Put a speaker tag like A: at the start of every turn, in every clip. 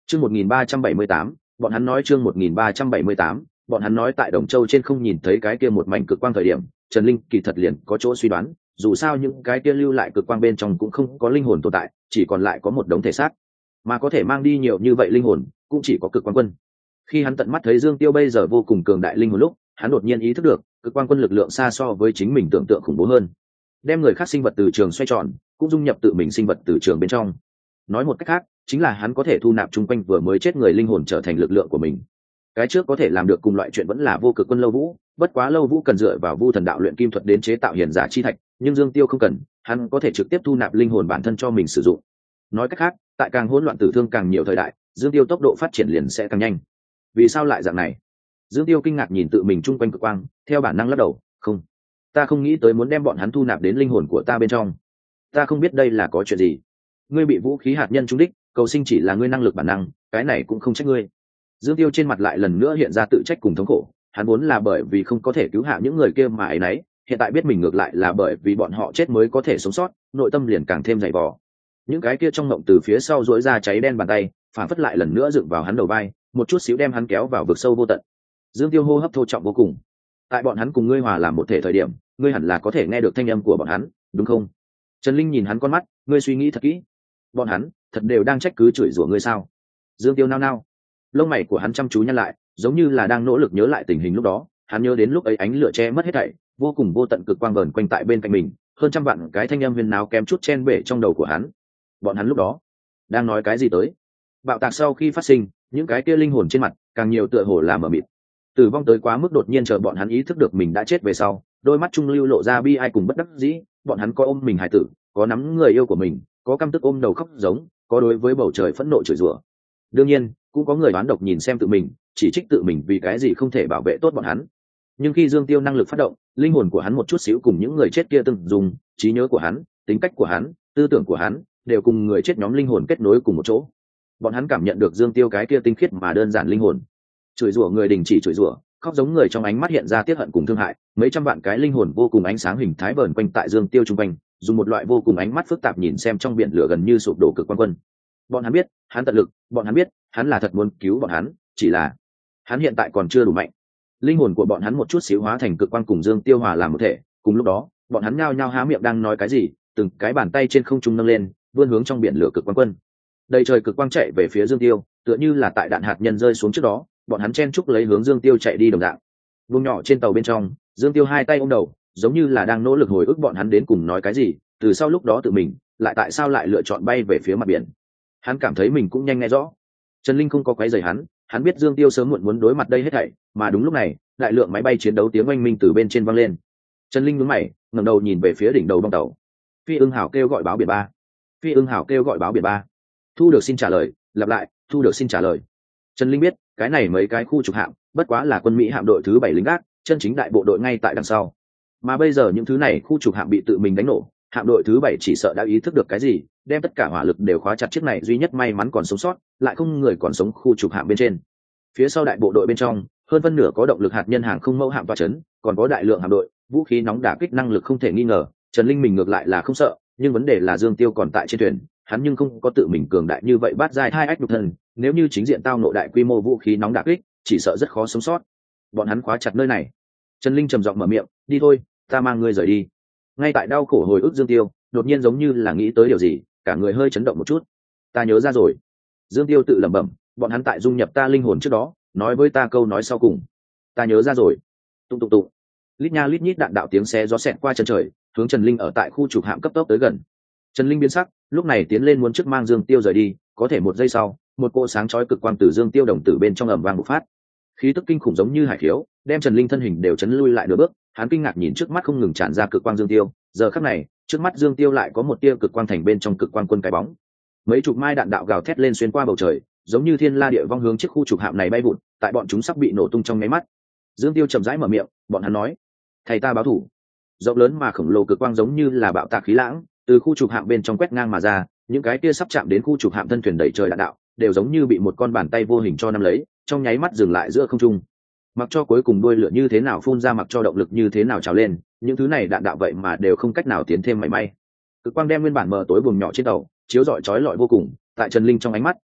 A: Chương 1378, bọn hắn nói chương 1378, bọn hắn nói tại Đồng Châu trên không nhìn thấy cái kia một mảnh cực quang thời điểm, Trần Linh kỳ thật liền có chỗ suy đoán, dù sao những cái kia lưu lại cực quang bên trong cũng không có linh hồn tồn tại, chỉ còn lại có một đống thể xác, mà có thể mang đi nhiều như vậy linh hồn, cũng chỉ có cực quang quân. Khi hắn tận mắt thấy Dương Tiêu bây giờ vô cùng cường đại linh hồn lúc, hắn đột nhiên ý thức được, cực quang quân lực lượng xa so với chính mình tưởng tượng khủng bố hơn. Đem người khác sinh vật từ trường xoay tròn, cũng dung nhập tự mình sinh vật từ trường bên trong. Nói một cách khác, chính là hắn có thể thu nạp chung quanh vừa mới chết người linh hồn trở thành lực lượng của mình. Cái trước có thể làm được cùng loại chuyện vẫn là vô cực quân Lâu Vũ, bất quá Lâu Vũ cần dựa vào Vu Thần đạo luyện kim thuật đến chế tạo hiền giả chi thạch, nhưng Dương Tiêu không cần, hắn có thể trực tiếp thu nạp linh hồn bản thân cho mình sử dụng. Nói cách khác, tại càng hỗn loạn tử thương càng nhiều thời đại, Dương Tiêu tốc độ phát triển liền sẽ càng nhanh. Vì sao lại dạng này? Dương Tiêu kinh ngạc nhìn tự mình chung quanh cực quang, theo bản năng lắc đầu, không, ta không nghĩ tới muốn đem bọn hắn thu nạp đến linh hồn của ta bên trong. Ta không biết đây là có chuyện gì. Ngươi bị vũ khí hạt nhân trúng đích, cầu sinh chỉ là ngươi năng lực bản năng, cái này cũng không trách ngươi. Dương Tiêu trên mặt lại lần nữa hiện ra tự trách cùng thống khổ, hắn vốn là bởi vì không có thể cứu hạ những người kia mà ấy nấy, hiện tại biết mình ngược lại là bởi vì bọn họ chết mới có thể sống sót, nội tâm liền càng thêm dày vò. Những cái kia trong mộng từ phía sau duỗi ra cháy đen bàn tay, phản phất lại lần nữa dựng vào hắn đầu vai, một chút xíu đem hắn kéo vào vực sâu vô tận. Dương Tiêu hô hấp thô trọng vô cùng. Tại bọn hắn cùng ngươi hòa làm một thể thời điểm, ngươi hẳn là có thể nghe được thanh âm của bọn hắn, đúng không? Trần Linh nhìn hắn con mắt, ngươi suy nghĩ thật kỹ. Bọn hắn thật đều đang trách cứ chửi rủa ngươi sao? Dương Tiêu nao nao, lông mày của hắn chăm chú nhăn lại, giống như là đang nỗ lực nhớ lại tình hình lúc đó. Hắn nhớ đến lúc ấy ánh lửa che mất hết thảy, vô cùng vô tận cực quang vờn quanh tại bên cạnh mình, hơn trăm vạn cái thanh âm huyền náo kém chút chen bể trong đầu của hắn. Bọn hắn lúc đó đang nói cái gì tới? Bạo tạc sau khi phát sinh, những cái kia linh hồn trên mặt càng nhiều tựa hồ là mờ mịt. Tử vong tới quá mức đột nhiên, chờ bọn hắn ý thức được mình đã chết về sau, đôi mắt trung lưu lộ ra bi ai cùng bất đắc dĩ. Bọn hắn có ôm mình hài tử, có nắm người yêu của mình, có căm tức ôm đầu khóc giống, có đối với bầu trời phẫn nộ chửi rủa. Đương nhiên cũng có người đoán độc nhìn xem tự mình, chỉ trích tự mình vì cái gì không thể bảo vệ tốt bọn hắn. Nhưng khi Dương Tiêu năng lực phát động, linh hồn của hắn một chút xíu cùng những người chết kia từng dùng, trí nhớ của hắn, tính cách của hắn, tư tưởng của hắn đều cùng người chết nhóm linh hồn kết nối cùng một chỗ. Bọn hắn cảm nhận được Dương Tiêu cái kia tinh khiết mà đơn giản linh hồn. Chửi rủa người đình chỉ chửi rủa, khóc giống người trong ánh mắt hiện ra tiết hận cùng thương hại, mấy trăm vạn cái linh hồn vô cùng ánh sáng hình thái vờn quanh tại Dương Tiêu trung quanh, dùng một loại vô cùng ánh mắt phức tạp nhìn xem trong biển lửa gần như sụp đổ cực quan quân. Bọn hắn biết, hắn tận lực, bọn hắn biết, hắn là thật muốn cứu bọn hắn, chỉ là hắn hiện tại còn chưa đủ mạnh. Linh hồn của bọn hắn một chút xíu hóa thành cực quang cùng Dương Tiêu hòa làm một thể, cùng lúc đó, bọn hắn nhao nhao há miệng đang nói cái gì, từng cái bàn tay trên không trung nâng lên, vươn hướng trong biển lửa cực quan quân. Đầy trời cực quang chạy về phía Dương Tiêu, tựa như là tại đạn hạt nhân rơi xuống trước đó, bọn hắn chen chúc lấy hướng Dương Tiêu chạy đi đồng dạng. Vùng nhỏ trên tàu bên trong, Dương Tiêu hai tay ôm đầu, giống như là đang nỗ lực hồi ức bọn hắn đến cùng nói cái gì, từ sau lúc đó tự mình, lại tại sao lại lựa chọn bay về phía mặt biển. Hắn cảm thấy mình cũng nhanh nghe rõ. Trần Linh không có quấy rầy hắn biết Dương Tiêu sớm muộn muốn đối mặt đây hết thảy, mà đúng lúc này, đại lượng máy bay chiến đấu tiếng oanh minh từ bên trên vang lên. Trần Linh nhướng mày, ngẩng đầu nhìn về phía đỉnh đầu bong tàu. Phi ưng hào kêu gọi báo biển ba. Phi ưng hào kêu gọi báo biển ba. Thu được xin trả lời, lặp lại, thu được xin trả lời. Trần Linh biết, cái này mấy cái khu trục hạm, bất quá là quân Mỹ hạm đội thứ 7 lính gác, chân chính đại bộ đội ngay tại đằng sau. Mà bây giờ những thứ này khu trục hạm bị tự mình đánh nổ, hạm đội thứ 7 chỉ sợ đã ý thức được cái gì, đem tất cả hỏa lực đều khóa chặt chiếc này duy nhất may mắn còn sống sót, lại không người còn sống khu trục hạm bên trên. Phía sau đại bộ đội bên trong, hơn phân nửa có động lực hạt nhân hàng không mẫu hạm tọa chấn, còn có đại lượng hạm đội, vũ khí nóng đả kích năng lực không thể nghi ngờ. Trần Linh mình ngược lại là không sợ, nhưng vấn đề là Dương Tiêu còn tại trên thuyền, hắn nhưng không có tự mình cường đại như vậy bát giai hai ách độc thân, nếu như chính diện tao nộ đại quy mô vũ khí nóng đả kích, chỉ sợ rất khó sống sót. Bọn hắn khóa chặt nơi này. Trần Linh trầm giọng mở miệng, đi thôi, ta mang ngươi rời đi. Ngay tại đau khổ hồi ức Dương Tiêu, đột nhiên giống như là nghĩ tới điều gì, cả người hơi chấn động một chút. Ta nhớ ra rồi. Dương Tiêu tự lẩm bẩm, bọn hắn tại dung nhập ta linh hồn trước đó, nói với ta câu nói sau cùng. Ta nhớ ra rồi. Tụng tụng tụng. Lít nha lít nhít đạn đạo tiếng xé gió xẹt qua chân trời, hướng Trần Linh ở tại khu trục hạm cấp tốc tới gần. Trần Linh biến sắc, lúc này tiến lên muốn trước mang Dương Tiêu rời đi, có thể một giây sau, một cỗ sáng chói cực quang từ Dương Tiêu đồng tử bên trong ầm vang bộc phát. Khí tức kinh khủng giống như hải khiếu, đem Trần Linh thân hình đều chấn lui lại nửa bước, hắn kinh ngạc nhìn trước mắt không ngừng tràn ra cực quang Dương Tiêu, giờ khắc này, trước mắt Dương Tiêu lại có một tia cực quang thành bên trong cực quang quân cái bóng. Mấy chục mai đạn đạo gào thét lên xuyên qua bầu trời, giống như thiên la địa vong hướng chiếc khu trục hạm này bay vụt, tại bọn chúng sắp bị nổ tung trong mấy mắt. Dương Tiêu chậm rãi mở miệng, bọn hắn nói: "Thầy ta báo thủ." Rộng lớn mà khổng lồ cực quang giống như là bạo tạc khí lãng, từ khu trục hạm bên trong quét ngang mà ra, những cái kia sắp chạm đến khu trục hạm thân thuyền đẩy trời đạn đạo, đều giống như bị một con bàn tay vô hình cho nắm lấy, trong nháy mắt dừng lại giữa không trung. Mặc cho cuối cùng đuôi lửa như thế nào phun ra, mặc cho động lực như thế nào trào lên, những thứ này đạn đạo vậy mà đều không cách nào tiến thêm mảy may. Cực quang đem nguyên bản mờ tối buồng nhỏ trên tàu chiếu rọi chói lọi vô cùng, tại Trần Linh trong ánh mắt,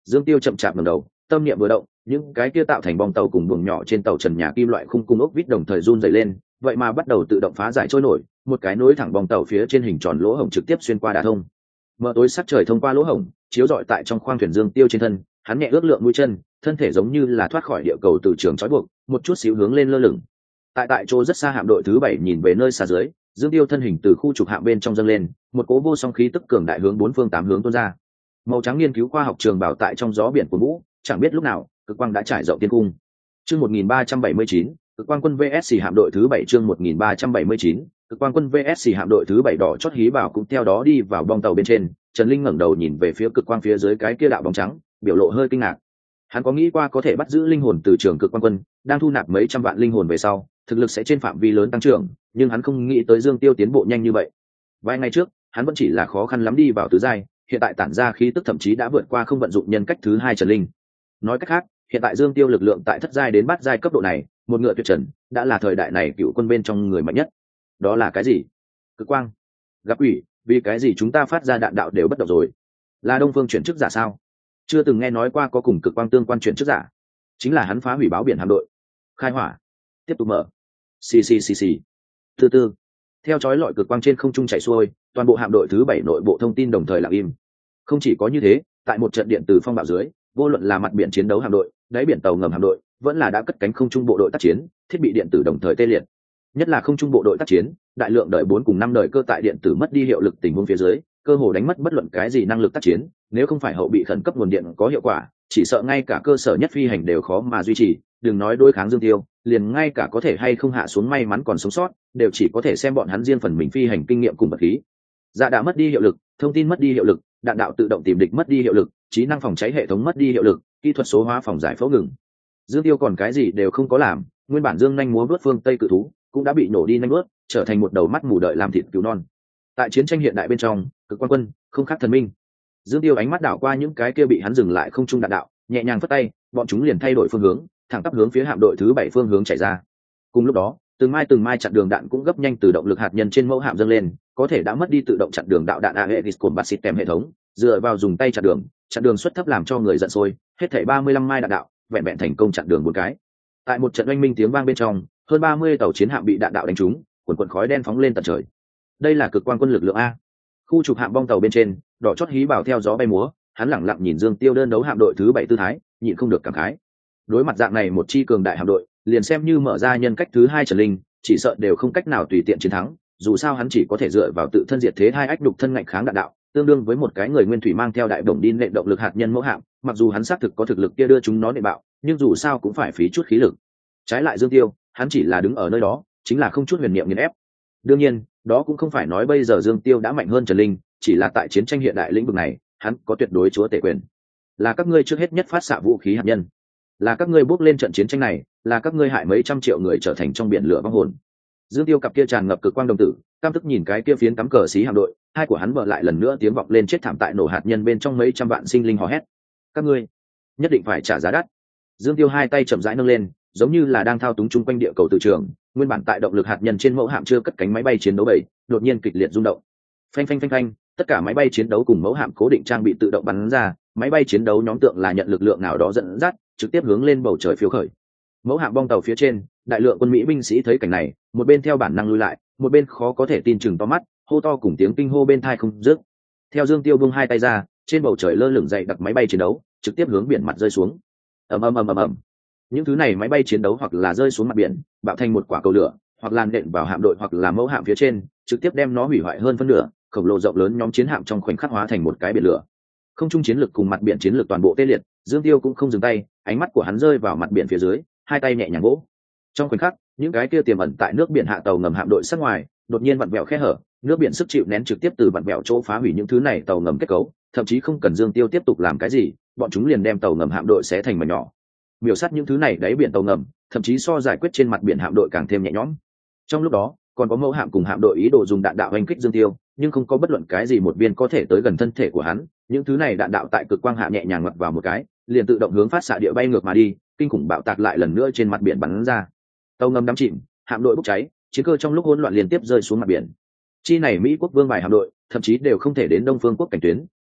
A: Dương Tiêu chậm chạp ngẩng đầu, tâm niệm vừa động, những cái kia tạo thành bong tàu cùng buồng nhỏ trên tàu trần nhà kim loại khung cung ốc vít đồng thời run dày lên, vậy mà bắt đầu tự động phá giải trôi nổi, một cái nối thẳng bong tàu phía trên hình tròn lỗ hổng trực tiếp xuyên qua đá thông. Mở tối sắc trời thông qua lỗ hổng, chiếu rọi tại trong khoang thuyền Dương Tiêu trên thân, hắn nhẹ ước lượng mũi chân, thân thể giống như là thoát khỏi địa cầu từ trường trói buộc, một chút xíu hướng lên lơ lửng. Tại chỗ rất xa hạm đội thứ 7 nhìn về nơi xa dưới, Dương Tiêu thân hình từ khu trục hạm bên trong dâng lên, một cỗ vô song khí tức cường đại hướng bốn phương tám hướng tuôn ra. Màu trắng nghiên cứu khoa học trường bảo tại trong gió biển của vũ, chẳng biết lúc nào, cực quang đã trải rộng thiên cung. Chương 1379, cực quang quân VS hạm đội thứ 7 chương 1379, cực quang quân VS hạm đội thứ 7 đỏ chót hí bảo cũng theo đó đi vào bong tàu bên trên. Trần Linh ngẩng đầu nhìn về phía cực quang phía dưới cái kia đạo bóng trắng, biểu lộ hơi kinh ngạc. Hắn có nghĩ qua có thể bắt giữ linh hồn từ trường cực quang quân, đang thu nạp mấy trăm vạn linh hồn về sau, thực lực sẽ trên phạm vi lớn tăng trưởng, nhưng hắn không nghĩ tới Dương Tiêu tiến bộ nhanh như vậy. Vài ngày trước, hắn vẫn chỉ là khó khăn lắm đi vào tứ giai, hiện tại tản ra khí tức thậm chí đã vượt qua không vận dụng nhân cách thứ 2 Trần Linh. Nói cách khác, hiện tại Dương Tiêu lực lượng tại thất giai đến bát giai cấp độ này, một ngựa tuyệt trần, đã là thời đại này cựu quân bên trong người mạnh nhất. Đó là cái gì? Cực quang. Gặp ủy, vì cái gì chúng ta phát ra đạn đạo đều bất động rồi? Là Đông Phương chuyển chức giả sao? Chưa từng nghe nói qua có cùng cực quang tương quan chuyển chức giả. Chính là hắn phá hủy báo biển hạm đội. Khai hỏa. Tiếp tục mở. Xì xì xì xì. Từ từ. Theo chói lọi cực quang trên không trung chạy xuôi, toàn bộ hạm đội thứ 7 nội bộ thông tin đồng thời lặng im. Không chỉ có như thế, tại một trận điện từ phong bạo dưới, vô luận là mặt biển chiến đấu hạm đội, đáy biển tàu ngầm hạm đội, vẫn là đã cất cánh không trung bộ đội tác chiến, thiết bị điện tử đồng thời tê liệt. Nhất là không trung bộ đội tác chiến, đại lượng đợi 4 cùng 5 đời cơ tại điện tử mất đi hiệu lực tình huống phía dưới, cơ hồ đánh mất bất luận cái gì năng lực tác chiến, nếu không phải hậu bị khẩn cấp nguồn điện có hiệu quả, chỉ sợ ngay cả cơ sở nhất phi hành đều khó mà duy trì, đừng nói đối kháng Dương Tiêu, liền ngay cả có thể hay không hạ xuống may mắn còn sống sót, đều chỉ có thể xem bọn hắn riêng phần mình phi hành kinh nghiệm cùng vật khí. Dạ đã mất đi hiệu lực, thông tin mất đi hiệu lực, đạn đạo tự động tìm địch mất đi hiệu lực, trí năng phòng cháy hệ thống mất đi hiệu lực, kỹ thuật số hóa phòng giải phẫu ngừng. Dương Tiêu còn cái gì đều không có làm, nguyên bản dương nhanh múa vớt phương Tây cự thú cũng đã bị nổ đi nhanh vớt, trở thành một đầu mắt mù đợi làm thịt cứu non. Tại chiến tranh hiện đại bên trong, cực quang quân không khác thần minh. Dương Tiêu ánh mắt đảo qua những cái kia bị hắn dừng lại không trung đạn đạo, nhẹ nhàng phất tay, bọn chúng liền thay đổi phương hướng, thẳng tắp hướng phía hạm đội thứ 7 phương hướng chạy ra. Cùng lúc đó, từng mai chặn đường đạn cũng gấp nhanh từ động lực hạt nhân trên mẫu hạm dâng lên, có thể đã mất đi tự động chặn đường đạo đạn Aegis cồn bạt system hệ thống, dựa vào dùng tay chặn đường suất thấp làm cho người giận sôi, hết thảy 35 mai đạn đạo, vẹn vẹn thành công chặn đường 4 cái. Tại một trận oanh minh tiếng vang bên trong, hơn 30 tàu chiến hạm bị đạn đạo đánh trúng, quần khói đen phóng lên tận trời. Đây là cực quang quân lực lượng a. Khu trục hạm bong tàu bên trên, đỏ chót hí bảo theo gió bay múa, hắn lẳng lặng nhìn Dương Tiêu đơn đấu hạm đội thứ 7 tư thái, nhịn không được cảm khái. Đối mặt dạng này một chi cường đại hạm đội, liền xem như mở ra nhân cách thứ 2 Trần Linh, chỉ sợ đều không cách nào tùy tiện chiến thắng, dù sao hắn chỉ có thể dựa vào tự thân diệt thế hai ách đục thân ngạnh kháng đạn đạo, tương đương với một cái người nguyên thủy mang theo đại đồng đi nện động lực hạt nhân mẫu hạm, mặc dù hắn xác thực có thực lực kia đưa chúng nó nện bạo, nhưng dù sao cũng phải phí chút khí lực. Trái lại Dương Tiêu, hắn chỉ là đứng ở nơi đó, chính là không chút huyền niệm nghiền ép. Đương nhiên, đó cũng không phải nói bây giờ Dương Tiêu đã mạnh hơn Trần Linh, chỉ là tại chiến tranh hiện đại lĩnh vực này, hắn có tuyệt đối chúa tể quyền. Là các ngươi trước hết nhất phát xạ vũ khí hạt nhân, là các ngươi bước lên trận chiến tranh này, là các ngươi hại mấy trăm triệu người trở thành trong biển lửa vong hồn. Dương Tiêu cặp kia tràn ngập cực quang đồng tử, cam tức nhìn cái kia phiến cắm cờ xí hạm đội, hai của hắn bờ lại lần nữa tiếng vọng lên chết thảm tại nổ hạt nhân bên trong mấy trăm vạn sinh linh hò hét. Các ngươi nhất định phải trả giá đắt. Dương Tiêu hai tay chậm rãi nâng lên, giống như là đang thao túng chung quanh địa cầu từ trường, nguyên bản tại động lực hạt nhân trên mẫu hạm chưa cất cánh máy bay chiến đấu bảy, đột nhiên kịch liệt rung động. Phanh phanh phanh phanh, tất cả máy bay chiến đấu cùng mẫu hạm cố định trang bị tự động bắn ra, máy bay chiến đấu nhóm tượng là nhận lực lượng nào đó dẫn dắt, trực tiếp hướng lên bầu trời phiêu khởi. Mẫu hạm bong tàu phía trên, đại lượng quân Mỹ binh sĩ thấy cảnh này, một bên theo bản năng lùi lại, một bên khó có thể tin chừng to mắt, hô to cùng tiếng kinh hô bên tai không dứt. Theo Dương Tiêu buông hai tay ra, trên bầu trời lơ lửng dày đặc máy bay chiến đấu, trực tiếp hướng biển mặt rơi xuống. Ầm ầm ầm ầm ầm. Những thứ này máy bay chiến đấu hoặc là rơi xuống mặt biển, bạo thành một quả cầu lửa, hoặc là nện vào hạm đội hoặc là mẫu hạm phía trên, trực tiếp đem nó hủy hoại hơn phân nửa, khổng lồ rộng lớn nhóm chiến hạm trong khoảnh khắc hóa thành một cái biển lửa. Không trung chiến lực cùng mặt biển chiến lực toàn bộ tê liệt, Dương Tiêu cũng không dừng tay, ánh mắt của hắn rơi vào mặt biển phía dưới, hai tay nhẹ nhàng vỗ. Trong khoảnh khắc, những cái kia tiềm ẩn tại nước biển hạ tàu ngầm hạm đội sát ngoài, đột nhiên vặn vẹo khe hở, nước biển sức chịu nén trực tiếp từ vặn vẹo chỗ phá hủy những thứ này tàu ngầm kết cấu, thậm chí không cần Dương Tiêu tiếp tục làm cái gì, bọn chúng liền đem tàu ngầm hạm đội xé thành mảnh nhỏ. Miểu sát những thứ này đáy biển tàu ngầm, thậm chí so giải quyết trên mặt biển hạm đội càng thêm nhẹ nhõm. Trong lúc đó, còn có mẫu hạm cùng hạm đội ý đồ dùng đạn đạo đánh kích Dương Tiêu, nhưng không có bất luận cái gì một viên có thể tới gần thân thể của hắn, những thứ này đạn đạo tại cực quang hạ nhẹ nhàng ngoặt vào một cái, liền tự động hướng phát xạ địa bay ngược mà đi, kinh khủng bạo tạc lại lần nữa trên mặt biển bắn ra. Tàu ngầm đắm chìm, hạm đội bốc cháy, chiến cơ trong lúc hỗn loạn liên tiếp rơi xuống mặt biển. Chi này Mỹ quốc vương bài hạm đội, thậm chí đều không thể đến Đông Phương quốc cảnh tuyến,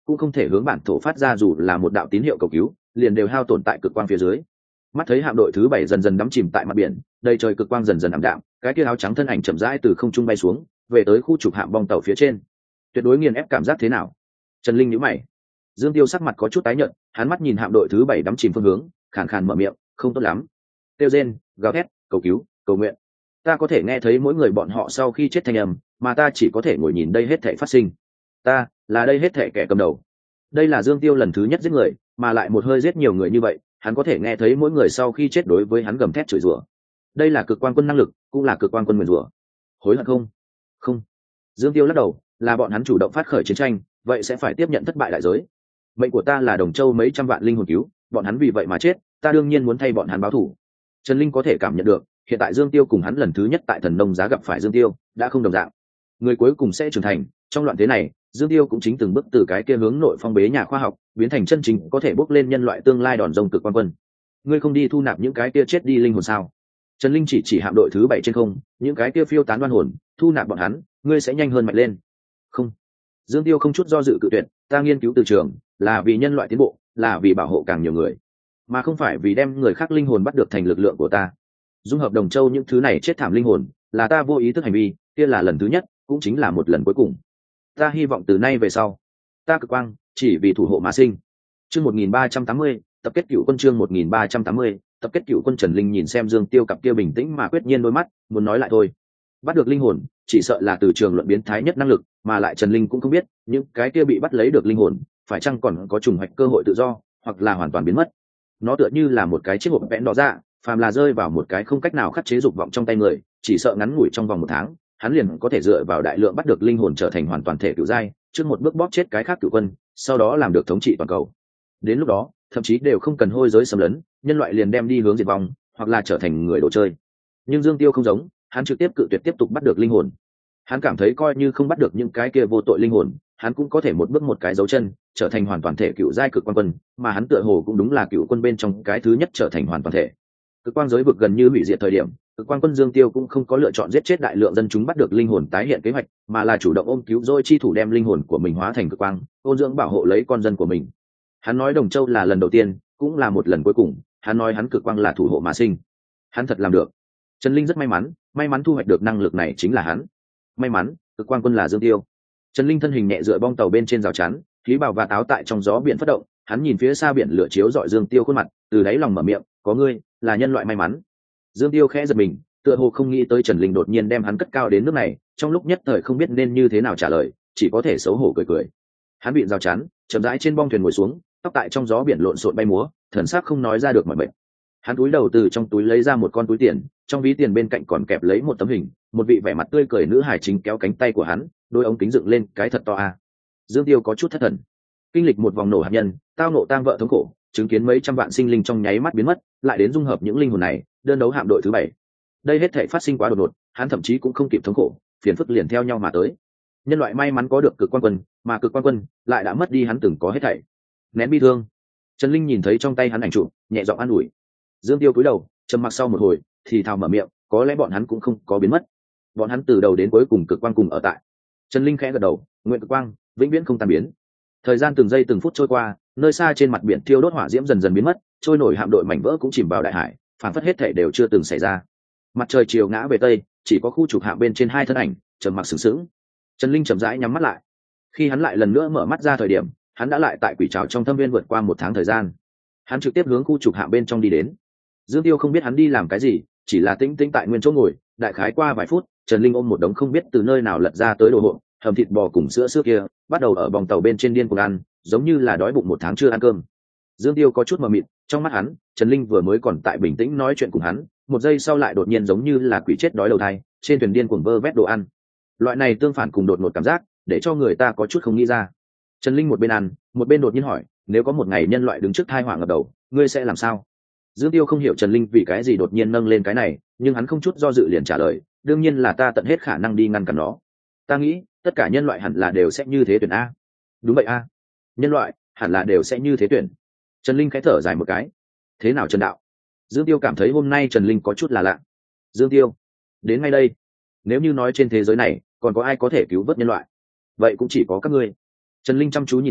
A: cũng không thể hướng bản thổ phát ra dù là một đạo tín hiệu cầu cứu, liền đều hao tổn tại cực quang phía dưới. Mắt thấy hạm đội thứ 7 dần dần đắm chìm tại mặt biển, đầy trời cực quang dần dần ảm đạm, cái kia áo trắng thân ảnh chậm rãi từ không trung bay xuống, về tới khu trục hạm bong tàu phía trên. Tuyệt đối nghiền ép cảm giác thế nào? Trần Linh nhíu mày. Dương Tiêu sắc mặt có chút tái nhợt, hắn mắt nhìn hạm đội thứ 7 đắm chìm phương hướng, khàn khàn mở miệng, không tốt lắm. Tiêu rên, gào thét, cầu cứu, cầu nguyện. Ta có thể nghe thấy mỗi người bọn họ sau khi chết thanh âm, mà ta chỉ có thể ngồi nhìn đây hết thảy phát sinh. Ta là đây hết thảy kẻ cầm đầu. Đây là Dương Tiêu lần thứ nhất giết người, mà lại một hơi giết nhiều người như vậy, hắn có thể nghe thấy mỗi người sau khi chết đối với hắn gầm thét chửi rủa. Đây là cực quan quân năng lực, cũng là cực quan quân nguyền rủa. Hối hận không? Không. Dương Tiêu lắc đầu, là bọn hắn chủ động phát khởi chiến tranh, vậy sẽ phải tiếp nhận thất bại đại giới. Mệnh của ta là Đồng Châu mấy trăm vạn linh hồn cứu, bọn hắn vì vậy mà chết, ta đương nhiên muốn thay bọn hắn báo thù. Trần Linh có thể cảm nhận được, hiện tại Dương Tiêu cùng hắn lần thứ nhất tại Thần Nông Giá gặp phải Dương Tiêu, đã không đồng dạng. Người cuối cùng sẽ trưởng thành, trong loạn thế này, Dương Tiêu cũng chính từng bước từ cái kia hướng nội phong bế nhà khoa học, biến thành chân chính có thể bước lên nhân loại tương lai đòn rông cực quan quân. Ngươi không đi thu nạp những cái kia chết đi linh hồn sao? Trần Linh chỉ hạm đội thứ 7 trên không, những cái kia phiêu tán đoan hồn, thu nạp bọn hắn, ngươi sẽ nhanh hơn mạnh lên. Không. Dương Tiêu không chút do dự cự tuyệt, ta nghiên cứu từ trường, là vì nhân loại tiến bộ, là vì bảo hộ càng nhiều người, mà không phải vì đem người khác linh hồn bắt được thành lực lượng của ta. Dung hợp Đồng Châu những thứ này chết thảm linh hồn, là ta vô ý thức hành vi, kia là lần thứ nhất, cũng chính là một lần cuối cùng. Ta hy vọng từ nay về sau, ta cực quang chỉ vì thủ hộ mà sinh. Chương 1380, tập kết cựu quân. Chương 1380, tập kết cựu quân. Trần Linh nhìn xem Dương Tiêu cặp kia bình tĩnh mà quyết nhiên đôi mắt, muốn nói lại thôi. Bắt được linh hồn, chỉ sợ là từ trường luận biến thái nhất năng lực, mà lại Trần Linh cũng không biết, những cái kia bị bắt lấy được linh hồn, phải chăng còn có trùng hoạch cơ hội tự do, hoặc là hoàn toàn biến mất. Nó tựa như là một cái chiếc hộp vẽn đỏ dạ, phàm là rơi vào một cái không cách nào khắc chế dục vọng trong tay người, chỉ sợ ngắn ngủi trong vòng 1 tháng, hắn liền có thể dựa vào đại lượng bắt được linh hồn trở thành hoàn toàn thể cựu giai, trước một bước bóp chết cái khác cựu quân, sau đó làm được thống trị toàn cầu. Đến lúc đó, thậm chí đều không cần hôi giới xâm lấn, nhân loại liền đem đi hướng diệt vong, hoặc là trở thành người đồ chơi. Nhưng Dương Tiêu không giống, hắn trực tiếp cự tuyệt tiếp tục bắt được linh hồn. Hắn cảm thấy coi như không bắt được những cái kia vô tội linh hồn, hắn cũng có thể một bước một cái dấu chân, trở thành hoàn toàn thể cựu giai cực quan quân, mà hắn tựa hồ cũng đúng là cựu quân bên trong cái thứ nhất trở thành hoàn toàn thể. Cực quang giới vực gần như hủy diệt thời điểm, cực quang quân Dương Tiêu cũng không có lựa chọn giết chết đại lượng dân chúng bắt được linh hồn tái hiện kế hoạch, mà là chủ động ôm cứu rỗi chi thủ đem linh hồn của mình hóa thành cực quang, ôn dưỡng bảo hộ lấy con dân của mình. Hắn nói Đồng Châu là lần đầu tiên, cũng là một lần cuối cùng, hắn nói hắn cực quang là thủ hộ mà sinh. Hắn thật làm được. Trần Linh rất may mắn thu hoạch được năng lực này chính là hắn. May mắn, cực quang quân là Dương Tiêu. Trần Linh thân hình nhẹ dựa bong tàu bên trên rào chắn, khí bào và táo tại trong gió biển phất động, hắn nhìn phía xa biển lửa chiếu rọi Dương Tiêu khuôn mặt, từ đáy lòng mở miệng, có ngươi, là nhân loại may mắn. Dương Tiêu khẽ giật mình, tựa hồ không nghĩ tới Trần Linh đột nhiên đem hắn cất cao đến nước này, trong lúc nhất thời không biết nên như thế nào trả lời, chỉ có thể xấu hổ cười cười. Hắn bị rào chắn, chậm rãi trên bong thuyền ngồi xuống, tóc tại trong gió biển lộn xộn bay múa, thần sắc không nói ra được mọi bệnh. Hắn cúi đầu từ trong túi lấy ra một con túi tiền, trong ví tiền bên cạnh còn kẹp lấy một tấm hình, một vị vẻ mặt tươi cười nữ hài chính kéo cánh tay của hắn, đôi ống kính dựng lên, cái thật to a. Dương Tiêu có chút thất thần. Kinh lịch một vòng nổ hạt nhân, tao nộ tang vợ thống khổ, chứng kiến mấy trăm vạn sinh linh trong nháy mắt biến mất, lại đến dung hợp những linh hồn này, đơn đấu hạm đội thứ 7. Đây hết thảy phát sinh quá đột ngột, hắn thậm chí cũng không kịp thống khổ, phiền phức liền theo nhau mà tới. Nhân loại may mắn có được cực quan quân, mà cực quan quân lại đã mất đi hắn từng có hết thảy. Nén bi thương. Trần Linh nhìn thấy trong tay hắn ảnh chụp, nhẹ giọng an ủi. Dương Tiêu cúi đầu, trầm mặc sau một hồi, thì thào mở miệng, có lẽ bọn hắn cũng không có biến mất. Bọn hắn từ đầu đến cuối cùng cực quang cùng ở tại. Trần Linh khẽ gật đầu, nguyện cực quang vĩnh viễn không tan biến. Thời gian từng giây từng phút trôi qua, nơi xa trên mặt biển thiêu đốt hỏa diễm dần dần biến mất, trôi nổi hạm đội mảnh vỡ cũng chìm vào đại hải, phản phất hết thảy đều chưa từng xảy ra. Mặt trời chiều ngã về tây, chỉ có khu trục hạm bên trên hai thân ảnh trầm mặc sững sững. Trần Linh chậm rãi nhắm mắt lại. Khi hắn lại lần nữa mở mắt ra thời điểm, hắn đã lại tại quỷ trảo trong thâm viên vượt qua 1 tháng thời gian. Hắn trực tiếp hướng khu trục hạm bên trong đi đến. Dương Tiêu không biết hắn đi làm cái gì, chỉ là tĩnh tĩnh tại nguyên chỗ ngồi. Đại khái qua vài phút, Trần Linh ôm một đống không biết từ nơi nào lật ra tới đồ hộp, hầm thịt bò cùng sữa sữa kia, bắt đầu ở bong tàu bên trên điên cuồng ăn, giống như là đói bụng 1 tháng chưa ăn cơm. Dương Tiêu có chút mờ mịt, trong mắt hắn, Trần Linh vừa mới còn tại bình tĩnh nói chuyện cùng hắn, 1 giây sau lại đột nhiên giống như là quỷ chết đói đầu thai, trên thuyền điên cuồng vơ vét đồ ăn. Loại này tương phản cùng đột ngột cảm giác, để cho người ta có chút không nghĩ ra. Trần Linh một bên ăn, một bên đột nhiên hỏi, nếu có một ngày nhân loại đứng trước tai họa ngập đầu, ngươi sẽ làm sao? Dương Tiêu không hiểu Trần Linh vì cái gì đột nhiên nâng lên cái này, nhưng hắn không chút do dự liền trả lời, đương nhiên là ta tận hết khả năng đi ngăn cản nó. Ta nghĩ, tất cả nhân loại hẳn là đều sẽ như thế tuyển a. Đúng vậy a. Nhân loại hẳn là đều sẽ như thế tuyển. Trần Linh khẽ thở dài một cái. Thế nào Trần đạo? Dương Tiêu cảm thấy hôm nay Trần Linh có chút là lạ. Dương Tiêu, đến ngay đây. Nếu như nói trên thế giới này còn có ai có thể cứu vớt nhân loại, vậy cũng chỉ có các ngươi. Trần Linh chăm chú nhìn hắn,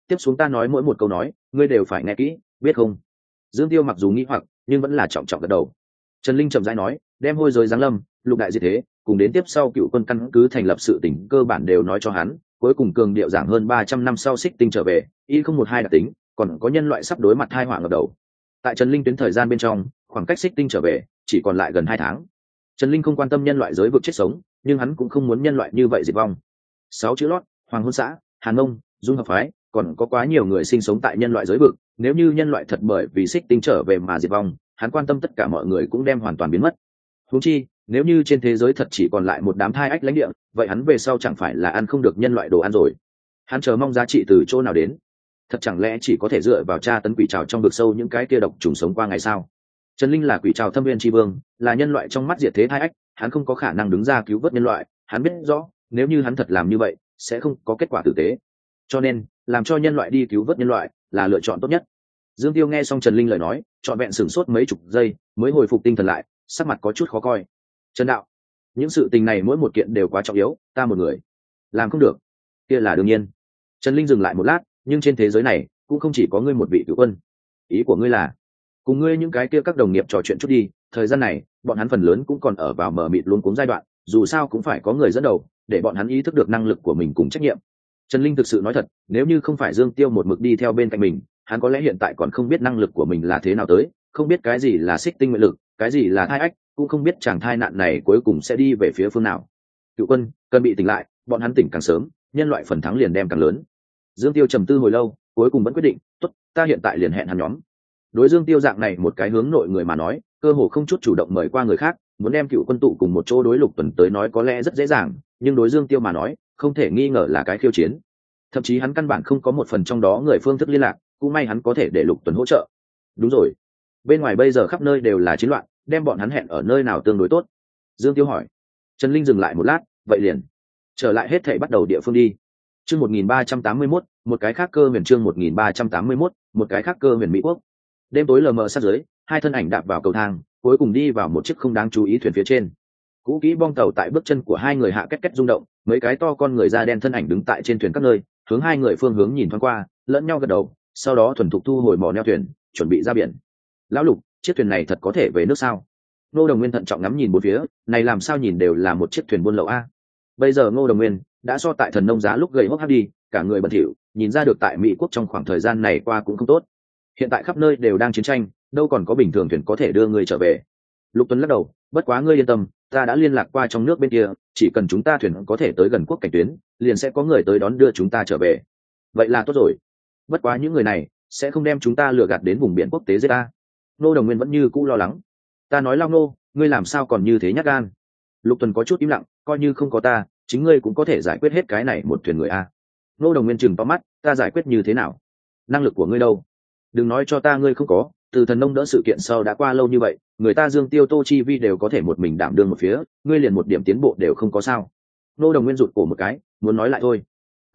A: tiếp xuống ta nói mỗi một câu nói ngươi đều phải nghe kỹ, biết không? Dương Tiêu mặc dù nghĩ hoặc nhưng vẫn là trọng trọng gật đầu. Trần Linh chậm rãi nói, đem hôi giới giáng lâm, lục đại diệt thế, cùng đến tiếp sau cựu quân căn cứ thành lập sự tỉnh cơ bản đều nói cho hắn, cuối cùng cường điệu giảng hơn 300 năm sau xích tinh trở về, y không một hai đặc tính, còn có nhân loại sắp đối mặt tai họa ngập đầu. Tại Trần Linh tuyến thời gian bên trong, khoảng cách xích tinh trở về chỉ còn lại gần 2 tháng. Trần Linh không quan tâm nhân loại giới vực chết sống, nhưng hắn cũng không muốn nhân loại như vậy diệt vong. 6 chữ lót, Hoàng Hôn xã, Hàn Nông, Dung Hợp phái, còn có quá nhiều người sinh sống tại nhân loại giới vực, nếu như nhân loại thật bởi vì xích tinh trở về mà diệt vong, hắn quan tâm tất cả mọi người cũng đem hoàn toàn biến mất. Huống chi, nếu như trên thế giới thật chỉ còn lại một đám thai ách lãnh địa, vậy hắn về sau chẳng phải là ăn không được nhân loại đồ ăn rồi. Hắn chờ mong giá trị từ chỗ nào đến? Thật chẳng lẽ chỉ có thể dựa vào tra tấn quỷ trào trong vực sâu những cái kia độc trùng sống qua ngày sao? Trần Linh là quỷ trào thâm viên tri vương, là nhân loại trong mắt diệt thế thai ách, hắn không có khả năng đứng ra cứu vớt nhân loại, hắn biết rõ, nếu như hắn thật làm như vậy, sẽ không có kết quả tử tế. Cho nên, làm cho nhân loại đi cứu vớt nhân loại là lựa chọn tốt nhất. Dương Tiêu nghe xong Trần Linh lời nói, trọn vẹn sửng sốt mấy chục giây, mới hồi phục tinh thần lại, sắc mặt có chút khó coi. Trần đạo, những sự tình này mỗi một kiện đều quá trọng yếu, ta một người làm không được, kia là đương nhiên. Trần Linh dừng lại một lát, nhưng trên thế giới này cũng không chỉ có ngươi một vị cựu quân. Ý của ngươi là cùng ngươi những cái kia các đồng nghiệp trò chuyện chút đi, thời gian này bọn hắn phần lớn cũng còn ở vào mờ mịt luống cuống giai đoạn, dù sao cũng phải có người dẫn đầu để bọn hắn ý thức được năng lực của mình cùng trách nhiệm. Trần Linh thực sự nói thật, nếu như không phải Dương Tiêu một mực đi theo bên cạnh mình, hắn có lẽ hiện tại còn không biết năng lực của mình là thế nào tới, không biết cái gì là xích tinh nguyện lực, cái gì là thai ách, cũng không biết chàng thai nạn này cuối cùng sẽ đi về phía phương nào. Cựu quân cần bị tỉnh lại, bọn hắn tỉnh càng sớm, nhân loại phần thắng liền đem càng lớn. Dương Tiêu trầm tư hồi lâu, cuối cùng vẫn quyết định, tốt, ta hiện tại liền hẹn hắn nhóm. Đối Dương Tiêu dạng này một cái hướng nội người mà nói, cơ hồ không chút chủ động mời qua người khác, muốn đem cựu quân tụ cùng một chỗ đối Lục Tuần tới nói có lẽ rất dễ dàng, nhưng đối Dương Tiêu mà nói, không thể nghi ngờ là cái khiêu chiến. Thậm chí hắn căn bản không có một phần trong đó người phương thức liên lạc, cũng may hắn có thể để Lục Tuần hỗ trợ. Đúng rồi, bên ngoài bây giờ khắp nơi đều là chiến loạn, đem bọn hắn hẹn ở nơi nào tương đối tốt? Dương Tiêu hỏi. Trần Linh dừng lại một lát, vậy liền trở lại hết thảy bắt đầu địa phương đi. Chương 1381, một cái khác cơ huyền chương 1381, một cái khác cơ huyền Mỹ Quốc. Đêm tối lờ mờ sát dưới, hai thân ảnh đạp vào cầu thang, cuối cùng đi vào một chiếc không đáng chú ý thuyền phía trên. Cũ kỹ bong tàu tại bước chân của hai người hạ két két rung động, mấy cái to con người da đen thân ảnh đứng tại trên thuyền các nơi, hướng hai người phương hướng nhìn thoáng qua, lẫn nhau gật đầu, sau đó thuần thục thu hồi mỏ neo thuyền, chuẩn bị ra biển. Lão Lục, chiếc thuyền này thật có thể về nước sao? Ngô Đồng Nguyên thận trọng ngắm nhìn bốn phía, này làm sao nhìn đều là một chiếc thuyền buôn lậu a. Bây giờ Ngô Đồng Nguyên đã so tại thần nông giá lúc gầy hốc hác đi, cả người bẩn thỉu, nhìn ra được tại Mỹ quốc trong khoảng thời gian này qua cũng không tốt. Hiện tại khắp nơi đều đang chiến tranh, đâu còn có bình thường thuyền có thể đưa người trở về. Lục Tuấn lắc đầu, bất quá ngươi yên tâm, ta đã liên lạc qua trong nước bên kia, chỉ cần chúng ta thuyền có thể tới gần quốc cảnh tuyến, liền sẽ có người tới đón đưa chúng ta trở về. Vậy là tốt rồi. Bất quá những người này sẽ không đem chúng ta lừa gạt đến vùng biển quốc tế giết ta. Ngô Đồng Nguyên vẫn như cũ lo lắng. Ta nói Lao Ngô, ngươi làm sao còn như thế nhát gan? Lục Tuần có chút im lặng, coi như không có ta, chính ngươi cũng có thể giải quyết hết cái này một thuyền người a. Ngô Đồng Nguyên chừng to mắt, ta giải quyết như thế nào? Năng lực của ngươi đâu? Đừng nói cho ta ngươi không có, từ thần nông đỡ sự kiện sau đã qua lâu như vậy, người ta Dương Tiêu Tô Chi Vi đều có thể một mình đảm đương một phía, ngươi liền một điểm tiến bộ đều không có sao? Ngô Đồng Nguyên rụt cổ một cái, muốn nói lại thôi.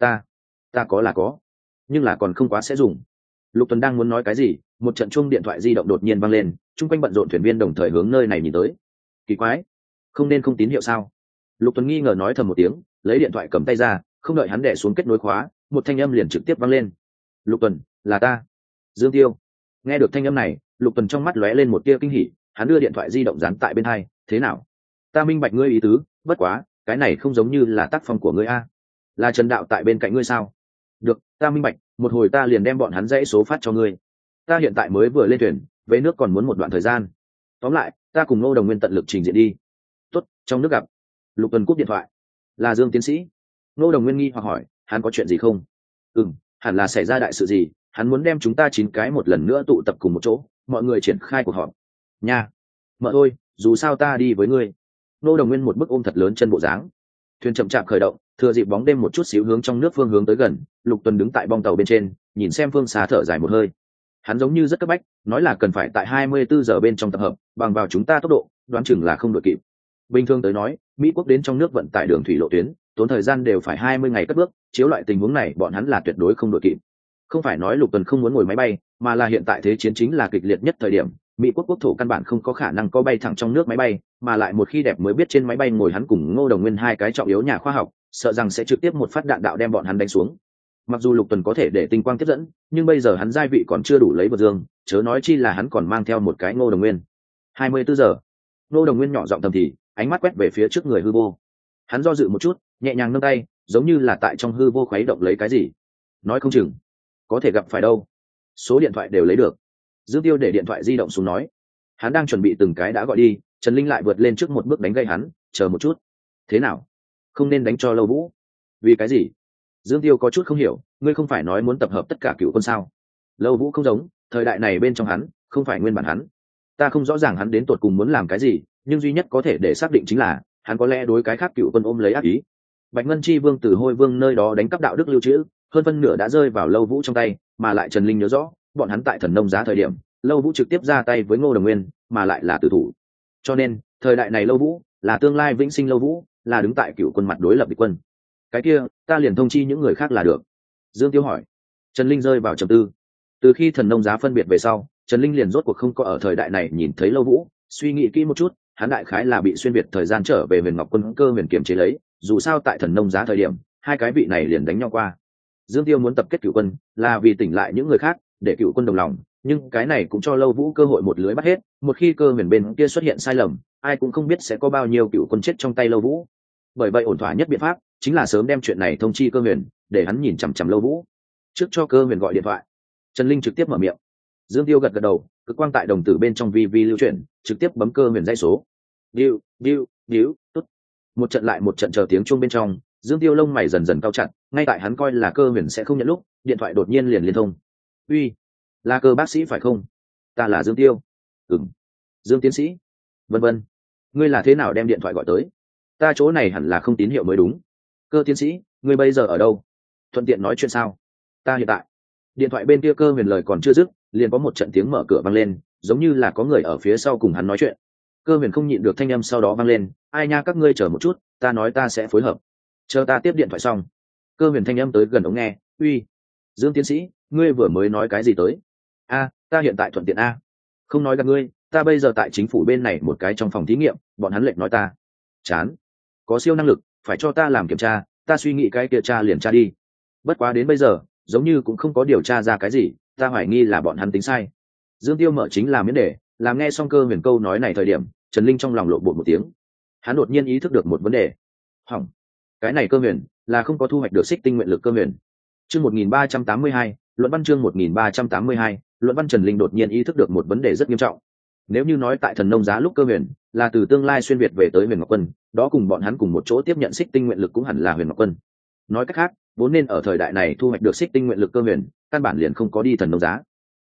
A: Ta có là có, nhưng là còn không quá sẽ dùng. Lục Tuần đang muốn nói cái gì, một trận chuông điện thoại di động đột nhiên vang lên, chung quanh bận rộn thuyền viên đồng thời hướng nơi này nhìn tới. Kỳ quái, không nên không tín hiệu sao? Lục Tuần nghi ngờ nói thầm một tiếng, lấy điện thoại cầm tay ra, không đợi hắn đè xuống kết nối khóa, một thanh âm liền trực tiếp vang lên. Lục Tuần, là ta, Dương Tiêu. Nghe được thanh âm này, Lục Tuần trong mắt lóe lên một tia kinh hỉ, hắn đưa điện thoại di động dán tại bên hai, thế nào? Ta minh bạch ngươi ý tứ, bất quá, cái này không giống như là tác phong của ngươi a. Là Trần Đạo tại bên cạnh ngươi sao? Được, ta minh bạch, một hồi ta liền đem bọn hắn dãy số phát cho ngươi. Ta hiện tại mới vừa lên thuyền, về nước còn muốn một đoạn thời gian. Tóm lại, ta cùng Ngô Đồng Nguyên tận lực trình diện đi. Tốt, trong nước gặp. Lục Tuần cúp điện thoại. Là Dương tiến sĩ. Ngô Đồng Nguyên nghi hoặc hỏi, hắn có chuyện gì không? Hẳn là xảy ra đại sự gì, hắn muốn đem chúng ta 9 cái một lần nữa tụ tập cùng một chỗ, mọi người triển khai cuộc họp. Nha, mợ thôi, dù sao ta đi với ngươi. Ngô Đồng Nguyên một bức ôm thật lớn chân bộ dáng. Thuyền chậm chạp khởi động, thừa dịp bóng đêm một chút xíu hướng trong nước phương hướng tới gần. Lục Tuần đứng tại bong tàu bên trên, nhìn xem phương xa thở dài một hơi. Hắn giống như rất cấp bách, nói là cần phải tại 24 giờ bên trong tập hợp, bằng vào chúng ta tốc độ, đoán chừng là không đội kịp. Bình thường tới nói, Mỹ quốc đến trong nước vận tải đường thủy lộ tuyến, tốn thời gian đều phải 20 ngày cất bước, chiếu loại tình huống này bọn hắn là tuyệt đối không đội kịp. Không phải nói Lục Tuần không muốn ngồi máy bay, mà là hiện tại thế chiến chính là kịch liệt nhất thời điểm, Mỹ quốc quốc thổ căn bản không có khả năng có bay thẳng trong nước máy bay, mà lại một khi đẹp mới biết trên máy bay ngồi hắn cùng Ngô Đồng Nguyên hai cái trọng yếu nhà khoa học, sợ rằng sẽ trực tiếp một phát đạn đạo đem bọn hắn đánh xuống. Mặc dù Lục Tuần có thể để tinh quang tiếp dẫn, nhưng bây giờ hắn giai vị còn chưa đủ lấy vượt dương, chớ nói chi là hắn còn mang theo một cái Ngô Đồng Nguyên. 24 giờ. Ngô Đồng Nguyên nhỏ giọng thầm thì, ánh mắt quét về phía trước người hư vô. Hắn do dự một chút, nhẹ nhàng nâng tay, giống như là tại trong hư vô khuấy động lấy cái gì. Nói không chừng có thể gặp phải đâu. Số điện thoại đều lấy được. Dương Tiêu để điện thoại di động xuống nói, hắn đang chuẩn bị từng cái đã gọi đi, Trần Linh lại vượt lên trước một bước đánh gây hắn, chờ một chút. Thế nào? Không nên đánh cho Lâu Vũ. Vì cái gì? Dương Tiêu có chút không hiểu, ngươi không phải nói muốn tập hợp tất cả cựu quân sao? Lâu Vũ không giống, thời đại này bên trong hắn, không phải nguyên bản hắn. Ta không rõ ràng hắn đến tột cùng muốn làm cái gì, nhưng duy nhất có thể để xác định chính là, hắn có lẽ đối cái khác cựu quân ôm lấy ác ý. Bạch Ngân Chi Vương từ Hôi Vương nơi đó đánh cắp đạo đức lưu trữ, hơn phân nửa đã rơi vào Lâu Vũ trong tay, mà lại Trần Linh nhớ rõ, bọn hắn tại Thần Nông Giá thời điểm, Lâu Vũ trực tiếp ra tay với Ngô Đồng Nguyên, mà lại là tử thủ. Cho nên, thời đại này Lâu Vũ là tương lai vĩnh sinh Lâu Vũ, là đứng tại cựu quân mặt đối lập địch quân. Cái kia, ta liền thông chi những người khác là được. Dương Tiêu hỏi. Trần Linh rơi vào trầm tư. Từ khi Thần Nông Giá phân biệt về sau, Trần Linh liền rốt cuộc không có ở thời đại này nhìn thấy Lâu Vũ, suy nghĩ kỹ một chút, hắn đại khái là bị xuyên việt thời gian trở về Huyền Ngọc Quân Cơ Huyền kiềm chế lấy, dù sao tại Thần Nông Giá thời điểm, hai cái vị này liền đánh nhau qua. Dương Tiêu muốn tập kết cựu quân, là vì tỉnh lại những người khác, để cựu quân đồng lòng, nhưng cái này cũng cho Lâu Vũ cơ hội một lưới bắt hết, một khi Cơ Huyền bên kia xuất hiện sai lầm, ai cũng không biết sẽ có bao nhiêu cựu quân chết trong tay Lâu Vũ. Bởi vậy ổn thỏa nhất biện pháp chính là sớm đem chuyện này thông chi Cơ Huyền, để hắn nhìn chằm chằm Lâu Vũ. Trước cho Cơ Huyền gọi điện thoại, Trần Linh trực tiếp mở miệng. Dương Tiêu gật gật đầu, cực quang tại đồng tử bên trong vi lưu chuyển, trực tiếp bấm Cơ Huyền dãy số. Điu, tốt. Một trận lại một trận chờ tiếng chuông bên trong, Dương Tiêu lông mày dần dần cao chặt, ngay tại hắn coi là Cơ Huyền sẽ không nhận lúc, điện thoại đột nhiên liền liên thông. Uy, là Cơ bác sĩ phải không? Ta là Dương Tiêu. Ừm. Dương tiến sĩ. Vân vân. Ngươi là thế nào đem điện thoại gọi tới? Ta chỗ này hẳn là không tín hiệu mới đúng. Cơ tiến sĩ, ngươi bây giờ ở đâu? Thuận tiện nói chuyện sao? Ta hiện tại. Điện thoại bên kia Cơ Huyền lời còn chưa dứt, liền có một trận tiếng mở cửa vang lên, giống như là có người ở phía sau cùng hắn nói chuyện. Cơ Huyền không nhịn được thanh âm sau đó vang lên, ai nha, các ngươi chờ một chút, ta nói ta sẽ phối hợp. Chờ ta tiếp điện thoại xong. Cơ Huyền thanh âm tới gần ống nghe. Uy, Dương tiến sĩ, ngươi vừa mới nói cái gì tới? A, ta hiện tại thuận tiện a. Không nói gặp ngươi, ta bây giờ tại chính phủ bên này một cái trong phòng thí nghiệm, bọn hắn lệnh nói ta chán, có siêu năng lực, phải cho ta làm kiểm tra, ta suy nghĩ cái kia tra liền tra đi. Bất quá đến bây giờ, giống như cũng không có điều tra ra cái gì, ta hoài nghi là bọn hắn tính sai. Dương Tiêu mở chính là miễn đề, làm nghe xong Cơ Huyền câu nói này thời điểm, Trần Linh trong lòng lộn bột một tiếng. Hắn đột nhiên ý thức được một vấn đề. Hỏng, cái này Cơ Huyền là không có thu hoạch được xích tinh nguyện lực Cơ Huyền. Chương 1382, luận văn chương 1382, luận văn. Trần Linh đột nhiên ý thức được một vấn đề rất nghiêm trọng. Nếu như nói tại Thần Nông Giá lúc Cơ Huyền là từ tương lai xuyên việt về tới Huyền Ngọc Quân, đó cùng bọn hắn cùng một chỗ tiếp nhận xích tinh nguyện lực cũng hẳn là Huyền Ngọc Quân. Nói cách khác, vốn nên ở thời đại này thu hoạch được xích tinh nguyện lực Cơ Huyền, căn bản liền không có đi Thần Nông Giá.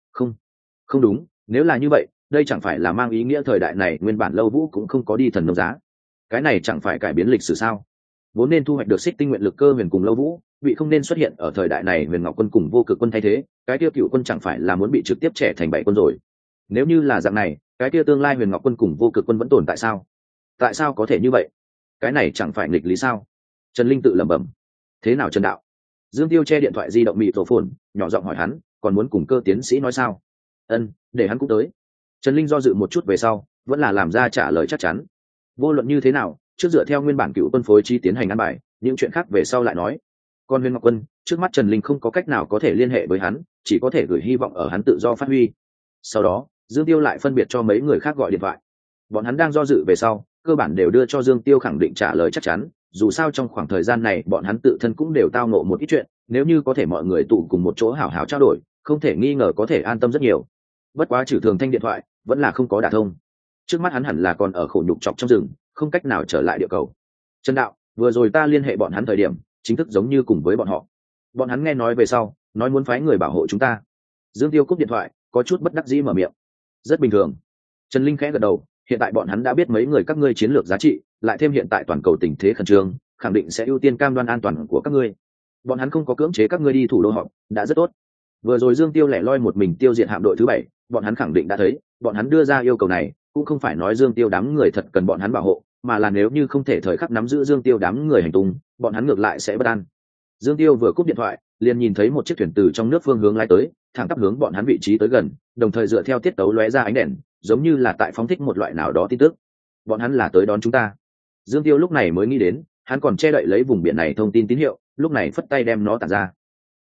A: Không đúng, nếu là như vậy, đây chẳng phải là mang ý nghĩa thời đại này nguyên bản Lâu Vũ cũng không có đi Thần Nông Giá. Cái này chẳng phải cải biến lịch sử sao? Vốn nên thu hoạch được xích tinh nguyện lực Cơ Huyền cùng Lâu Vũ, bị không nên xuất hiện ở thời đại này Huyền Ngọc Quân cùng Vô Cực Quân thay thế, cái kia cựu quân chẳng phải là muốn bị trực tiếp trẻ thành 7 quân rồi? Nếu như là dạng này, cái kia tương lai Huyền Ngọc Quân cùng Vô Cực Quân vẫn tồn tại sao? Tại sao có thể như vậy? Cái này chẳng phải nghịch lý sao? Trần Linh tự lẩm bẩm. Thế nào Trần đạo? Dương Tiêu che điện thoại di động mịt rổ phồn, nhỏ giọng hỏi hắn, còn muốn cùng Cơ tiến sĩ nói sao? Để hắn cũng tới. Trần Linh do dự một chút về sau, vẫn là làm ra trả lời chắc chắn. Vô luận như thế nào, trước dựa theo nguyên bản cựu quân phối chi tiến hành ăn bài, những chuyện khác về sau lại nói. Còn Huyền Ngọc Quân, trước mắt Trần Linh không có cách nào có thể liên hệ với hắn, chỉ có thể gửi hy vọng ở hắn tự do phát huy. Sau đó, Dương Tiêu lại phân biệt cho mấy người khác gọi điện thoại. Bọn hắn đang do dự về sau, cơ bản đều đưa cho Dương Tiêu khẳng định trả lời chắc chắn, dù sao trong khoảng thời gian này bọn hắn tự thân cũng đều tao ngộ một ít chuyện, nếu như có thể mọi người tụ cùng một chỗ hảo hảo trao đổi, không thể nghi ngờ có thể an tâm rất nhiều. Bất quá Trử Thường Thanh điện thoại vẫn là không có đả thông. Trước mắt hắn hẳn là còn ở khổ nhục chọc trong rừng, không cách nào trở lại địa cầu. Trần đạo, vừa rồi ta liên hệ bọn hắn thời điểm, chính thức giống như cùng với bọn họ. Bọn hắn nghe nói về sau, nói muốn phái người bảo hộ chúng ta. Dương Tiêu cúp điện thoại, có chút bất đắc dĩ mở miệng. Rất bình thường. Trần Linh khẽ gật đầu, hiện tại bọn hắn đã biết mấy người các ngươi chiến lược giá trị, lại thêm hiện tại toàn cầu tình thế khẩn trương, khẳng định sẽ ưu tiên cam đoan an toàn của các ngươi. Bọn hắn không có cưỡng chế các ngươi đi thủ đô họp, đã rất tốt. Vừa rồi Dương Tiêu lẻ loi một mình tiêu diệt hạm đội thứ 7, bọn hắn khẳng định đã thấy, bọn hắn đưa ra yêu cầu này, cũng không phải nói Dương Tiêu đám người thật cần bọn hắn bảo hộ, mà là nếu như không thể thời khắc nắm giữ Dương Tiêu đám người hành tung, bọn hắn ngược lại sẽ bất an. Dương Tiêu vừa cúp điện thoại, liền nhìn thấy một chiếc thuyền từ trong nước phương hướng lái tới, thẳng tắp hướng bọn hắn vị trí tới gần, đồng thời dựa theo tiết tấu lóe ra ánh đèn, giống như là tại phóng thích một loại nào đó tin tức. Bọn hắn là tới đón chúng ta. Dương Tiêu lúc này mới nghĩ đến, hắn còn che đậy lấy vùng biển này thông tin tín hiệu, lúc này phất tay đem nó tản ra.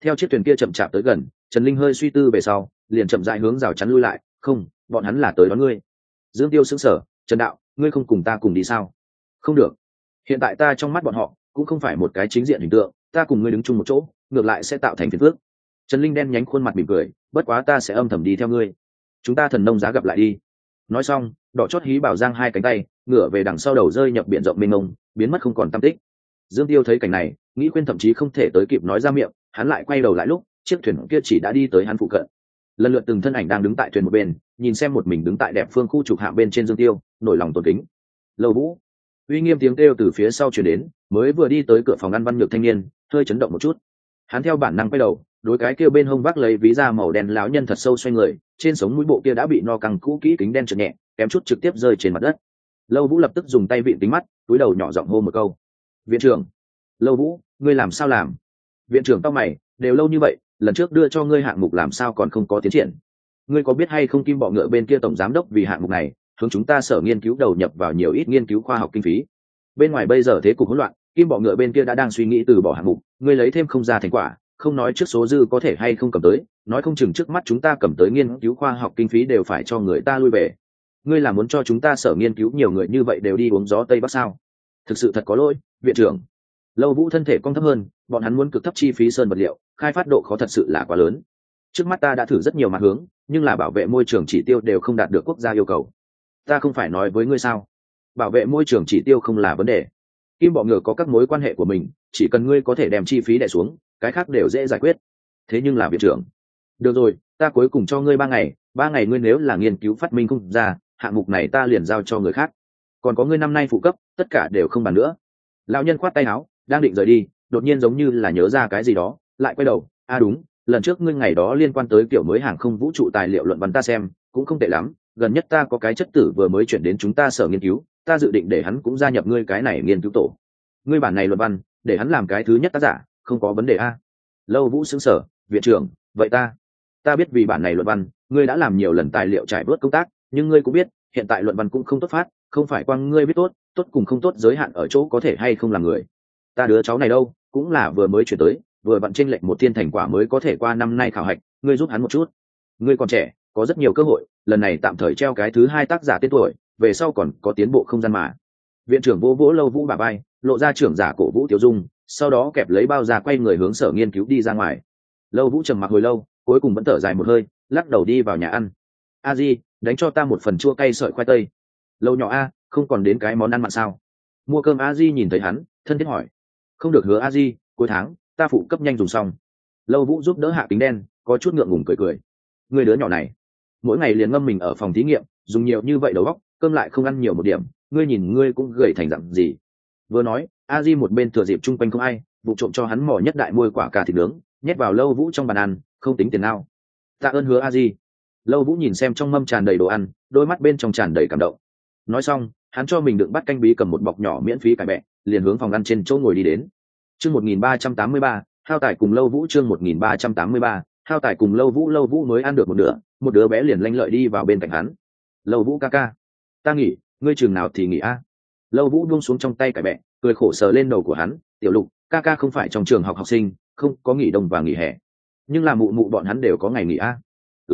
A: Theo chiếc thuyền kia chậm chạp tới gần, Trần Linh hơi suy tư về sau liền chậm rãi hướng rào chắn lui lại. Không, bọn hắn là tới đón ngươi. Dương Tiêu sững sờ. Trần đạo, ngươi không cùng ta cùng đi sao? Không được, hiện tại ta trong mắt bọn họ cũng không phải một cái chính diện hình tượng, ta cùng ngươi đứng chung một chỗ ngược lại sẽ tạo thành phiền phức. Trần Linh đen nhánh khuôn mặt mỉm cười, bất quá ta sẽ âm thầm đi theo ngươi, chúng ta thần nông giá gặp lại đi. Nói xong, đỏ chót hí bảo giang hai cánh tay ngửa về đằng sau đầu rơi nhập biển rộng mênh mông, biến mất không còn tăm tích. Dương Tiêu thấy cảnh này, nghĩ khuyên thậm chí không thể tới kịp nói ra miệng, hắn lại quay đầu lại lúc chiếc thuyền kia chỉ đã đi tới hắn phụ cận. Lần lượt từng thân ảnh đang đứng tại thuyền một bên, nhìn xem một mình đứng tại đẹp phương khu trục hạng bên trên Dương Tiêu, nổi lòng tôn kính. Lâu Vũ, uy nghiêm tiếng kêu từ phía sau truyền đến, mới vừa đi tới cửa phòng ăn văn nhược thanh niên hơi chấn động một chút. Hắn theo bản năng quay đầu, đối cái kia bên hông vác lấy ví da màu đen lão nhân thật sâu xoay người, trên sống mũi bộ kia đã bị no căng cũ kỹ kính đen trượt nhẹ, kém chút trực tiếp rơi trên mặt đất. Lâu Vũ lập tức dùng tay vịn kính mắt, cúi đầu nhỏ giọng hô một câu: viện trưởng. Lâu Vũ, ngươi làm sao làm? Viện trưởng tao mày, đều lâu như vậy, lần trước đưa cho ngươi hạng mục làm sao còn không có tiến triển? Ngươi có biết hay không Kim Bọ Ngựa bên kia tổng giám đốc vì hạng mục này hướng chúng ta sở nghiên cứu đầu nhập vào nhiều ít nghiên cứu khoa học kinh phí. Bên ngoài bây giờ thế cục hỗn loạn, Kim Bọ Ngựa bên kia đã đang suy nghĩ từ bỏ hạng mục, ngươi lấy thêm không ra thành quả, không nói trước số dư có thể hay không cầm tới, nói không chừng trước mắt chúng ta cầm tới nghiên cứu khoa học kinh phí đều phải cho người ta lui về. Ngươi là muốn cho chúng ta sở nghiên cứu nhiều người như vậy đều đi uống gió tây bắc sao? Thực sự thật có lỗi, viện trưởng. Lâu Vũ thân thể cong thấp hơn, bọn hắn muốn cực thấp chi phí sơn vật liệu, khai phát độ khó thật sự là quá lớn. Trước mắt ta đã thử rất nhiều mặt hướng, nhưng là bảo vệ môi trường chỉ tiêu đều không đạt được quốc gia yêu cầu. Ta không phải nói với ngươi sao? Bảo vệ môi trường chỉ tiêu không là vấn đề. Kim Bọ Ngựa có các mối quan hệ của mình, chỉ cần ngươi có thể đem chi phí đè xuống, cái khác đều dễ giải quyết. Thế nhưng là viện trưởng. Được rồi, ta cuối cùng cho ngươi 3 ngày ngươi nếu là nghiên cứu phát minh không ra, hạng mục này ta liền giao cho người khác. Còn có ngươi năm nay phụ cấp, tất cả đều không bàn nữa. Lão nhân khoát tay áo, đang định rời đi, đột nhiên giống như là nhớ ra cái gì đó, lại quay đầu. Đúng, lần trước ngươi ngày đó liên quan tới kiểu mới hàng không vũ trụ tài liệu luận văn ta xem, cũng không tệ lắm. Gần nhất ta có cái chất tử vừa mới chuyển đến chúng ta sở nghiên cứu, ta dự định để hắn cũng gia nhập ngươi cái này nghiên cứu tổ. Ngươi bản này luận văn, để hắn làm cái thứ nhất tác giả, không có vấn đề a? Lâu Vũ sững sờ, viện trưởng, vậy ta biết vì bản này luận văn, ngươi đã làm nhiều lần tài liệu trải bớt công tác, nhưng ngươi cũng biết, hiện tại luận văn cũng không tốt phát, không phải quang ngươi biết tốt, tốt cùng không tốt giới hạn ở chỗ có thể hay không làm người. Ta đứa cháu này đâu, cũng là vừa mới chuyển tới, vừa vặn chênh lệch một thiên thành quả mới có thể qua năm nay khảo hạch, ngươi giúp hắn một chút. Ngươi còn trẻ, có rất nhiều cơ hội, lần này tạm thời treo cái thứ hai tác giả tên tuổi, về sau còn có tiến bộ không gian mà. Viện trưởng vỗ vỗ Lâu Vũ bả vai, lộ ra trưởng giả cổ vũ tiểu dung, sau đó kẹp lấy bao ra quay người hướng sở nghiên cứu đi ra ngoài. Lâu Vũ trầm mặc hồi lâu, cuối cùng vẫn thở dài một hơi, lắc đầu đi vào nhà ăn. A Di, đánh cho ta một phần chua cay sợi khoai tây. Lâu nhỏ a, không còn đến cái món ăn mặn sao? Mua cơm. A Di nhìn thấy hắn, thân thiết hỏi. Không được hứa A Di, cuối tháng ta phụ cấp nhanh dùng xong. Lâu Vũ giúp đỡ hạ kính đen, có chút ngượng ngùng cười. Người đứa nhỏ này, mỗi ngày liền ngâm mình ở phòng thí nghiệm, dùng nhiều như vậy đầu óc, cơm lại không ăn nhiều một điểm, ngươi nhìn ngươi cũng gầy thành dặn gì. Vừa nói, A Di một bên thừa dịp chung quanh không ai, vụ trộm cho hắn mỏ nhất đại môi quả cà thịt nướng, nhét vào Lâu Vũ trong bàn ăn, không tính tiền nào. Tạ ơn hứa A Di. Lâu Vũ nhìn xem trong mâm tràn đầy đồ ăn, đôi mắt bên trong tràn đầy cảm động. Nói xong, hắn cho mình đựng bát canh bí cầm một bọc nhỏ miễn phí cải bẹ, liền hướng phòng ăn trên chỗ ngồi đi đến. Chương 1383, Hao Tài cùng Lâu Vũ. Chương 1383, Hao Tài cùng Lâu Vũ. Lâu Vũ mới ăn được một nửa, một đứa bé liền lanh lợi đi vào bên cạnh hắn. Lâu Vũ ca ca, ta nghỉ, ngươi chừng nào thì nghỉ a? Lâu Vũ buông xuống trong tay cải bẹ, cười khổ sờ lên đầu của hắn. Tiểu Lục, ca ca không phải trong trường học học sinh, không có nghỉ đông và nghỉ hè, nhưng là mụ mụ bọn hắn đều có ngày nghỉ a.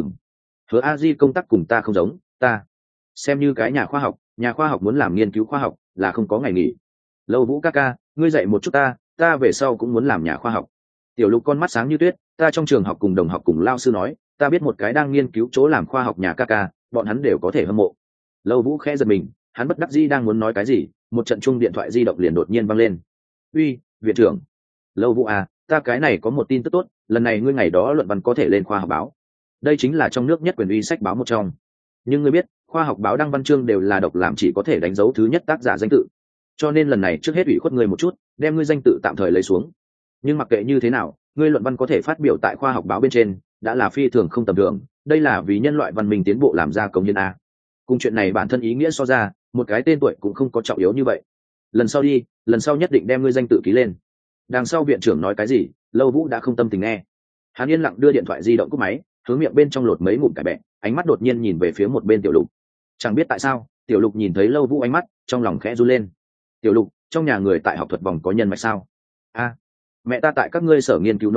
A: Hứa A Di công tác cùng ta không giống, ta xem như cái nhà khoa học muốn làm nghiên cứu khoa học là không có ngày nghỉ. Lâu Vũ ca ca, ngươi dạy một chút ta về sau cũng muốn làm nhà khoa học. Tiểu Lục con mắt sáng như tuyết, ta trong trường học cùng đồng học cùng lao sư nói, ta biết một cái đang nghiên cứu chỗ làm khoa học nhà ca ca, bọn hắn đều có thể hâm mộ. Lâu Vũ khẽ giật mình, hắn bất đắc dĩ đang muốn nói cái gì, một trận chuông điện thoại di động liền đột nhiên vang lên. Uy, viện trưởng. Lâu Vũ à, ta cái này có một tin tức tốt, lần này ngươi ngày đó luận văn có thể lên khoa học báo. Đây chính là trong nước nhất quyền uy sách báo một trong. Nhưng ngươi biết, khoa học báo đăng văn chương đều là độc làm, chỉ có thể đánh dấu thứ nhất tác giả danh tự. Cho nên lần này trước hết ủy khuất ngươi một chút, đem ngươi danh tự tạm thời lấy xuống. Nhưng mặc kệ như thế nào, ngươi luận văn có thể phát biểu tại khoa học báo bên trên, đã là phi thường không tầm thường, đây là vì nhân loại văn minh tiến bộ làm ra công hiến a. Cùng chuyện này bản thân ý nghĩa so ra, một cái tên tuổi cũng không có trọng yếu như vậy. Lần sau đi, lần sau nhất định đem ngươi danh tự ký lên. Đằng sau viện trưởng nói cái gì, Lâu Vũ đã không tâm tình nghe. Hắn yên lặng đưa điện thoại di động cúp máy, hướng miệng bên trong lột mấy ngụm cải bẹ, ánh mắt đột nhiên nhìn về phía một bên Tiểu Lục. Chẳng biết tại sao, Tiểu Lục nhìn thấy Lâu Vũ ánh mắt, trong lòng khẽ run lên. Tiểu Lục, trong nhà người tại học thuật vòng có nhân mạch sao? Mẹ ta tại các ngươi sở nghiên cứu nấu cơm,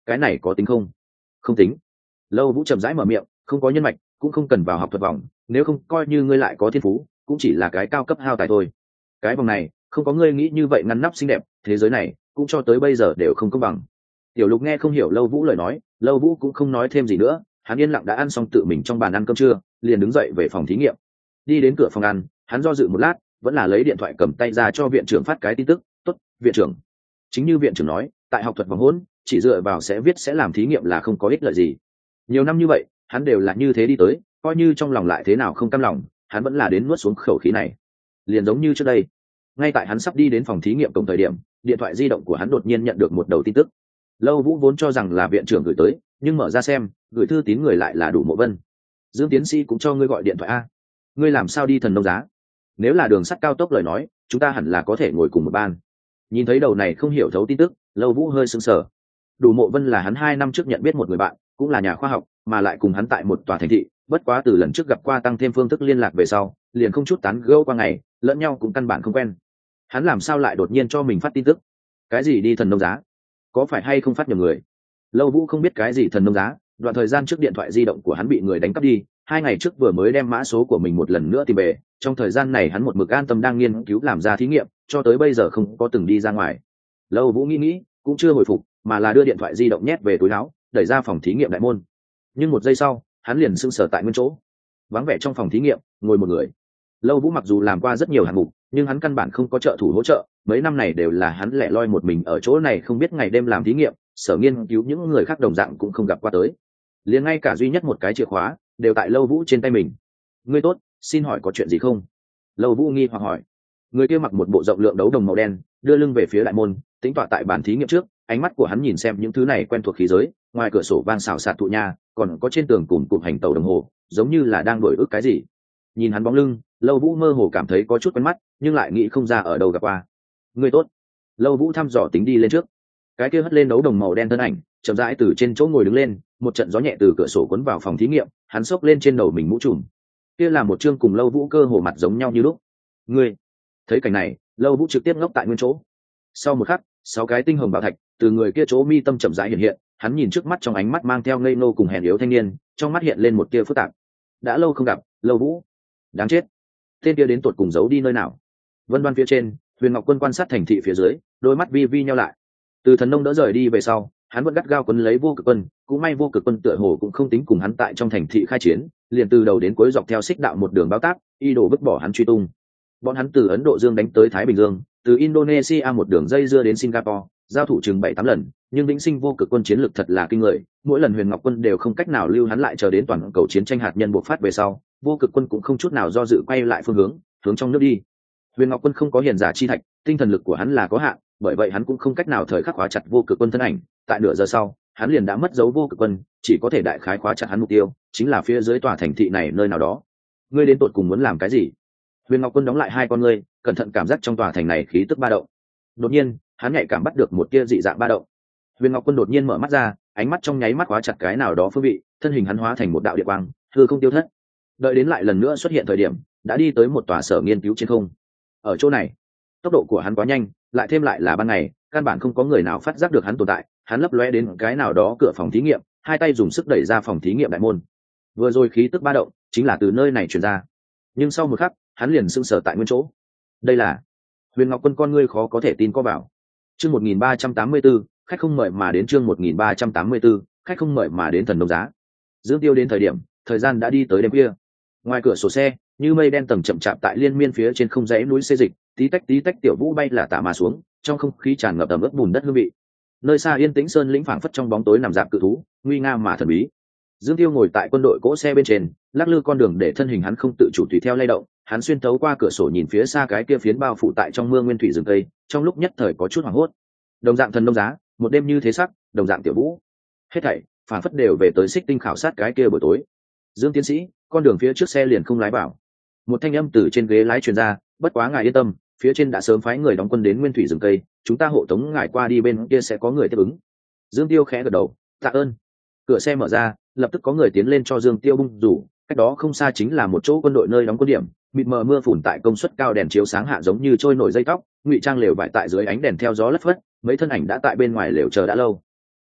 A: cái này có tính không? Không tính. Lâu Vũ chậm rãi mở miệng, không có nhân mạch cũng không cần vào học thuật vòng, nếu không coi như ngươi lại có thiên phú cũng chỉ là cái cao cấp hao tài thôi. Cái vòng này không có ngươi nghĩ như vậy ngăn nắp xinh đẹp, thế giới này cũng cho tới bây giờ đều không công bằng. Tiểu Lục nghe không hiểu Lâu Vũ lời nói, Lâu Vũ cũng không nói thêm gì nữa, hắn yên lặng đã ăn xong tự mình trong bàn ăn cơm trưa, liền đứng dậy về phòng thí nghiệm. Đi đến cửa phòng ăn, hắn do dự một lát, vẫn là lấy điện thoại cầm tay ra cho viện trưởng phát cái tin tức. Tốt, viện trưởng. Chính như viện trưởng nói, tại học thuật vòng hỗn, chỉ dựa vào sẽ viết sẽ làm thí nghiệm là không có ích lợi gì. Nhiều năm như vậy, hắn đều là như thế đi tới, coi như trong lòng lại thế nào không cam lòng, hắn vẫn là đến nuốt xuống khẩu khí này. Liền giống như trước đây, ngay tại hắn sắp đi đến phòng thí nghiệm cổng thời điểm, điện thoại di động của hắn đột nhiên nhận được một đầu tin tức. Lâu Vũ vốn cho rằng là viện trưởng gửi tới, nhưng mở ra xem, gửi thư tín người lại là Đủ Mộ Vân. Dương tiến sĩ cũng cho ngươi gọi điện thoại a. Ngươi làm sao đi Thần Nông Giá? Nếu là đường sắt cao tốc lời nói, chúng ta hẳn là có thể ngồi cùng một ban. Nhìn thấy đầu này không hiểu thấu tin tức, Lâu Vũ hơi sững sờ. Đủ Mộ Vân là hắn 2 năm trước nhận biết một người bạn, cũng là nhà khoa học, mà lại cùng hắn tại một tòa thành thị, bất quá từ lần trước gặp qua tăng thêm phương thức liên lạc về sau, liền không chút tán gẫu qua ngày, lẫn nhau cũng căn bản không quen. Hắn làm sao lại đột nhiên cho mình phát tin tức? Cái gì đi Thần Nông Giá? Có phải hay không phát nhầm người? Lâu Vũ không biết cái gì Thần Nông Giá, đoạn thời gian trước điện thoại di động của hắn bị người đánh cắp đi, 2 ngày trước vừa mới đem mã số của mình một lần nữa tìm về, trong thời gian này hắn một mực an tâm đang nghiên cứu làm ra thí nghiệm, cho tới bây giờ không có từng đi ra ngoài. Lâu Vũ nghĩ, cũng chưa hồi phục, mà là đưa điện thoại di động nhét về túi áo, đẩy ra phòng thí nghiệm đại môn. Nhưng một giây sau, hắn liền sững sờ tại nguyên chỗ. Vắng vẻ trong phòng thí nghiệm, ngồi một người. Lâu Vũ mặc dù làm qua rất nhiều hạng mục, nhưng hắn căn bản không có trợ thủ hỗ trợ, mấy năm này đều là hắn lẻ loi một mình ở chỗ này không biết ngày đêm làm thí nghiệm, sở nghiên cứu những người khác đồng dạng cũng không gặp qua tới. Liền ngay cả duy nhất một cái chìa khóa đều tại Lâu Vũ trên tay mình. Ngươi tốt, xin hỏi có chuyện gì không? Lâu Vũ nghi hoặc hỏi. Người kia mặc một bộ rộng lượng đấu đồng màu đen, đưa lưng về phía đại môn, tính tọa tại bàn thí nghiệm trước, ánh mắt của hắn nhìn xem những thứ này quen thuộc khí giới, ngoài cửa sổ vang xào xạc thụ nha, còn có trên tường cùm cụm hành tàu đồng hồ, giống như là đang đổi ức cái gì. Nhìn hắn bóng lưng, Lâu Vũ mơ hồ cảm thấy có chút quen mắt, nhưng lại nghĩ không ra ở đâu gặp qua. Người tốt. Lâu Vũ thăm dò tính đi lên trước. Cái kia hất lên đấu đồng màu đen thân ảnh, chậm rãi từ trên chỗ ngồi đứng lên, một trận gió nhẹ từ cửa sổ cuốn vào phòng thí nghiệm, hắn xốc lên trên đầu mình mũ trùm. Kia là một chương cùng Lâu Vũ cơ hồ mặt giống nhau như lúc. Ngươi. Thấy cảnh này, Lâu Vũ trực tiếp ngốc tại nguyên chỗ. Sau một khắc, 6 cái tinh hồng bảo thạch từ người kia chỗ mi tâm chậm rãi hiện hiện, hắn nhìn trước mắt trong ánh mắt mang theo ngây ngô cùng hèn yếu thanh niên, trong mắt hiện lên một tia phức tạp. Đã lâu không gặp, Lâu Vũ. Đáng chết. Tên kia đến tuột cùng giấu đi nơi nào? Vân Đoan phía trên, Huyền Ngọc Quân quan sát thành thị phía dưới, đôi mắt vi vi nhau lại. Từ Thần Nông đỡ rời đi về sau, hắn vẫn gắt gao quấn lấy Vô Cực Quân, cũng may Vô Cực Quân tựa hồ cũng không tính cùng hắn tại trong thành thị khai chiến, liền từ đầu đến cuối dọc theo xích đạo một đường bao tác, y đổ vứt bỏ hắn truy tung. Bọn hắn từ Ấn Độ Dương đánh tới Thái Bình Dương, từ Indonesia một đường dây dưa đến Singapore, giao thủ chừng 7-8 lần, nhưng Vĩnh Sinh Vô Cực Quân chiến lược thật là kinh người, mỗi lần Huyền Ngọc Quân đều không cách nào lưu hắn lại, chờ đến toàn cầu chiến tranh hạt nhân bộc phát về sau, Vô Cực Quân cũng không chút nào do dự quay lại phương hướng, hướng trong nước đi. Huyền Ngọc Quân không có hiền giả chi thạch, tinh thần lực của hắn là có hạn, bởi vậy hắn cũng không cách nào thời khắc khóa chặt Vô Cực Quân thân ảnh, tại nửa giờ sau, hắn liền đã mất dấu Vô Cực Quân, chỉ có thể đại khái khóa chặt hắn mục tiêu, chính là phía dưới tòa thành thị này nơi nào đó. Ngươi đến tụt cùng muốn làm cái gì? Huyền Ngọc Quân đóng lại hai con ngươi, cẩn thận cảm giác trong tòa thành này khí tức ba động. Đột nhiên, hắn nhạy cảm bắt được một tia dị dạng ba động. Huyền Ngọc Quân đột nhiên mở mắt ra, ánh mắt trong nháy mắt khóa chặt cái nào đó phương vị, thân hình hắn hóa thành một đạo địa quang, hư không tiêu thất. Đợi đến lại lần nữa xuất hiện thời điểm, đã đi tới một tòa sở nghiên cứu trên không. Ở chỗ này, tốc độ của hắn quá nhanh, lại thêm lại là ban ngày, căn bản không có người nào phát giác được hắn tồn tại. Hắn lấp lóe đến cái nào đó cửa phòng thí nghiệm, hai tay dùng sức đẩy ra phòng thí nghiệm đại môn. Vừa rồi khí tức ba động chính là từ nơi này truyền ra, nhưng sau một khắc, hắn liền sững sờ tại nguyên chỗ. Đây là Huyền Ngọc Quân, con ngươi khó có thể tin có bảo. Chương 1384, khách không mời mà đến. Chương 1384, khách không mời mà đến. Thần Nông Giá. Dương Tiêu đến thời điểm, thời gian đã đi tới đêm khuya. Ngoài cửa sổ xe, như mây đen tầng chậm chạp tại liên miên phía trên không dãy núi xê dịch, tí tách tiểu vũ bay là tả mà xuống, trong không khí tràn ngập ẩm ướt bùn đất hương vị. Nơi xa yên tĩnh sơn lĩnh phảng phất trong bóng tối nằm dạp cự thú, nguy nga mà thần bí. Dương Tiêu ngồi tại quân đội cỗ xe bên trên, lắc lư con đường để thân hình hắn không tự chủ tùy theo lay động. Hắn xuyên thấu qua cửa sổ nhìn phía xa cái kia phiến bao phủ tại trong mưa nguyên thủy rừng cây, trong lúc nhất thời có chút hoảng hốt. Đồng dạng Thần Nông Giá, một đêm như thế sắc, đồng dạng tiểu vũ, hết thảy phảng phất đều về tới Xích Tinh khảo sát cái kia buổi tối. Dương tiến sĩ, con đường phía trước xe liền không lái vào. Một thanh âm từ trên ghế lái truyền ra, bất quá ngài yên tâm, phía trên đã sớm phái người đóng quân đến nguyên thủy rừng cây, chúng ta hộ tống ngài qua đi, bên kia sẽ có người tiếp ứng. Dương Tiêu khẽ gật đầu, tạ ơn. Cửa xe mở ra, lập tức có người tiến lên cho Dương Tiêu bung rủ, cách đó không xa chính là một chỗ quân đội nơi đóng quân điểm, mịt mờ mưa phùn tại công suất cao, đèn chiếu sáng hạ giống như trôi nổi dây tóc, ngụy trang lều vải tại dưới ánh đèn theo gió lất phất, mấy thân ảnh đã tại bên ngoài lều chờ đã lâu.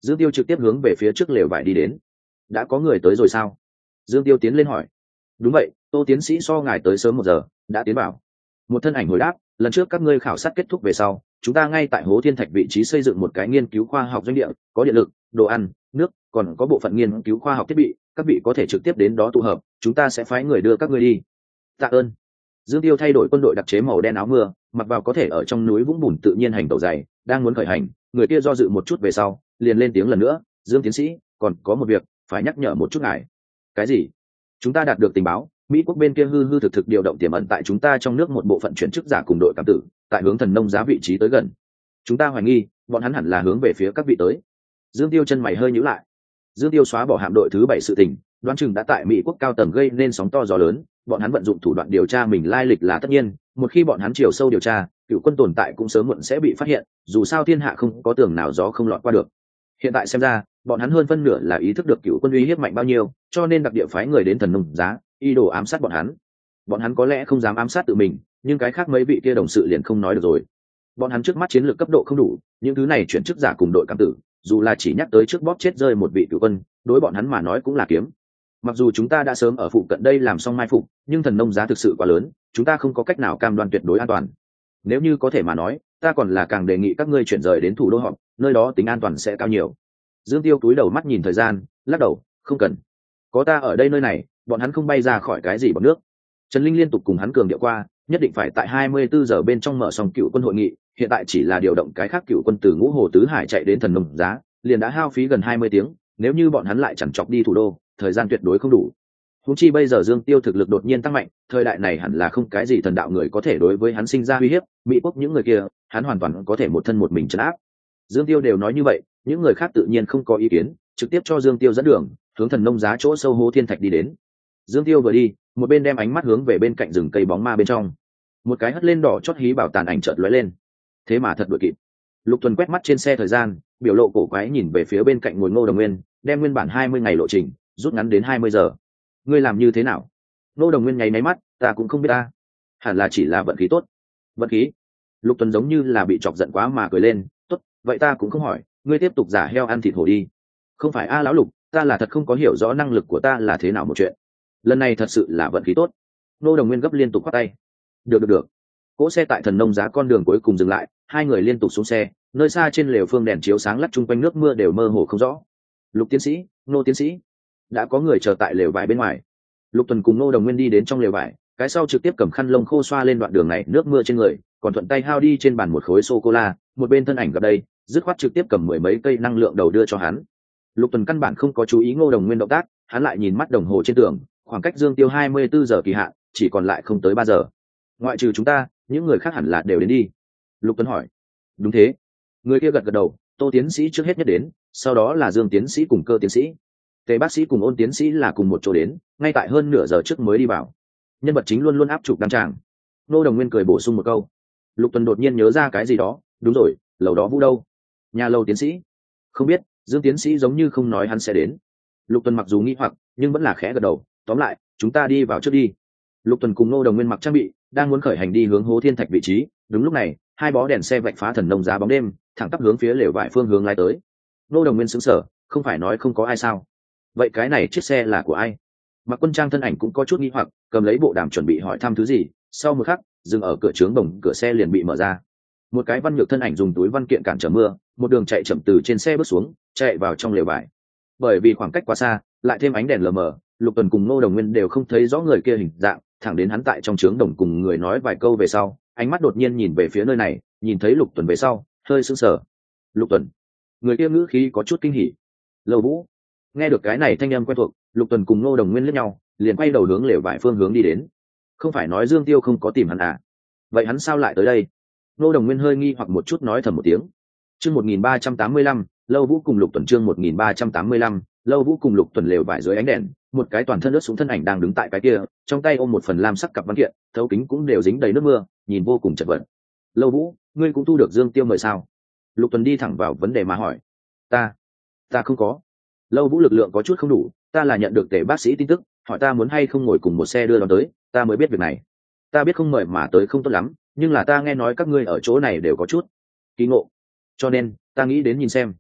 A: Dương Tiêu trực tiếp hướng về phía trước lều vải đi đến. Đã có người tới rồi sao? Dương Tiêu tiến lên hỏi. Đúng vậy, Tô tiến sĩ so ngài tới sớm 1 giờ, đã tiến bảo. Một thân ảnh hồi đáp, lần trước các ngươi khảo sát kết thúc về sau, chúng ta ngay tại hố thiên thạch vị trí xây dựng một cái nghiên cứu khoa học doanh địa, có điện lực, đồ ăn, nước, còn có bộ phận nghiên cứu khoa học thiết bị, các vị có thể trực tiếp đến đó tụ hợp, chúng ta sẽ phái người đưa các ngươi đi. Tạ ơn. Dương Tiêu thay đổi quân đội đặc chế màu đen áo mưa, mặc vào có thể ở trong núi vũng bùn tự nhiên hành tẩu dày, đang muốn khởi hành, người kia do dự một chút về sau, liền lên tiếng lần nữa, Dương tiến sĩ, còn có một việc phải nhắc nhở một chút ngài. Cái gì? Chúng ta đạt được tình báo, Mỹ quốc bên kia hư hư thực thực điều động tiềm ẩn tại chúng ta trong nước một bộ phận chuyển chức giả cùng đội cảm tử, tại hướng thần nông giá vị trí tới gần. Chúng ta hoài nghi, bọn hắn hẳn là hướng về phía các vị tới. Dương Tiêu chân mày hơi nhíu lại. Dương Tiêu xóa bỏ hạm đội thứ 7 sự tình, đoán chừng đã tại Mỹ quốc cao tầng gây nên sóng to gió lớn, bọn hắn vận dụng thủ đoạn điều tra mình lai lịch là tất nhiên, một khi bọn hắn chiều sâu điều tra, cựu quân tồn tại cũng sớm muộn sẽ bị phát hiện, dù sao thiên hạ không có tường nào gió không lọt qua được. Hiện tại xem ra, bọn hắn hơn phân nửa là ý thức được cựu quân uy hiếp mạnh bao nhiêu, cho nên đặc địa phái người đến thần nông giá, ý đồ ám sát bọn hắn. Bọn hắn có lẽ không dám ám sát tự mình, nhưng cái khác mấy vị kia đồng sự liền không nói được rồi. Bọn hắn trước mắt chiến lược cấp độ không đủ, những thứ này chuyển chức giả cùng đội cảm tử, dù là chỉ nhắc tới trước bóp chết rơi một vị cựu quân, đối bọn hắn mà nói cũng là kiếm. Mặc dù chúng ta đã sớm ở phụ cận đây làm xong mai phục, nhưng thần nông giá thực sự quá lớn, chúng ta không có cách nào cam đoan tuyệt đối an toàn. Nếu như có thể mà nói, ta còn là càng đề nghị các ngươi chuyển rời đến thủ đô họp, nơi đó tính an toàn sẽ cao nhiều. Dương Tiêu túi đầu mắt nhìn thời gian, lắc đầu, không cần. Có ta ở đây nơi này, bọn hắn không bay ra khỏi cái gì bằng nước. Trần Linh liên tục cùng hắn cường điệu qua, nhất định phải tại 24 giờ bên trong mở xong cựu quân hội nghị, hiện tại chỉ là điều động cái khác cựu quân từ Ngũ Hồ Tứ Hải chạy đến thần nông giá, liền đã hao phí gần 20 tiếng, nếu như bọn hắn lại chẳng chọc đi thủ đô, thời gian tuyệt đối không đủ. Huống chi bây giờ Dương Tiêu thực lực đột nhiên tăng mạnh, thời đại này hẳn là không cái gì thần đạo người có thể đối với hắn sinh ra uy hiếp, Mỹ quốc những người kia, hắn hoàn toàn có thể một thân một mình trấn áp. Dương Tiêu đều nói như vậy, những người khác tự nhiên không có ý kiến, trực tiếp cho Dương Tiêu dẫn đường, hướng thần nông giá chỗ sâu hố thiên thạch đi đến. Dương Tiêu vừa đi, một bên đem ánh mắt hướng về bên cạnh rừng cây bóng ma bên trong. Một cái hất lên đỏ chót hí bảo tàn ảnh chợt lóe lên. Thế mà thật đuổi kịp. Lục Tuần quét mắt trên xe thời gian, biểu lộ cổ quái nhìn về phía bên cạnh ngồi Ngô Đồng Nguyên, đem nguyên bản 20 ngày lộ trình rút ngắn đến 20 giờ. Ngươi làm như thế nào? Ngô Đồng Nguyên nháy máy mắt, ta cũng không biết ta. Hẳn là chỉ là vận khí tốt. Vận khí? Lục Tuần giống như là bị chọc giận quá mà cười lên, tốt, vậy ta cũng không hỏi, ngươi tiếp tục giả heo ăn thịt hổ đi. Không phải a lão Lục, ta là thật không có hiểu rõ năng lực của ta là thế nào một chuyện. Lần này thật sự là vận khí tốt. Ngô Đồng Nguyên gấp liên tục khoát tay. Được. Cỗ xe tại thần nông giá con đường cuối cùng dừng lại, hai người liên tục xuống xe, nơi xa trên lều phương đèn chiếu sáng lắt chung quanh nước mưa đều mơ hồ không rõ. Lục tiến sĩ, Ngô tiến sĩ, đã có người chờ tại lều vải bên ngoài. Lục Tuần cùng Ngô Đồng Nguyên đi đến trong lều vải, cái sau trực tiếp cầm khăn lông khô xoa lên đoạn đường này nước mưa trên người, còn thuận tay hao đi trên bàn một khối sô cô la, một bên thân ảnh gặp đây, dứt khoát trực tiếp cầm 10 mấy cây năng lượng đầu đưa cho hắn. Lục Tuần căn bản không có chú ý Ngô Đồng Nguyên động tác, hắn lại nhìn mắt đồng hồ trên tường, khoảng cách Dương Tiêu 24 giờ kỳ hạn, chỉ còn lại không tới 3 giờ. Ngoại trừ chúng ta, những người khác hẳn là đều đến đi. Lục Tuần hỏi. Đúng thế. Người kia gật gật đầu, Tô tiến sĩ trước hết nhất đến, sau đó là Dương tiến sĩ cùng Cơ tiến sĩ. Tề bác sĩ cùng Ôn tiến sĩ là cùng một chỗ đến, ngay tại hơn nửa giờ trước mới đi vào. Nhân vật chính luôn luôn áp chụp đăng tràng. Ngô Đồng Nguyên cười bổ sung một câu. Lục Tuần đột nhiên nhớ ra cái gì đó, đúng rồi, lầu đó Vũ đâu? Nhà lầu tiến sĩ? Không biết, Dương tiến sĩ giống như không nói hắn sẽ đến. Lục Tuần mặc dù nghi hoặc, nhưng vẫn là khẽ gật đầu, tóm lại, chúng ta đi vào trước đi. Lục Tuần cùng Ngô Đồng Nguyên mặc trang bị, đang muốn khởi hành đi hướng hố thiên thạch vị trí, đúng lúc này, hai bó đèn xe vạch phá thần nông giá bóng đêm, thẳng tắp hướng phía lều vải phương hướng lái tới. Ngô Đồng Nguyên sững sờ, không phải nói không có ai sao? Vậy cái này chiếc xe là của ai? Mặc Quân Trang thân ảnh cũng có chút nghi hoặc, cầm lấy bộ đàm chuẩn bị hỏi thăm thứ gì, sau một khắc, dừng ở cửa trướng bồng, cửa xe liền bị mở ra. Một cái văn nhược thân ảnh dùng túi văn kiện cản trở mưa, một đường chạy chậm từ trên xe bước xuống, chạy vào trong lều vải. Bởi vì khoảng cách quá xa, lại thêm ánh đèn lờ mờ, Lục Tuần cùng Ngô Đồng Nguyên đều không thấy rõ người kia hình dạng, thẳng đến hắn tại trong trướng đồng cùng người nói vài câu về sau, ánh mắt đột nhiên nhìn về phía nơi này, nhìn thấy Lục Tuần về sau, hơi sững sờ. Lục Tuần, người kia ngữ khí có chút kinh hỉ. Lầu Vũ, nghe được cái này thanh âm quen thuộc, Lục Tuần cùng Ngô Đồng Nguyên liếc nhau, liền quay đầu hướng lều vải phương hướng đi đến. Không phải nói Dương Tiêu không có tìm hắn à? Vậy hắn sao lại tới đây? Ngô Đồng Nguyên hơi nghi hoặc một chút nói thầm một tiếng. Chương 1385, Lâu Vũ cùng Lục Tuần chương 1385, Lâu Vũ cùng Lục Tuần lều vải dưới ánh đèn, một cái toàn thân ướt sũng thân ảnh đang đứng tại cái kia, trong tay ôm một phần lam sắc cặp văn kiện, thấu kính cũng đều dính đầy nước mưa, nhìn vô cùng chật vật. Lâu Vũ, ngươi cũng thu được Dương Tiêu mời sao? Lục Tuần đi thẳng vào vấn đề mà hỏi. Ta không có. Lâu Vũ lực lượng có chút không đủ, ta là nhận được Tề bác sĩ tin tức, hỏi ta muốn hay không ngồi cùng một xe đưa đón tới, ta mới biết việc này. Ta biết không mời mà tới không tốt lắm, nhưng là ta nghe nói các ngươi ở chỗ này đều có chút kỳ ngộ, cho nên ta nghĩ đến nhìn xem.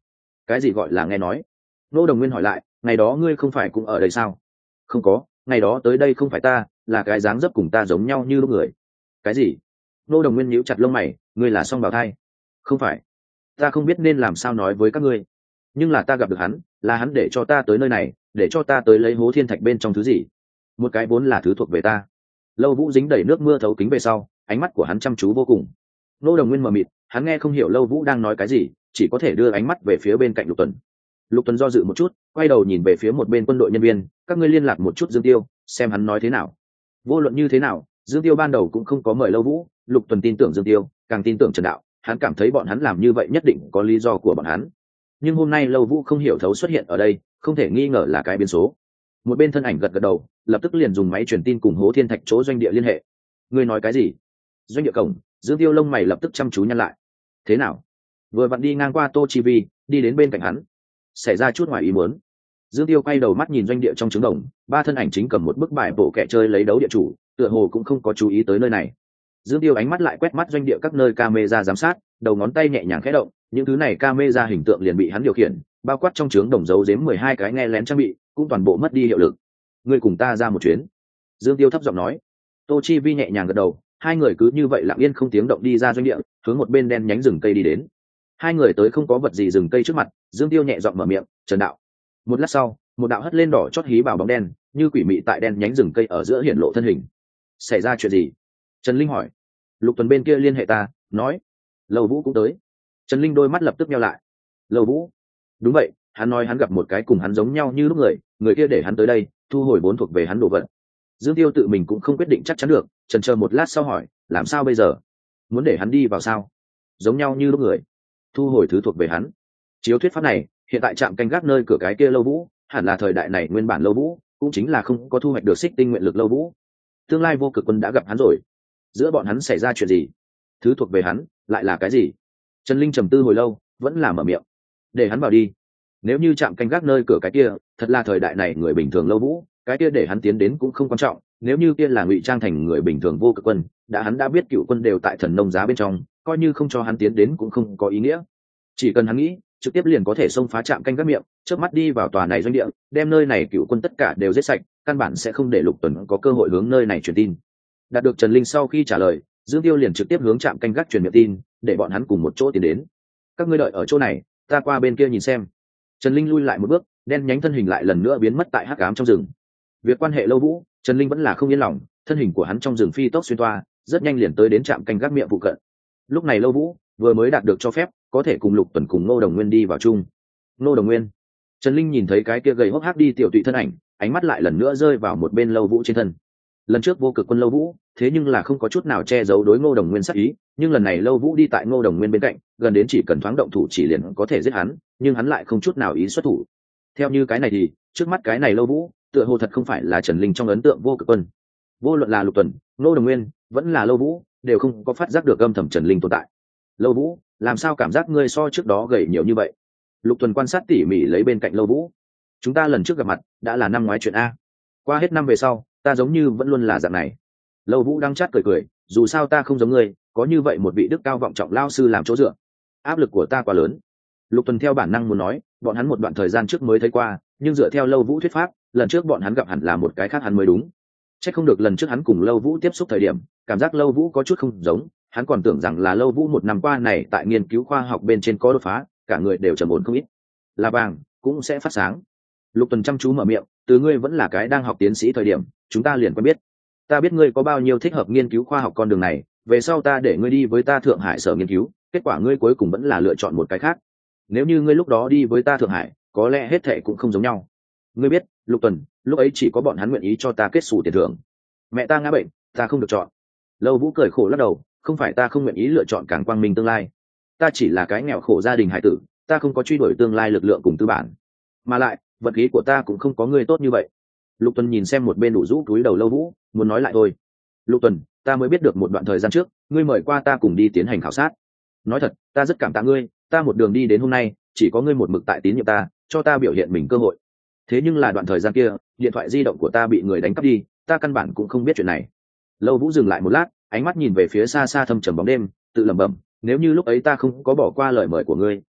A: Cái gì gọi là nghe nói? Ngô Đồng Nguyên hỏi lại, ngày đó ngươi không phải cũng ở đây sao? Không có, ngày đó tới đây không phải ta, là cái dáng dấp cùng ta giống nhau như lúc người. Cái gì? Ngô Đồng Nguyên nhíu chặt lông mày, ngươi là song bào thai? Không phải, ta không biết nên làm sao nói với các ngươi, nhưng là ta gặp được hắn, là hắn để cho ta tới nơi này, để cho ta tới lấy hố thiên thạch bên trong thứ gì, một cái vốn là thứ thuộc về ta. Lâu Vũ dính đầy nước mưa thấu kính về sau, ánh mắt của hắn chăm chú vô cùng. Ngô Đồng Nguyên mờ mịt, hắn nghe không hiểu Lâu Vũ đang nói cái gì, chỉ có thể đưa ánh mắt về phía bên cạnh Lục Tuần. Lục Tuần do dự một chút, quay đầu nhìn về phía một bên quân đội nhân viên, các ngươi liên lạc một chút Dương Tiêu, xem hắn nói thế nào. Vô luận như thế nào, Dương Tiêu ban đầu cũng không có mời Lâu Vũ, Lục Tuần tin tưởng Dương Tiêu, càng tin tưởng Trần Đạo, hắn cảm thấy bọn hắn làm như vậy nhất định có lý do của bọn hắn. Nhưng hôm nay Lâu Vũ không hiểu thấu xuất hiện ở đây, không thể nghi ngờ là cái biến số. Một bên thân ảnh gật gật đầu, lập tức liền dùng máy truyền tin cùng Hố Thiên Thạch chỗ doanh địa liên hệ. Ngươi nói cái gì? Doanh địa cổng, Dương Tiêu lông mày lập tức chăm chú nhăn lại. Thế nào? Vừa vặn đi ngang qua Tô Chi Vi, đi đến bên cạnh hắn, xảy ra chút ngoài ý muốn. Dương Tiêu quay đầu mắt nhìn doanh địa trong trứng đồng, ba thân ảnh chính cầm một bức bài bộ kẹ chơi lấy đấu địa chủ, tựa hồ cũng không có chú ý tới nơi này. Dương Tiêu ánh mắt lại quét mắt doanh địa các nơi camera giám sát, đầu ngón tay nhẹ nhàng khẽ động, những thứ này camera hình tượng liền bị hắn điều khiển, bao quát trong trứng đồng giấu giếm 12 cái nghe lén trang bị, cũng toàn bộ mất đi hiệu lực. Ngươi cùng ta ra một chuyến. Dương Tiêu thấp giọng nói. Tô Chi Vi nhẹ nhàng gật đầu, hai người cứ như vậy lặng yên không tiếng động đi ra doanh địa, hướng một bên đen nhánh rừng cây đi đến. Hai người tới không có vật gì rừng cây trước mặt, Dương Tiêu nhẹ giọng mở miệng, Trần Đạo. Một lát sau, một đạo hất lên đỏ chót hí bảo bóng đen, như quỷ mị tại đen nhánh rừng cây ở giữa hiển lộ thân hình. Xảy ra chuyện gì? Trần Linh hỏi. Lục Tuần bên kia liên hệ ta, nói Lâu Vũ cũng tới. Trần Linh đôi mắt lập tức nheo lại. Lâu Vũ? Đúng vậy, hắn nói hắn gặp một cái cùng hắn giống nhau như lúc người kia để hắn tới đây, thu hồi vốn thuộc về hắn đồ vật. Dương Tiêu tự mình cũng không quyết định chắc chắn được, chần chờ một lát sau hỏi, làm sao bây giờ? Muốn để hắn đi vào sao? Giống nhau như lúc người, thu hồi thứ thuộc về hắn. Chiếu thuyết pháp này, hiện tại trạm canh gác nơi cửa cái kia Lâu Vũ, hẳn là thời đại này nguyên bản Lâu Vũ, cũng chính là không có thu hoạch được xích tinh nguyện lực Lâu Vũ. Tương lai vô cực quân đã gặp hắn rồi. Giữa bọn hắn xảy ra chuyện gì? Thứ thuộc về hắn, lại là cái gì? Trần Linh trầm tư hồi lâu, vẫn là mở miệng. Để hắn vào đi. Nếu như trạm canh gác nơi cửa cái kia, thật là thời đại này người bình thường Lâu Vũ, cái kia để hắn tiến đến cũng không quan trọng. Nếu như kia là ngụy trang thành người bình thường vô cực quân, hắn đã biết cựu quân đều tại thần nông giá bên trong, coi như không cho hắn tiến đến cũng không có ý nghĩa. Chỉ cần hắn nghĩ, trực tiếp liền có thể xông phá trạm canh gác miệng, chớp mắt đi vào tòa này doanh địa, đem nơi này cựu quân tất cả đều giết sạch, căn bản sẽ không để Lục Tuần có cơ hội hướng nơi này truyền tin. Đạt được Trần Linh sau khi trả lời, Dương Tiêu liền trực tiếp hướng trạm canh gác truyền miệng tin, để bọn hắn cùng một chỗ tiến đến. Các ngươi đợi ở chỗ này, ta qua bên kia nhìn xem. Trần Linh lui lại một bước, đen nhánh thân hình lại lần nữa biến mất tại hắc ám trong rừng. Việc quan hệ Lâu Vũ, Trần Linh vẫn là không yên lòng, thân hình của hắn trong rừng phi tốc xuyên toa, rất nhanh liền tới đến trạm canh gác miệng phụ cận. Lúc này Lâu Vũ vừa mới đạt được cho phép, có thể cùng Lục Tuần cùng Ngô Đồng Nguyên đi vào chung. Ngô Đồng Nguyên. Trần Linh nhìn thấy cái kia gầy hốc hác đi tiểu tụy thân ảnh, ánh mắt lại lần nữa rơi vào một bên Lâu Vũ trên thân. Lần trước vô cực quân Lâu Vũ, thế nhưng là không có chút nào che giấu đối Ngô Đồng Nguyên sát ý, nhưng lần này Lâu Vũ đi tại Ngô Đồng Nguyên bên cạnh, gần đến chỉ cần thoáng động thủ chỉ liền có thể giết hắn, nhưng hắn lại không chút nào ý xuất thủ. Theo như cái này thì, trước mắt cái này Lâu Vũ, tựa hồ thật không phải là Trần Linh trong ấn tượng vô cực quân. Vô luận là Lục Tuần, Ngô Đồng Nguyên, vẫn là Lâu Vũ, đều không có phát giác được âm thầm Trần Linh tồn tại. Lâu Vũ, làm sao cảm giác ngươi so trước đó gầy nhiều như vậy? Lục Tuần quan sát tỉ mỉ lấy bên cạnh Lâu Vũ. Chúng ta lần trước gặp mặt đã là năm ngoái chuyện a. Qua hết năm về sau, ta giống như vẫn luôn là dạng này. Lâu Vũ đang chát cười cười, dù sao ta không giống ngươi, có như vậy một vị đức cao vọng trọng lao sư làm chỗ dựa, áp lực của ta quá lớn. Lục Tuần theo bản năng muốn nói, bọn hắn một đoạn thời gian trước mới thấy qua, nhưng dựa theo Lâu Vũ thuyết pháp, lần trước bọn hắn gặp hẳn là một cái khác hắn mới đúng. Chắc không được lần trước hắn cùng Lâu Vũ tiếp xúc thời điểm, cảm giác Lâu Vũ có chút không giống, hắn còn tưởng rằng là Lâu Vũ một năm qua này tại nghiên cứu khoa học bên trên có đột phá, cả người đều trầm ổn không ít. Là vàng cũng sẽ phát sáng. Lục Tuần chăm chú mở miệng, từ ngươi vẫn là cái đang học tiến sĩ thời điểm, chúng ta liền quen biết. Ta biết ngươi có bao nhiêu thích hợp nghiên cứu khoa học con đường này, về sau ta để ngươi đi với ta Thượng Hải sở nghiên cứu, kết quả ngươi cuối cùng vẫn là lựa chọn một cái khác. Nếu như ngươi lúc đó đi với ta Thượng Hải, có lẽ hết thệ cũng không giống nhau. Ngươi biết, Lục Tuần, lúc ấy chỉ có bọn hắn nguyện ý cho ta kết xù tiền thưởng. Mẹ ta ngã bệnh, ta không được chọn. Lâu Vũ cười khổ lắc đầu, không phải ta không nguyện ý lựa chọn càng quang minh tương lai, ta chỉ là cái nghèo khổ gia đình hải tử, ta không có truy đuổi tương lai lực lượng cùng tư bản, mà lại vật khí của ta cũng không có ngươi tốt như vậy. Lục Tuần nhìn xem một bên đủ rũ túi đầu Lâu Vũ, muốn nói lại thôi. Lục Tuần, ta mới biết được một đoạn thời gian trước, ngươi mời qua ta cùng đi tiến hành khảo sát. Nói thật, ta rất cảm tạ ngươi, ta một đường đi đến hôm nay, chỉ có ngươi một mực tại tín nhiệm ta, cho ta biểu hiện mình cơ hội. Thế nhưng là đoạn thời gian kia, điện thoại di động của ta bị người đánh cắp đi, ta căn bản cũng không biết chuyện này. Lâu Vũ dừng lại một lát, ánh mắt nhìn về phía xa xa thâm trầm bóng đêm, tự lẩm bẩm, nếu như lúc ấy ta không có bỏ qua lời mời của ngươi,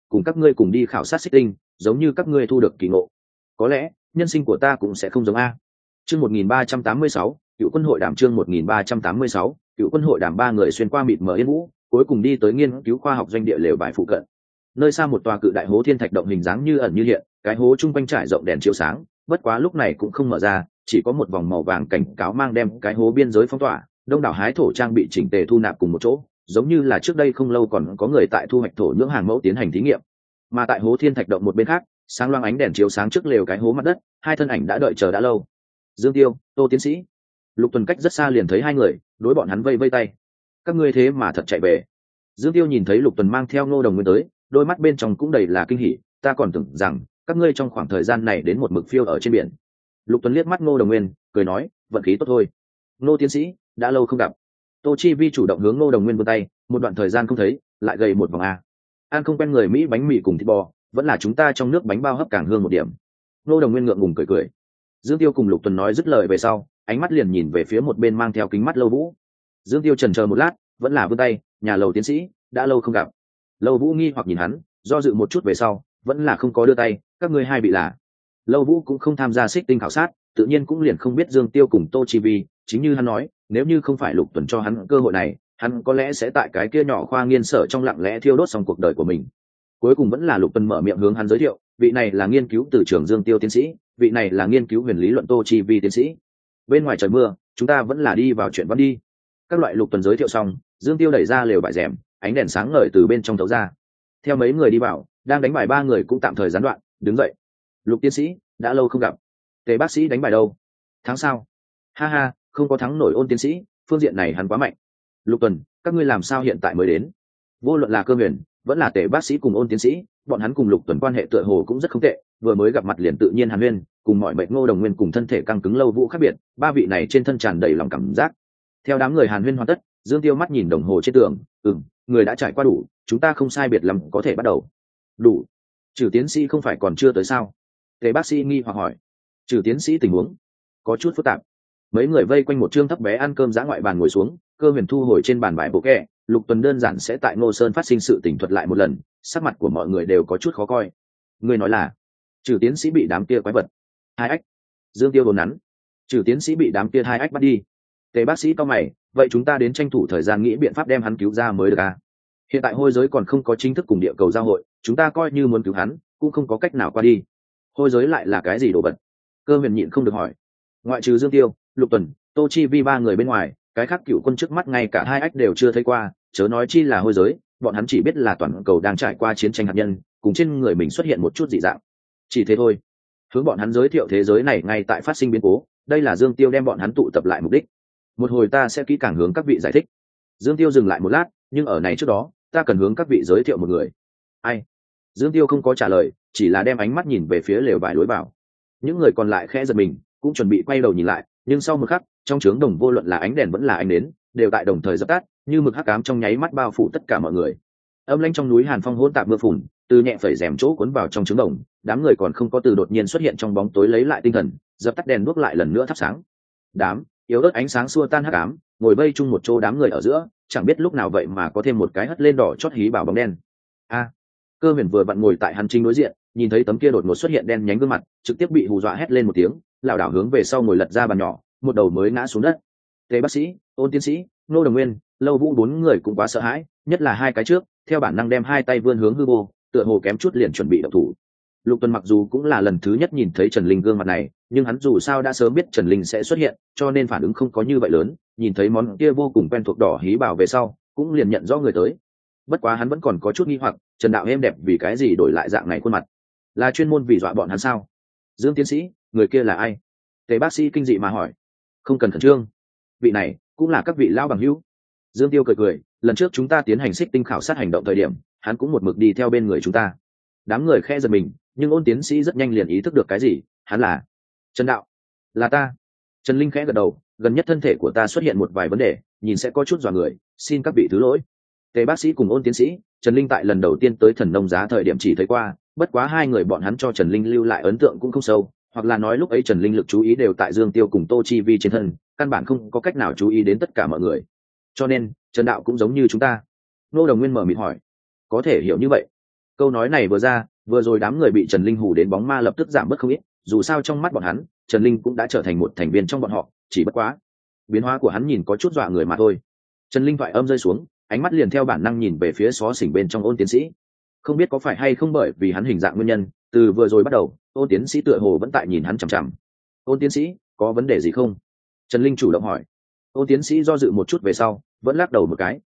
A: cùng các ngươi cùng đi khảo sát xích tinh, giống như các ngươi thu được kỳ ngộ. Có lẽ nhân sinh của ta cũng sẽ không giống a. Chương 1386, Cựu quân hội đàm. Chương 1386, Cựu quân hội đàm. Ba người xuyên qua mịt mờ yên vũ, cuối cùng đi tới nghiên cứu khoa học doanh địa lều vải phụ cận. Nơi xa một tòa cự đại hố thiên thạch động hình dáng như ẩn như hiện, cái hố trung quanh trải rộng đèn chiếu sáng, bất quá lúc này cũng không mở ra, chỉ có một vòng màu vàng cảnh cáo mang đem cái hố biên giới phong tỏa. Đông đảo hái thổ trang bị chỉnh tề thu nạp cùng một chỗ, giống như là trước đây không lâu còn có người tại thu hoạch thổ nhưỡng hàng mẫu tiến hành thí nghiệm. Mà tại hố thiên thạch động một bên khác, sáng loang ánh đèn chiếu sáng trước lều cái hố mặt đất, hai thân ảnh đã đợi chờ đã lâu. Dương Tiêu, Tô tiến sĩ. Lục Tuần cách rất xa liền thấy hai người, đối bọn hắn vây vây tay. Các ngươi thế mà thật chạy về. Dương Tiêu nhìn thấy Lục Tuần mang theo Ngô Đồng Nguyên tới, đôi mắt bên trong cũng đầy là kinh hỉ. Ta còn tưởng rằng các ngươi trong khoảng thời gian này đến một mực phiêu ở trên biển. Lục Tuần liếc mắt Ngô Đồng Nguyên, cười nói, vận khí tốt thôi. Ngô tiến sĩ, đã lâu không gặp. Tô Chi Vi chủ động hướng Ngô Đồng Nguyên vươn tay, một đoạn thời gian không thấy, lại gầy một vòng a. Ăn không quen người Mỹ bánh mì cùng thịt bò, vẫn là chúng ta trong nước bánh bao hấp càng hương một điểm. Ngô Đồng Nguyên ngượng ngùng cười cười. Dương Tiêu cùng Lục Tuần nói dứt lời về sau, ánh mắt liền nhìn về phía một bên mang theo kính mắt Lâu Vũ. Dương Tiêu chần chờ một lát, vẫn là vươn tay, nhà Lầu tiến sĩ, đã lâu không gặp. Lâu Vũ nghi hoặc nhìn hắn, do dự một chút về sau, vẫn là không có đưa tay. Các ngươi hai bị là. Lâu Vũ cũng không tham gia xích tinh khảo sát, tự nhiên cũng liền không biết Dương Tiêu cùng Tô Chi Vi. Chính như hắn nói, nếu như không phải Lục Tuần cho hắn cơ hội này, hắn có lẽ sẽ tại cái kia nhỏ khoa nghiên sở trong lặng lẽ thiêu đốt xong cuộc đời của mình. Cuối cùng vẫn là Lục Tuần mở miệng hướng hắn giới thiệu, vị này là nghiên cứu từ trường Dương Tiêu tiến sĩ, vị này là nghiên cứu huyền lý luận Tô Chi Vi tiến sĩ. Bên ngoài trời mưa, chúng ta vẫn là đi vào chuyện văn đi. Các loại Lục Tuần giới thiệu xong, Dương Tiêu đẩy ra lều vải rèm, ánh đèn sáng ngời từ bên trong thấu ra. Theo mấy người đi vào, đang đánh bài ba người cũng tạm thời gián đoạn, đứng dậy. Lục tiến sĩ, đã lâu không gặp. Tề bác sĩ đánh bài đâu? Thắng sao? Ha ha, không có thắng nổi Ôn tiến sĩ, phương diện này hắn quá mạnh. Lục Tuần, các ngươi làm sao hiện tại mới đến? Vô luận là Cơ Huyền, vẫn là Tề bác sĩ cùng Ôn tiến sĩ, bọn hắn cùng Lục Tuần quan hệ tựa hồ cũng rất không tệ, vừa mới gặp mặt liền tự nhiên hàn huyên, cùng mọi mệnh Ngô Đồng Nguyên cùng thân thể căng cứng Lâu Vũ khác biệt, ba vị này trên thân tràn đầy lòng cảm giác. Theo đám người hàn huyên hoàn tất, Dương Tiêu mắt nhìn đồng hồ trên tường, người đã trải qua đủ, chúng ta không sai biệt lắm có thể bắt đầu. Đủ? Trừ tiến sĩ không phải còn chưa tới sao? Tề bác sĩ nghi hoặc hỏi. Trừ tiến sĩ tình huống có chút phức tạp. Mấy người vây quanh một trương thấp bé ăn cơm dã ngoại bàn ngồi xuống, Cơ Huyền thu hồi trên bàn bài bộ kẹ. Lục Tuần đơn giản sẽ tại Ngô Sơn phát sinh sự tình thuật lại một lần, sắc mặt của mọi người đều có chút khó coi. Người nói là Trừ tiến sĩ bị đám kia quái vật hai ách. Dương Tiêu đồn nắn. Trừ tiến sĩ bị đám kia hai ách bắt đi. Tề bác sĩ cao mày, vậy chúng ta đến tranh thủ thời gian nghĩ biện pháp đem hắn cứu ra mới được à? Hiện tại hôi giới còn không có chính thức cùng địa cầu giao hội, chúng ta coi như muốn cứu hắn cũng không có cách nào qua đi. Hôi giới lại là cái gì đồ vật? Cơ Huyền nhịn không được hỏi. Ngoại trừ Dương Tiêu, Lục Tuần, Tô Chi Vi ba người bên ngoài, cái khác cựu quân trước mắt ngay cả hai ách đều chưa thấy qua, chớ nói chi là hôi giới. Bọn hắn chỉ biết là toàn cầu đang trải qua chiến tranh hạt nhân, cùng trên người mình xuất hiện một chút dị dạng, chỉ thế thôi. Hướng bọn hắn giới thiệu thế giới này ngay tại phát sinh biến cố, đây là Dương Tiêu đem bọn hắn tụ tập lại mục đích. Một hồi ta sẽ kỹ càng hướng các vị giải thích. Dương Tiêu dừng lại một lát, nhưng ở này trước đó ta cần hướng các vị giới thiệu một người. Ai? Dương Tiêu không có trả lời, chỉ là đem ánh mắt nhìn về phía lều vải lối vào. Những người còn lại khẽ giật mình, cũng chuẩn bị quay đầu nhìn lại, nhưng sau một khắc, trong trướng đồng vô luận là ánh đèn vẫn là ánh nến, đều tại đồng thời dập tắt, như mực hắc ám trong nháy mắt bao phủ tất cả mọi người. Âm lãnh trong núi hàn phong hỗn tạp mưa phùn, từ nhẹ phẩy rèm chỗ cuốn vào trong trướng đồng, đám người còn không có từ đột nhiên xuất hiện trong bóng tối lấy lại tinh thần, dập tắt đèn đuốc lại lần nữa thắp sáng. Đám yếu ớt ánh sáng xua tan hắc ám, ngồi vây chung một chỗ đám người ở giữa, chẳng biết lúc nào vậy mà có thêm một cái hất lên đỏ chót hí bảo bóng đen. Cơ Huyền vừa vặn ngồi tại hắn chính đối diện, nhìn thấy tấm kia đột ngột xuất hiện đen nhánh gương mặt, trực tiếp bị hù dọa hét lên một tiếng, lảo đảo hướng về sau ngồi lật ra bàn nhỏ, một đầu mới ngã xuống đất. Tề bác sĩ, Ôn tiến sĩ, Ngô Đồng Nguyên, Lâu Vũ bốn người cũng quá sợ hãi, nhất là hai cái trước, theo bản năng đem hai tay vươn hướng hư vô, tựa hồ kém chút liền chuẩn bị động thủ. Lục Tuần mặc dù cũng là lần thứ nhất nhìn thấy Trần Linh gương mặt này, nhưng hắn dù sao đã sớm biết Trần Linh sẽ xuất hiện, cho nên phản ứng không có như vậy lớn, nhìn thấy món kia vô cùng quen thuộc đỏ hí bảo về sau, cũng liền nhận rõ người tới. Bất quá hắn vẫn còn có chút nghi hoặc, Trần đạo êm đẹp vì cái gì đổi lại dạng này khuôn mặt? Là chuyên môn vì dọa bọn hắn sao? Dương tiến sĩ, người kia là ai? Tề bác sĩ kinh dị mà hỏi. Không cần khẩn trương, vị này cũng là các vị lão bằng hữu. Dương Tiêu cười cười, lần trước chúng ta tiến hành xích tinh khảo sát hành động thời điểm, hắn cũng một mực đi theo bên người chúng ta. Đám người khe giật mình, nhưng Ôn tiến sĩ rất nhanh liền ý thức được cái gì, hắn là Trần đạo. Là ta. Trần Linh khẽ gật đầu, gần nhất thân thể của ta xuất hiện một vài vấn đề, nhìn sẽ có chút dọa người, xin các vị thứ lỗi. Tề bác sĩ cùng Ôn tiến sĩ, Trần Linh tại lần đầu tiên tới Thần Nông Giá thời điểm chỉ thấy qua, bất quá hai người bọn hắn cho Trần Linh lưu lại ấn tượng cũng không sâu, hoặc là nói lúc ấy Trần Linh lực chú ý đều tại Dương Tiêu cùng Tô Chi Vi trên thân, căn bản không có cách nào chú ý đến tất cả mọi người. Cho nên Trần đạo cũng giống như chúng ta. Ngô Đồng Nguyên mở mịt hỏi. Có thể hiểu như vậy. Câu nói này vừa ra, vừa rồi đám người bị Trần Linh hù đến bóng ma lập tức giảm bớt không ít, dù sao trong mắt bọn hắn, Trần Linh cũng đã trở thành một thành viên trong bọn họ, chỉ bất quá biến hóa của hắn nhìn có chút dọa người mà thôi. Trần Linh thoại âm rơi xuống, ánh mắt liền theo bản năng nhìn về phía xó xỉnh bên trong Ôn tiến sĩ. Không biết có phải hay không bởi vì hắn hình dạng nguyên nhân, từ vừa rồi bắt đầu, Ôn tiến sĩ tựa hồ vẫn tại nhìn hắn chằm chằm. Ôn tiến sĩ, có vấn đề gì không? Trần Linh chủ động hỏi. Ôn tiến sĩ do dự một chút về sau, vẫn lắc đầu một cái,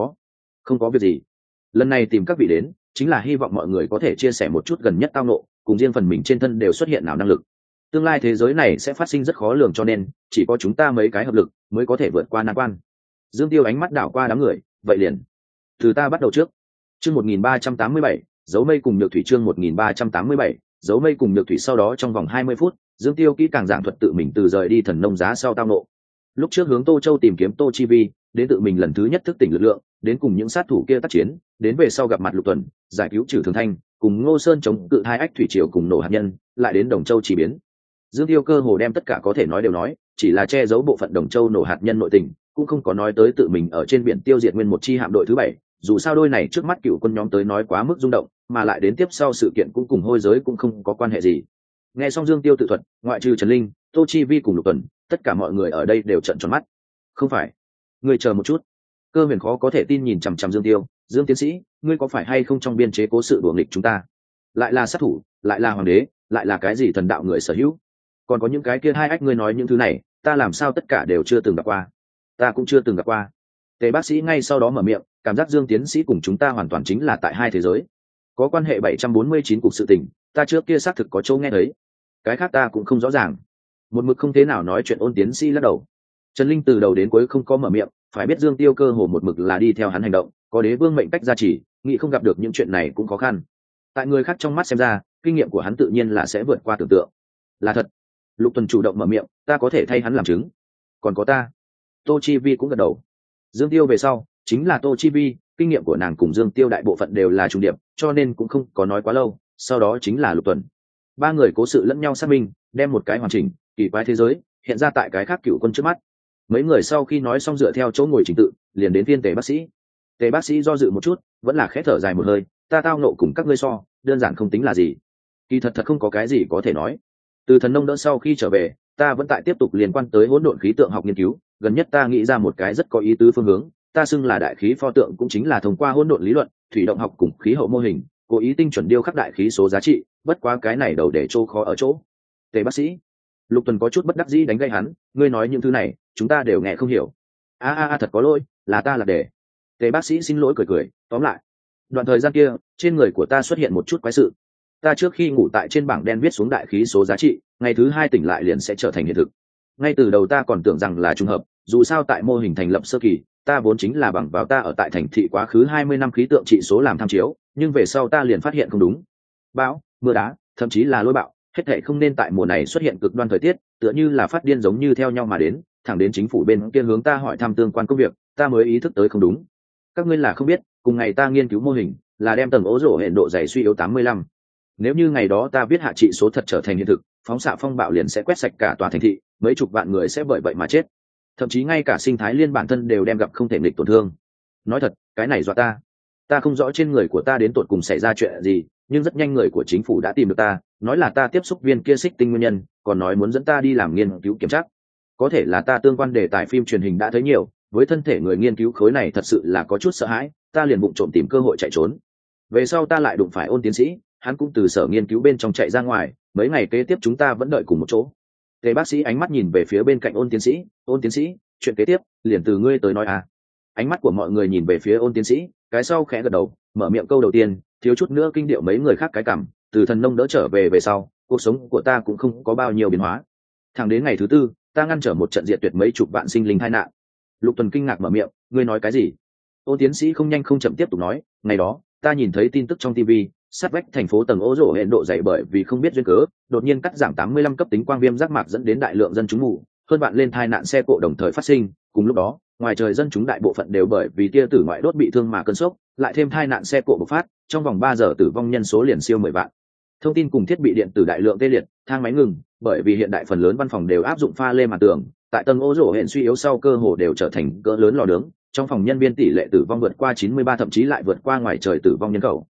A: không có việc gì. Lần này tìm các vị đến, chính là hy vọng mọi người có thể chia sẻ một chút gần nhất tao nộ, cùng riêng phần mình trên thân đều xuất hiện nào năng lực. Tương lai thế giới này sẽ phát sinh rất khó lường, cho nên chỉ có chúng ta mấy cái hợp lực mới có thể vượt qua nan quan. Dương Tiêu ánh mắt đảo qua đám người, vậy liền từ ta bắt đầu trước. Chương 1387, dấu mây cùng nhược thủy. Chương 1387, dấu mây cùng nhược thủy. Sau đó trong vòng 20 phút, Dương Tiêu kỹ càng giảng thuật tự mình từ rời đi thần nông giá sau tao nộ. Lúc trước hướng Tô Châu tìm kiếm Tô Chi Vi, đến tự mình lần thứ nhất thức tỉnh lực lượng, đến cùng những sát thủ kia tác chiến, đến về sau gặp mặt Lục Tuần, giải cứu Trử Thường Thanh, cùng Ngô Sơn chống cự hai ách thủy triều cùng nổ hạt nhân, lại đến Đồng Châu chỉ biến. Dương Tiêu cơ hồ đem tất cả có thể nói đều nói, chỉ là che giấu bộ phận Đồng Châu nổ hạt nhân nội tình, cũng không có nói tới tự mình ở trên biển tiêu diệt nguyên một chi hạm đội thứ 7. Dù sao đôi này trước mắt cựu quân nhóm tới nói quá mức rung động, mà lại đến tiếp sau sự kiện cũng cùng hôi giới cũng không có quan hệ gì. Nghe xong Dương Tiêu tự thuật, ngoại trừ Trần Linh, Tô Chi Vi cùng Lục Tuần, tất cả mọi người ở đây đều trợn tròn mắt. Không phải, ngươi chờ một chút. Cơ Huyền khó có thể tin nhìn chằm chằm Dương Tiêu. Dương tiến sĩ, ngươi có phải hay không trong biên chế cố sự đùa nghịch chúng ta? Lại là sát thủ, lại là hoàng đế, lại là cái gì thần đạo người sở hữu? Còn có những cái kia hai ách ngươi nói những thứ này, ta làm sao tất cả đều chưa từng gặp qua? Ta cũng chưa từng gặp qua. Tề bác sĩ ngay sau đó mở miệng, cảm giác Dương tiến sĩ cùng chúng ta hoàn toàn chính là tại hai thế giới. Có quan hệ 749 cuộc sự tình, ta trước kia xác thực có chỗ nghe thấy. Cái khác ta cũng không rõ ràng. Một mực không thế nào nói chuyện Ôn tiến sĩ lắc đầu. Trần Linh từ đầu đến cuối không có mở miệng, phải biết Dương Tiêu cơ hồ một mực là đi theo hắn hành động, có đế vương mệnh cách gia trì, nghĩ không gặp được những chuyện này cũng khó khăn. Tại người khác trong mắt xem ra, kinh nghiệm của hắn tự nhiên là sẽ vượt qua tưởng tượng. Là thật. Lục Tuần chủ động mở miệng, ta có thể thay hắn làm chứng. Còn có ta. Tô Chi Vi cũng gật đầu. Dương Tiêu về sau, chính là Tô Chi Vi, kinh nghiệm của nàng cùng Dương Tiêu đại bộ phận đều là trùng điệp, cho nên cũng không có nói quá lâu, sau đó chính là Lục Tuần. Ba người cố sự lẫn nhau xác minh, đem một cái hoàn chỉnh, kỳ quái thế giới hiện ra tại cái khác cựu quân trước mắt. Mấy người sau khi nói xong dựa theo chỗ ngồi trình tự, liền đến phiên Tề bác sĩ. Tề bác sĩ do dự một chút, vẫn là khẽ thở dài một hơi, ta tao nộ cùng các ngươi so, đơn giản không tính là gì. Kỳ thật không có cái gì có thể nói. Từ thần nông đỡ sau khi trở về, ta vẫn tại tiếp tục liên quan tới hỗn độn khí tượng học nghiên cứu, gần nhất ta nghĩ ra một cái rất có ý tứ phương hướng, ta xưng là đại khí pho tượng, cũng chính là thông qua hỗn độn lý luận, thủy động học cùng khí hậu mô hình, cố ý tinh chuẩn điêu khắc đại khí số giá trị, bất quá cái này đầu để chỗ khó ở chỗ. Tề bác sĩ. Lục Tuần có chút bất đắc dĩ đánh gây hắn, ngươi nói những thứ này chúng ta đều nghe không hiểu. Thật có lỗi, là ta là để. Tề bác sĩ xin lỗi cười, tóm lại đoạn thời gian kia trên người của ta xuất hiện một chút quái sự. Ta trước khi ngủ tại trên bảng đen viết xuống đại khí số giá trị, ngày thứ 2 tỉnh lại liền sẽ trở thành hiện thực. Ngay từ đầu ta còn tưởng rằng là trùng hợp, dù sao tại mô hình thành lập sơ kỳ, ta vốn chính là bằng vào ta ở tại thành thị quá khứ 20 năm khí tượng trị số làm tham chiếu, nhưng về sau ta liền phát hiện không đúng. Bão, mưa đá, thậm chí là lôi bạo, hết thảy không nên tại mùa này xuất hiện cực đoan thời tiết, tựa như là phát điên giống như theo nhau mà đến, thẳng đến chính phủ bên kia hướng ta hỏi thăm tương quan công việc, ta mới ý thức tới không đúng. Các ngươi là không biết, cùng ngày ta nghiên cứu mô hình, là đem tầng ố rổ hệ độ dày suy yếu 85. Nếu như ngày đó ta viết hạ trị số thật trở thành hiện thực, phóng xạ phong bạo liền sẽ quét sạch cả tòa thành thị, mấy chục vạn người sẽ bởi vậy mà chết. Thậm chí ngay cả sinh thái liên bản thân đều đem gặp không thể nghịch tổn thương. Nói thật, cái này dọa ta. Ta không rõ trên người của ta đến tột cùng xảy ra chuyện gì, nhưng rất nhanh người của chính phủ đã tìm được ta, nói là ta tiếp xúc viên kia xích tinh nguyên nhân, còn nói muốn dẫn ta đi làm nghiên cứu kiểm tra. Có thể là ta tương quan đề tài phim truyền hình đã thấy nhiều, với thân thể người nghiên cứu khối này thật sự là có chút sợ hãi, ta liền vụng trộm tìm cơ hội chạy trốn. Về sau ta lại đụng phải Ôn tiến sĩ, hắn cũng từ sở nghiên cứu bên trong chạy ra ngoài, mấy ngày kế tiếp chúng ta vẫn đợi cùng một chỗ. Tề bác sĩ ánh mắt nhìn về phía bên cạnh Ôn tiến sĩ, chuyện kế tiếp liền từ ngươi tới nói à. Ánh mắt của mọi người nhìn về phía Ôn tiến sĩ, cái sau khẽ gật đầu, mở miệng câu đầu tiên, thiếu chút nữa kinh điệu mấy người khác cái cảm, từ thần nông đỡ trở về sau, cuộc sống của ta cũng không có bao nhiêu biến hóa. Thẳng đến ngày thứ 4, ta ngăn trở một trận diệt tuyệt mấy chục vạn sinh linh tai nạn. Lục Tuần kinh ngạc mở miệng, ngươi nói cái gì? Ôn tiến sĩ không nhanh không chậm tiếp tục nói, ngày đó ta nhìn thấy tin tức trong TV, sát vách thành phố tầng ố rổ hệ độ dày bởi vì không biết duyên cớ, đột nhiên cắt giảm 85 cấp tính quang viêm giác mạc dẫn đến đại lượng dân chúng mù, hơn bạn lên tai nạn xe cộ đồng thời phát sinh. Cùng lúc đó, ngoài trời dân chúng đại bộ phận đều bởi vì tia tử ngoại đốt bị thương mà cơn sốc, lại thêm tai nạn xe cộ bộc phát, trong vòng 3 giờ tử vong nhân số liền siêu 10 vạn. Thông tin cùng thiết bị điện tử đại lượng tê liệt, thang máy ngừng, bởi vì hiện đại phần lớn văn phòng đều áp dụng pha lê màn tường, tại tầng ô rổ hẹn suy yếu sau cơ hồ đều trở thành cỡ lớn lò nướng, trong phòng nhân viên tỷ lệ tử vong vượt qua 93, thậm chí lại vượt qua ngoài trời tử vong nhân khẩu.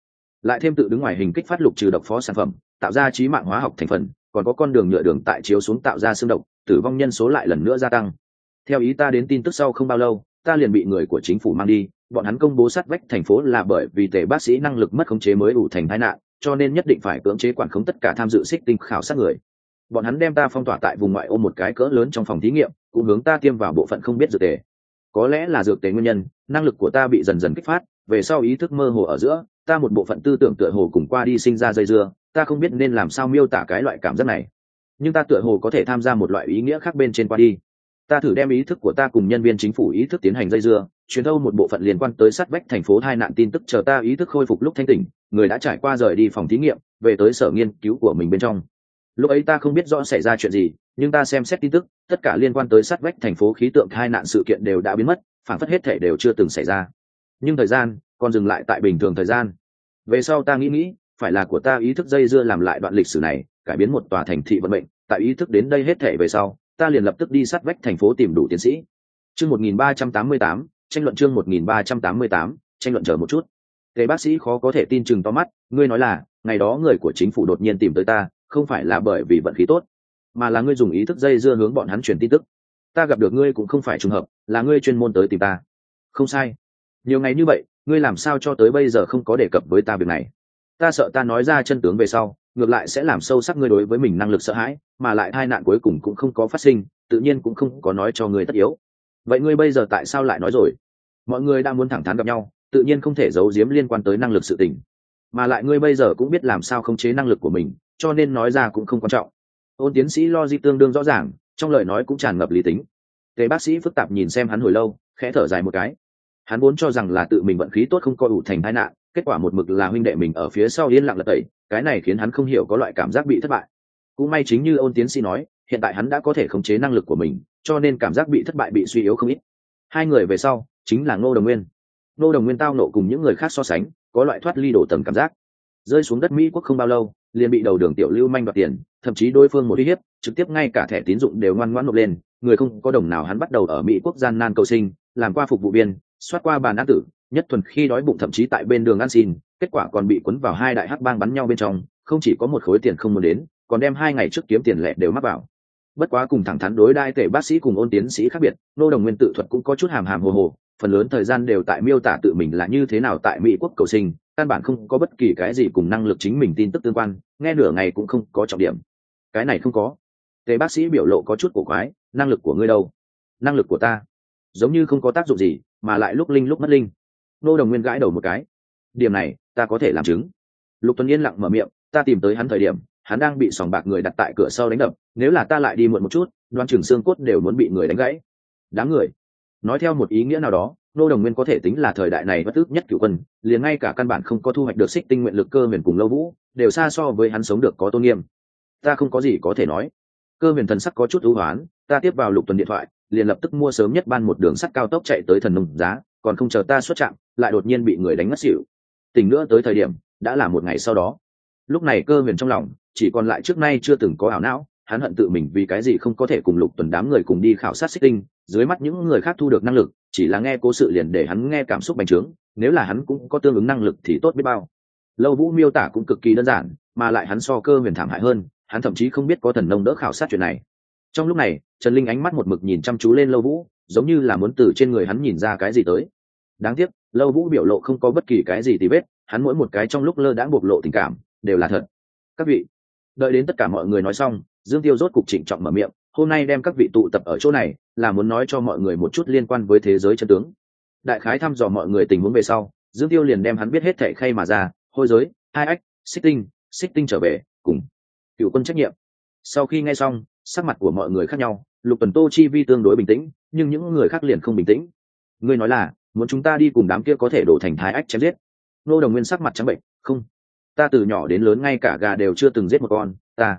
A: lại thêm tự đứng ngoài hình kích phát lục trừ độc phó sản phẩm, tạo ra trí mạng hóa học thành phần, còn có con đường nhựa đường tại chiếu xuống tạo ra xương độc, tử vong nhân số lại lần nữa gia tăng. Theo ý ta đến tin tức sau không bao lâu, ta liền bị người của chính phủ mang đi, bọn hắn công bố sát vách thành phố là bởi vì tề bác sĩ năng lực mất khống chế mới ủ thành tai nạn, cho nên nhất định phải cưỡng chế quản khống tất cả tham dự xích tinh khảo sát người. Bọn hắn đem ta phong tỏa tại vùng ngoại ô một cái cỡ lớn trong phòng thí nghiệm, cũng hướng ta tiêm vào bộ phận không biết dược tề. Có lẽ là dược tề nguyên nhân, năng lực của ta bị dần dần kích phát, về sau ý thức mơ hồ ở giữa, ta một bộ phận tư tưởng tựa hồ cùng qua đi sinh ra dây dưa, ta không biết nên làm sao miêu tả cái loại cảm giác này. Nhưng ta tựa hồ có thể tham gia một loại ý nghĩa khác bên trên qua đi. Ta thử đem ý thức của ta cùng nhân viên chính phủ ý thức tiến hành dây dưa, truyền thâu một bộ phận liên quan tới sát vách thành phố tai nạn tin tức, chờ ta ý thức khôi phục lúc thanh tỉnh, người đã trải qua rời đi phòng thí nghiệm, về tới sở nghiên cứu của mình bên trong. Lúc ấy ta không biết rõ xảy ra chuyện gì, nhưng ta xem xét tin tức, tất cả liên quan tới sát vách thành phố khí tượng tai nạn sự kiện đều đã biến mất, phản phất hết thể đều chưa từng xảy ra. Nhưng thời gian còn dừng lại tại bình thường thời gian. Về sau ta nghĩ, phải là của ta ý thức dây dưa làm lại đoạn lịch sử này, cải biến một tòa thành thị vận mệnh. Tại ý thức đến đây hết thể về sau, ta liền lập tức đi sát vách thành phố tìm đủ tiến sĩ. Chương 1388, tranh luận chương 1388, tranh luận chờ một chút. Tề bác sĩ khó có thể tin chừng to mắt, ngươi nói là, ngày đó người của chính phủ đột nhiên tìm tới ta, không phải là bởi vì vận khí tốt, mà là ngươi dùng ý thức dây dưa hướng bọn hắn truyền tin tức. Ta gặp được ngươi cũng không phải trùng hợp, là ngươi chuyên môn tới tìm ta. Không sai. Nhiều ngày như vậy, ngươi làm sao cho tới bây giờ không có đề cập với ta việc này? Ta sợ ta nói ra chân tướng về sau, ngược lại sẽ làm sâu sắc ngươi đối với mình năng lực sợ hãi, mà lại tai nạn cuối cùng cũng không có phát sinh, tự nhiên cũng không có nói cho ngươi tất yếu. Vậy ngươi bây giờ tại sao lại nói rồi? Mọi người đang muốn thẳng thắn gặp nhau, tự nhiên không thể giấu giếm liên quan tới năng lực sự tình. Mà lại ngươi bây giờ cũng biết làm sao khống chế năng lực của mình, cho nên nói ra cũng không quan trọng. Ôn tiến sĩ logic tương đương rõ ràng, trong lời nói cũng tràn ngập lý tính. Tề bác sĩ phức tạp nhìn xem hắn hồi lâu, khẽ thở dài một cái. Hắn vốn cho rằng là tự mình vận khí tốt không coi ủ thành tai nạn, kết quả một mực là huynh đệ mình ở phía sau yên lặng lật tẩy, cái này khiến hắn không hiểu có loại cảm giác bị thất bại. Cũng may chính như ôn tiến sĩ nói, hiện tại hắn đã có thể khống chế năng lực của mình, cho nên cảm giác bị thất bại bị suy yếu không ít. Hai người về sau chính là Ngô Đồng Nguyên. Ngô Đồng Nguyên tao nộ cùng những người khác so sánh, có loại thoát ly đổ tầng cảm giác. Rơi xuống đất Mỹ quốc không bao lâu, liền bị đầu đường tiểu lưu manh đoạt tiền, thậm chí đối phương một uy hiếp, trực tiếp ngay cả thẻ tín dụng đều ngoan ngoãn nộp lên, người không có đồng nào hắn bắt đầu ở Mỹ quốc gian nan cầu sinh, làm qua phục vụ viên, xoát qua bàn ăn tử, nhất thuần khi đói bụng thậm chí tại bên đường ăn xin, kết quả còn bị cuốn vào hai đại hắc bang bắn nhau bên trong, không chỉ có một khối tiền không muốn đến, còn đem 2 ngày trước kiếm tiền lẻ đều mắc vào. Bất quá cùng thẳng thắn đối đai Tề bác sĩ cùng ôn tiến sĩ khác biệt, Ngô Đồng Nguyên tự thuật cũng có chút hàm hàm hồ hồ, phần lớn thời gian đều tại miêu tả tự mình là như thế nào tại Mỹ quốc cầu sinh, căn bản không có bất kỳ cái gì cùng năng lực chính mình tin tức tương quan, nghe nửa ngày cũng không có trọng điểm. Cái này không có. Tề bác sĩ biểu lộ có chút cổ quái, năng lực của ngươi đâu? Năng lực của ta giống như không có tác dụng gì, mà lại lúc linh lúc mất linh. Ngô Đồng Nguyên gãi đầu một cái. Điểm này ta có thể làm chứng. Lục Tuấn yên lặng mở miệng, ta tìm tới hắn thời điểm, hắn đang bị sòng bạc người đặt tại cửa sau đánh đập, nếu là ta lại đi muộn một chút, đoán chừng xương cốt đều muốn bị người đánh gãy. Đáng người. Nói theo một ý nghĩa nào đó, Ngô Đồng Nguyên có thể tính là thời đại này bất ức nhất cửu quân, liền ngay cả căn bản không có thu hoạch được xích tinh nguyện lực Cơ Huyền cùng Lâu Vũ, đều xa so với hắn sống được có tôn nghiêm. Ta không có gì có thể nói. Cơ Huyền thần sắc có chút ưu hoán, ta tiếp vào Lục Tuần điện thoại, liền lập tức mua sớm nhất ban một đường sắt cao tốc chạy tới Thần Nông Giá, còn không chờ ta xuất trạm, lại đột nhiên bị người đánh ngất xỉu. Tỉnh nữa tới thời điểm, đã là một ngày sau đó. Lúc này Cơ Huyền trong lòng chỉ còn lại trước nay chưa từng có ảo não, hắn hận tự mình vì cái gì không có thể cùng Lục Tuần đám người cùng đi khảo sát xích tinh, dưới mắt những người khác thu được năng lực, chỉ là nghe cố sự liền để hắn nghe cảm xúc bành trướng, nếu là hắn cũng có tương ứng năng lực thì tốt biết bao. Lâu Vũ miêu tả cũng cực kỳ đơn giản, mà lại hắn so Cơ Huyền thảm hại hơn, hắn thậm chí không biết có thần nông đỡ khảo sát chuyện này. Trong lúc này, Trần Linh ánh mắt một mực nhìn chăm chú lên Lâu Vũ, giống như là muốn từ trên người hắn nhìn ra cái gì tới. Đáng tiếc, Lâu Vũ biểu lộ không có bất kỳ cái gì tì vết, hắn mỗi một cái trong lúc lơ đãng bộc lộ tình cảm đều là thật. Các vị, đợi đến tất cả mọi người nói xong, Dương Tiêu rốt cục trịnh trọng mở miệng, hôm nay đem các vị tụ tập ở chỗ này là muốn nói cho mọi người một chút liên quan với thế giới chân tướng. Đại khái thăm dò mọi người tình huống về sau, Dương Tiêu liền đem hắn biết hết thảy khay mà ra, hôi giới, hai ách, xích tinh trở về, cùng cựu quân trách nhiệm. Sau khi nghe xong, sắc mặt của mọi người khác nhau, Lục Tuần Tô Chi Vi tương đối bình tĩnh, nhưng những người khác liền không bình tĩnh. Ngươi nói là muốn chúng ta đi cùng đám kia có thể đổ thành thái ách chém giết? Ngô Đồng Nguyên sắc mặt trắng bệnh, không, ta từ nhỏ đến lớn ngay cả gà đều chưa từng giết một con,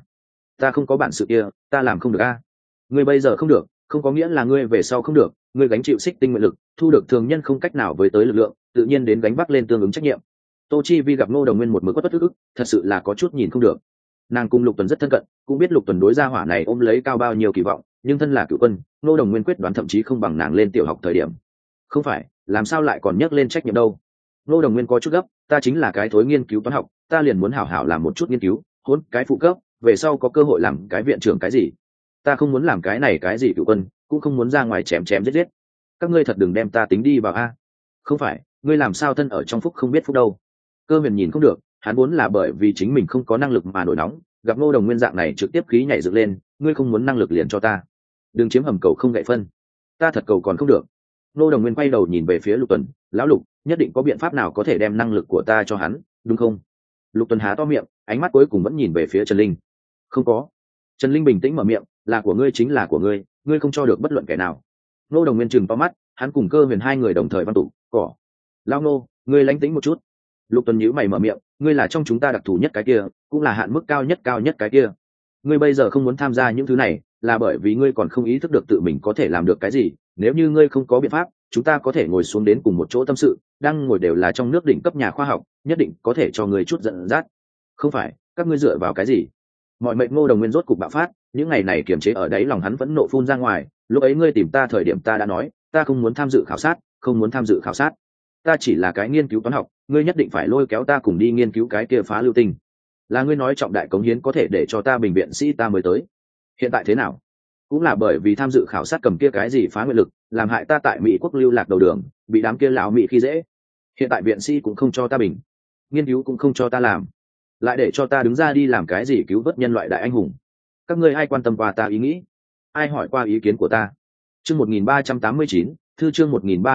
A: ta không có bản sự kia, ta làm không được a. Ngươi bây giờ không được, không có nghĩa là ngươi về sau không được, ngươi gánh chịu xích tinh nguyện lực, thu được thường nhân không cách nào với tới lực lượng, tự nhiên đến gánh vác lên tương ứng trách nhiệm. Tô Chi Vi gặp Ngô Đồng Nguyên một mực bất ức, thật sự là có chút nhìn không được. Nàng cùng Lục Tuần rất thân cận, cũng biết Lục Tuần đối gia hỏa này ôm lấy cao bao nhiêu kỳ vọng, nhưng thân là cựu quân, Ngô Đồng Nguyên quyết đoán thậm chí không bằng nàng lên tiểu học thời điểm. Không phải, làm sao lại còn nhắc lên trách nhiệm đâu? Ngô Đồng Nguyên có chút gấp, ta chính là cái thối nghiên cứu toán học, ta liền muốn hảo hảo làm một chút nghiên cứu, hôn cái phụ cấp, về sau có cơ hội làm cái viện trưởng cái gì. Ta không muốn làm cái này cái gì cựu quân, cũng không muốn ra ngoài chém chém giết giết. Các ngươi thật đừng đem ta tính đi vào a. Không phải, ngươi làm sao thân ở trong phúc không biết phúc đâu. Cơ huyền nhìn không được, hắn vốn là bởi vì chính mình không có năng lực mà nổi nóng, gặp Ngô Đồng Nguyên dạng này trực tiếp khí nhảy dựng lên, ngươi không muốn năng lực liền cho ta, đừng chiếm hầm cầu không gậy phân. Ta thật cầu còn không được. Ngô Đồng Nguyên quay đầu nhìn về phía Lục Tuần, lão Lục, nhất định có biện pháp nào có thể đem năng lực của ta cho hắn, đúng không? Lục Tuần há to miệng, ánh mắt cuối cùng vẫn nhìn về phía Trần Linh. Không có. Trần Linh bình tĩnh mở miệng, là của ngươi chính là của ngươi, ngươi không cho được bất luận kẻ nào. Ngô Đồng Nguyên trừng to mắt, hắn cùng Cơ Huyền hai người đồng thời văn tụ, cỏ. Lão Ngô, ngươi lánh tĩnh một chút. Lục Tuần nhíu mày mở miệng, ngươi là trong chúng ta đặc thù nhất cái kia, cũng là hạn mức cao nhất cái kia. Ngươi bây giờ không muốn tham gia những thứ này, là bởi vì ngươi còn không ý thức được tự mình có thể làm được cái gì. Nếu như ngươi không có biện pháp, chúng ta có thể ngồi xuống đến cùng một chỗ tâm sự, đang ngồi đều là trong nước đỉnh cấp nhà khoa học, nhất định có thể cho ngươi chút dẫn dắt. Không phải, các ngươi dựa vào cái gì? Mọi mệnh Ngô Đồng Nguyên rốt cục bạo phát, những ngày này kiềm chế ở đáy lòng hắn vẫn nộ phun ra ngoài. Lúc ấy ngươi tìm ta thời điểm ta đã nói, ta không muốn tham dự khảo sát, không muốn tham dự khảo sát. Ta chỉ là cái nghiên cứu toán học, ngươi nhất định phải lôi kéo ta cùng đi nghiên cứu cái kia phá lưu tinh. Là ngươi nói trọng đại cống hiến có thể để cho ta bình viện sĩ ta mới tới. Hiện tại thế nào? Cũng là bởi vì tham dự khảo sát cầm kia cái gì phá nguyện lực, làm hại ta tại Mỹ quốc lưu lạc đầu đường, bị đám kia lão Mỹ khi dễ. Hiện tại viện sĩ cũng không cho ta bình, nghiên cứu cũng không cho ta làm, lại để cho ta đứng ra đi làm cái gì cứu vớt nhân loại đại anh hùng. Các ngươi ai quan tâm qua ta ý nghĩ? Ai hỏi qua ý kiến của ta? Chương 1389, thư chương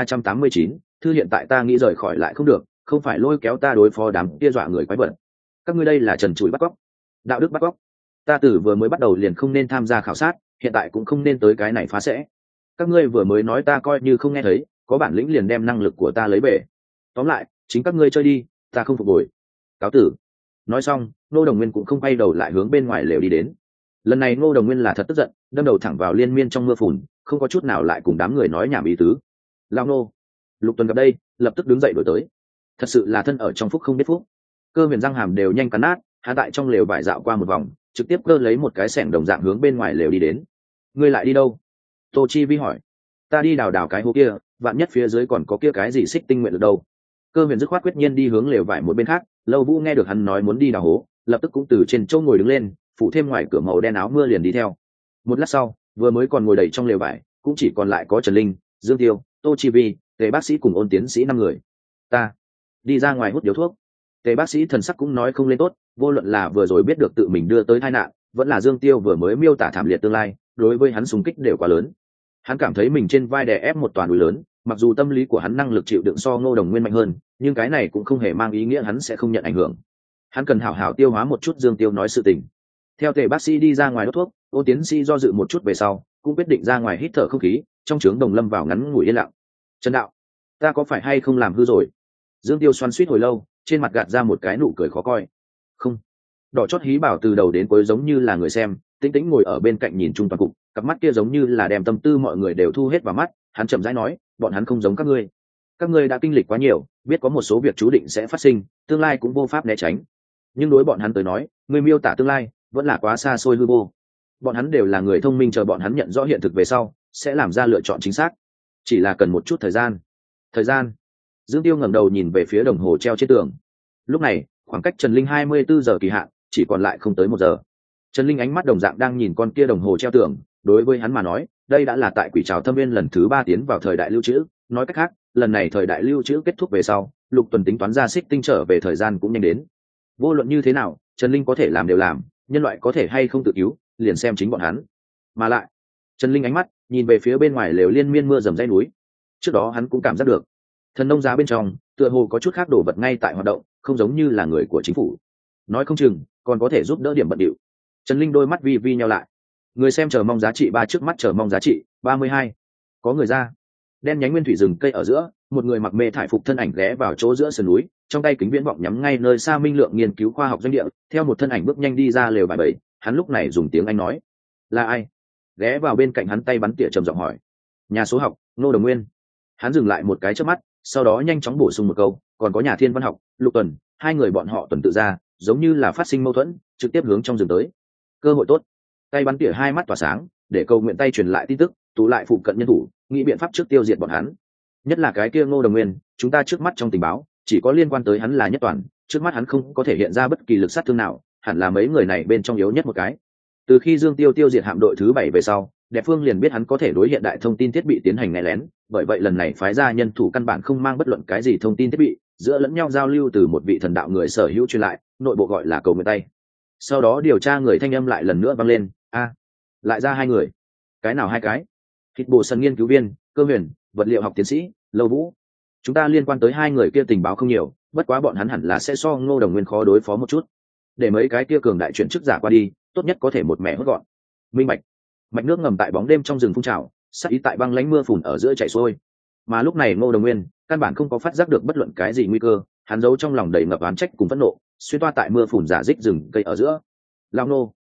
A: 1389, thư hiện tại ta nghĩ rời khỏi lại không được, không phải lôi kéo ta đối phó đám kia dọa người quái vật. Các ngươi đây là trần trụi bắt cóc, đạo đức bắt cóc. Ta từ vừa mới bắt đầu liền không nên tham gia khảo sát, hiện tại cũng không nên tới cái này phá sẽ. Các ngươi vừa mới nói ta coi như không nghe thấy, có bản lĩnh liền đem năng lực của ta lấy về. Tóm lại, chính các ngươi chơi đi, ta không phục hồi. Cáo tử. Nói xong, Ngô Đồng Nguyên cũng không quay đầu lại hướng bên ngoài lều đi đến. Lần này Ngô Đồng Nguyên là thật tức giận, đâm đầu thẳng vào liên miên trong mưa phùn, không có chút nào lại cùng đám người nói nhảm ý tứ. Lao Ngô. Lục Tuần gặp đây, lập tức đứng dậy đổi tới. Thật sự là thân ở trong phúc không biết phúc. Cơ Huyền răng hàm đều nhanh cắn nát, hắn tại trong lều vải dạo qua một vòng, trực tiếp cơ lấy một cái xẻng đồng dạng hướng bên ngoài lều đi đến. Ngươi lại đi đâu? Tô Chi Vi hỏi. Ta đi đào đào cái hố kia, vạn nhất phía dưới còn có kia cái gì xích tinh nguyện được đâu. Cơ Huyền dứt khoát quyết nhiên đi hướng lều vải một bên khác. Lâu Vũ nghe được hắn nói muốn đi đào hố, lập tức cũng từ trên chỗ ngồi đứng lên, phủ thêm ngoài cửa màu đen áo mưa liền đi theo. Một lát sau, vừa mới còn ngồi đầy trong lều vải, cũng chỉ còn lại có Trần Linh, Dương Tiêu, Tô Chi Vi, Tề bác sĩ cùng Ôn tiến sĩ 5 người. Ta đi ra ngoài hút điếu thuốc. Tề bác sĩ thần sắc cũng nói không lên tốt, vô luận là vừa rồi biết được tự mình đưa tới tai nạn, vẫn là Dương Tiêu vừa mới miêu tả thảm liệt tương lai, đối với hắn xung kích đều quá lớn. Hắn cảm thấy mình trên vai đè ép một toàn núi lớn, mặc dù tâm lý của hắn năng lực chịu đựng so Ngô Đồng Nguyên mạnh hơn, nhưng cái này cũng không hề mang ý nghĩa hắn sẽ không nhận ảnh hưởng. Hắn cần hảo hảo tiêu hóa một chút Dương Tiêu nói sự tình. Theo Tề bác sĩ đi ra ngoài đốt thuốc, Ôn tiến sĩ do dự một chút về sau, cũng quyết định ra ngoài hít thở không khí, trong trướng đồng lâm vào ngắn ngủi yên lặng. Trần đạo, ta có phải hay không làm hư rồi? Dương Tiêu xoắn xuýt hồi lâu, trên mặt gạt ra một cái nụ cười khó coi. Không. Đỏ chót hí bảo từ đầu đến cuối giống như là người xem, tĩnh tĩnh ngồi ở bên cạnh nhìn chung toàn cục, cặp mắt kia giống như là đem tâm tư mọi người đều thu hết vào mắt. Hắn chậm rãi nói, bọn hắn không giống các ngươi đã kinh lịch quá nhiều, biết có một số việc chú định sẽ phát sinh, tương lai cũng vô pháp né tránh. Nhưng đối bọn hắn tới nói, người miêu tả tương lai vẫn là quá xa xôi hư vô. Bọn hắn đều là người thông minh, chờ bọn hắn nhận rõ hiện thực về sau, sẽ làm ra lựa chọn chính xác. Chỉ là cần một chút thời gian. Thời gian. Dương Tiêu ngẩng đầu nhìn về phía đồng hồ treo trên tường. Lúc này, khoảng cách Trần Linh 24 giờ kỳ hạn chỉ còn lại không tới 1 giờ. Trần Linh ánh mắt đồng dạng đang nhìn con kia đồng hồ treo tường, đối với hắn mà nói, đây đã là tại Quỷ Trảo Thâm Viên lần thứ 3 tiến vào thời đại lưu trữ, nói cách khác, lần này thời đại lưu trữ kết thúc về sau, Lục Tuần tính toán ra xích tinh trở về thời gian cũng nhanh đến. Vô luận như thế nào, Trần Linh có thể làm đều làm, nhân loại có thể hay không tự cứu, liền xem chính bọn hắn. Mà lại, Trần Linh ánh mắt nhìn về phía bên ngoài lều liên miên mưa rầm dãy núi. Trước đó hắn cũng cảm giác được, thần nông giá bên trong tựa hồ có chút khác đồ vật ngay tại hoạt động, không giống như là người của chính phủ. Nói không chừng còn có thể giúp đỡ điểm bận điệu. Trần Linh đôi mắt vi vi nhau lại. Người xem chờ mong giá trị 3, trước mắt chờ mong giá trị 32. Có người ra. Đen nhánh nguyên thủy rừng cây ở giữa, một người mặc mê thải phục thân ảnh ghé vào chỗ giữa sườn núi, trong tay kính viễn vọng nhắm ngay nơi xa Minh Lượng nghiên cứu khoa học doanh địa, theo một thân ảnh bước nhanh đi ra lều bài bầy. Hắn lúc này dùng tiếng Anh nói, là ai? Ghé vào bên cạnh hắn tay bắn tỉa trầm giọng hỏi, nhà số học, Ngô Đồng Nguyên. Hắn dừng lại một cái chớp mắt, sau đó nhanh chóng bổ sung một câu, còn có nhà thiên văn học, Lục Tuần. Hai người bọn họ tuần tự ra, giống như là phát sinh mâu thuẫn, trực tiếp hướng trong rừng tới. Cơ hội tốt. Tay bắn tỉa hai mắt tỏa sáng, để cầu nguyện tay truyền lại tin tức, tụ lại phụ cận nhân thủ, nghĩ biện pháp trước tiêu diệt bọn hắn. Nhất là cái kia Ngô Đồng Nguyên, chúng ta trước mắt trong tình báo, chỉ có liên quan tới hắn là nhất toàn, trước mắt hắn không có thể hiện ra bất kỳ lực sát thương nào, hẳn là mấy người này bên trong yếu nhất một cái. Từ khi Dương Tiêu tiêu diệt hạm đội thứ 7 về sau, Đẹp Phương liền biết hắn có thể đối hiện đại thông tin thiết bị tiến hành nghe lén, bởi vậy lần này phái ra nhân thủ căn bản không mang bất luận cái gì thông tin thiết bị, giữa lẫn nhau giao lưu từ một vị thần đạo người sở hữu truyền lại, nội bộ gọi là cầu nguyện tay. Sau đó điều tra người thanh âm lại lần nữa vang lên, lại ra 2 người. Cái nào 2 cái? Hít bộ sân nghiên cứu viên, Cơ Huyền, vật liệu học tiến sĩ, Lâu Vũ. Chúng ta liên quan tới 2 người kia tình báo không nhiều, bất quá bọn hắn hẳn là sẽ so Ngô Đồng Nguyên khó đối phó một chút. Để mấy cái kia cường đại chuyển chức giả qua đi, tốt nhất có thể một mẻ hốt gọn. Minh bạch. Mạch nước ngầm tại bóng đêm trong rừng phun trào, sắc ý tại băng lãnh mưa phùn ở giữa chảy xuôi. Mà lúc này Ngô Đồng Nguyên căn bản không có phát giác được bất luận cái gì nguy cơ, hắn giấu trong lòng đầy ngập oán trách cùng phẫn nộ, xuyên toa tại mưa phùn giả dích rừng cây ở giữa. Lao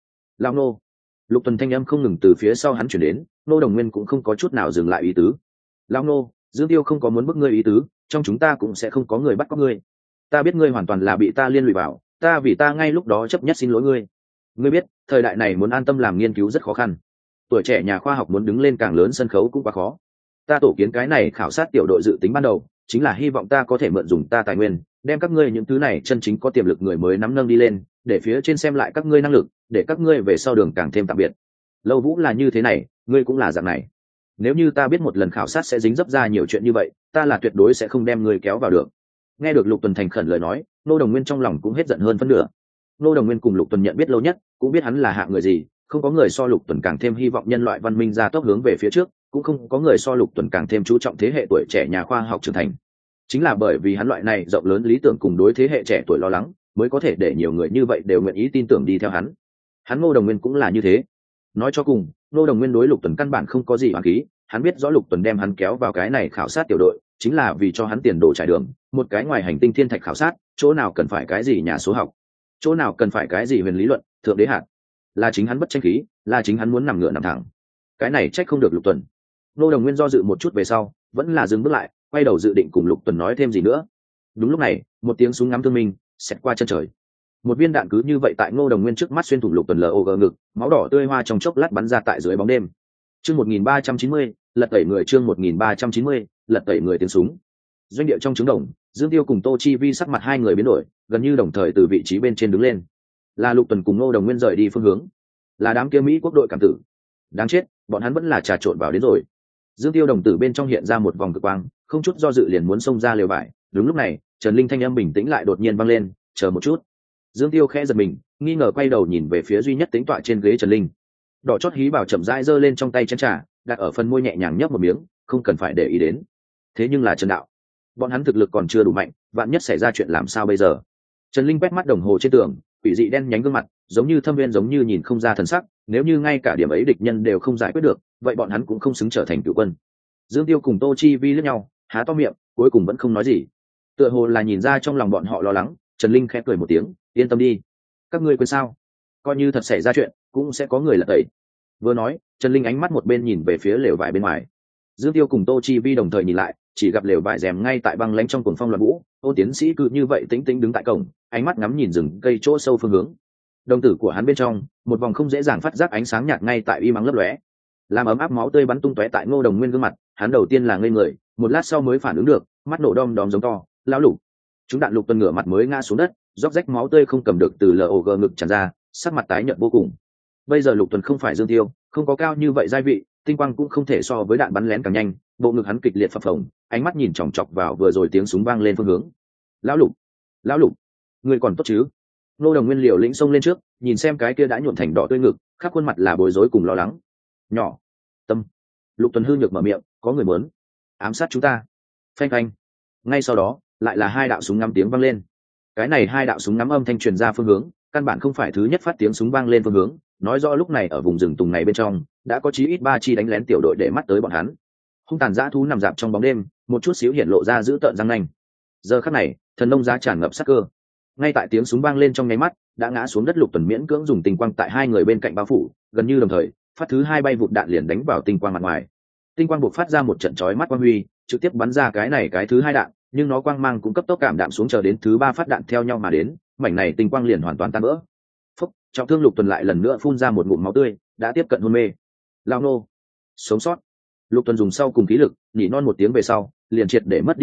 A: nô. Lục Tuần thanh âm không ngừng từ phía sau hắn chuyển đến, Ngô Đồng Nguyên cũng không có chút nào dừng lại ý tứ. Lao nô, Dương Tiêu không có muốn bức ngươi ý tứ, trong chúng ta cũng sẽ không có người bắt cóc ngươi. Ta biết ngươi hoàn toàn là bị ta liên lụy vào, vì ta ngay lúc đó chấp nhất xin lỗi ngươi. Ngươi biết, thời đại này muốn an tâm làm nghiên cứu rất khó khăn. Tuổi trẻ nhà khoa học muốn đứng lên càng lớn sân khấu cũng quá khó. Ta tổ kiến cái này khảo sát tiểu đội dự tính ban đầu, chính là hy vọng ta có thể mượn dùng ta tài nguyên, đem các ngươi những thứ này chân chính có tiềm lực người mới nắm nâng đi lên, để phía trên xem lại các ngươi năng lực, để các ngươi về sau đường càng thêm tạm biệt. Lâu Vũ là như thế này, ngươi cũng là dạng này. Nếu như ta biết một lần khảo sát sẽ dính dấp ra nhiều chuyện như vậy, ta là tuyệt đối sẽ không đem ngươi kéo vào được. Nghe được Lục Tuần thành khẩn lời nói, Ngô Đồng Nguyên trong lòng cũng hết giận hơn phân nửa. Ngô Đồng Nguyên cùng Lục Tuần nhận biết lâu nhất, cũng biết hắn là hạng người gì, không có người so Lục Tuần càng thêm hy vọng nhân loại văn minh ra tốc hướng về phía trước, cũng không có người so Lục Tuần càng thêm chú trọng thế hệ tuổi trẻ nhà khoa học trưởng thành. Chính là bởi vì hắn loại này rộng lớn lý tưởng cùng đối thế hệ trẻ tuổi lo lắng, mới có thể để nhiều người như vậy đều nguyện ý tin tưởng đi theo hắn. Hắn Ngô Đồng Nguyên cũng là như thế. Nói cho cùng, Ngô Đồng Nguyên đối Lục Tuần căn bản không có gì oán khí, hắn biết rõ Lục Tuần đem hắn kéo vào cái này khảo sát tiểu đội, chính là vì cho hắn tiền đồ trải đường, một cái ngoài hành tinh thiên thạch khảo sát, chỗ nào cần phải cái gì nhà số học, chỗ nào cần phải cái gì huyền lý luận, thượng đế hạt, là chính hắn bất tranh khí, là chính hắn muốn nằm ngửa nằm thẳng. Cái này trách không được Lục Tuần. Ngô Đồng Nguyên do dự một chút về sau, vẫn là dừng bước lại, quay đầu dự định cùng Lục Tuần nói thêm gì nữa. Đúng lúc này, một tiếng súng ngắm thương minh xẹt qua chân trời. Một viên đạn cứ như vậy tại Ngô Đồng Nguyên trước mắt xuyên thủng Lục Tuần log ngực, máu đỏ tươi hoa trong chốc lát bắn ra tại dưới bóng đêm. Chương 1390, lật tẩy người. Chương 1390, lật tẩy người. Tiếng súng. Doanh địa trong trứng đồng, Dương Tiêu cùng Tô Chi Vi sắc mặt hai người biến đổi, gần như đồng thời từ vị trí bên trên đứng lên. Là Lục Tuần cùng Ngô Đồng Nguyên rời đi phương hướng, là đám kia Mỹ quốc đội cảm tử. Đáng chết, bọn hắn vẫn là trà trộn vào đến rồi. Dương Tiêu đồng tử bên trong hiện ra một vòng cực quang, không chút do dự liền muốn xông ra lều vải. Đúng lúc này, Trần Linh thanh âm bình tĩnh lại đột nhiên vang lên, chờ một chút. Dương Tiêu khẽ giật mình, nghi ngờ quay đầu nhìn về phía duy nhất tính tọa trên ghế Trần Linh. Đỏ chót hí bảo chậm rãi giơ lên trong tay chén trà, đặt ở phần môi nhẹ nhàng nhấp một miếng, không cần phải để ý đến. Thế nhưng là Trần đạo, bọn hắn thực lực còn chưa đủ mạnh, vạn nhất xảy ra chuyện làm sao bây giờ? Trần Linh quét mắt đồng hồ trên tường, quỷ dị đen nhánh gương mặt, giống như thâm viên, giống như nhìn không ra thần sắc. Nếu như ngay cả điểm ấy địch nhân đều không giải quyết được, vậy bọn hắn cũng không xứng trở thành cựu quân. Dương Tiêu cùng Tô Chi Vi liếc nhau, há to miệng, cuối cùng vẫn không nói gì. Tựa hồ là nhìn ra trong lòng bọn họ lo lắng, Trần Linh khẽ cười một tiếng, yên tâm đi, các ngươi quên sao? Coi như thật xảy ra chuyện, cũng sẽ có người lật tẩy. Vừa nói, Trần Linh ánh mắt một bên nhìn về phía lều vải bên ngoài. Dương Tiêu cùng Tô Chi Vi đồng thời nhìn lại, chỉ gặp lều vải rèm ngay tại băng lãnh trong cuồng phong loạn vũ, Ô tiến sĩ cứ như vậy tĩnh tĩnh đứng tại cổng, ánh mắt ngắm nhìn rừng cây chỗ sâu phương hướng. Đồng tử của hắn bên trong, một vòng không dễ dàng phát giác ánh sáng nhạt ngay tại y mắng lấp lóe, làm ấm áp máu tươi bắn tung tóe tại Ngô Đồng Nguyên gương mặt. Hắn đầu tiên là ngây người, một lát sau mới phản ứng được, mắt nổ đom đóm giống to, lão Lục. Chúng đạn Lục Tuần ngửa mặt mới ngã xuống đất, róc rách máu tươi không cầm được từ log ngực tràn ra, sắc mặt tái nhợt vô cùng. Bây giờ Lục Tuần không phải Dương Tiêu, không có cao như vậy giai vị, tinh quang cũng không thể so với đạn bắn lén càng nhanh. Bộ ngực hắn kịch liệt phập phồng, ánh mắt nhìn chòng chọc vào vừa rồi tiếng súng vang lên phương hướng. Lão Lục, người còn tốt chứ? Ngô Đồng Nguyên liều lĩnh xông lên trước, nhìn xem cái kia đã nhuộm thành đỏ tươi ngực, khắp khuôn mặt là bối rối cùng lo lắng. Nhỏ tâm. Lục Tuần hư nhược mở miệng, có người muốn ám sát chúng ta. Phanh phanh. Ngay sau đó, lại là hai đạo súng ngắm tiếng vang lên. Cái này hai đạo súng ngắm âm thanh truyền ra phương hướng, căn bản không phải thứ nhất phát tiếng súng vang lên phương hướng, nói rõ lúc này ở vùng rừng tùng này bên trong đã có chí ít 3 chi đánh lén tiểu đội để mắt tới bọn hắn. Hung tàn dã thú nằm dạp trong bóng đêm, một chút xíu hiện lộ ra dữ tợn răng nanh. Giờ khắc này, thần nông giá tràn ngập sát cơ. Ngay tại tiếng súng vang lên trong nháy mắt, đã ngã xuống đất Lục Tuần miễn cưỡng dùng tinh quang tại hai người bên cạnh bao phủ, gần như đồng thời, phát thứ hai bay vụt đạn liền đánh vào tinh quang mặt ngoài. Tinh quang buộc phát ra một trận chói mắt quang huy, trực tiếp bắn ra cái thứ hai đạn, nhưng nó quang mang cũng cấp tốc cảm đạm xuống, chờ đến thứ ba phát đạn theo nhau mà đến, mảnh này tinh quang liền hoàn toàn tan vỡ. Phúc, trọng thương Lục Tuần lại lần nữa phun ra một ngụm máu tươi, đã tiếp cận hôn mê. Lao nô, sống sót. Lục Tuần dùng sau cùng khí lực, nhỉ non một tiếng về sau, liền triệt để mất đi ý thức,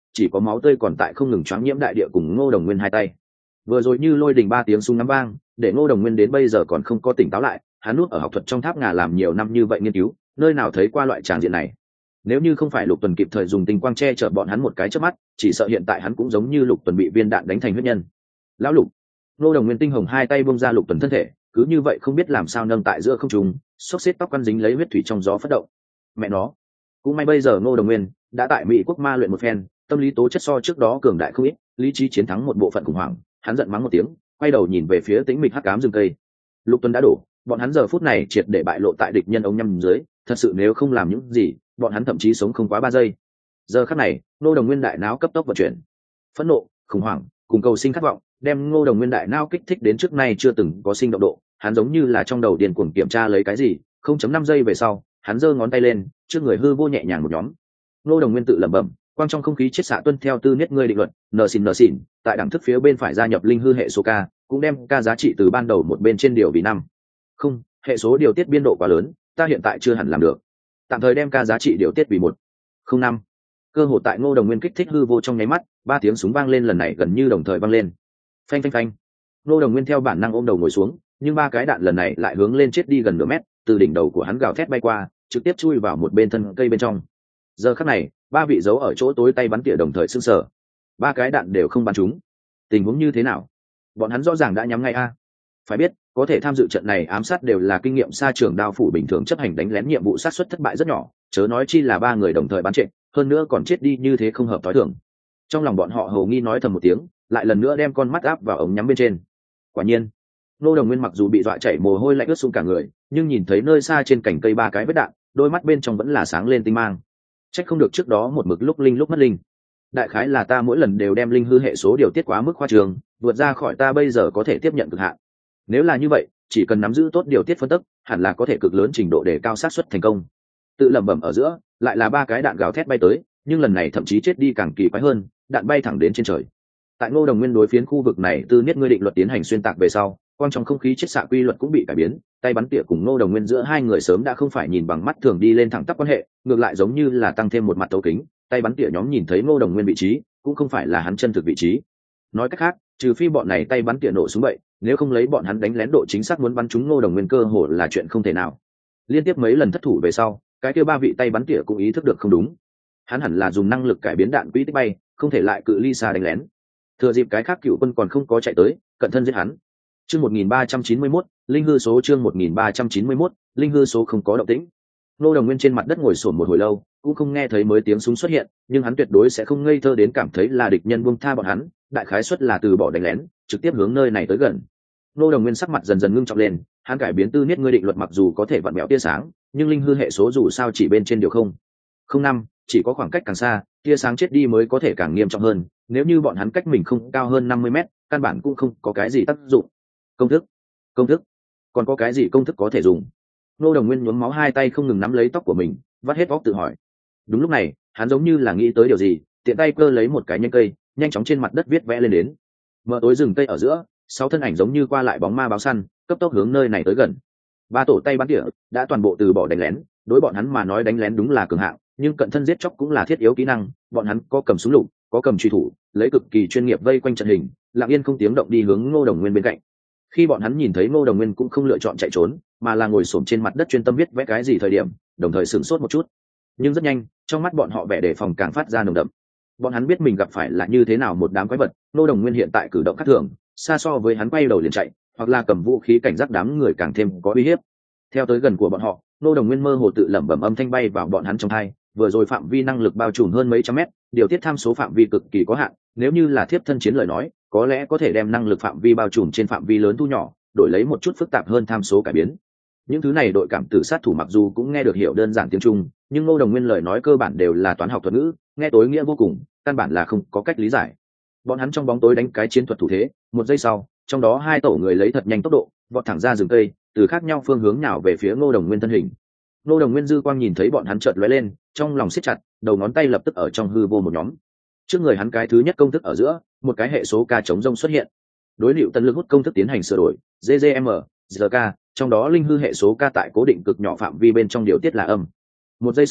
A: chỉ có máu tươi còn tại không ngừng choáng nhiễm đại địa cùng Ngô Đồng Nguyên hai tay. Vừa rồi như lôi đình 3 tiếng súng ngắm vang, để Ngô Đồng Nguyên đến bây giờ còn không có tỉnh táo lại, hắn nuốt ở học thuật trong tháp ngà làm nhiều năm như vậy nghiên cứu, nơi nào thấy qua loại tràng diện này. Nếu như không phải Lục Tuần kịp thời dùng tinh quang che chở bọn hắn một cái chớp mắt, chỉ sợ hiện tại hắn cũng giống như Lục Tuần bị viên đạn đánh thành huyết nhân. Lão Lục. Ngô Đồng Nguyên tinh hồng hai tay buông ra Lục Tuần thân thể, cứ như vậy không biết làm sao nâng tại giữa không trung, xốc xếp tóc quăn dính lấy huyết thủy trong gió phất động. Mẹ nó, cũng may bây giờ Ngô Đồng Nguyên đã tại Mỹ quốc ma luyện một phen, tâm lý tố chất so trước đó cường đại không ít, lý trí chiến thắng một bộ phận khủng hoảng. Hắn giận mắng một tiếng, quay đầu nhìn về phía tĩnh mịch hắc ám rừng cây. Lục Tuần đã đổ, bọn hắn giờ phút này triệt để bại lộ tại địch nhân ống nhắm dưới, thật sự nếu không làm những gì, bọn hắn thậm chí sống không quá 3 giây. Giờ khắc này, Ngô Đồng Nguyên đại não cấp tốc vận chuyển. Phẫn nộ, khủng hoảng, cùng cầu sinh khát vọng, đem Ngô Đồng Nguyên đại não kích thích đến trước nay chưa từng có sinh động độ. Hắn giống như là trong đầu điên cuồng kiểm tra lấy cái gì, 0.5 giây về sau, hắn giơ ngón tay lên, trước người hư vô nhẹ nhàng một nhóm. Ngô Đồng Nguyên tự lẩm bẩm, quang trong không khí chiết xạ tuân theo tư niết ngươi định luật, nở xỉn, tại đẳng thức phía bên phải gia nhập linh hư hệ số k, cũng đem k giá trị từ ban đầu một bên trên điều vì 5. Không, hệ số điều tiết biên độ quá lớn, ta hiện tại chưa hẳn làm được. Tạm thời đem k giá trị điều tiết vì 1.05. Cơ hội tại Ngô Đồng Nguyên kích thích hư vô trong nháy mắt, 3 tiếng súng vang lên lần này gần như đồng thời vang lên. Phanh phanh phanh. Ngô Đồng Nguyên theo bản năng ôm đầu ngồi xuống, nhưng 3 cái đạn lần này lại hướng lên chết đi gần nửa mét, từ đỉnh đầu của hắn gào thét bay qua, trực tiếp chui vào một bên thân cây bên trong. Giờ khắc này, 3 vị giấu ở chỗ tối tay bắn tỉa đồng thời sưng sờ. 3 cái đạn đều không bắn trúng. Tình huống như thế nào? Bọn hắn rõ ràng đã nhắm ngay a. Phải biết, có thể tham dự trận này ám sát đều là kinh nghiệm xa trường đao phủ bình thường chấp hành đánh lén nhiệm vụ sát suất thất bại rất nhỏ, chớ nói chi là 3 người đồng thời bắn trệ, hơn nữa còn chết đi như thế không hợp tối thường. Trong lòng bọn họ hầu nghi nói thầm một tiếng, lại lần nữa đem con mắt áp vào ống nhắm bên trên. Quả nhiên, Ngô Đồng Nguyên mặc dù bị dọa chảy mồ hôi lạnh ướt sũng cả người, nhưng nhìn thấy nơi xa trên cành cây 3 cái vết đạn, đôi mắt bên trong vẫn là sáng lên tinh mang. Trách không được trước đó một mực lúc linh lúc mất linh. Đại khái là ta mỗi lần đều đem linh hư hệ số điều tiết quá mức khoa trường, vượt ra khỏi ta bây giờ có thể tiếp nhận cực hạn. Nếu là như vậy, chỉ cần nắm giữ tốt điều tiết phân tích, hẳn là có thể cực lớn trình độ để cao xác suất thành công. Tự lẩm bẩm ở giữa, lại là 3 cái đạn gào thét bay tới, nhưng lần này thậm chí chết đi càng kỳ quái hơn, đạn bay thẳng đến trên trời. Tại Ngô Đồng Nguyên đối phiến khu vực này tư niết ngươi định luật tiến hành xuyên tạc về sau, quang trong không khí chiết xạ quy luật cũng bị cải biến, tay bắn tỉa cùng Ngô Đồng Nguyên giữa hai người sớm đã không phải nhìn bằng mắt thường đi lên thẳng tắp quan hệ, ngược lại giống như là tăng thêm một mặt tấu kính, tay bắn tỉa nhóm nhìn thấy Ngô Đồng Nguyên vị trí, cũng không phải là hắn chân thực vị trí. Nói cách khác, trừ phi bọn này tay bắn tỉa nổ súng vậy, nếu không lấy bọn hắn đánh lén độ chính xác muốn bắn trúng Ngô Đồng Nguyên cơ hội là chuyện không thể nào. Liên tiếp mấy lần thất thủ về sau, cái kia 3 vị tay bắn tỉa cũng ý thức được không đúng. Hắn hẳn là dùng năng lực cải biến đạn quỹ tích bay, không thể lại cự ly xa đánh lén. Thừa dịp cái khác cựu quân còn không có chạy tới, cận thân giết hắn. Chương 1391, linh hư số chương 1391, linh hư số không có động tĩnh. Ngô Đồng Nguyên trên mặt đất ngồi xổm một hồi lâu, cũng không nghe thấy mới tiếng súng xuất hiện, nhưng hắn tuyệt đối sẽ không ngây thơ đến cảm thấy là địch nhân buông tha bọn hắn, đại khái suất là từ bỏ đánh lén, trực tiếp hướng nơi này tới gần. Ngô Đồng Nguyên sắc mặt dần dần ngưng trọng lên, hắn cải biến tư niết ngươi định luật mặc dù có thể vặn mèo tia sáng, nhưng linh hư hệ số dù sao chỉ bên trên điều 0.05, chỉ có khoảng cách càng xa, tia sáng chết đi mới có thể càng nghiêm trọng hơn, nếu như bọn hắn cách mình không cao hơn 50 mét, căn bản cũng không có cái gì tác dụng. Công thức, còn có cái gì công thức có thể dùng? Ngô Đồng Nguyên nhuốm máu hai tay không ngừng nắm lấy tóc của mình, vắt hết óc tự hỏi. Đúng lúc này, hắn giống như là nghĩ tới điều gì, tiện tay cơ lấy một cái nhánh cây, nhanh chóng trên mặt đất viết vẽ lên đến. Mở tối rừng cây ở giữa, 6 thân ảnh giống như qua lại bóng ma báo săn, cấp tốc hướng nơi này tới gần. 3 tổ tay bắn tỉa đã toàn bộ từ bỏ đánh lén, đối bọn hắn mà nói đánh lén đúng là cường hạng, nhưng cận thân giết chóc cũng là thiết yếu kỹ năng. Bọn hắn có cầm súng lục, có cầm truy thủ, lấy cực kỳ chuyên nghiệp vây quanh trận hình, lặng yên không tiếng động đi hướng Ngô Đồng Nguyên bên cạnh. Khi bọn hắn nhìn thấy Ngô Đồng Nguyên cũng không lựa chọn chạy trốn, mà là ngồi xổm trên mặt đất chuyên tâm viết vẽ cái gì thời điểm, đồng thời sửng sốt một chút. Nhưng rất nhanh, trong mắt bọn họ vẻ đề phòng càng phát ra nồng đậm. Bọn hắn biết mình gặp phải là như thế nào một đám quái vật. Ngô Đồng Nguyên hiện tại cử động khác thường, xa so với hắn quay đầu liền chạy, hoặc là cầm vũ khí cảnh giác đám người càng thêm có uy hiếp. Theo tới gần của bọn họ, Ngô Đồng Nguyên mơ hồ tự lẩm bẩm âm thanh bay vào bọn hắn trong tai. Vừa rồi phạm vi năng lực bao trùm hơn mấy trăm mét, điều tiết tham số phạm vi cực kỳ có hạn, nếu như là thiếp thân chiến lời nói, có lẽ có thể đem năng lực phạm vi bao trùm trên phạm vi lớn thu nhỏ, đổi lấy một chút phức tạp hơn tham số cải biến. Những thứ này đội cảm tử sát thủ mặc dù cũng nghe được hiểu đơn giản tiếng Trung, nhưng Ngô Đồng Nguyên lời nói cơ bản đều là toán học thuật ngữ, nghe tối nghĩa vô cùng, căn bản là không có cách lý giải. Bọn hắn trong bóng tối đánh cái chiến thuật thủ thế, một giây sau, trong đó 2 tổ người lấy thật nhanh tốc độ, vọt thẳng ra rừng cây, từ khác nhau phương hướng nào về phía Ngô Đồng Nguyên thân hình. Ngô Đồng Nguyên dư quang nhìn thấy bọn hắn chợt lóe lên, trong lòng siết chặt, đầu ngón tay lập tức ở trong hư vô một nhóm. Trước người hắn cái thứ nhất công thức ở giữa, một cái hệ số k chống rông xuất hiện. Đối liệu tân lực hút công thức tiến hành sửa đổi, GGM, GK, trong đó linh hư hệ số k tại cố định cực nhỏ phạm vi bên trong điều tiết là âm. Một giây sau,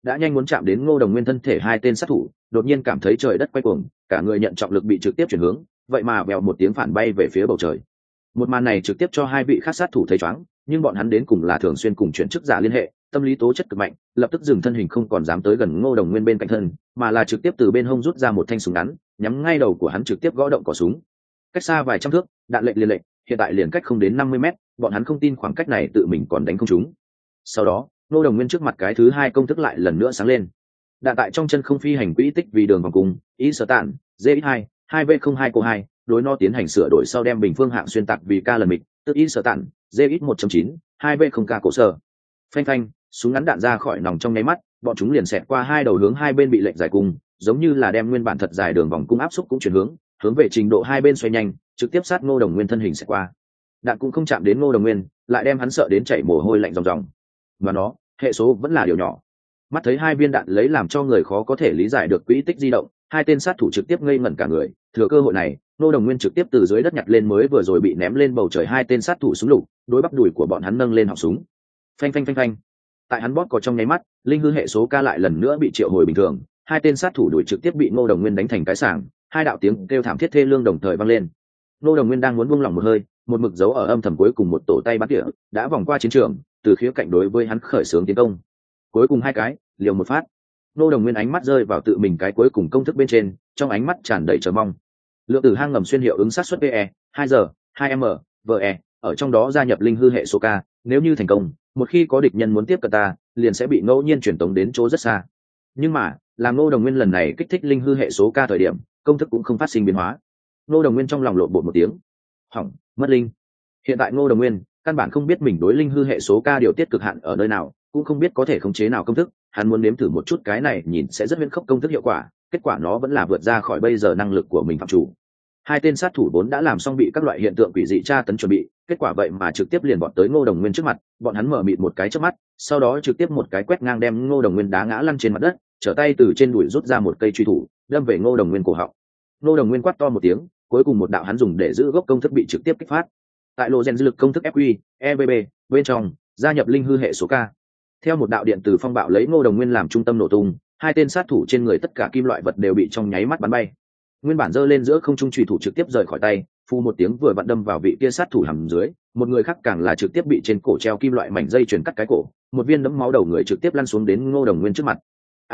A: đã nhanh muốn chạm đến Ngô Đồng Nguyên thân thể hai tên sát thủ đột nhiên cảm thấy trời đất quay cuồng, cả người nhận trọng lực bị trực tiếp chuyển hướng, vậy mà vèo một tiếng phản bay về phía bầu trời. Một màn này trực tiếp cho hai vị khác sát thủ thấy choáng, nhưng bọn hắn đến cùng là thường xuyên cùng chuyển chức giả liên hệ, tâm lý tố chất cực mạnh, lập tức dừng thân hình không còn dám tới gần Ngô Đồng Nguyên bên cạnh thân, mà là trực tiếp từ bên hông rút ra một thanh súng ngắn, nhắm ngay đầu của hắn trực tiếp gõ động cò súng. Cách xa vài trăm thước, đạn lệnh liên lệnh, hiện tại liền cách không đến 50 mét, bọn hắn không tin khoảng cách này tự mình còn đánh không trúng. Sau đó, Ngô Đồng Nguyên trước mặt cái thứ hai công thức lại lần nữa sáng lên. Đạn tại trong chân không phi hành quỹ tích vì đường vòng cung, ý sở tạn, ZX2, 2V02 cô 2, đối nó tiến hành sửa đổi sau đem bình phương hạng xuyên tạc vì K lần mịch, tức ý sở tạn, ZX 1.9, 2V0K cổ sở. Phanh phanh, súng ngắn đạn ra khỏi nòng trong nháy mắt, bọn chúng liền xẹt qua hai đầu hướng hai bên bị lệnh giải cung, giống như là đem nguyên bản thật dài đường vòng cung áp xúc cũng chuyển hướng về trình độ hai bên xoay nhanh, trực tiếp sát Ngô Đồng Nguyên thân hình xẹt qua. Đạn cũng không chạm đến Ngô Đồng Nguyên, lại đem hắn sợ đến chảy mồ hôi lạnh ròng ròng. Và nó, hệ số vẫn là điều nhỏ. Mắt thấy hai viên đạn lấy làm cho người khó có thể lý giải được quỹ tích di động, hai tên sát thủ trực tiếp ngây ngẩn cả người. Thừa cơ hội này, Ngô Đồng Nguyên trực tiếp từ dưới đất nhặt lên mới vừa rồi bị ném lên bầu trời hai tên sát thủ súng lục, đối bắp đùi của bọn hắn nâng lên họng súng. Phanh phanh phanh phanh. Tại hắn bóp cò trong nháy mắt, linh hư hệ số K lại lần nữa bị triệu hồi bình thường, hai tên sát thủ đuổi trực tiếp bị Ngô Đồng Nguyên đánh thành cái sàng, hai đạo tiếng kêu thảm thiết thê lương đồng thời vang lên. Ngô Đồng Nguyên đang muốn buông lỏng một hơi, một mực dấu ở âm thầm cuối cùng một tổ tay bắn tỉa đã vòng qua chiến trường, từ khía cạnh đối với hắn khởi xướng tiến công. Cuối cùng hai cái, liều một phát. Ngô Đồng Nguyên ánh mắt rơi vào tự mình cái cuối cùng công thức bên trên, trong ánh mắt tràn đầy chờ mong. Lượng tử hang ngầm xuyên hiệu ứng sát suất PE 2 giờ 2m VE ở trong đó gia nhập linh hư hệ số K, nếu như thành công, một khi có địch nhân muốn tiếp cận ta, liền sẽ bị ngẫu nhiên truyền tống đến chỗ rất xa. Nhưng mà, làm Ngô Đồng Nguyên lần này kích thích linh hư hệ số K thời điểm, công thức cũng không phát sinh biến hóa. Ngô Đồng Nguyên trong lòng lộn bột một tiếng, hỏng, mất linh. Hiện tại Ngô Đồng Nguyên căn bản không biết mình đối linh hư hệ số K điều tiết cực hạn ở nơi nào, cũng không biết có thể khống chế nào công thức. Hắn muốn nếm thử một chút cái này nhìn sẽ rất huyễn khốc công thức hiệu quả, kết quả nó vẫn là vượt ra khỏi bây giờ năng lực của mình phạm chủ. Hai tên sát thủ vốn đã làm xong bị các loại hiện tượng quỷ dị tra tấn chuẩn bị, kết quả vậy mà trực tiếp liền bọn tới Ngô Đồng Nguyên trước mặt, bọn hắn mở mịt một cái trước mắt, sau đó trực tiếp một cái quét ngang đem Ngô Đồng Nguyên đá ngã lăn trên mặt đất, trở tay từ trên đùi rút ra một cây truy thủ, đâm về Ngô Đồng Nguyên cổ họng. Ngô Đồng Nguyên quát to một tiếng, cuối cùng một đạo hắn dùng để giữ gốc công thức bị trực tiếp kích phát. Tại lộ gen dư lực công thức FQ, EBB, bên trong gia nhập linh hư hệ số K. Theo một đạo điện từ phong bạo lấy Ngô Đồng Nguyên làm trung tâm nổ tung, hai tên sát thủ trên người tất cả kim loại vật đều bị trong nháy mắt bắn bay. Nguyên bản giơ lên giữa không trung chùy thủ trực tiếp rời khỏi tay, phu một tiếng vừa vặn đâm vào vị kia sát thủ hầm dưới, một người khác càng là trực tiếp bị trên cổ treo kim loại mảnh dây chuyền cắt cái cổ, một viên đẫm máu đầu người trực tiếp lăn xuống đến Ngô Đồng Nguyên trước mặt.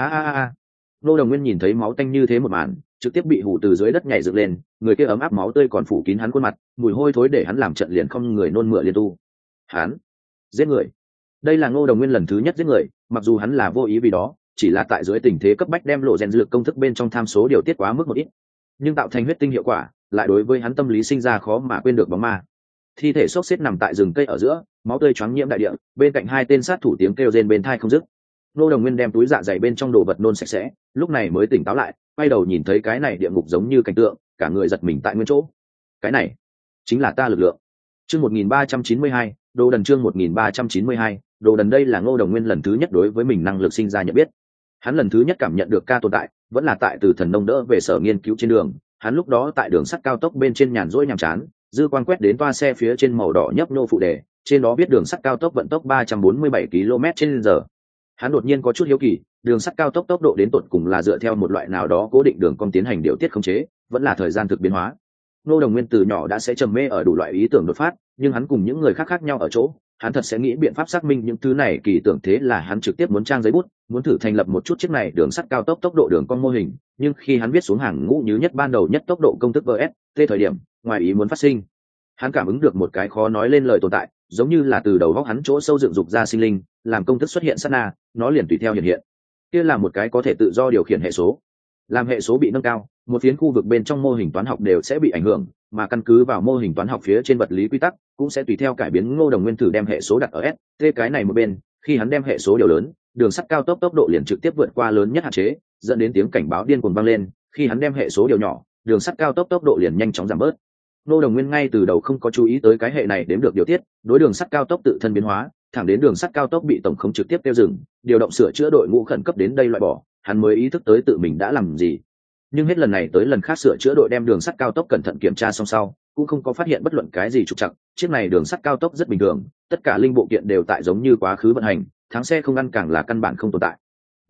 A: Ngô Đồng Nguyên nhìn thấy máu tanh như thế một màn, trực tiếp bị hù từ dưới đất nhảy dựng lên, người kia ấm áp máu tươi còn phủ kín hắn khuôn mặt, mùi hôi thối để hắn làm trận liền không người nôn mửa liên tu. Hắn giết người. Đây là Ngô Đồng Nguyên lần thứ nhất giết người, mặc dù hắn là vô ý vì đó, chỉ là tại dưới tình thế cấp bách đem lộ rèn lực công thức bên trong tham số điều tiết quá mức một ít, nhưng tạo thành huyết tinh hiệu quả lại đối với hắn tâm lý sinh ra khó mà quên được bóng ma. Thi thể xốc xếp nằm tại rừng cây ở giữa, máu tươi choáng nhiễm đại địa, bên cạnh hai tên sát thủ tiếng kêu rên bên tai không dứt. Ngô Đồng Nguyên đem túi dạ dày bên trong đồ vật nôn sạch sẽ, lúc này mới tỉnh táo lại, quay đầu nhìn thấy cái này địa ngục giống như cảnh tượng, cả người giật mình tại nguyên chỗ. Cái này chính là ta lực lượng. Chương 1392, Đồ Đần chương 1392, Đồ Đần. Đây là Ngô Đồng Nguyên lần thứ nhất đối với mình năng lực sinh ra nhận biết. Hắn lần thứ nhất cảm nhận được K tồn tại, vẫn là tại từ thần nông đỡ về sở nghiên cứu trên đường. Hắn lúc đó tại đường sắt cao tốc bên trên nhàn rỗi nhàm chán, dư quan quét đến toa xe phía trên màu đỏ nhấp nhô phụ đề, trên đó viết đường sắt cao tốc vận tốc 347 km/h. Hắn đột nhiên có chút hiếu kỳ, đường sắt cao tốc tốc độ đến tột cùng là dựa theo một loại nào đó cố định đường cong tiến hành điều tiết khống chế, vẫn là thời gian thực biến hóa. Ngô Đồng Nguyên từ nhỏ đã sẽ trầm mê ở đủ loại ý tưởng đột phát, nhưng hắn cùng những người khác khác nhau ở chỗ, hắn thật sẽ nghĩ biện pháp xác minh những thứ này kỳ tưởng, thế là hắn trực tiếp muốn trang giấy bút, muốn thử thành lập một chút chiếc này đường sắt cao tốc tốc độ đường cong mô hình, nhưng khi hắn viết xuống hàng ngũ như nhất ban đầu nhất tốc độ công thức VS, thời điểm, ngoài ý muốn phát sinh. Hắn cảm ứng được một cái khó nói lên lời tồn tại, giống như là từ đầu góc hắn chỗ sâu dựng dục ra sinh linh, làm công thức xuất hiện sát na, nó liền tùy theo hiện hiện. Kia là một cái có thể tự do điều khiển hệ số. Làm hệ số bị nâng cao, một phiến khu vực bên trong mô hình toán học đều sẽ bị ảnh hưởng, mà căn cứ vào mô hình toán học phía trên vật lý quy tắc cũng sẽ tùy theo cải biến. Ngô Đồng Nguyên thử đem hệ số đặt ở S, cái này một bên, khi hắn đem hệ số điều lớn, đường sắt cao tốc tốc độ liền trực tiếp vượt qua lớn nhất hạn chế, dẫn đến tiếng cảnh báo điên cuồng vang lên, khi hắn đem hệ số điều nhỏ, đường sắt cao tốc tốc độ liền nhanh chóng giảm bớt. Ngô Đồng Nguyên ngay từ đầu không có chú ý tới cái hệ này đếm được điều tiết, đối đường sắt cao tốc tự thân biến hóa, thẳng đến đường sắt cao tốc bị tổng khống trực tiếp tiêu dừng, điều động sửa chữa đội ngũ khẩn cấp đến đây loại bỏ, hắn mới ý thức tới tự mình đã làm gì. Nhưng hết lần này tới lần khác sửa chữa đội đem đường sắt cao tốc cẩn thận kiểm tra xong sau, cũng không có phát hiện bất luận cái gì trục trặc. Chiếc này đường sắt cao tốc rất bình thường, tất cả linh bộ kiện đều tại giống như quá khứ vận hành, thắng xe không ăn càng là căn bản không tồn tại.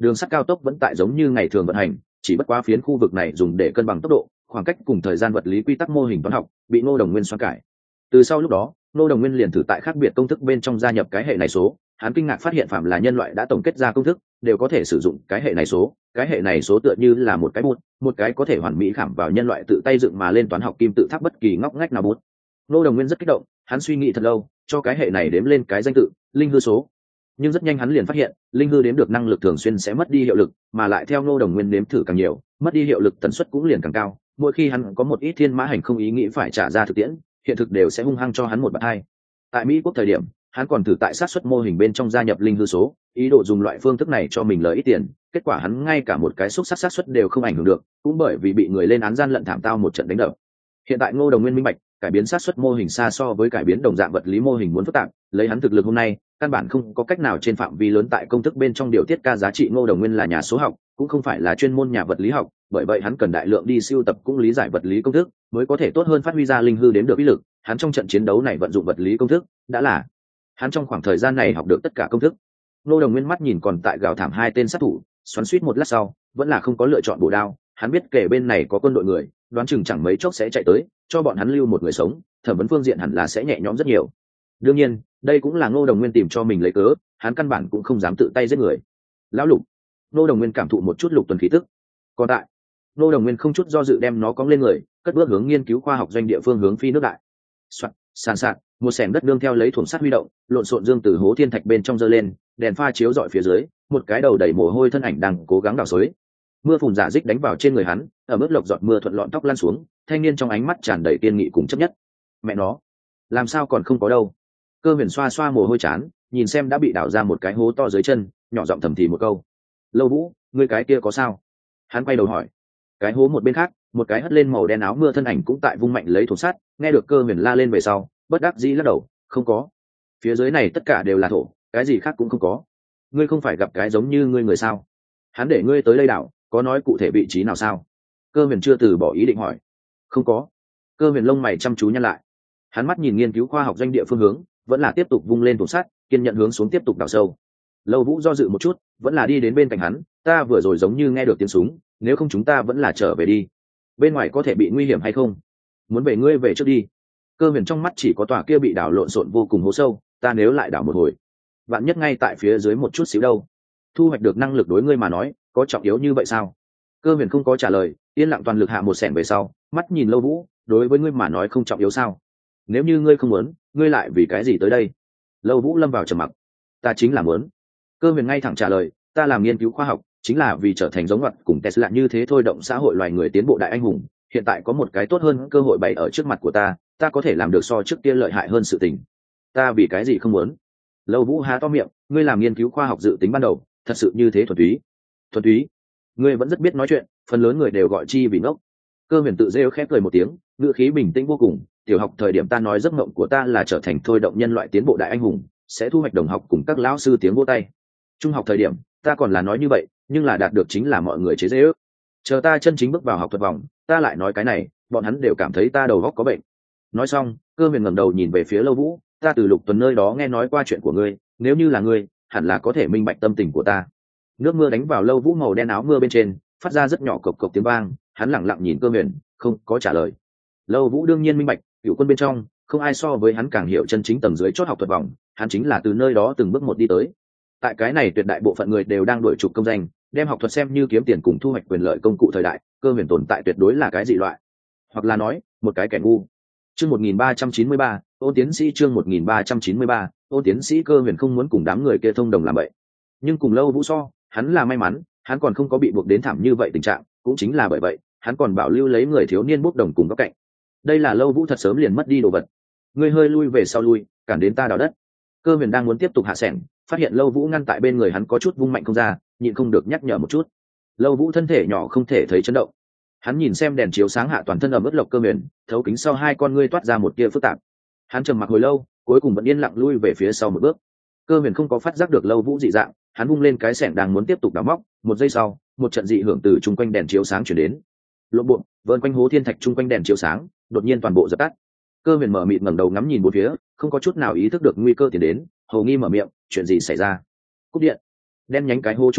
A: đường sắt cao tốc vẫn tại giống như ngày thường vận hành, chỉ bất quá phiến khu vực này dùng để cân bằng tốc độ, khoảng cách cùng thời gian vật lý quy tắc mô hình toán học bị Ngô Đồng Nguyên xoắn cải. Từ sau lúc đó, Ngô Đồng Nguyên liền thử tại khác biệt công thức bên trong gia nhập cái hệ này số, hắn kinh ngạc phát hiện phạm là nhân loại đã tổng kết ra công thức đều có thể sử dụng cái hệ này số, cái hệ này số tựa như là một cái bút, một cái có thể hoàn mỹ khảm vào nhân loại tự tay dựng mà lên toán học kim tự tháp bất kỳ ngóc ngách nào bút. Ngô Đồng Nguyên rất kích động, hắn suy nghĩ thật lâu, cho cái hệ này đếm lên cái danh tự linh hư số. Nhưng rất nhanh hắn liền phát hiện linh hư đếm được năng lực thường xuyên sẽ mất đi hiệu lực, mà lại theo Ngô Đồng Nguyên nếm thử càng nhiều, mất đi hiệu lực tần suất cũng liền càng cao. Mỗi khi hắn có một ít thiên mã hành không ý nghĩ phải trả ra thực tiễn, hiện thực đều sẽ hung hăng cho hắn một bạt hai. Tại Mỹ quốc thời điểm, hắn còn thử tại sát xuất mô hình bên trong gia nhập linh hư số, ý đồ dùng loại phương thức này cho mình lợi ít tiền. Kết quả hắn ngay cả một cái xúc sát suất đều không ảnh hưởng được, cũng bởi vì bị người lên án gian lận thảm tao một trận đánh đập. Hiện tại Ngô Đồng Nguyên minh bạch, cải biến sát xuất mô hình xa so với cải biến đồng dạng vật lý mô hình muốn phức tạp, lấy hắn thực lực hôm nay, căn bản không có cách nào trên phạm vi lớn tại công thức bên trong điều tiết ca giá trị. Ngô Đồng Nguyên là nhà số học, cũng không phải là chuyên môn nhà vật lý học, bởi vậy hắn cần đại lượng đi siêu tập cũng lý giải vật lý công thức, mới có thể tốt hơn phát huy ra linh hư đến được uy lực. Hắn trong trận chiến đấu này vận dụng vật lý công thức, đã là hắn trong khoảng thời gian này học được tất cả công thức. Ngô Đồng Nguyên mắt nhìn còn tại gào thảm hai tên sát thủ, xoắn xuýt một lát sau, vẫn là không có lựa chọn bổ đao. Hắn biết kể bên này có quân đội người, đoán chừng chẳng mấy chốc sẽ chạy tới, cho bọn hắn lưu một người sống, thẩm vấn phương diện hẳn là sẽ nhẹ nhõm rất nhiều. Đương nhiên, đây cũng là Ngô Đồng Nguyên tìm cho mình lấy cớ, hắn căn bản cũng không dám tự tay giết người. Lão Lục. Ngô Đồng Nguyên cảm thụ một chút lục tuần khí tức. Còn tại, Ngô Đồng Nguyên không chút do dự đem nó cõng lên người, cất bước hướng nghiên cứu khoa học doanh địa phương hướng phi nước đại. Soạt, sàn sạt, một xẻng đất nương theo lấy thuồng sắt huy động, lộn xộn dương từ hố thiên thạch bên trong giơ lên, đèn pha chiếu rọi phía dưới, một cái đầu đầy mồ hôi thân ảnh đang cố gắng đào xới. Mưa phùn giả dích đánh vào trên người hắn, ở mức lộc giọt mưa thuận lọn tóc lăn xuống, thanh niên trong ánh mắt tràn đầy kiên nghị cùng chấp nhất. Mẹ nó, làm sao còn không có đâu? Cơ Huyền xoa xoa mồ hôi chán, nhìn xem đã bị đào ra một cái hố to dưới chân, nhỏ giọng thầm thì một câu. Lâu Vũ, ngươi cái kia có sao? Hắn quay đầu hỏi. Cái hố một bên khác, một cái hất lên màu đen áo mưa thân ảnh cũng tại vung mạnh lấy thổ sắt, nghe được Cơ Huyền la lên về sau, bất đắc dĩ lắc đầu, không có. Phía dưới này tất cả đều là thổ, cái gì khác cũng không có. Ngươi không phải gặp cái giống như ngươi người sao? Hắn để ngươi tới đây đảo, có nói cụ thể vị trí nào sao? Cơ Huyền chưa từ bỏ ý định hỏi. Không có. Cơ Huyền lông mày chăm chú nhăn lại. Hắn mắt nhìn nghiên cứu khoa học doanh địa phương hướng, vẫn là tiếp tục vung lên thổ sắt, kiên nhận hướng xuống tiếp tục đào sâu. Lâu Vũ do dự một chút, vẫn là đi đến bên cạnh hắn. Ta vừa rồi giống như nghe được tiếng súng, nếu không chúng ta vẫn là trở về đi. Bên ngoài có thể bị nguy hiểm hay không? Muốn về ngươi về trước đi. Cơ Huyền trong mắt chỉ có tòa kia bị đào lộn xộn vô cùng hố sâu. Ta nếu lại đào một hồi, vạn nhất ngay tại phía dưới một chút xíu đâu. Thu hoạch được năng lực đối ngươi mà nói, có trọng yếu như vậy sao? Cơ Huyền không có trả lời, yên lặng toàn lực hạ một xẻng về sau, mắt nhìn Lâu Vũ, đối với ngươi mà nói không trọng yếu sao? Nếu như ngươi không muốn, ngươi lại vì cái gì tới đây? Lâu Vũ lâm vào trầm mặc. Ta chính là muốn. Cơ Huyền ngay thẳng trả lời, ta làm nghiên cứu khoa học, chính là vì trở thành giống vật cùng Tesla như thế thôi động xã hội loài người tiến bộ đại anh hùng. Hiện tại có một cái tốt hơn cơ hội bày ở trước mặt của ta, ta có thể làm được so trước kia lợi hại hơn sự tình. Ta vì cái gì không muốn? Lâu Vũ há to miệng, ngươi làm nghiên cứu khoa học dự tính ban đầu, thật sự như thế thuần túy? Thuần túy? Ngươi vẫn rất biết nói chuyện, phần lớn người đều gọi chi vì ngốc. Cơ Huyền tự rêu khép cười một tiếng, ngữ khí bình tĩnh vô cùng. Tiểu học thời điểm ta nói giấc mộng của ta là trở thành thôi động nhân loại tiến bộ đại anh hùng, sẽ thu hoạch đồng học cùng các lão sư tiếng vỗ tay. Trung học thời điểm ta còn là nói như vậy, nhưng là đạt được chính là mọi người chế giễu. Chờ ta chân chính bước vào học thuật vòng, ta lại nói cái này, bọn hắn đều cảm thấy ta đầu óc có bệnh. Nói xong, Cơ Huyền ngẩng đầu nhìn về phía Lâu Vũ, ta từ Lục Tuần nơi đó nghe nói qua chuyện của ngươi, nếu như là ngươi, hẳn là có thể minh bạch tâm tình của ta. Nước mưa đánh vào Lâu Vũ màu đen áo mưa bên trên, phát ra rất nhỏ cộc cộc tiếng vang, hắn lẳng lặng nhìn Cơ Huyền, không có trả lời. Lâu Vũ đương nhiên minh bạch, cựu quân bên trong, không ai so với hắn càng hiểu chân chính tầng dưới chót học thuật vòng, hắn chính là từ nơi đó từng bước một đi tới. Tại cái này tuyệt đại bộ phận người đều đang đuổi trục công danh, đem học thuật xem như kiếm tiền cùng thu hoạch quyền lợi công cụ thời đại, Cơ Huyền tồn tại tuyệt đối là cái dị loại, hoặc là nói, một cái kẻ ngu. Chương 1393, Ôn tiến sĩ chương 1393, Ôn tiến sĩ. Cơ Huyền không muốn cùng đám người kia thông đồng làm vậy, nhưng cùng Lâu Vũ so, hắn là may mắn, hắn còn không có bị buộc đến thảm như vậy tình trạng, cũng chính là bởi vậy, hắn còn bảo lưu lấy người thiếu niên bốc đồng cùng góc cạnh. Đây là Lâu Vũ thật sớm liền mất đi đồ vật. Ngươi hơi lui về sau lui, cản đến ta đào đất. Cơ Huyền đang muốn tiếp tục hạ xẻng, phát hiện Lâu Vũ ngăn tại bên người hắn có chút vung mạnh không ra, nhịn không được nhắc nhở một chút. Lâu Vũ thân thể nhỏ không thể thấy chấn động. Hắn nhìn xem đèn chiếu sáng hạ toàn thân ẩm ướt lộc Cơ Huyền, thấu kính sau hai con ngươi toát ra một tia phức tạp. Hắn trầm mặc hồi lâu, cuối cùng vẫn yên lặng lui về phía sau một bước. Cơ Huyền không có phát giác được Lâu Vũ dị dạng, hắn vung lên cái xẻng đang muốn tiếp tục đào móc, một giây sau, một trận dị hưởng từ chung quanh đèn chiếu sáng chuyển đến. Lộn bộ, vờn quanh hố thiên thạch chung quanh đèn chiếu sáng, đột nhiên toàn bộ dập tắt. Cơ Huyền mở mịt ngẩng đầu ngắm nhìn bốn phía, không có chút nào ý thức được nguy cơ tiến đến, hầu nghi mở miệng, chuyện gì xảy ra? Cúp điện. Đen nhánh cái hố chung quanh,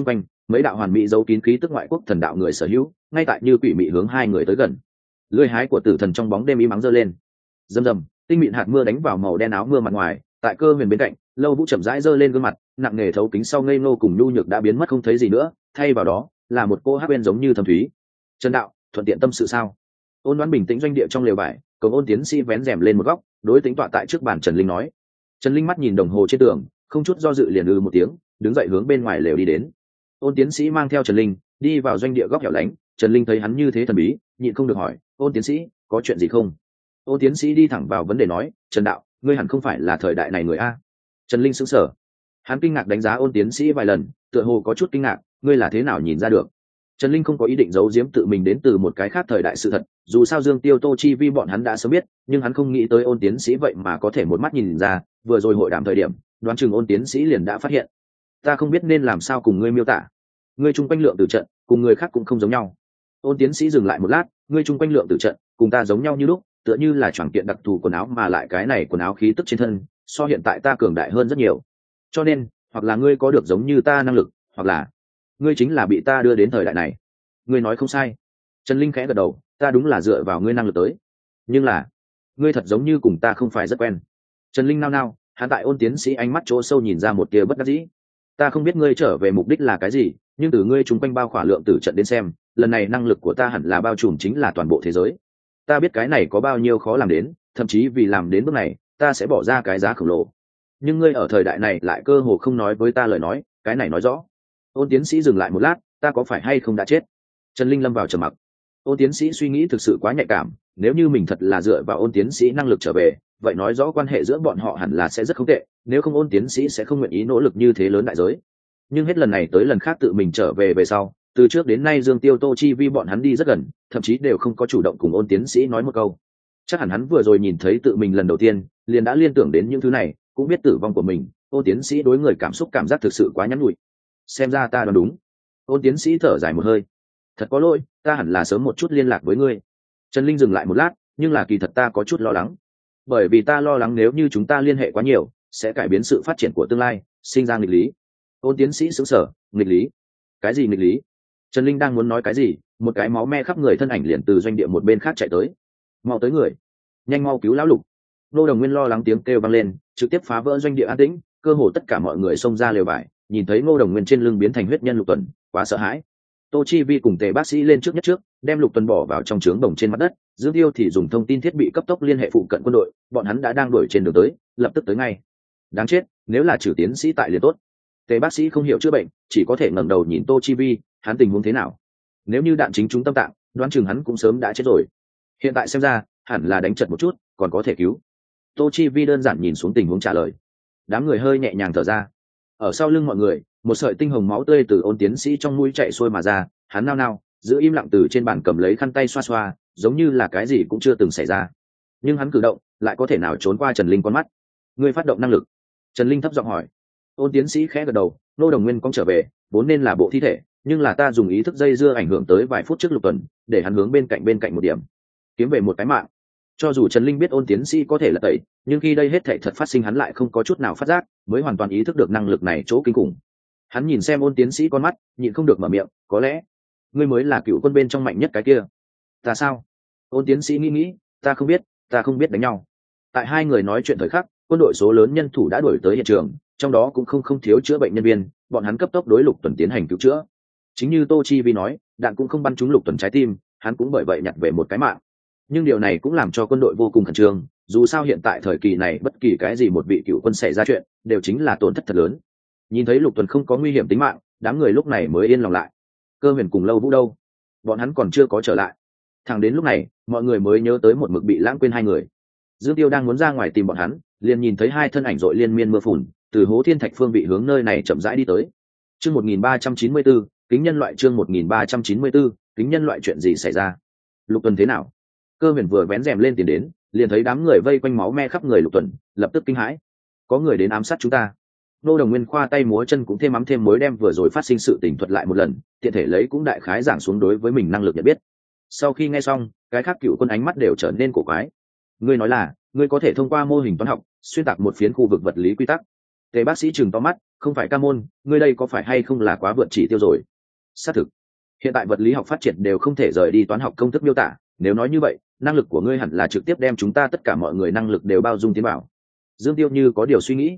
A: mấy đạo hoàn mỹ giấu kín khí tức ngoại quốc thần đạo người sở hữu ngay tại như quỷ mị hướng hai người tới gần. Lưỡi hái của tử thần trong bóng đêm im ắng giơ lên, rầm rầm, tinh mịn hạt mưa đánh vào màu đen áo mưa mặt ngoài. Tại Cơ Huyền bên cạnh, Lâu Vũ chậm rãi giơ lên gương mặt nặng nề thấu kính sau ngây ngô cùng nhu nhược đã biến mất không thấy gì nữa, thay vào đó là một cô hát bên giống như thâm thúy. Trần đạo, thuận tiện tâm sự sao? Ôn Đoán bình tĩnh doanh địa trong lều vải, Cầu Ôn tiến sĩ vén rèm lên một góc, đối tính tọa tại trước bàn Trần Linh nói. Trần Linh mắt nhìn đồng hồ trên tường, không chút do dự liền một tiếng, đứng dậy hướng bên ngoài lều đi đến. Ôn tiến sĩ mang theo Trần Linh đi vào doanh địa góc hẻo lánh. Trần Linh thấy hắn như thế thần bí, nhịn không được hỏi, Ôn tiến sĩ, có chuyện gì không? Ôn tiến sĩ đi thẳng vào vấn đề nói, Trần đạo, ngươi hẳn không phải là thời đại này người a. Trần Linh sững sờ, hắn kinh ngạc đánh giá Ôn tiến sĩ vài lần, tựa hồ có chút kinh ngạc, ngươi là thế nào nhìn ra được? Trần Linh không có ý định giấu giếm tự mình đến từ một cái khác thời đại sự thật, dù sao Dương Tiêu, Tô Chi Vi bọn hắn đã sớm biết, nhưng hắn không nghĩ tới Ôn tiến sĩ vậy mà có thể một mắt nhìn ra, vừa rồi hội đàm thời điểm, đoán chừng Ôn tiến sĩ liền đã phát hiện. Ta không biết nên làm sao cùng ngươi miêu tả. Ngươi chung quanh lượng tử trận, cùng người khác cũng không giống nhau. Ôn tiến sĩ dừng lại một lát, ngươi chung quanh lượng tử trận, cùng ta giống nhau như lúc, tựa như là choàng kiện đặc thù quần áo mà lại cái này quần áo khí tức trên thân, so hiện tại ta cường đại hơn rất nhiều. Cho nên, hoặc là ngươi có được giống như ta năng lực, hoặc là ngươi chính là bị ta đưa đến thời đại này. Ngươi nói không sai. Trần Linh khẽ gật đầu, ta đúng là dựa vào ngươi năng lực tới. Nhưng là, ngươi thật giống như cùng ta không phải rất quen. Trần Linh nao nao, hắn tại Ôn tiến sĩ ánh mắt chỗ sâu nhìn ra một tia bất đắc dĩ. Ta không biết ngươi trở về mục đích là cái gì, nhưng từ ngươi chung quanh bao khỏa lượng tử trận đến xem, lần này năng lực của ta hẳn là bao trùm chính là toàn bộ thế giới. Ta biết cái này có bao nhiêu khó làm đến, thậm chí vì làm đến bước này, ta sẽ bỏ ra cái giá khổng lồ. Nhưng ngươi ở thời đại này lại cơ hồ không nói với ta lời nói, cái này nói rõ. Ôn tiến sĩ dừng lại một lát, ta có phải hay không đã chết? Trần Linh lâm vào trầm mặc. Ôn tiến sĩ suy nghĩ thực sự quá nhạy cảm, nếu như mình thật là dựa vào Ôn tiến sĩ năng lực trở về, vậy nói rõ quan hệ giữa bọn họ hẳn là sẽ rất không tệ, nếu không Ôn tiến sĩ sẽ không nguyện ý nỗ lực như thế lớn đại giới. Nhưng hết lần này tới lần khác tự mình trở về về sau, từ trước đến nay Dương Tiêu, Tô Chi Vi bọn hắn đi rất gần, thậm chí đều không có chủ động cùng Ôn tiến sĩ nói một câu. Chắc hẳn hắn vừa rồi nhìn thấy tự mình lần đầu tiên, liền đã liên tưởng đến những thứ này, cũng biết tử vong của mình. Ôn tiến sĩ đối người cảm xúc cảm giác thực sự quá nhắn nhủi. Xem ra ta đoán đúng. Ôn tiến sĩ thở dài một hơi, thật có lỗi, ta hẳn là sớm một chút liên lạc với ngươi. Trần Linh dừng lại một lát, nhưng là kỳ thật ta có chút lo lắng, bởi vì ta lo lắng nếu như chúng ta liên hệ quá nhiều, sẽ cải biến sự phát triển của tương lai, sinh ra nghịch lý. Ôn tiến sĩ sững sờ, nghịch lý? Cái gì nghịch lý? Trần Linh đang muốn nói cái gì, một cái máu me khắp người thân ảnh liền từ doanh địa một bên khác chạy tới. Mau tới người, nhanh mau cứu lão Lục! Nô Đồng Nguyên lo lắng tiếng kêu vang lên, trực tiếp phá vỡ doanh địa an tĩnh, cơ hồ tất cả mọi người xông ra lều vải, nhìn thấy Ngô Đồng Nguyên trên lưng biến thành huyết nhân Lục Tuần, quá sợ hãi. Tô Chi Vi cùng Tề bác sĩ lên trước nhất trước, đem Lục Tuần bỏ vào trong trướng đồng trên mặt đất, Dương Tiêu thì dùng thông tin thiết bị cấp tốc liên hệ phụ cận quân đội, bọn hắn đã đang đuổi trên đường tới, lập tức tới ngay. Đáng chết, nếu là trừ tiến sĩ tại liền tốt. Tề bác sĩ không hiểu chữa bệnh, chỉ có thể ngẩng đầu nhìn Tô Chi Vi, hắn tình huống thế nào? Nếu như đạn chính trúng tâm tạng, đoán chừng hắn cũng sớm đã chết rồi. Hiện tại xem ra, hẳn là đánh chật một chút, còn có thể cứu. Tô Chi Vi đơn giản nhìn xuống tình huống trả lời. Đám người hơi nhẹ nhàng thở ra. Ở sau lưng mọi người, một sợi tinh hồng máu tươi từ Ôn tiến sĩ trong mũi chạy xuôi mà ra, hắn nao nao, giữ im lặng từ trên bàn cầm lấy khăn tay xoa xoa, giống như là cái gì cũng chưa từng xảy ra. Nhưng hắn cử động, lại có thể nào trốn qua Trần Linh con mắt? Ngươi phát động năng lực? Trần Linh thấp giọng hỏi. Ôn tiến sĩ khẽ gật đầu, Nô Đồng Nguyên cong trở về, vốn nên là bộ thi thể, nhưng là ta dùng ý thức dây dưa ảnh hưởng tới vài phút trước Lục Tuần, để hắn hướng bên cạnh một điểm, kiếm về một cái mạng. Cho dù Trần Linh biết Ôn tiến sĩ có thể là tẩy, nhưng khi đây hết thảy thật phát sinh hắn lại không có chút nào phát giác, mới hoàn toàn ý thức được năng lực này chỗ kinh khủng. Hắn nhìn xem Ôn tiến sĩ con mắt, nhịn không được mở miệng, có lẽ ngươi mới là cựu quân bên trong mạnh nhất cái kia. Ta sao? Ôn tiến sĩ nghĩ, ta không biết đánh nhau. Tại hai người nói chuyện thời khắc, quân đội số lớn nhân thủ đã đuổi tới hiện trường, trong đó cũng không thiếu chữa bệnh nhân viên, bọn hắn cấp tốc đối Lục Tuần tiến hành cứu chữa. Chính như Tô Chi Vi nói, đạn cũng không bắn trúng Lục Tuần trái tim, hắn cũng bởi vậy nhặt về một cái mạng. Nhưng điều này cũng làm cho quân đội vô cùng khẩn trương, dù sao hiện tại thời kỳ này bất kỳ cái gì một vị cựu quân xảy ra chuyện, đều chính là tổn thất thật lớn. Nhìn thấy Lục Tuần không có nguy hiểm tính mạng, đám người lúc này mới yên lòng lại. Cơ Huyền cùng Lâu Vũ đâu? Bọn hắn còn chưa có trở lại. Thẳng đến lúc này, mọi người mới nhớ tới một mực bị lãng quên hai người. Dương Tiêu đang muốn ra ngoài tìm bọn hắn, liền nhìn thấy hai thân ảnh dội liên miên mưa phùn, từ hố thiên thạch phương vị hướng nơi này chậm rãi đi tới. Chương 1394, kính nhân loại chương 1394, kính nhân loại chuyện gì xảy ra? Lục Tuần thế nào? Cơ Huyền vừa vén rèm lên tiến đến, liền thấy đám người vây quanh máu me khắp người Lục Tuần, lập tức kinh hãi. Có người đến ám sát chúng ta. Nô Đồng Nguyên khoa tay múa chân cũng thêm mắm thêm muối đem vừa rồi phát sinh sự tình thuật lại một lần, tiện thể lấy cũng đại khái giảng xuống đối với mình năng lực nhận biết. Sau khi nghe xong, cái khác cựu quân ánh mắt đều trở nên cổ quái. Ngươi nói là, ngươi có thể thông qua mô hình toán học, xuyên tạc một phiến khu vực vật lý quy tắc. Tề bác sĩ trừng to mắt, không phải ca môn, ngươi đây có phải hay không là quá vượt chỉ tiêu rồi? xác thực, hiện tại vật lý học phát triển đều không thể rời đi toán học công thức miêu tả, nếu nói như vậy năng lực của ngươi hẳn là trực tiếp đem chúng ta tất cả mọi người năng lực đều bao dung tiến vào. Dương Tiêu như có điều suy nghĩ.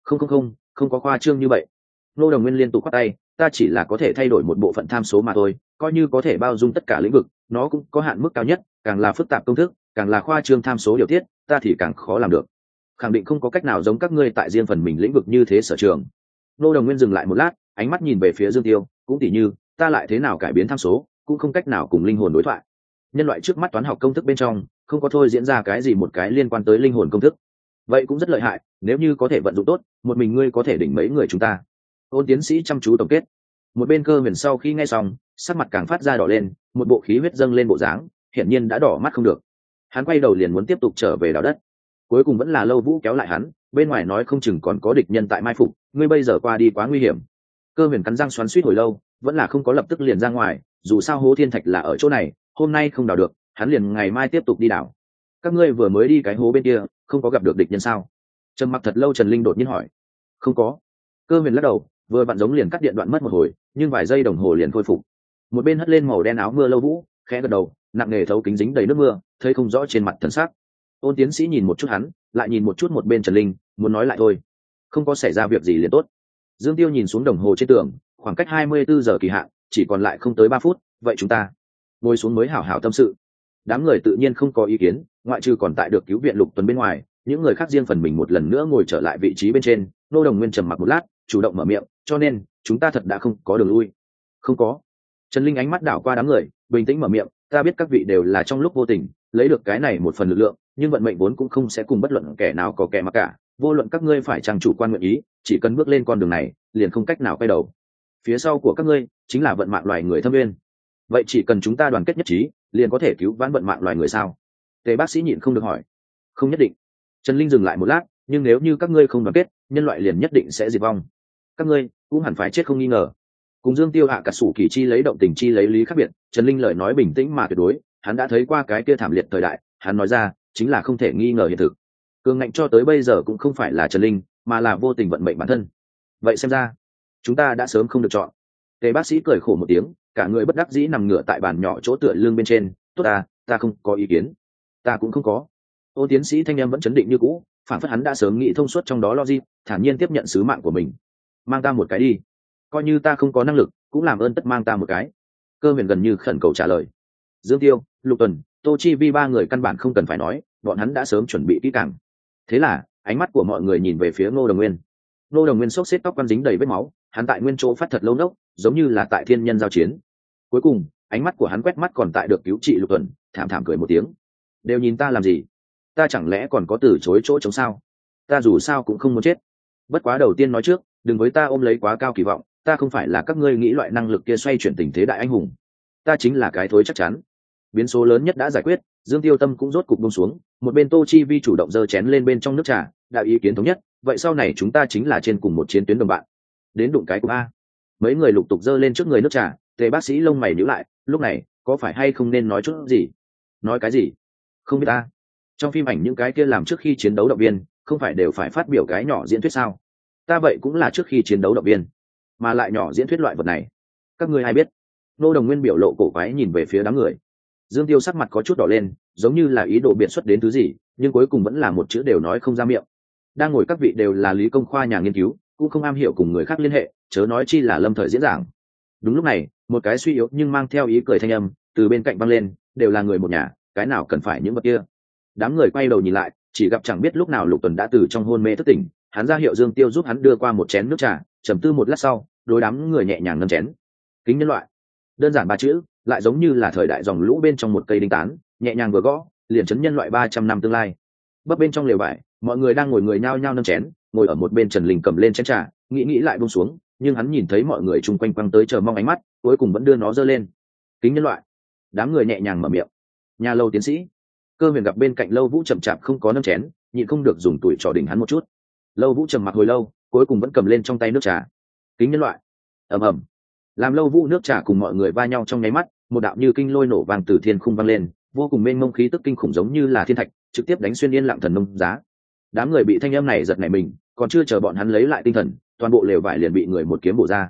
A: Không có khoa trương như vậy. Ngô Đồng Nguyên liên tục quát tay, ta chỉ là có thể thay đổi một bộ phận tham số mà thôi, coi như có thể bao dung tất cả lĩnh vực, nó cũng có hạn mức cao nhất, càng là phức tạp công thức, càng là khoa trương tham số điều tiết, ta thì càng khó làm được. Khẳng định không có cách nào giống các ngươi tại riêng phần mình lĩnh vực như thế sở trường. Ngô Đồng Nguyên dừng lại một lát, ánh mắt nhìn về phía Dương Tiêu, cũng tỉ như, ta lại thế nào cải biến tham số, cũng không cách nào cùng linh hồn đối thoại. Nhân loại trước mắt toán học công thức bên trong, không có thôi diễn ra cái gì một cái liên quan tới linh hồn công thức. Vậy cũng rất lợi hại, nếu như có thể vận dụng tốt, một mình ngươi có thể đỉnh mấy người chúng ta. Ôn tiến sĩ chăm chú tổng kết. Một bên Cơ Huyền sau khi nghe xong, sắc mặt càng phát ra đỏ lên, một bộ khí huyết dâng lên bộ dáng, hiển nhiên đã đỏ mắt không được. Hắn quay đầu liền muốn tiếp tục trở về đào đất, cuối cùng vẫn là Lâu Vũ kéo lại hắn, bên ngoài nói không chừng còn có địch nhân tại mai phục, ngươi bây giờ qua đi quá nguy hiểm. Cơ Huyền cắn răng xoắn xuýt hồi lâu, vẫn là không có lập tức liền ra ngoài, dù sao hố thiên thạch là ở chỗ này, hôm nay không đào được, hắn liền ngày mai tiếp tục đi đào. Các ngươi vừa mới đi cái hố bên kia, không có gặp được địch nhân sao? Trầm mặc thật lâu, Trần Linh đột nhiên hỏi. Không có. Cơ Huyền lắc đầu, vừa vặn giống liền cắt điện đoạn mất một hồi, nhưng vài giây đồng hồ liền khôi phục. Một bên hất lên màu đen áo mưa Lâu Vũ, khẽ gật đầu, nặng nề thấu kính dính đầy nước mưa, thấy không rõ trên mặt thần sắc. Ôn tiến sĩ nhìn một chút hắn, lại nhìn một chút một bên Trần Linh, muốn nói lại thôi. Không có xảy ra việc gì liền tốt. Dương Tiêu nhìn xuống đồng hồ trên tường, khoảng cách 24 giờ kỳ hạn, chỉ còn lại không tới 3 phút, vậy chúng ta ngồi xuống mới hảo hảo tâm sự. Đám người tự nhiên không có ý kiến, ngoại trừ còn tại được cứu viện Lục Tuần bên ngoài, những người khác riêng phần mình một lần nữa ngồi trở lại vị trí bên trên. Ngô Đồng Nguyên trầm mặc một lát, chủ động mở miệng, cho nên chúng ta thật đã không có đường lui. Không có. Trần Linh ánh mắt đảo qua đám người, bình tĩnh mở miệng, ta biết các vị đều là trong lúc vô tình lấy được cái này một phần lực lượng, nhưng vận mệnh vốn cũng không sẽ cùng bất luận kẻ nào có kẻ mà cả, vô luận các ngươi phải chăng chủ quan nguyện ý, chỉ cần bước lên con đường này liền không cách nào quay đầu. Phía sau của các ngươi chính là vận mạng loài người thâm nguyên, vậy chỉ cần chúng ta đoàn kết nhất trí liền có thể cứu vãn vận mạng loài người sao? Tề bác sĩ nhịn không được hỏi. Không nhất định. Trần Linh dừng lại một lát, nhưng nếu như các ngươi không đoàn kết, nhân loại liền nhất định sẽ diệt vong, các ngươi cũng hẳn phải chết không nghi ngờ. Cùng Dương Tiêu hạ cả sủ kỳ chi lấy động tình chi lấy lý khác biệt, Trần Linh lời nói bình tĩnh mà tuyệt đối, hắn đã thấy qua cái kia thảm liệt thời đại, hắn nói ra chính là không thể nghi ngờ hiện thực. Cường ngạnh cho tới bây giờ cũng không phải là Trần Linh, mà là vô tình vận mệnh bản thân. Vậy xem ra chúng ta đã sớm không được chọn. Tề bác sĩ cười khổ một tiếng, cả người bất đắc dĩ nằm ngửa tại bàn nhỏ chỗ tựa lưng bên trên. Tốt ta không có ý kiến. Ta cũng không có. Ô tiến sĩ thanh em vẫn chấn định như cũ, phản phất hắn đã sớm nghĩ thông suốt trong đó logic, thản nhiên tiếp nhận sứ mạng của mình. Mang ta một cái đi, coi như ta không có năng lực, cũng làm ơn tất mang ta một cái. Cơ Huyền gần như khẩn cầu trả lời. Dương Tiêu, Lục Tuần, Tô Chi Vi ba người căn bản không cần phải nói, bọn hắn đã sớm chuẩn bị kỹ càng. Thế là ánh mắt của mọi người nhìn về phía Ngô Đồng Nguyên. Ngô Đồng Nguyên xốc xếp tóc quăn dính đầy vết máu, hắn tại nguyên chỗ phát thật lâu nốc, giống như là tại thiên nhân giao chiến. Cuối cùng ánh mắt của hắn quét mắt còn tại được cứu trị Lục Tuần, thảm thảm cười một tiếng. Đều nhìn ta làm gì? Ta chẳng lẽ còn có từ chối chỗ chống sao? Ta dù sao cũng không muốn chết. Bất quá đầu tiên nói trước, đừng với ta ôm lấy quá cao kỳ vọng, ta không phải là các ngươi nghĩ loại năng lực kia xoay chuyển tình thế đại anh hùng. Ta chính là cái thối chắc chắn. Biến số lớn nhất đã giải quyết, Dương Tiêu tâm cũng rốt cục buông xuống, một bên Tô Chi Vi chủ động giơ chén lên bên trong nước trà, đạo ý kiến thống nhất, vậy sau này chúng ta chính là trên cùng một chiến tuyến đồng bạn. Đến đụng cái của a. Mấy người lục tục giơ lên trước người nước trà, Tề bác sĩ lông mày nhíu lại, lúc này có phải hay không nên nói chút gì? Nói cái gì? Không biết ta. Trong phim ảnh những cái kia làm trước khi chiến đấu động viên, không phải đều phải phát biểu cái nhỏ diễn thuyết sao? Ta vậy cũng là trước khi chiến đấu động viên, mà lại nhỏ diễn thuyết loại vật này, các ngươi ai biết? Ngô Đồng Nguyên biểu lộ cổ quái nhìn về phía đám người. Dương Tiêu sắc mặt có chút đỏ lên, giống như là ý đồ biện xuất đến thứ gì, nhưng cuối cùng vẫn là một chữ đều nói không ra miệng. Đang ngồi các vị đều là lý công khoa nhà nghiên cứu, cũng không am hiểu cùng người khác liên hệ, chớ nói chi là lâm thời diễn giảng. Đúng lúc này, một cái suy yếu nhưng mang theo ý cười thanh âm từ bên cạnh vang lên, đều là người một nhà, cái nào cần phải những vật kia. Đám người quay đầu nhìn lại, chỉ gặp chẳng biết lúc nào Lục Tuần đã từ trong hôn mê thức tỉnh, hắn ra hiệu Dương Tiêu giúp hắn đưa qua một chén nước trà, trầm tư một lát sau, đối đám người nhẹ nhàng nâng chén. Kính nhân loại. Đơn giản ba chữ, lại giống như là thời đại dòng lũ bên trong một cây đinh tán, nhẹ nhàng vừa gõ, liền chấn nhân loại 300 năm tương lai. Bấp bên trong lều vải, mọi người đang ngồi người nhao nhao nâng chén, ngồi ở một bên Trần Linh cầm lên chén trà, nghĩ lại buông xuống, nhưng hắn nhìn thấy mọi người chung quanh quăng tới chờ mong ánh mắt, cuối cùng vẫn đưa nó giơ lên. Kính nhân loại. Đám người nhẹ nhàng mở miệng. Nhà Lâu tiến sĩ. Cơ Huyền gặp bên cạnh Lâu Vũ chậm chạp không có nâng chén, nhịn không được dùng tuổi trò đỉnh hắn một chút. Lâu Vũ trầm mặc hồi lâu, cuối cùng vẫn cầm lên trong tay nước trà. Kính nhân loại. Ầm ầm. Làm Lâu Vũ nước trà cùng mọi người va nhau trong nháy mắt, một đạo như kinh lôi nổ vang từ thiên khung vang lên, vô cùng mênh mông khí tức kinh khủng giống như là thiên thạch, trực tiếp đánh xuyên yên lặng thần nông giá. Đám người bị thanh âm này giật nảy mình, còn chưa chờ bọn hắn lấy lại tinh thần, toàn bộ lều vải liền bị người một kiếm bổ ra.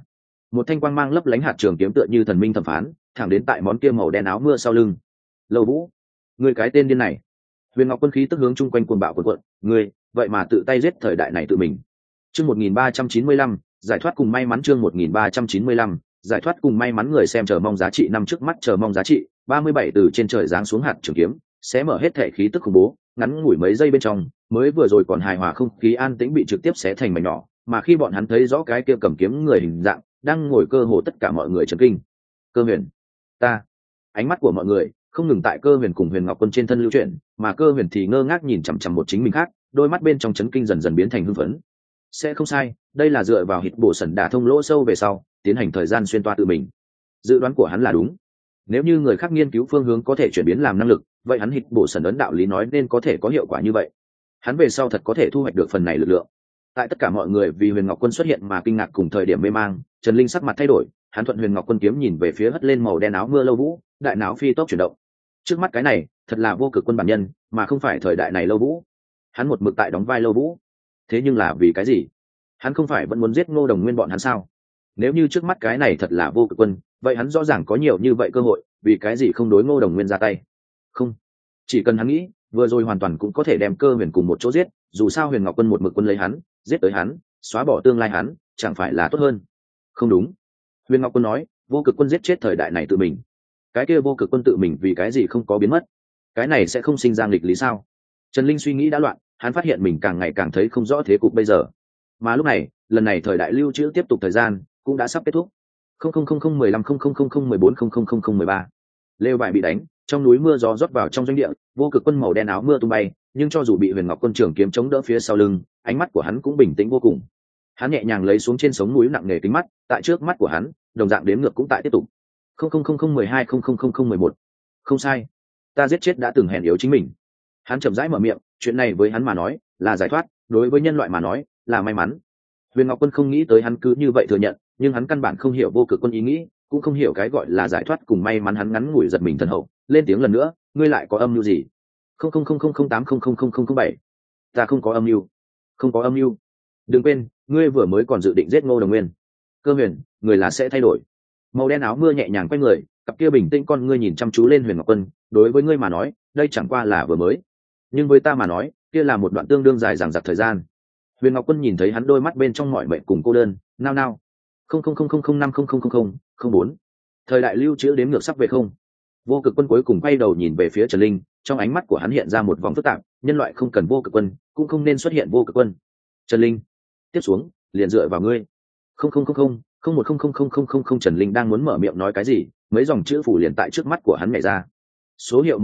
A: một thanh quang mang lấp lánh hạt trường kiếm tựa như thần minh thẩm phán thẳng đến tại món kia màu đen áo mưa sau lưng. Lâu Vũ, người cái tên điên này! Huyền Ngọc Quân khí tức hướng chung quanh cuồng bạo cuộn cuộn, người vậy mà tự tay giết thời đại này tự mình. Chương 1395, giải thoát cùng may mắn. Chương 1395, giải thoát cùng may mắn. Người xem chờ mong giá trị năm trước mắt chờ mong giá trị 37 từ trên trời giáng xuống hạt trường kiếm, sẽ mở hết thể khí tức khủng bố, ngắn ngủi mấy giây bên trong, mới vừa rồi còn hài hòa không khí an tĩnh bị trực tiếp xé thành mảnh nhỏ, mà khi bọn hắn thấy rõ cái kia cầm kiếm người hình dạng, đang ngồi cơ hồ tất cả mọi người chấn kinh. Cơ Huyền, ta. Ánh mắt của mọi người không ngừng tại Cơ Huyền cùng Huyền Ngọc Quân trên thân lưu chuyển, mà Cơ Huyền thì ngơ ngác nhìn chằm chằm một chính mình khác, đôi mắt bên trong chấn kinh dần dần biến thành hưng phấn. Sẽ không sai, đây là dựa vào hít bổ sẩn đả thông lỗ sâu về sau, tiến hành thời gian xuyên toa tự mình. Dự đoán của hắn là đúng. Nếu như người khác nghiên cứu phương hướng có thể chuyển biến làm năng lực, vậy hắn hít bổ sẩn ấn đạo lý nói nên có thể có hiệu quả như vậy. Hắn về sau thật có thể thu hoạch được phần này lực lượng. Tại tất cả mọi người vì Huyền Ngọc Quân xuất hiện mà kinh ngạc cùng thời điểm mê mang, Trần Linh sắc mặt thay đổi, hắn thuận Huyền Ngọc Quân kiếm nhìn về phía hất lên màu đen áo mưa Lâu Vũ, đại não phi tốc chuyển động. Trước mắt cái này, thật là Vô Cực Quân bản nhân, mà không phải thời đại này Lâu Vũ. Hắn một mực tại đóng vai Lâu Vũ. Thế nhưng là vì cái gì? Hắn không phải vẫn muốn giết Ngô Đồng Nguyên bọn hắn sao? Nếu như trước mắt cái này thật là Vô Cực Quân, vậy hắn rõ ràng có nhiều như vậy cơ hội, vì cái gì không đối Ngô Đồng Nguyên ra tay? Không, chỉ cần hắn nghĩ, vừa rồi hoàn toàn cũng có thể đem Cơ Huyền cùng một chỗ giết, dù sao Huyền Ngọc Quân một mực quân lấy hắn, giết tới hắn, xóa bỏ tương lai hắn, chẳng phải là tốt hơn? Không đúng. Huyền Ngọc Quân nói, Vô Cực Quân giết chết thời đại này tự mình. Cái kia Vô Cực Quân tự mình vì cái gì không có biến mất? Cái này sẽ không sinh ra nghịch lý sao? Trần Linh suy nghĩ đã loạn, hắn phát hiện mình càng ngày càng thấy không rõ thế cục bây giờ. Mà lúc này, lần này thời đại lưu trữ tiếp tục thời gian cũng đã sắp kết thúc. 0000150014000013. Lều vải bị đánh, trong núi mưa gió rót vào trong doanh địa, Vô Cực Quân màu đen áo mưa tung bay, nhưng cho dù bị Huyền Ngọc Quân trường kiếm chống đỡ phía sau lưng, ánh mắt của hắn cũng bình tĩnh vô cùng. Hắn nhẹ nhàng lấy xuống trên sống núi nặng nề kính mắt, tại trước mắt của hắn, đồng dạng đếm ngược cũng tại tiếp tục. 000012000011. Không sai, ta giết chết đã từng hèn yếu chính mình. Hắn chậm rãi mở miệng, chuyện này với hắn mà nói là giải thoát, đối với nhân loại mà nói là may mắn. Huyền Ngọc Quân không nghĩ tới hắn cứ như vậy thừa nhận, nhưng hắn căn bản không hiểu Vô Cực Quân ý nghĩ, cũng không hiểu cái gọi là giải thoát cùng may mắn. Hắn ngắn ngủi giật mình thần hậu, lên tiếng lần nữa, ngươi lại có âm mưu gì? 000008000007. Ta không có âm mưu. Không có âm mưu. Đừng quên, ngươi vừa mới còn dự định giết Ngô Đồng Nguyên. Cơ Huyền, người là sẽ thay đổi. Màu đen áo mưa nhẹ nhàng quay người, cặp kia bình tĩnh con ngươi nhìn chăm chú lên Huyền Ngọc Quân, đối với ngươi mà nói, đây chẳng qua là vừa mới, nhưng với ta mà nói, kia là một đoạn tương đương dài dằng dặc thời gian. Huyền Ngọc Quân nhìn thấy hắn đôi mắt bên trong mọi mệnh cùng cô đơn, nao nao. 000005000004. Thời đại lưu trữ đếm ngược sắp về không. Vô Cực Quân cuối cùng quay đầu nhìn về phía Trần Linh, trong ánh mắt của hắn hiện ra một vòng phức tạp, nhân loại không cần Vô Cực Quân, cũng không nên xuất hiện Vô Cực Quân. Trần Linh, tiếp xuống, liền dựa vào ngươi. 000001000000. Trần Linh đang muốn mở miệng nói cái gì, mấy dòng chữ phủ liền tại trước mắt của hắn nhảy ra. Số hiệu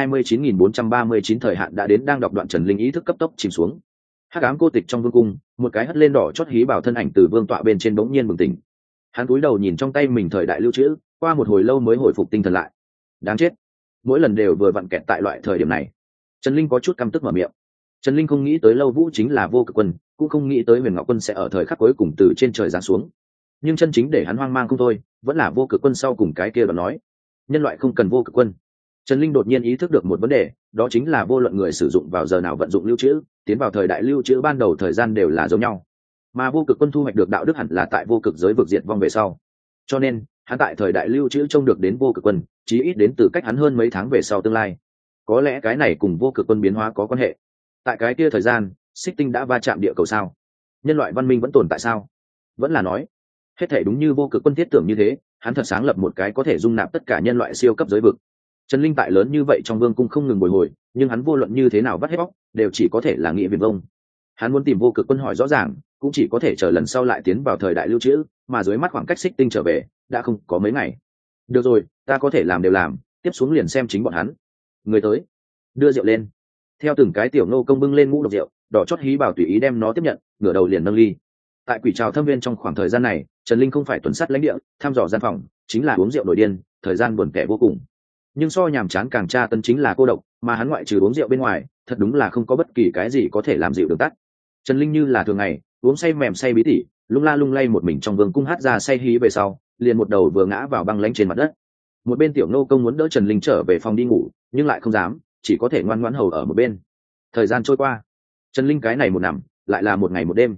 A: 129439 thời hạn đã đến. Đang đọc đoạn, Trần Linh ý thức cấp tốc chìm xuống. Hắc ám cô tịch trong vương cung, một cái hất lên đỏ chót hí bảo thân ảnh từ vương tọa bên trên bỗng nhiên bừng tỉnh. Hắn cúi đầu nhìn trong tay mình thời đại lưu trữ, qua một hồi lâu mới hồi phục tinh thần lại. Đáng chết, mỗi lần đều vừa vặn kẹt tại loại thời điểm này. Trần Linh có chút căm tức mở miệng. Trần Linh không nghĩ tới Lâu Vũ chính là Vô Cực Quân, cũng không nghĩ tới Huyền Ngọc Quân sẽ ở thời khắc cuối cùng từ trên trời giáng xuống. Nhưng chân chính để hắn hoang mang không thôi, vẫn là Vô Cực Quân sau cùng cái kia đoạn nói, nhân loại không cần Vô Cực Quân. Trần Linh đột nhiên ý thức được một vấn đề, đó chính là vô luận người sử dụng vào giờ nào vận dụng lưu trữ, tiến vào thời đại lưu trữ ban đầu thời gian đều là giống nhau, mà Vô Cực Quân thu hoạch được đạo đức hẳn là tại vô cực giới vực diệt vong về sau. Cho nên hắn tại thời đại lưu trữ trông được đến Vô Cực Quân, chí ít đến từ cách hắn hơn mấy tháng về sau tương lai. Có lẽ cái này cùng Vô Cực Quân biến hóa có quan hệ. Tại cái kia thời gian, xích tinh đã va chạm địa cầu sao? Nhân loại văn minh vẫn tồn tại sao? Vẫn là nói, hết thể đúng như Vô Cực Quân thiết tưởng như thế, hắn thật sáng lập một cái có thể dung nạp tất cả nhân loại siêu cấp giới vực. Trần Linh tại lớn như vậy trong vương cung không ngừng bồi hồi, nhưng hắn vô luận như thế nào vắt hết bóc, đều chỉ có thể là nghĩ viển vông. Hắn muốn tìm Vô Cực Quân hỏi rõ ràng, cũng chỉ có thể chờ lần sau lại tiến vào thời đại lưu trữ, mà dưới mắt khoảng cách xích tinh trở về đã không có mấy ngày. Được rồi, ta có thể làm đều làm, tiếp xuống liền xem chính bọn hắn. Người tới, đưa rượu lên. Theo từng cái tiểu nô công bưng lên ngũ độc rượu, đỏ chót hí bảo tùy ý đem nó tiếp nhận, ngửa đầu liền nâng ly. Tại Quỷ Trào Thâm Viên trong khoảng thời gian này, Trần Linh không phải tuần sát lãnh địa, thăm dò gian phòng, chính là uống rượu nổi điên, thời gian buồn tẻ vô cùng. Nhưng so nhàm chán càng tra tấn chính là cô độc, mà hắn ngoại trừ uống rượu bên ngoài, thật đúng là không có bất kỳ cái gì có thể làm dịu được tắt. Trần Linh như là thường ngày uống say mềm say bí tỉ, lung la lung lay một mình trong vương cung hát ra say hí về sau, liền một đầu vừa ngã vào băng lãnh trên mặt đất. Một bên tiểu nô công muốn đỡ Trần Linh trở về phòng đi ngủ, nhưng lại không dám, chỉ có thể ngoan ngoãn hầu ở một bên. Thời gian trôi qua, Trần Linh cái này một nằm, lại là một ngày một đêm.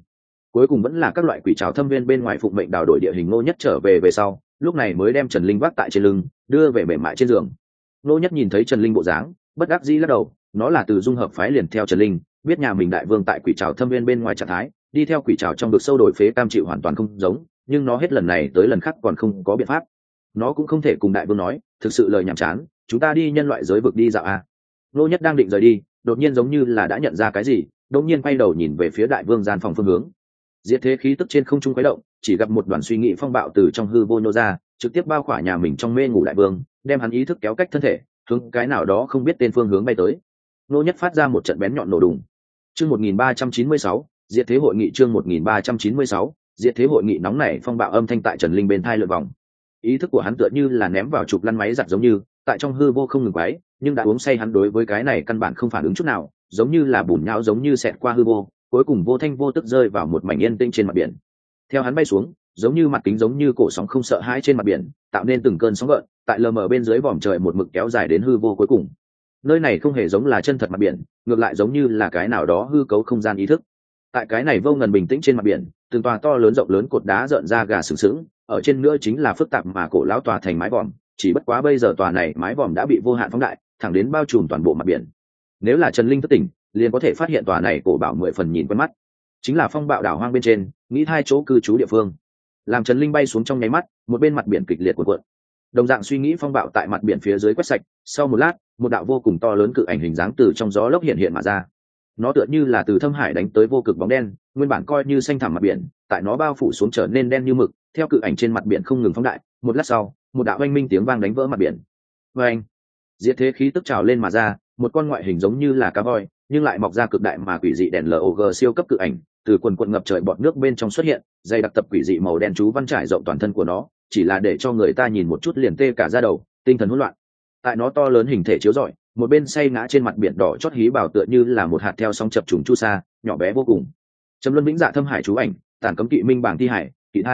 A: cuối cùng vẫn là các loại quỷ trào thâm viên bên ngoài phụng mệnh đào đổi địa hình. Ngô Nhất trở về sau lúc này mới đem Trần Linh vác tại trên lưng đưa về mềm mại trên giường. Ngô Nhất nhìn thấy Trần Linh bộ dáng bất đắc dĩ lắc đầu, nó là từ dung hợp phái liền theo Trần Linh, biết nhà mình đại vương tại quỷ trào thâm viên bên ngoài trạng thái đi theo quỷ trào trong vực sâu đổi phế cam chịu hoàn toàn không giống, nhưng nó hết lần này tới lần khác còn không có biện pháp. Nó cũng không thể cùng đại vương nói thực sự lời nhảm chán, chúng ta đi nhân loại giới vực đi dạo à. Ngô Nhất đang định rời đi, đột nhiên giống như là đã nhận ra cái gì, đột nhiên quay đầu nhìn về phía đại vương gian phòng phương hướng. Diệt thế khí tức trên không trung khuấy động, chỉ gặp một đoàn suy nghĩ phong bạo từ trong hư vô nhô ra, trực tiếp bao khỏa nhà mình trong mê ngủ đại vương, đem hắn ý thức kéo cách thân thể hướng cái nào đó không biết tên phương hướng bay tới. Ngô Nhất phát ra một trận bén nhọn nổ đùng. Chương 1396, Diệt thế hội nghị. Chương 1396, Diệt thế hội nghị. Nóng nảy phong bạo âm thanh tại Trần Linh bên thai lượn vòng. Ý thức của hắn tựa như là ném vào trục lăn máy giặt giống như, tại trong hư vô không ngừng quấy, nhưng đã uống say hắn đối với cái này căn bản không phản ứng chút nào, giống như là bùn nhão giống như xẹt qua hư vô, cuối cùng vô thanh vô tức rơi vào một mảnh yên tĩnh trên mặt biển. Theo hắn bay xuống, giống như mặt kính giống như cổ sóng không sợ hãi trên mặt biển, tạo nên từng cơn sóng gợn, tại lờ mờ bên dưới vòm trời một mực kéo dài đến hư vô cuối cùng. Nơi này không hề giống là chân thật mặt biển, ngược lại giống như là cái nào đó hư cấu không gian ý thức. Tại cái này vô ngần bình tĩnh trên mặt biển, từng tòa to lớn rộng lớn cột đá rợn ra gà sừng sững, ở trên nữa chính là phức tạp mà cổ lão tòa thành mái vòm, chỉ bất quá bây giờ tòa này mái vòm đã bị vô hạn phóng đại, thẳng đến bao trùm toàn bộ mặt biển. Nếu là Trần Linh thức tỉnh, liền có thể phát hiện tòa này cổ bảo 10 phần nhìn quen mắt, chính là phong bạo đảo hoang bên trên nghĩ hai chỗ cư trú địa phương. Làm Trần Linh bay xuống trong nháy mắt, một bên mặt biển kịch liệt cuộn. Đồng dạng suy nghĩ phong bạo tại mặt biển phía dưới quét sạch, sau một lát, một đạo vô cùng to lớn cự ảnh hình dáng từ trong gió lốc hiện hiện mà ra. Nó tựa như là từ thâm hải đánh tới vô cực bóng đen, nguyên bản coi như xanh thẳm mặt biển, tại nó bao phủ xuống trở nên đen như mực, theo cự ảnh trên mặt biển không ngừng phóng đại, một lát sau, một đạo oanh minh tiếng vang đánh vỡ mặt biển. Oanh! Diệt thế khí tức trào lên mà ra, một con ngoại hình giống như là cá voi, nhưng lại mọc ra cực đại mà quỷ dị đèn LOG siêu cấp cự ảnh, từ quần quần ngập trời bọt nước bên trong xuất hiện, dày đặc tập quỷ dị màu đen chú văn trải rộng toàn thân của nó, chỉ là để cho người ta nhìn một chút liền tê cả da đầu, tinh thần hỗn loạn. Tại nó to lớn hình thể chiếu rọi, một bên say ngã trên mặt biển đỏ chót hí bảo tựa như là một hạt theo sóng chập trùng chu sa, nhỏ bé vô cùng. Trầm luân vĩnh dạ thâm hải chú ảnh, tản cấm kỵ minh bảng thi hải,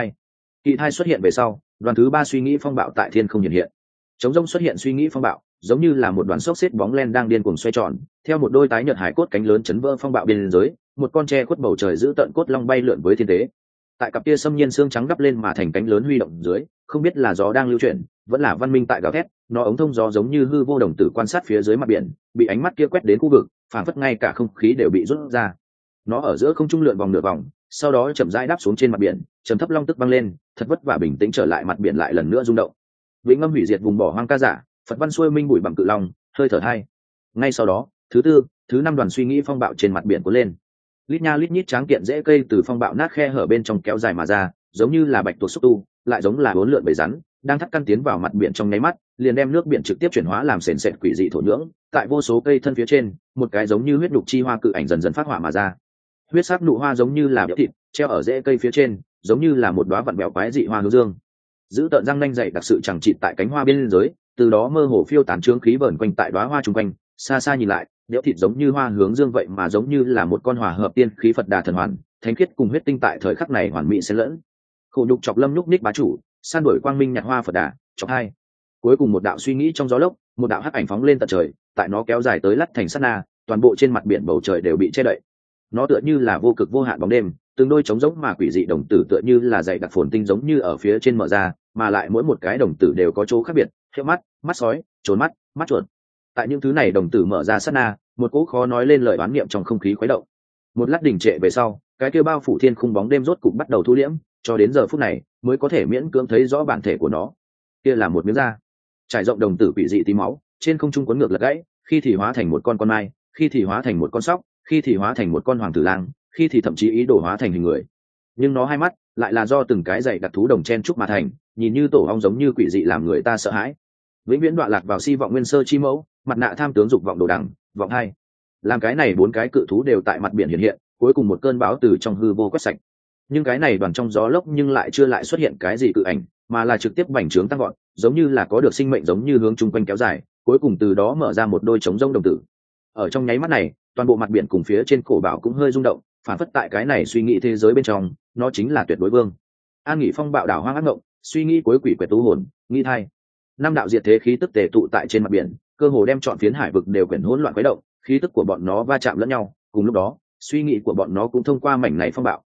A: kỵ thai xuất hiện về sau, đoàn thứ 3 suy nghĩ phong bạo tại thiên không hiện hiện. Trống rông xuất hiện suy nghĩ phong bạo, giống như là một đoàn xốc xếp bóng len đang điên cuồng xoay tròn, theo một đôi tái nhợt hải cốt cánh lớn chấn vỡ phong bạo biên giới, một con tre khuất bầu trời giữ tận cốt long bay lượn với thiên tế. Tại cặp kia xâm nhiên xương trắng đắp lên mà thành cánh lớn huy động dưới, không biết là gió đang lưu chuyển, vẫn là văn minh tại gào thét, nó ống thông gió giống như hư vô đồng tử quan sát phía dưới mặt biển, bị ánh mắt kia quét đến khu vực, phảng phất ngay cả không khí đều bị rút ra. Nó ở giữa không trung lượn vòng nửa vòng, sau đó chậm rãi đáp xuống trên mặt biển, trầm thấp long tức vang lên, thật vất vả bình tĩnh trở lại mặt biển lại lần nữa rung động. Vĩnh âm hủy diệt vùng bỏ hoang ca giả, Phật văn xuôi minh bụi bằng cự long, hơi thở hai. Ngay sau đó, thứ 4, thứ 5 đoàn suy nghĩ phong bạo trên mặt biển cuốn lên. Lít nha lít nhít tráng kiện rễ cây từ phong bạo nát khe hở bên trong kéo dài mà ra, giống như là bạch tuộc xúc tu, lại giống là uốn lượn bầy rắn, đang thắt căn tiến vào mặt biển trong nháy mắt, liền đem nước biển trực tiếp chuyển hóa làm sền sệt quỷ dị thổ nhưỡng. Tại vô số cây thân phía trên, một cái giống như huyết nhục chi hoa cự ảnh dần dần phát hỏa mà ra. Huyết sắc nụ hoa giống như là béo thịt, treo ở rễ cây phía trên, giống như là một đóa vặn bèo quái dị hoa hướng dương. Giữ tợn răng nanh dày đặc sự chẳng trị tại cánh hoa bên dưới, từ đó mơ hồ phiêu tán trướng khí vờn quanh tại đóa hoa chung quanh, xa xa nhìn lại, béo thịt giống như hoa hướng dương vậy mà giống như là một con hòa hợp tiên khí Phật Đà thần hoàn, thánh khiết cùng huyết tinh tại thời khắc này hoàn mỹ xen lẫn. Khổ nhục chọc lâm nhúc ních bá chủ, san đuổi quang minh nhạt hoa Phật Đà, chọc hai. Cuối cùng một đạo suy nghĩ trong gió lốc, một đạo hắc ảnh phóng lên tận trời, tại nó kéo dài tới lắt thành sát na, toàn bộ trên mặt biển bầu trời đều bị che đậy. Nó tựa như là vô cực vô hạn bóng đêm, từng đôi trống giống mà quỷ dị đồng tử tựa như là dày đặc phồn tinh giống như ở phía trên mở ra, mà lại mỗi một cái đồng tử đều có chỗ khác biệt, hiệu mắt, mắt sói, trốn mắt, mắt chuột. Tại những thứ này đồng tử mở ra sát na, một cỗ khó nói lên lời oán niệm trong không khí khuấy động. Một lát đình trệ về sau, cái kia bao phủ thiên khung bóng đêm rốt cục bắt đầu thu liễm, cho đến giờ phút này mới có thể miễn cưỡng thấy rõ bản thể của nó. Kia là một miếng da, trải rộng đồng tử quỷ dị tí máu, trên không trung cuốn ngược lật gãy, khi thì hóa thành một con mai, khi thì hóa thành một con sóc, khi thì hóa thành một con hoàng tử lang, khi thì thậm chí ý đồ hóa thành hình người. Nhưng nó hai mắt lại là do từng cái dày đặc thú đồng chen trúc mà thành, nhìn như tổ ong giống như quỷ dị làm người ta sợ hãi. Vĩnh viễn đoạn lạc vào si vọng nguyên sơ chi mẫu, mặt nạ tham tướng dục vọng đồ đẳng, vọng hai. Làm cái này 4 cái cự thú đều tại mặt biển hiện hiện, cuối cùng một cơn bão từ trong hư vô quét sạch. Nhưng cái này đoàn trong gió lốc nhưng lại chưa lại xuất hiện cái gì cự ảnh, mà là trực tiếp bành trướng tăng gọn, giống như là có được sinh mệnh giống như hướng chung quanh kéo dài, cuối cùng từ đó mở ra một đôi trống rông đồng tử. Ở trong nháy mắt này, toàn bộ mặt biển cùng phía trên cổ bảo cũng hơi rung động, phản phất tại cái này suy nghĩ thế giới bên trong, nó chính là tuyệt đối vương. An nghỉ phong bạo đảo hoang ác ngộng, suy nghĩ cuối quỷ quệt tú hồn, nghĩ thai. 5 đạo diệt thế khí tức tề tụ tại trên mặt biển, cơ hồ đem trọn phiến hải vực đều quyển hỗn loạn quấy động, khí tức của bọn nó va chạm lẫn nhau, cùng lúc đó, suy nghĩ của bọn nó cũng thông qua mảnh này phong bạo,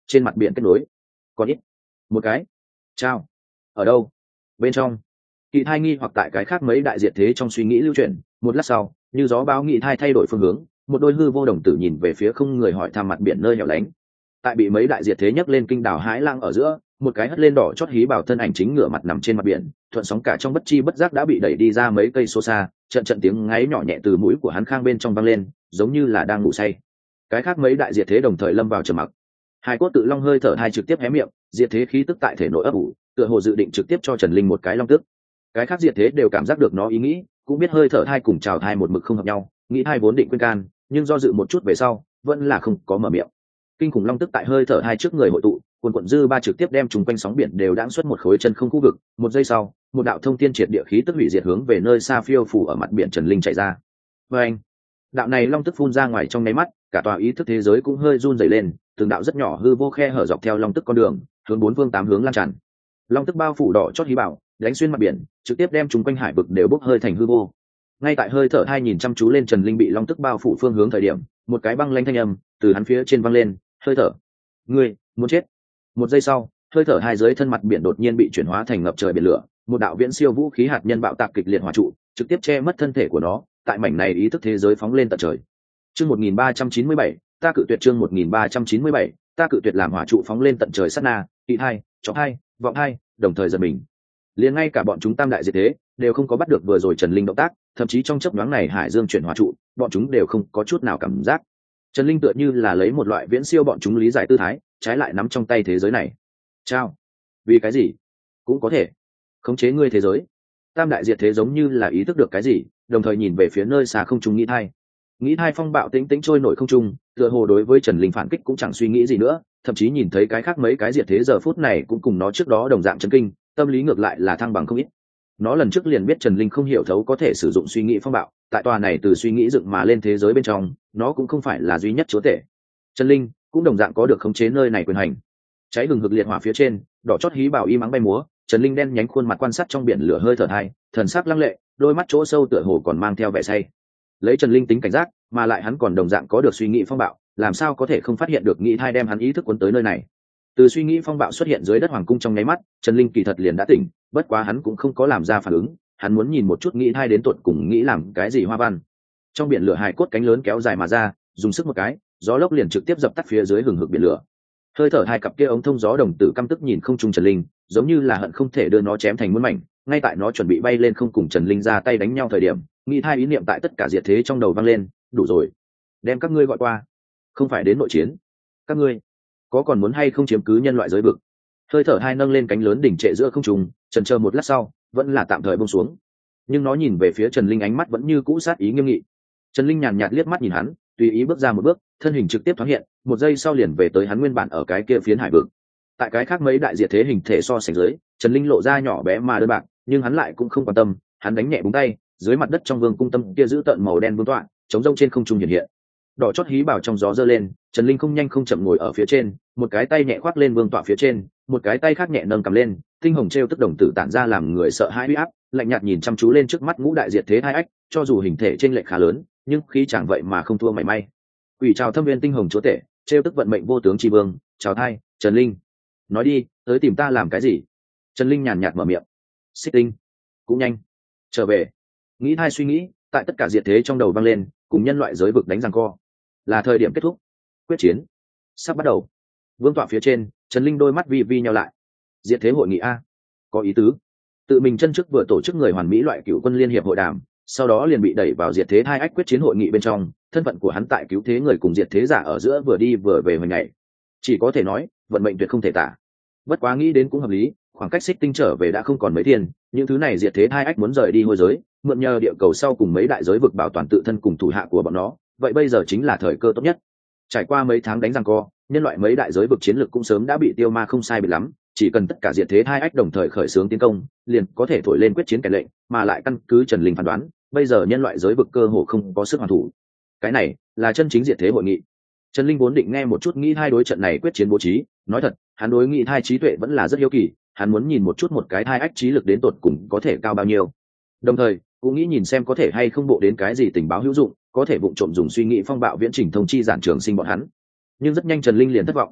A: trên mặt biển kết nối. Còn ít một cái trao ở đâu? Bên trong. Nghị thai nghi hoặc tại cái khác mấy đại diệt thế trong suy nghĩ lưu chuyển, một lát sau như gió báo nghị thai thay đổi phương hướng, một đôi hư vô đồng tử nhìn về phía không người hỏi thăm mặt biển nơi hẻo lánh. Tại bị mấy đại diệt thế nhấc lên kinh đảo hãi lang ở giữa, một cái hất lên đỏ chót hí bảo thân ảnh chính ngửa mặt nằm trên mặt biển, thuận sóng cả trong bất chi bất giác đã bị đẩy đi ra mấy cây số xa, trận trận tiếng ngáy nhỏ nhẹ từ mũi của hắn khang bên trong vang lên, giống như là đang ngủ say. Cái khác mấy đại diệt thế đồng thời lâm vào trầm mặc. Hai cốt tự long hơi thở hai trực tiếp hé miệng, diệt thế khí tức tại thể nội ấp ủ, tựa hồ dự định trực tiếp cho Trần Linh một cái long tức. Cái khác diệt thế đều cảm giác được nó ý nghĩ, cũng biết hơi thở hai cùng chào thai một mực không hợp nhau, nghĩ hai vốn định quên can, nhưng do dự một chút về sau, vẫn là không có mở miệng. Kinh khủng long tức tại hơi thở hai trước người hội tụ, cuồn cuộn dư ba trực tiếp đem chúng quanh sóng biển đều đãng xuất một khối chân không khu vực. Một giây sau, một đạo thông thiên triệt địa khí tức hủy diệt hướng về nơi xa phiêu phủ ở mặt biển Trần Linh chạy ra. Và anh, đạo này long tức phun ra ngoài trong nháy mắt, cả tòa ý thức thế giới cũng hơi run rẩy lên, từng đạo rất nhỏ hư vô khe hở dọc theo long tức con đường, hướng bốn phương tám hướng lan tràn. Long tức bao phủ đỏ chót hí bảo, đánh xuyên mặt biển, trực tiếp đem chúng quanh hải vực đều bốc hơi thành hư vô. Ngay tại hơi thở hai nhìn chăm chú lên Trần Linh bị long tức bao phủ phương hướng thời điểm, một cái băng lanh thanh âm từ hắn phía trên văng lên, hơi thở, ngươi muốn chết. Một giây sau, hơi thở hai dưới thân mặt biển đột nhiên bị chuyển hóa thành ngập trời biển lửa, một đạo viễn siêu vũ khí hạt nhân bạo tạc kịch liệt hỏa trụ trực tiếp che mất thân thể của nó, tại mảnh này ý thức thế giới phóng lên tận trời. Chương 1397, ta cự tuyệt. Chương 1397, ta cự tuyệt. Làm hỏa trụ phóng lên tận trời sát na, kỵ hai, chó hai, vọng hai đồng thời giật mình. Liền ngay cả bọn chúng tam đại diệt thế đều không có bắt được vừa rồi Trần Linh động tác, thậm chí trong chớp nhoáng này hải dương chuyển hỏa trụ, bọn chúng đều không có chút nào cảm giác. Trần Linh tựa như là lấy một loại viễn siêu bọn chúng lý giải tư thái, trái lại nắm trong tay thế giới này. Chao, vì cái gì cũng có thể khống chế ngươi thế giới. Tam đại diệt thế giống như là ý thức được cái gì, đồng thời nhìn về phía nơi xa không trung. Nghĩ thai phong bạo tĩnh tĩnh trôi nổi không trung, tựa hồ đối với Trần Linh phản kích cũng chẳng suy nghĩ gì nữa, thậm chí nhìn thấy cái khác mấy cái diệt thế giờ phút này cũng cùng nó trước đó đồng dạng chấn kinh, tâm lý ngược lại là thăng bằng không ít. Nó lần trước liền biết Trần Linh không hiểu thấu có thể sử dụng suy nghĩ phong bạo, tại tòa này từ suy nghĩ dựng mà lên thế giới bên trong, nó cũng không phải là duy nhất chúa tể. Trần Linh cũng đồng dạng có được khống chế nơi này quyền hành. Cháy hừng hực liệt hỏa phía trên, đỏ chót hí bảo im ắng bay múa, Trần Linh đen nhánh khuôn mặt quan sát trong biển lửa hơi thở hai, thần sắc lăng lệ, đôi mắt chỗ sâu tựa hồ còn mang theo vẻ say. Lấy Trần Linh tính cảnh giác, mà lại hắn còn đồng dạng có được suy nghĩ phong bạo, làm sao có thể không phát hiện được nghĩ thai đem hắn ý thức cuốn tới nơi này. Từ suy nghĩ phong bạo xuất hiện dưới đất hoàng cung trong nháy mắt, Trần Linh kỳ thật liền đã tỉnh, bất quá hắn cũng không có làm ra phản ứng, hắn muốn nhìn một chút nghĩ thai đến tột cùng nghĩ làm cái gì hoa văn. Trong biển lửa hài cốt cánh lớn kéo dài mà ra, dùng sức một cái, gió lốc liền trực tiếp dập tắt phía dưới hừng hực biển lửa. Hơi thở hai cặp kia ống thông gió đồng tử căm tức nhìn không trung Trần Linh, giống như là hận không thể đưa nó chém thành muôn mảnh. Ngay tại nó chuẩn bị bay lên không cùng Trần Linh ra tay đánh nhau thời điểm, nghĩ thai ý niệm tại tất cả diệt thế trong đầu vang lên, đủ rồi, đem các ngươi gọi qua, không phải đến nội chiến, các ngươi có còn muốn hay không chiếm cứ nhân loại giới vực. Hơi thở hai nâng lên cánh lớn đỉnh trệ giữa không trung, chần chờ một lát sau vẫn là tạm thời buông xuống, nhưng nó nhìn về phía Trần Linh ánh mắt vẫn như cũ sát ý nghiêm nghị. Trần Linh nhàn nhạt liếc mắt nhìn hắn, tùy ý bước ra một bước, thân hình trực tiếp thoáng hiện, một giây sau liền về tới hắn nguyên bản ở cái kia phiến hải vực. Tại cái khác mấy đại diệt thế hình thể so sánh dưới, Trần Linh lộ ra nhỏ bé mà đơn bạc, nhưng hắn lại cũng không quan tâm, hắn đánh nhẹ búng tay, dưới mặt đất trong vương cung tâm kia giữ tận màu đen vương tọa, chống rông trên không trung hiện hiện. Đỏ chót hí bảo trong gió dơ lên, Trần Linh không nhanh không chậm ngồi ở phía trên, một cái tay nhẹ khoác lên vương tọa phía trên, một cái tay khác nhẹ nâng cầm lên, tinh hồng treo tức đồng tử tản ra làm người sợ hãi uy áp, lạnh nhạt nhìn chăm chú lên trước mắt ngũ đại diệt thế hai ách, cho dù hình thể trên lệch khá lớn, nhưng khí chẳng vậy mà không thua mảy may. Quỷ chào thâm viên tinh hồng chúa tể, treo tức vận mệnh vô tướng tri vương, chào thai, Trần Linh, nói đi, tới tìm ta làm cái gì? Trần Linh nhàn nhạt mở miệng. Xích Tinh, cũng nhanh trở về. Nghĩ thai suy nghĩ, tại tất cả diệt thế trong đầu vang lên, cùng nhân loại giới vực đánh giằng co, là thời điểm kết thúc, quyết chiến sắp bắt đầu. Vương tọa phía trên, Trần Linh đôi mắt vi vi nhau lại. Diệt thế hội nghị a, có ý tứ. Tự mình chân trước vừa tổ chức người hoàn mỹ loại cựu quân liên hiệp hội đàm, sau đó liền bị đẩy vào diệt thế hai ách quyết chiến hội nghị bên trong. Thân phận của hắn tại cứu thế người cùng diệt thế giả ở giữa vừa đi vừa về hồi ngày, chỉ có thể nói vận mệnh tuyệt không thể tả. Bất quá nghĩ đến cũng hợp lý, khoảng cách Xích Tinh trở về đã không còn mấy thiên, những thứ này diệt thế hai ách muốn rời đi hôi giới, mượn nhờ địa cầu sau cùng mấy đại giới vực bảo toàn tự thân cùng thủ hạ của bọn nó, vậy bây giờ chính là thời cơ tốt nhất. Trải qua mấy tháng đánh giằng co, nhân loại mấy đại giới vực chiến lược cũng sớm đã bị tiêu ma không sai biệt lắm, chỉ cần tất cả diệt thế hai ách đồng thời khởi xướng tiến công, liền có thể thổi lên quyết chiến kèn lệnh, mà lại căn cứ Trần Linh phán đoán, bây giờ nhân loại giới vực cơ hồ không có sức hoàn thủ. Cái này là chân chính diệt thế hội nghị. Trần Linh vốn định nghe một chút nghĩ hai đối trận này quyết chiến bố trí, nói thật, hắn đối nghĩ hai trí tuệ vẫn là rất hiếu kỳ, hắn muốn nhìn một chút một cái hai ách trí lực đến tột cùng có thể cao bao nhiêu. Đồng thời, cũng nghĩ nhìn xem có thể hay không bộ đến cái gì tình báo hữu dụng, có thể vụng trộm dùng suy nghĩ phong bạo viễn trình thông chi giản trường sinh bọn hắn. Nhưng rất nhanh Trần Linh liền thất vọng.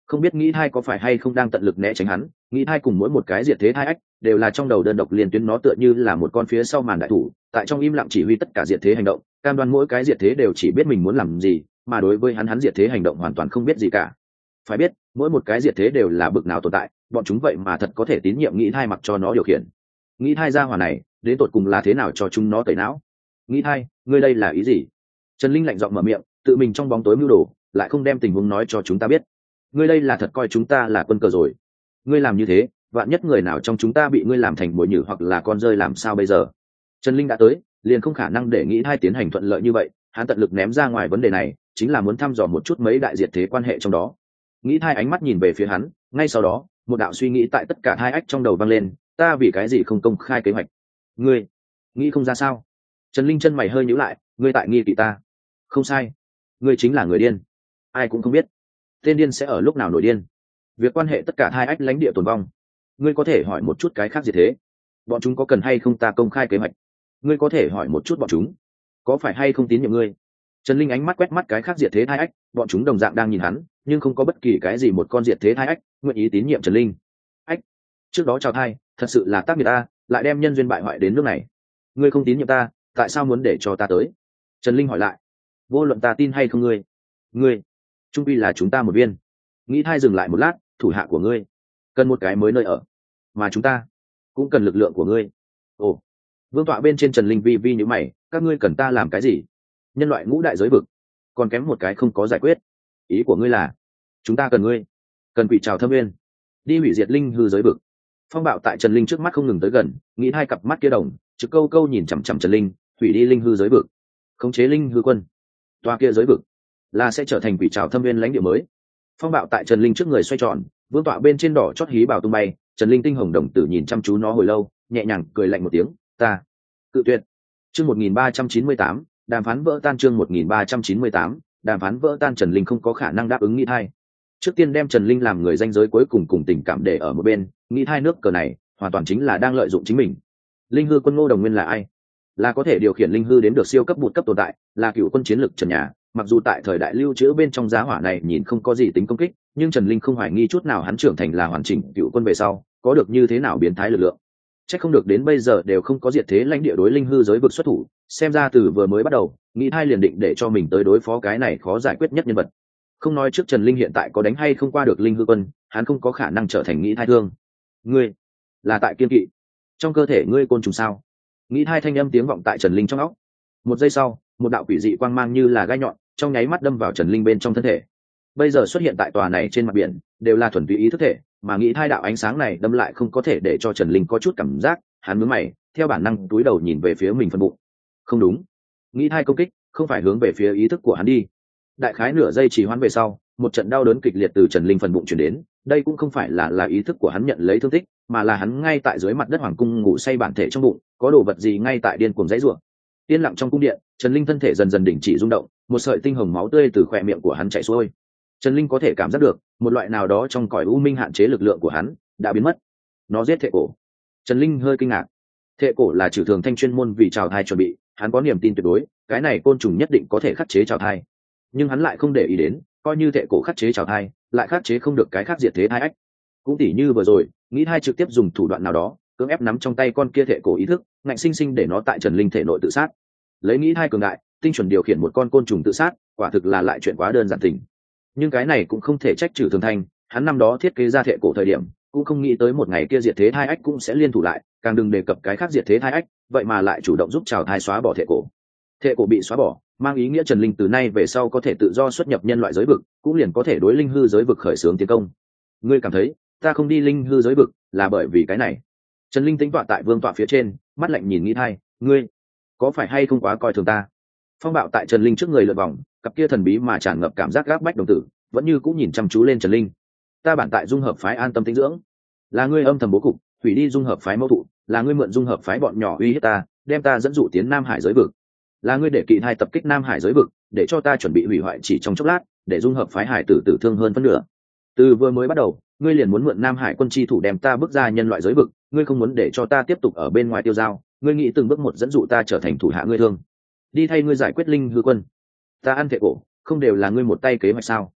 A: Không biết nghĩ thai có phải hay không đang tận lực né tránh hắn, nghĩ thai cùng mỗi một cái diệt thế thai ách đều là trong đầu đơn độc liền tuyến, nó tựa như là một con phía sau màn đại thủ, tại trong im lặng chỉ huy tất cả diệt thế hành động, cam đoan mỗi cái diệt thế đều chỉ biết mình muốn làm gì, mà đối với hắn diệt thế hành động hoàn toàn không biết gì cả. Phải biết mỗi một cái diệt thế đều là bực nào tồn tại, bọn chúng vậy mà thật có thể tín nhiệm nghĩ thai mặc cho nó điều khiển. Nghĩ thai ra hỏa này đến tột cùng là thế nào cho chúng nó tẩy não? Nghĩ thai, ngươi đây là ý gì? Trần Linh lạnh giọng mở miệng, tự mình trong bóng tối mưu đồ, lại không đem tình huống nói cho chúng ta biết. Ngươi đây là thật coi chúng ta là quân cờ rồi? Ngươi làm như thế, vạn nhất người nào trong chúng ta bị ngươi làm thành mồi nhử hoặc là con rơi làm sao bây giờ? Trần Linh đã tới, liền không khả năng để nghĩ thai tiến hành thuận lợi như vậy, hắn tận lực ném ra ngoài vấn đề này, chính là muốn thăm dò một chút mấy đại diệt thế quan hệ trong đó. Nghĩ thai ánh mắt nhìn về phía hắn, ngay sau đó một đạo suy nghĩ tại tất cả hai ách trong đầu vang lên, ta vì cái gì không công khai kế hoạch? Ngươi nghĩ không ra sao? Trần Linh chân mày hơi nhíu lại, ngươi tại nghi kỵ ta? Không sai, ngươi chính là người điên. Ai cũng không biết tên điên sẽ ở lúc nào nổi điên. Việc quan hệ tất cả hai ách lãnh địa tồn vong, ngươi có thể hỏi một chút cái khác gì thế? Bọn chúng có cần hay không ta công khai kế hoạch? Ngươi có thể hỏi một chút bọn chúng có phải hay không tín nhiệm ngươi. Trần Linh ánh mắt quét mắt cái khác diệt thế hai ách, bọn chúng đồng dạng đang nhìn hắn, nhưng không có bất kỳ cái gì một con diệt thế hai ách nguyện ý tín nhiệm Trần Linh. Ách, trước đó chào thai thật sự là tác nghiệp ta, lại đem nhân duyên bại hoại đến nước này. Ngươi không tín nhiệm ta, tại sao muốn để cho ta tới? Trần Linh hỏi lại. Vô luận ta tin hay không ngươi trung quy là chúng ta một viên. Nghĩ thai dừng lại một lát, thủ hạ của ngươi cần một cái mới nơi ở, mà chúng ta cũng cần lực lượng của ngươi. Ồ, vương tọa bên trên Trần Linh vi vi nhíu mày, các ngươi cần ta làm cái gì? Nhân loại ngũ đại giới vực còn kém một cái không có giải quyết. Ý của ngươi là chúng ta cần ngươi, cần Quỷ Trảo Thâm Nguyên đi hủy diệt linh hư giới vực? Phong bạo tại Trần Linh trước mắt không ngừng tới gần, nghĩ hai cặp mắt kia đồng trực câu câu nhìn chằm chằm Trần Linh, hủy đi linh hư giới vực, khống chế linh hư quân, toa kia giới vực là sẽ trở thành Quỷ Trảo Thâm Nguyên lãnh địa mới. Phong bạo tại Trần Linh trước người xoay tròn, vương tọa bên trên đỏ chót hí bảo tung bay. Trần Linh tinh hồng đồng tử nhìn chăm chú nó hồi lâu, nhẹ nhàng cười lạnh một tiếng, ta cự tuyệt. Chương 1398, đàm phán vỡ tan. Chương 1398, đàm phán vỡ tan. Trần Linh không có khả năng đáp ứng nghĩ thai. Trước tiên đem Trần Linh làm người ranh giới cuối cùng cùng tình cảm để ở một bên, nghĩ thai nước cờ này hoàn toàn chính là đang lợi dụng chính mình. Linh hư quân Ngô Đồng Nguyên là ai? Là có thể điều khiển linh hư đến được siêu cấp bụt cấp tồn tại, là cựu quân chiến lực trần nhà. Mặc dù tại thời đại lưu trữ bên trong giá hỏa này nhìn không có gì tính công kích, nhưng Trần Linh không hoài nghi chút nào hắn trưởng thành là hoàn chỉnh cựu quân về sau có được như thế nào biến thái lực lượng. Chắc không được đến bây giờ đều không có diệt thế lãnh địa đối linh hư giới vực xuất thủ, xem ra từ vừa mới bắt đầu nghĩ thai liền định để cho mình tới đối phó cái này khó giải quyết nhất nhân vật. Không nói trước Trần Linh hiện tại có đánh hay không qua được linh hư quân, hắn không có khả năng trở thành nghĩ thai thương. Ngươi là tại kiên kỵ trong cơ thể ngươi côn trùng sao? Nghĩ thai thanh âm tiếng vọng tại Trần Linh trong óc. Một giây sau, một đạo quỷ dị quang mang như là gai nhọn trong nháy mắt đâm vào Trần Linh bên trong thân thể. Bây giờ xuất hiện tại tòa này trên mặt biển đều là thuần túy ý thức thể, mà nghĩ thai đạo ánh sáng này đâm lại không có thể để cho Trần Linh có chút cảm giác. Hắn nhướng mày, theo bản năng túi đầu nhìn về phía mình phần bụng. Không đúng, nghĩ thai công kích không phải hướng về phía ý thức của hắn đi. Đại khái nửa giây trì hoãn về sau, một trận đau đớn kịch liệt từ Trần Linh phần bụng chuyển đến. Đây cũng không phải là ý thức của hắn nhận lấy thương tích, mà là hắn ngay tại dưới mặt đất hoàng cung ngủ say bản thể trong bụng có đồ vật gì ngay tại điên cuồng dãy rủa. Yên lặng trong cung điện, Trần Linh thân thể dần dần đình chỉ rung động, một sợi tinh hồng máu tươi từ khóe miệng của hắn chảy xuôi. Trần Linh có thể cảm giác được một loại nào đó trong cõi u minh hạn chế lực lượng của hắn đã biến mất. Nó giết Thệ Cổ. Trần Linh hơi kinh ngạc. Thệ Cổ là trừ thường thanh chuyên môn vì trào thai chuẩn bị, hắn có niềm tin tuyệt đối cái này côn trùng nhất định có thể khắc chế trào thai, nhưng hắn lại không để ý đến, coi như Thệ Cổ khắc chế trào thai lại khắc chế không được cái khác diệt thế thai ách. Cũng tỉ như vừa rồi nghĩ thai trực tiếp dùng thủ đoạn nào đó cưỡng ép nắm trong tay con kia Thệ Cổ ý thức, ngạnh sinh sinh để nó tại Trần Linh thể nội tự sát. Lấy nghĩ thai cường đại tinh chuẩn điều khiển một con côn trùng tự sát, quả thực là lại chuyện quá đơn giản tình. Nhưng cái này cũng không thể trách trừ thường thanh, hắn năm đó thiết kế ra Thệ Cổ thời điểm cũng không nghĩ tới một ngày kia diệt thế thai ách cũng sẽ liên thủ lại, càng đừng đề cập cái khác diệt thế thai ách, vậy mà lại chủ động giúp trào thai xóa bỏ Thệ Cổ. Thệ Cổ bị xóa bỏ mang ý nghĩa Trần Linh từ nay về sau có thể tự do xuất nhập nhân loại giới vực, cũng liền có thể đối linh hư giới vực khởi xướng tiến công. Ngươi cảm thấy ta không đi linh hư giới vực là bởi vì cái này? Trần Linh tính tọa tại vương tọa phía trên, mắt lạnh nhìn nghĩ thai, ngươi có phải hay không quá coi thường ta? Phong bạo tại Trần Linh trước người lượn vòng, cặp kia thần bí mà tràn ngập cảm giác gác bách đồng tử vẫn như cũng nhìn chăm chú lên Trần Linh. Ta bản tại dung hợp phái an tâm tĩnh dưỡng, là ngươi âm thầm bố cục hủy đi dung hợp phái mâu thụ, là ngươi mượn dung hợp phái bọn nhỏ uy hiếp ta, đem ta dẫn dụ tiến Nam Hải giới vực, là ngươi để kỵ thai tập kích Nam Hải giới vực, để cho ta chuẩn bị hủy hoại chỉ trong chốc lát, để dung hợp phái hải tử tử thương hơn phân nửa. Từ vừa mới bắt đầu ngươi liền muốn mượn Nam Hải quân chi thủ đem ta bước ra nhân loại giới vực, ngươi không muốn để cho ta tiếp tục ở bên ngoài tiêu dao, ngươi nghĩ từng bước một dẫn dụ ta trở thành thủ hạ ngươi thương, đi thay ngươi giải quyết linh hư quân. Ta ăn Thệ Cổ không đều là ngươi một tay kế hoạch sao?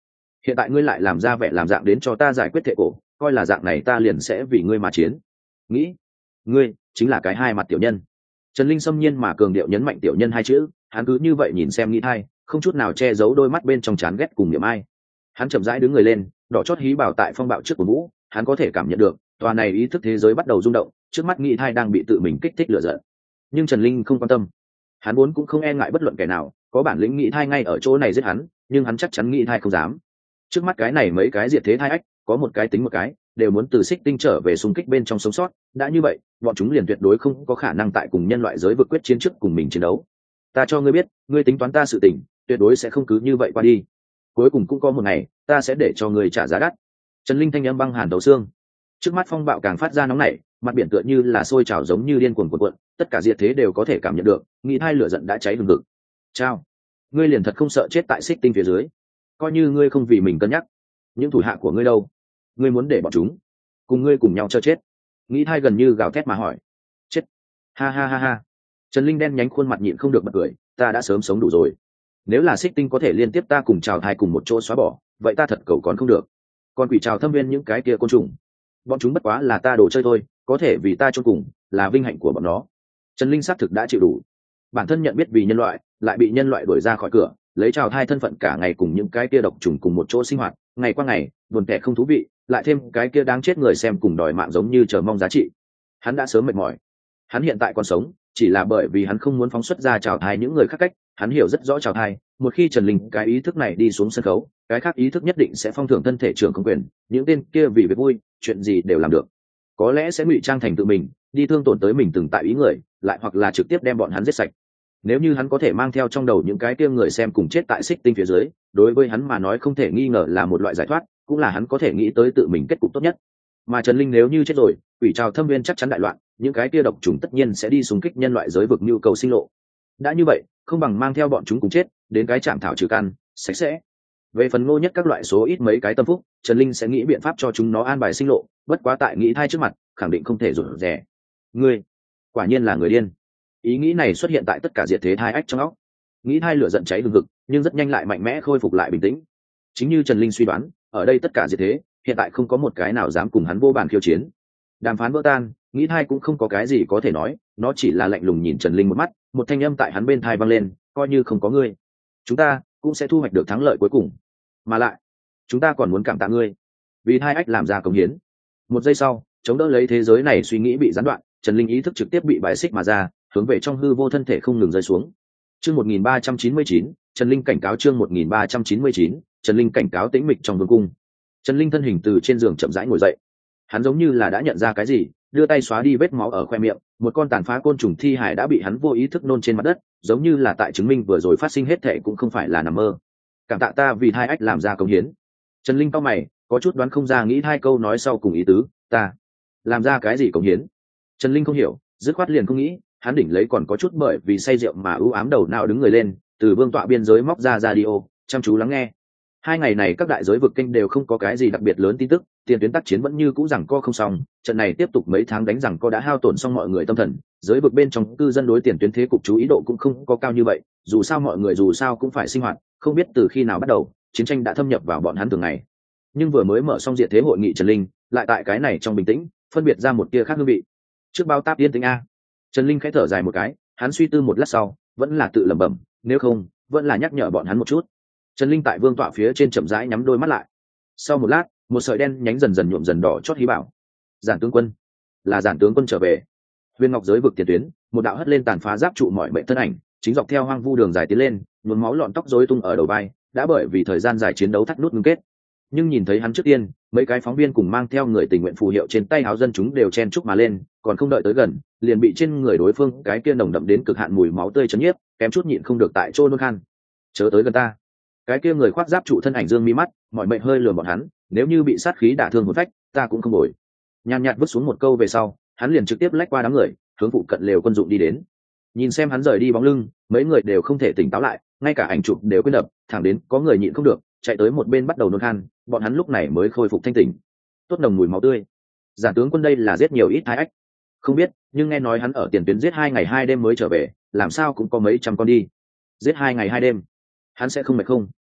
A: hiện tại ngươi lại làm ra vẻ làm dạng đến cho ta giải quyết thệ cổ, coi là dạng này ta liền sẽ vì ngươi mà chiến. Nghĩ ngươi chính là cái hai mặt tiểu nhân. Trần Linh xâm nhiên mà cường điệu nhấn mạnh tiểu nhân hai chữ, hắn cứ như vậy nhìn xem Nghĩ Thai, không chút nào che giấu đôi mắt bên trong chán ghét cùng niệm ai. Hắn chậm rãi đứng người lên, đỏ chót hí bảo tại phong bạo trước của vũ, hắn có thể cảm nhận được tòa này ý thức thế giới bắt đầu rung động, trước mắt Nghĩ Thai đang bị tự mình kích thích lửa giận. Nhưng Trần Linh không quan tâm, hắn vốn cũng không e ngại bất luận kẻ nào, có bản lĩnh Nghĩ Thai ngay ở chỗ này giết hắn, nhưng hắn chắc chắn Nghĩ Thai không dám. Trước mắt cái này mấy cái diệt thế thai ách, có một cái tính một cái, đều muốn từ xích tinh trở về xung kích bên trong sống sót, đã như vậy bọn chúng liền tuyệt đối không có khả năng tại cùng nhân loại giới vực quyết chiến trước cùng mình chiến đấu. Ta cho ngươi biết, ngươi tính toán ta sự tình tuyệt đối sẽ không cứ như vậy qua đi, cuối cùng cũng có một ngày ta sẽ để cho ngươi trả giá đắt. Trần Linh thanh âm băng hàn đầu xương, trước mắt phong bạo càng phát ra nóng nảy, mặt biển tựa như là sôi trào giống như điên cuồng cuộn cuộn, tất cả diệt thế đều có thể cảm nhận được, Nghĩ Thai lửa giận đã cháy hừng hực. Chao, ngươi liền thật không sợ chết tại xích tinh phía dưới? Coi như ngươi không vì mình cân nhắc, những thủ hạ của ngươi đâu? Ngươi muốn để bọn chúng cùng ngươi cùng nhau cho chết? Nghĩ Thai gần như gào thét mà hỏi. Chết? Ha ha ha ha. Trần Linh đen nhánh khuôn mặt nhịn không được bật cười, ta đã sớm sống đủ rồi. Nếu là xích tinh có thể liên tiếp ta cùng Trào Thai cùng một chỗ xóa bỏ, vậy ta thật cầu còn không được. Còn quỷ Trào Thâm Viên những cái kia côn trùng, bọn chúng bất quá là ta đồ chơi thôi, có thể vì ta chôn cùng, là vinh hạnh của bọn nó. Trần Linh xác thực đã chịu đủ. Bản thân nhận biết vì nhân loại, lại bị nhân loại đuổi ra khỏi cửa, lấy Trào Thai thân phận cả ngày cùng những cái kia độc trùng cùng một chỗ sinh hoạt, ngày qua ngày, buồn tẻ không thú vị, lại thêm cái kia đáng chết người xem cùng đòi mạng giống như chờ mong giá trị. Hắn đã sớm mệt mỏi. Hắn hiện tại còn sống, chỉ là bởi vì hắn không muốn phóng xuất ra Trào Thai những người khác cách, hắn hiểu rất rõ Trào Thai, một khi Trần Linh cái ý thức này đi xuống sân khấu, cái khác ý thức nhất định sẽ phong thưởng thân thể trưởng công quyền, những tên kia vì việc vui, chuyện gì đều làm được. Có lẽ sẽ ngụy trang thành tự mình, đi thương tổn tới mình từng tại ý người, lại hoặc là trực tiếp đem bọn hắn giết sạch. Nếu như hắn có thể mang theo trong đầu những cái kia người xem cùng chết tại xích tinh phía dưới, đối với hắn mà nói không thể nghi ngờ là một loại giải thoát, cũng là hắn có thể nghĩ tới tự mình kết cục tốt nhất. Mà Trần Linh nếu như chết rồi, quỷ Trào Thâm Viên chắc chắn đại loạn, những cái kia độc trùng tất nhiên sẽ đi xung kích nhân loại giới vực nhu cầu sinh lộ. Đã như vậy, không bằng mang theo bọn chúng cùng chết, đến cái trạm thảo trừ căn, sạch sẽ. Về phần Ngô Nhất các loại số ít mấy cái tâm phúc, Trần Linh sẽ nghĩ biện pháp cho chúng nó an bài sinh lộ, bất quá tại Nghĩ Thai trước mặt, khẳng định không thể rụt rè. Ngươi, quả nhiên là người điên. Ý nghĩ này xuất hiện tại tất cả diệt thế thai ách trong óc. Nghĩ Thai lửa giận cháy hừng hực, nhưng rất nhanh lại mạnh mẽ khôi phục lại bình tĩnh. Chính như Trần Linh suy đoán, ở đây tất cả diệt thế, hiện tại không có một cái nào dám cùng hắn vô bàn khiêu chiến. Đàm phán vỡ tan, Nghĩ Thai cũng không có cái gì có thể nói, nó chỉ là lạnh lùng nhìn Trần Linh một mắt, một thanh âm tại hắn bên tai vang lên, coi như không có ngươi, chúng ta cũng sẽ thu hoạch được thắng lợi cuối cùng. Mà lại, chúng ta còn muốn cảm tạ ngươi, vì Thai ách làm ra công hiến. Một giây sau, chống đỡ lấy thế giới này suy nghĩ bị gián đoạn, Trần Linh ý thức trực tiếp bị bài xích mà ra, hướng về trong hư vô thân thể không ngừng rơi xuống. Chương 1399, Trần Linh cảnh cáo chương 1399, Trần Linh cảnh cáo tĩnh mịch trong vương cung. Trần Linh thân hình từ trên giường chậm rãi ngồi dậy. Hắn giống như là đã nhận ra cái gì, đưa tay xóa đi vết máu ở khoe miệng, một con tàn phá côn trùng thi hải đã bị hắn vô ý thức nôn trên mặt đất, giống như là tại chứng minh vừa rồi phát sinh hết thảy cũng không phải là nằm mơ. Cảm tạ ta vì Thai ách làm ra công hiến. Trần Linh cau mày, có chút đoán không ra Nghĩ hai câu nói sau cùng ý tứ, ta làm ra cái gì công hiến? Trần Linh không hiểu, dứt khoát liền không nghĩ, hắn đỉnh lấy còn có chút bởi vì say rượu mà ưu ám đầu não đứng người lên, từ vương tọa biên giới móc ra radio, chăm chú lắng nghe. Hai ngày này các đại giới vực kênh đều không có cái gì đặc biệt lớn tin tức, tiền tuyến tác chiến vẫn như cũ rằng co không xong, trận này tiếp tục mấy tháng đánh rằng co đã hao tổn xong mọi người tâm thần, giới vực bên trong cư dân đối tiền tuyến thế cục chú ý độ cũng không có cao như vậy, dù sao mọi người dù sao cũng phải sinh hoạt, không biết từ khi nào bắt đầu, chiến tranh đã thâm nhập vào bọn hắn thường ngày. Nhưng vừa mới mở xong diệt thế hội nghị Trần Linh, lại tại cái này trong bình tĩnh, phân biệt ra một tia khác hương vị. Trước bao táp yên tĩnh a. Trần Linh khẽ thở dài một cái, hắn suy tư một lát sau, vẫn là tự lẩm bẩm, nếu không, vẫn là nhắc nhở bọn hắn một chút. Trần Linh tại vương tọa phía trên chậm rãi nhắm đôi mắt lại. Sau một lát, một sợi đen nhánh dần dần nhuộm dần đỏ chót hí bảo. Giản tướng quân, là Giản tướng quân trở về. Huyền Ngọc giới vực tiền tuyến, một đạo hất lên tàn phá giáp trụ mọi mệnh thân ảnh, chính dọc theo hoang vu đường dài tiến lên, nhuốm máu lọn tóc rối tung ở đầu vai, đã bởi vì thời gian dài chiến đấu thắt nút ngưng kết. Nhưng nhìn thấy hắn trước tiên, mấy cái phóng viên cùng mang theo người tình nguyện phù hiệu trên tay áo dân chúng đều chen chúc mà lên, còn không đợi tới gần, liền bị trên người đối phương cái kia nồng đậm đến cực hạn mùi máu tươi chấn nhiếp, kém chút nhịn không được tại chỗ nôn khan. Chớ tới gần ta. Cái kia người khoác giáp trụ thân ảnh dương mi mắt, mọi mệnh hơi lườm bọn hắn, nếu như bị sát khí đả thương một phách, ta cũng không bồi. Nhàn nhạt vứt xuống một câu về sau, hắn liền trực tiếp lách qua đám người, hướng phụ cận lều quân dụng đi đến. Nhìn xem hắn rời đi bóng lưng, mấy người đều không thể tỉnh táo lại, ngay cả ảnh chụp đều quên đập, thẳng đến có người nhịn không được, chạy tới một bên bắt đầu nôn khan, bọn hắn lúc này mới khôi phục thanh tỉnh. Tốt nồng mùi máu tươi. Giản tướng quân đây là giết nhiều ít thái ách? Không biết, nhưng nghe nói hắn ở tiền tuyến giết 2 ngày 2 đêm mới trở về, làm sao cũng có mấy trăm con đi. Giết 2 ngày 2 đêm, hắn sẽ không mệt không?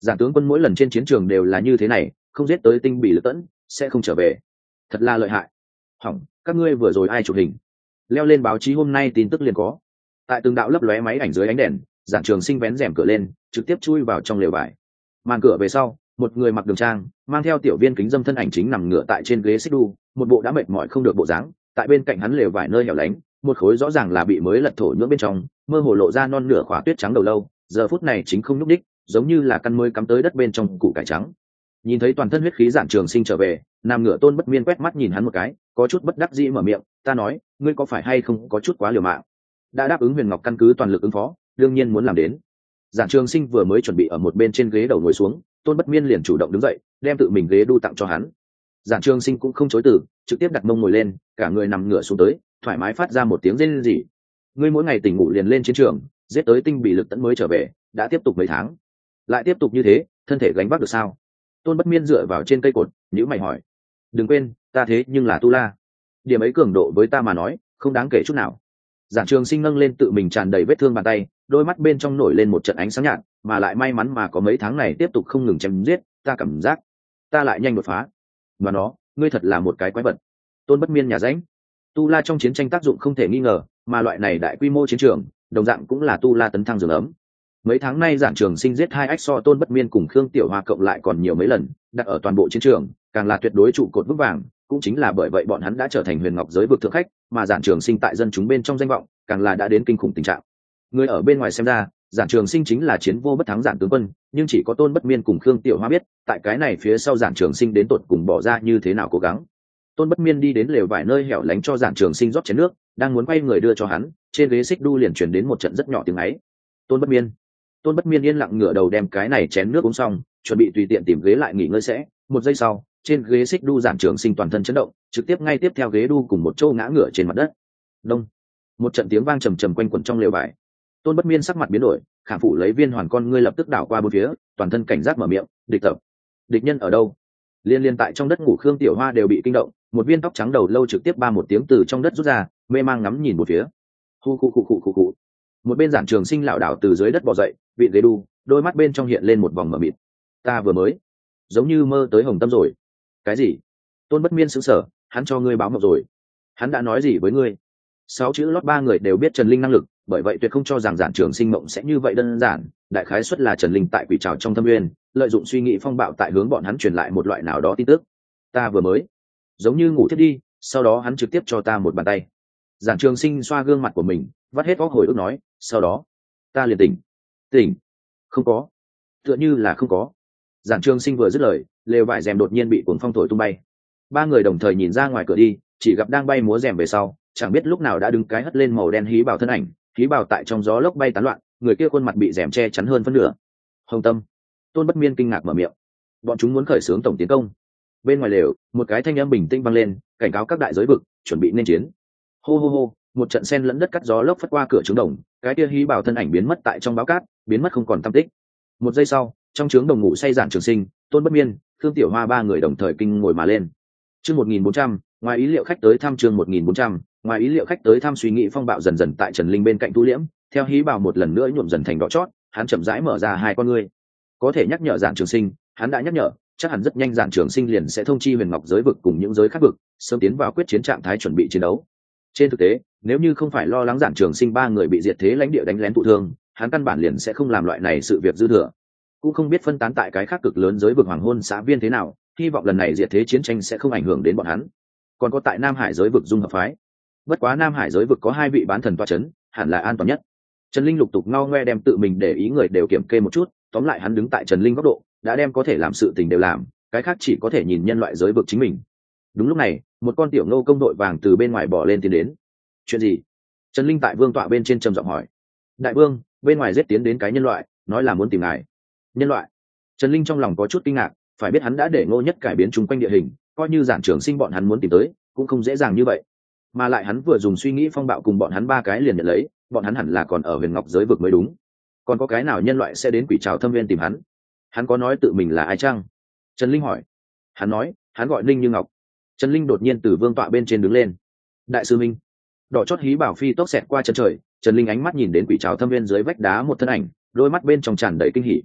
A: Giản tướng quân mỗi lần trên chiến trường đều là như thế này, không giết tới tinh bị lực tẫn sẽ không trở về, thật là lợi hại. Hỏng, các ngươi vừa rồi ai chụp hình? Leo lên báo chí hôm nay tin tức liền có. Tại từng đạo lấp lóe máy ảnh dưới ánh đèn, Giản Trường Sinh vén rèm cửa lên, trực tiếp chui vào trong lều vải. Màn cửa về sau, một người mặc đường trang, mang theo tiểu viên kính dâm thân ảnh chính nằm ngửa tại trên ghế xích đu, một bộ đã mệt mỏi không được bộ dáng. Tại bên cạnh hắn lều vải nơi hẻo lánh, một khối rõ ràng là bị mới lật thổ nhưỡng bên trong, mơ hồ lộ ra non nửa khỏa tuyết trắng đầu lâu, giờ phút này chính không nhúc đích, giống như là căn mới cắm tới đất bên trong củ cải trắng. Nhìn thấy toàn thân huyết khí Giản Trường Sinh trở về, nằm ngửa Tôn Bất Miên quét mắt nhìn hắn một cái, có chút bất đắc dĩ mở miệng, ta nói, ngươi có phải hay không có chút quá liều mạng? Đã đáp ứng Huyền Ngọc căn cứ toàn lực ứng phó, đương nhiên muốn làm đến. Giản Trường Sinh vừa mới chuẩn bị ở một bên trên ghế đầu ngồi xuống, Tôn Bất Miên liền chủ động đứng dậy, đem tự mình ghế đu tặng cho hắn. Giản Trường Sinh cũng không chối từ, trực tiếp đặt mông ngồi lên, cả người nằm ngửa xuống tới, thoải mái phát ra một tiếng rên rỉ. Ngươi mỗi ngày tỉnh ngủ liền lên chiến trường, giết tới tinh bị lực tận mới trở về, đã tiếp tục mấy tháng, lại tiếp tục như thế, thân thể gánh vác được sao? Tôn Bất Miên dựa vào trên cây cột, nhíu mày hỏi. Đừng quên, ta thế nhưng là tu la, điểm ấy cường độ với ta mà nói, không đáng kể chút nào. Giản Trường Sinh nâng lên tự mình tràn đầy vết thương bàn tay, đôi mắt bên trong nổi lên một trận ánh sáng nhạt, mà lại may mắn mà có mấy tháng này tiếp tục không ngừng chém giết, ta cảm giác ta lại nhanh đột phá. Mà nó, ngươi thật là một cái quái vật. Tôn Bất Miên nhà ránh. Tu la trong chiến tranh tác dụng không thể nghi ngờ, mà loại này đại quy mô chiến trường, đồng dạng cũng là tu la tấn thăng giường ấm. Mấy tháng nay Giản Trường Sinh giết 2 ách so Tôn Bất Miên cùng Khương Tiểu Hoa cộng lại còn nhiều mấy lần, đặt ở toàn bộ chiến trường, càng là tuyệt đối trụ cột vững vàng, cũng chính là bởi vậy bọn hắn đã trở thành Huyền Ngọc giới vực thượng khách, mà Giản Trường Sinh tại dân chúng bên trong danh vọng, càng là đã đến kinh khủng tình trạng. Người ở bên ngoài xem ra, Giản Trường Sinh chính là chiến vô bất thắng Giản tướng quân, nhưng chỉ có Tôn Bất Miên cùng Khương Tiểu Hoa biết, tại cái này phía sau Giản Trường Sinh đến tột cùng bỏ ra như thế nào cố gắng. Tôn Bất Miên đi đến lều vải nơi hẻo lánh cho Giản Trường Sinh rót chén nước, đang muốn quay người đưa cho hắn, trên ghế xích đu liền truyền đến một trận rất nhỏ tiếng ấy. Tôn Bất Miên yên lặng ngửa đầu đem cái này chén nước uống xong, chuẩn bị tùy tiện tìm ghế lại nghỉ ngơi sẽ. Một giây sau, trên ghế xích đu Giản Trường Sinh toàn thân chấn động, trực tiếp ngay tiếp theo ghế đu cùng một chỗ ngã ngửa trên mặt đất. Đông, một trận tiếng vang trầm trầm quanh quẩn trong lều vải. Tôn Bất Miên sắc mặt biến đổi, khảm phủ lấy viên hoàn con ngươi lập tức đảo qua bốn phía, toàn thân cảnh giác mở miệng, địch tập, địch nhân ở đâu? Liên tại trong đất ngủ Khương Tiểu Hoa đều bị kinh động, một viên tóc trắng đầu lâu trực tiếp ba một tiếng từ trong đất rút ra, mê mang ngắm nhìn một phía. Khu. Một bên Giản Trường Sinh lảo đảo từ dưới đất bò dậy, vị ghế đu, đôi mắt bên trong hiện lên một vòng mờ mịt. Ta vừa mới giống như mơ tới Hồng Tâm rồi. Cái gì? Tôn Bất Miên sững sờ, hắn cho ngươi báo mộng rồi? Hắn đã nói gì với ngươi? 6 chữ lót 3 người đều biết Trần Linh năng lực, bởi vậy tuyệt không cho rằng Giản Trường Sinh mộng sẽ như vậy đơn giản. Đại khái suất là Trần Linh tại quỷ trảo trong thâm nguyên, lợi dụng suy nghĩ phong bạo tại hướng bọn hắn truyền lại một loại nào đó tin tức. Ta vừa mới giống như ngủ thiếp đi, sau đó hắn trực tiếp cho ta một bàn tay. Giản Trường Sinh xoa gương mặt của mình, vắt hết óc hồi ức nói, sau đó ta liền tỉnh. Không có, tựa như là không có. Giản Trường Sinh vừa dứt lời, lều vải rèm đột nhiên bị cuồng phong thổi tung bay. Ba người đồng thời nhìn ra ngoài cửa đi, chỉ gặp đang bay múa rèm về sau, chẳng biết lúc nào đã đứng cái hất lên màu đen hí bào thân ảnh, hí bào tại trong gió lốc bay tán loạn, người kia khuôn mặt bị rèm che chắn hơn phân nửa. Hồng Tâm. Tôn Bất Miên kinh ngạc mở miệng. Bọn chúng muốn khởi xướng tổng tiến công. Bên ngoài lều, một cái thanh âm bình tĩnh vang lên, cảnh cáo các đại giới vực, chuẩn bị nên chiến. Hô, một trận sen lẫn đất cắt gió lốc phất qua cửa trướng đồng, cái kia hí bào thân ảnh biến mất tại trong báo cát, biến mất không còn tăm tích. Một giây sau, trong trướng đồng ngủ say Giản Trường Sinh, Tôn Bất Miên, Khương Tiểu Hoa ba người đồng thời kinh ngồi mà lên. Chương 1400, ngoài ý liệu khách tới thăm. Chương 1400, ngoài ý liệu khách tới thăm. Suy nghĩ phong bạo dần dần tại Trần Linh bên cạnh tu liễm, theo hí bào một lần nữa nhuộm dần thành đỏ chót, hắn chậm rãi mở ra hai con ngươi. Có thể nhắc nhở Giản Trường Sinh, hắn đã nhắc nhở, chắc hẳn rất nhanh Giản Trường Sinh liền sẽ thông chi Huyền Ngọc giới vực cùng những giới khác vực, sớm tiến vào quyết chiến trạng thái chuẩn bị chiến đấu. Trên thực tế, nếu như không phải lo lắng Giản Trường Sinh ba người bị diệt thế lãnh địa đánh lén thụ thương, hắn căn bản liền sẽ không làm loại này sự việc dư thừa. Cũng không biết phân tán tại cái khác cực lớn giới vực hoàng hôn xã viên thế nào, hy vọng lần này diệt thế chiến tranh sẽ không ảnh hưởng đến bọn hắn. Còn có tại Nam Hải giới vực dung hợp phái, bất quá Nam Hải giới vực có 2 vị bán thần toa chấn, hẳn là an toàn nhất. Trần Linh lục tục ngao ngoe đem tự mình để ý người đều kiểm kê một chút, tóm lại hắn đứng tại Trần Linh góc độ, đã đem có thể làm sự tình đều làm, cái khác chỉ có thể nhìn nhân loại giới vực chính mình. Đúng lúc này, một con tiểu nô công đội vàng từ bên ngoài bỏ lên tiến đến. Chuyện gì? Trần Linh tại vương tọa bên trên trầm giọng hỏi. Đại vương, bên ngoài giết tiến đến cái nhân loại, nói là muốn tìm ngài. Nhân loại? Trần Linh trong lòng có chút kinh ngạc, phải biết hắn đã để Ngô Nhất cải biến chung quanh địa hình, coi như Giản Trường Sinh bọn hắn muốn tìm tới, cũng không dễ dàng như vậy. Mà lại hắn vừa dùng suy nghĩ phong bạo cùng bọn hắn ba cái liền nhận lấy, bọn hắn hẳn là còn ở Huyền Ngọc giới vực mới đúng. Còn có cái nào nhân loại sẽ đến Quỷ Trảo Thâm Viên tìm hắn? Hắn có nói tự mình là ai chăng? Trần Linh hỏi. Hắn nói, hắn gọi Ninh Như Ngọc. Trần Linh đột nhiên từ vương tọa bên trên đứng lên. Đại sư Minh. Đỏ chót hí bảo phi tốc xẹt qua chân trời, Trần Linh ánh mắt nhìn đến Quỷ Trảo Thâm Viên dưới vách đá một thân ảnh, đôi mắt bên trong tràn đầy kinh hỉ.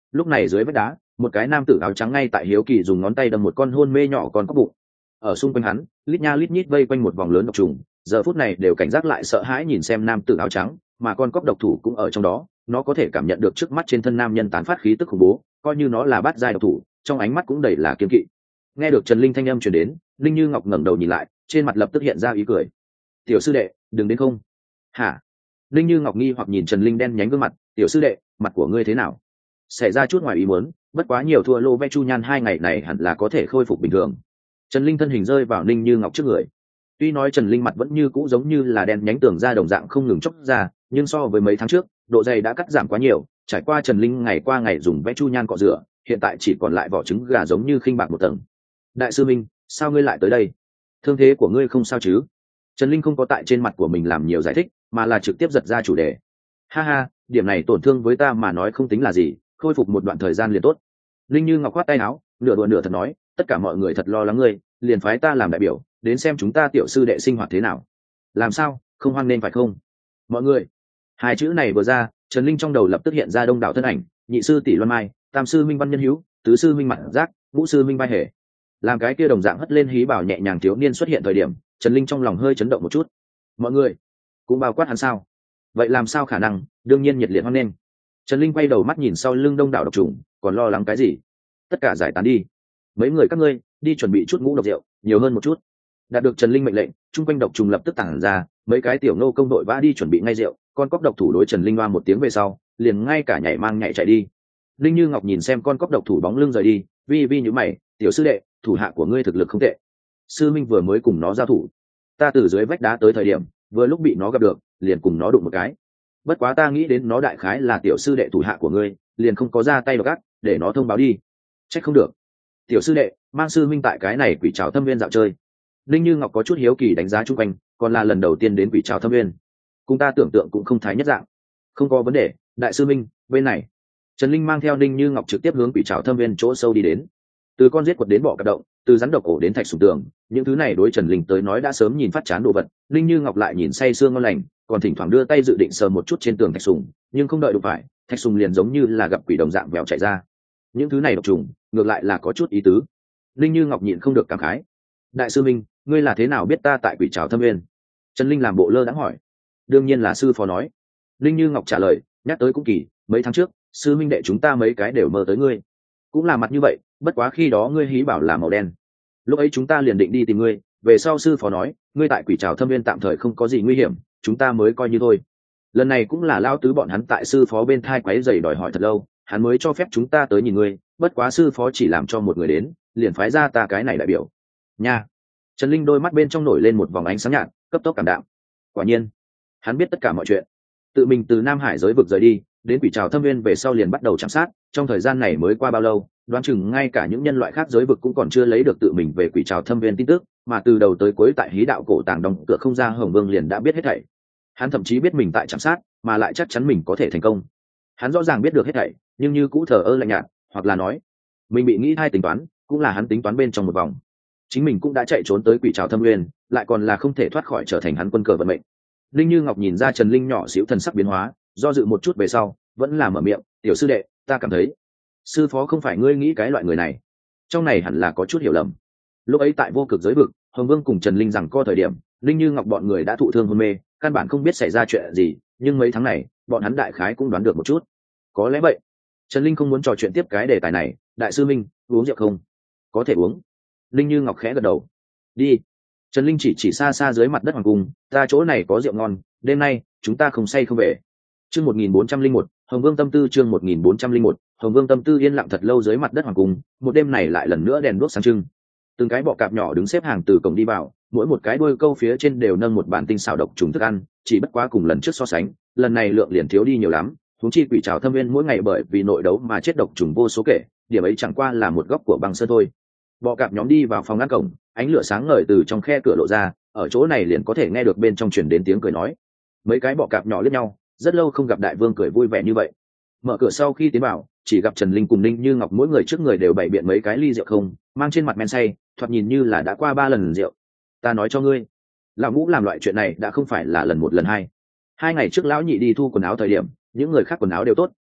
A: Lúc này dưới vách đá, một cái nam tử áo trắng ngay tại hiếu kỳ dùng ngón tay đâm một con hôn mê nhỏ con cóc bụng. Ở xung quanh hắn, lít nha lít nhít vây quanh một vòng lớn độc trùng, giờ phút này đều cảnh giác lại sợ hãi nhìn xem nam tử áo trắng, mà con cóc độc thủ cũng ở trong đó, nó có thể cảm nhận được trước mắt trên thân nam nhân tán phát khí tức khủng bố, coi như nó là bát giai độc thủ, trong ánh mắt cũng đầy là kiên kỵ. Nghe được Trần Linh thanh âm truyền đến, Linh Như Ngọc ngẩng đầu nhìn lại, trên mặt lập tức hiện ra ý cười. "Tiểu sư đệ, đừng đến không?" "Hả?" Linh Như Ngọc nghi hoặc nhìn Trần Linh đen nhánh gương mặt, "Tiểu sư đệ, mặt của ngươi thế nào?" "Xảy ra chút ngoài ý muốn, bất quá nhiều thua lô ve chu nhan 2 ngày này hẳn là có thể khôi phục bình thường." Trần Linh thân hình rơi vào Linh Như Ngọc trước người. Tuy nói Trần Linh mặt vẫn như cũ giống như là đen nhánh tường da đồng dạng không ngừng chốc ra, nhưng so với mấy tháng trước, độ dày đã cắt giảm quá nhiều, trải qua Trần Linh ngày qua ngày dùng ve chu nhan cọ rửa, hiện tại chỉ còn lại vỏ trứng gà giống như khinh bạc một tầng. "Đại sư Minh, sao ngươi lại tới đây? Thương thế của ngươi không sao chứ?" Trần Linh không có tại trên mặt của mình làm nhiều giải thích, mà là trực tiếp giật ra chủ đề. "Ha ha, điểm này tổn thương với ta mà nói không tính là gì, khôi phục một đoạn thời gian liền tốt." Linh Như Ngọc khoát tay áo, nửa đùa nửa thật nói, "Tất cả mọi người thật lo lắng ngươi, liền phái ta làm đại biểu, đến xem chúng ta tiểu sư đệ sinh hoạt thế nào. Làm sao, không hoan nên phải không?" Mọi người, hai chữ này vừa ra, Trần Linh trong đầu lập tức hiện ra đông đảo thân ảnh, nhị sư tỷ Loan Mai, tam sư Minh Văn Nhân Hữu, tứ sư Minh Mặt Giác, ngũ sư Minh Vai Hề. Làm cái kia đồng dạng hất lên hí bảo nhẹ nhàng thiếu niên xuất hiện thời điểm, Trần Linh trong lòng hơi chấn động một chút. Mọi người cũng bao quát hắn sao? Vậy làm sao khả năng, đương nhiên nhiệt liệt hoan nghênh. Trần Linh quay đầu mắt nhìn sau lưng đông đảo độc trùng, còn lo lắng cái gì? Tất cả giải tán đi. Mấy người các ngươi đi chuẩn bị chút ngũ độc rượu, nhiều hơn một chút. Đạt được Trần Linh mệnh lệnh, chung quanh độc trùng lập tức tản ra, mấy cái tiểu nô công đội vã đi chuẩn bị ngay rượu, con cóc độc thủ đối Trần Linh loa một tiếng về sau, liền ngay cả nhảy mang nhảy chạy đi. Linh Như Ngọc nhìn xem con cóc độc thủ bóng lưng rời đi, vi vi nhíu mày, "Tiểu sư đệ, thủ hạ của ngươi thực lực không tệ. Sư Minh vừa mới cùng nó giao thủ, ta từ dưới vách đá tới thời điểm, vừa lúc bị nó gặp được, liền cùng nó đụng một cái. Bất quá ta nghĩ đến nó đại khái là tiểu sư đệ thủ hạ của ngươi, liền không có ra tay độc ác, để nó thông báo đi." "Trách không được. Tiểu sư đệ, mang sư Minh tại cái này quỷ trảo thâm viên dạo chơi." Linh Như Ngọc có chút hiếu kỳ đánh giá chung quanh, còn là lần đầu tiên đến quỷ trảo thâm viên, cùng ta tưởng tượng cũng không thái nhất dạng. "Không có vấn đề, đại sư Minh, bên này." Trần Linh mang theo Linh Như Ngọc trực tiếp hướng quỷ trảo thâm viên chỗ sâu đi đến. Từ con giết quật đến bọ cạp động, từ rắn độc ổ đến thạch sùng tường, những thứ này đối Trần Linh tới nói đã sớm nhìn phát chán đồ vật. Linh Như Ngọc lại nhìn say sương ngon lành, còn thỉnh thoảng đưa tay dự định sờ một chút trên tường thạch sùng, nhưng không đợi đụng phải, thạch sùng liền giống như là gặp quỷ đồng dạng vèo chạy ra. Những thứ này độc trùng, ngược lại là có chút ý tứ. Linh Như Ngọc nhịn không được cảm khái. "Đại sư Minh, ngươi là thế nào biết ta tại quỷ trảo thâm viên?" Trần Linh làm bộ lơ đãng hỏi. "Đương nhiên là sư phó nói." Linh Như Ngọc trả lời, nhắc tới cũng kỳ, mấy tháng trước, sư minh đệ chúng ta mấy cái đều mơ tới ngươi. Cũng là mặt như vậy, bất quá khi đó ngươi hí bảo là màu đen. Lúc ấy chúng ta liền định đi tìm ngươi, về sau sư phó nói, ngươi tại quỷ trảo thâm viên tạm thời không có gì nguy hiểm, chúng ta mới coi như thôi. Lần này cũng là lao tứ bọn hắn tại sư phó bên thai quấy giày đòi hỏi thật lâu, hắn mới cho phép chúng ta tới nhìn ngươi, bất quá sư phó chỉ làm cho một người đến, liền phái ra ta cái này đại biểu. Nha. Trần Linh đôi mắt bên trong nổi lên một vòng ánh sáng nhạt, cấp tốc cảm đạm. Quả nhiên, hắn biết tất cả mọi chuyện. Tự mình từ Nam Hải giới vực rời đi, đến quỷ trảo thâm viên về sau liền bắt đầu chạm sát, trong thời gian này mới qua bao lâu, đoán chừng ngay cả những nhân loại khác giới vực cũng còn chưa lấy được tự mình về quỷ trảo thâm viên tin tức, mà từ đầu tới cuối tại hí đạo cổ tàng đóng cửa không ra Hồng Vương liền đã biết hết thảy. Hắn thậm chí biết mình tại chạm sát, mà lại chắc chắn mình có thể thành công. Hắn rõ ràng biết được hết thảy, nhưng như cũ thờ ơ lạnh nhạt, hoặc là nói, mình bị nghĩ hai tính toán, cũng là hắn tính toán bên trong một vòng. Chính mình cũng đã chạy trốn tới quỷ trảo thâm nguyên, lại còn là không thể thoát khỏi trở thành hắn quân cờ vận mệnh. Linh Như Ngọc nhìn ra Trần Linh nhỏ xíu thần sắc biến hóa, do dự một chút về sau, vẫn là mở miệng, "Tiểu sư đệ, ta cảm thấy, sư phó không phải ngươi nghĩ cái loại người này. Trong này hẳn là có chút hiểu lầm." Lúc ấy tại vô cực giới vực, Hồng Vương cùng Trần Linh rằng co thời điểm, Linh Như Ngọc bọn người đã thụ thương hôn mê, căn bản không biết xảy ra chuyện gì, nhưng mấy tháng này, bọn hắn đại khái cũng đoán được một chút. Có lẽ vậy. Trần Linh không muốn trò chuyện tiếp cái đề tài này, "Đại sư Minh, uống rượu không?" "Có thể uống." Linh Như Ngọc khẽ gật đầu. "Đi." Trần Linh chỉ xa xa dưới mặt đất hoàng cung, "Ta chỗ này có rượu ngon, đêm nay chúng ta không say không về." Chương 1401, Hồng Vương tâm tư. Chương 1401, Hồng Vương tâm tư. Yên lặng thật lâu dưới mặt đất hoàng cung, một đêm này lại lần nữa đèn đuốc sáng trưng. Từng cái bọ cạp nhỏ đứng xếp hàng từ cổng đi vào, mỗi một cái đuôi câu phía trên đều nâng một bản tinh xảo độc trùng thức ăn, chỉ bất quá cùng lần trước so sánh, lần này lượng liền thiếu đi nhiều lắm. Huống chi quỷ trảo thâm viên mỗi ngày bởi vì nội đấu mà chết độc trùng vô số kể, điểm ấy chẳng qua là một góc của băng sơn thôi. Bọ cạp nhóm đi vào phòng ngăn cổng, ánh lửa sáng ngời từ trong khe cửa lộ ra, ở chỗ này liền có thể nghe được bên trong truyền đến tiếng cười nói. Mấy cái bọ cạp nhỏ liếc nhau, rất lâu không gặp đại vương cười vui vẻ như vậy. Mở cửa sau khi tiến vào, chỉ gặp Trần Linh cùng Ninh Như Ngọc mỗi người trước người đều bày biện mấy cái ly rượu không, mang trên mặt men say, thoạt nhìn như là đã qua 3 lần rượu. "Ta nói cho ngươi, lão ngũ làm loại chuyện này đã không phải là lần một lần hai. 2 ngày trước lão nhị đi thu quần áo thời điểm, những người khác quần áo đều tốt,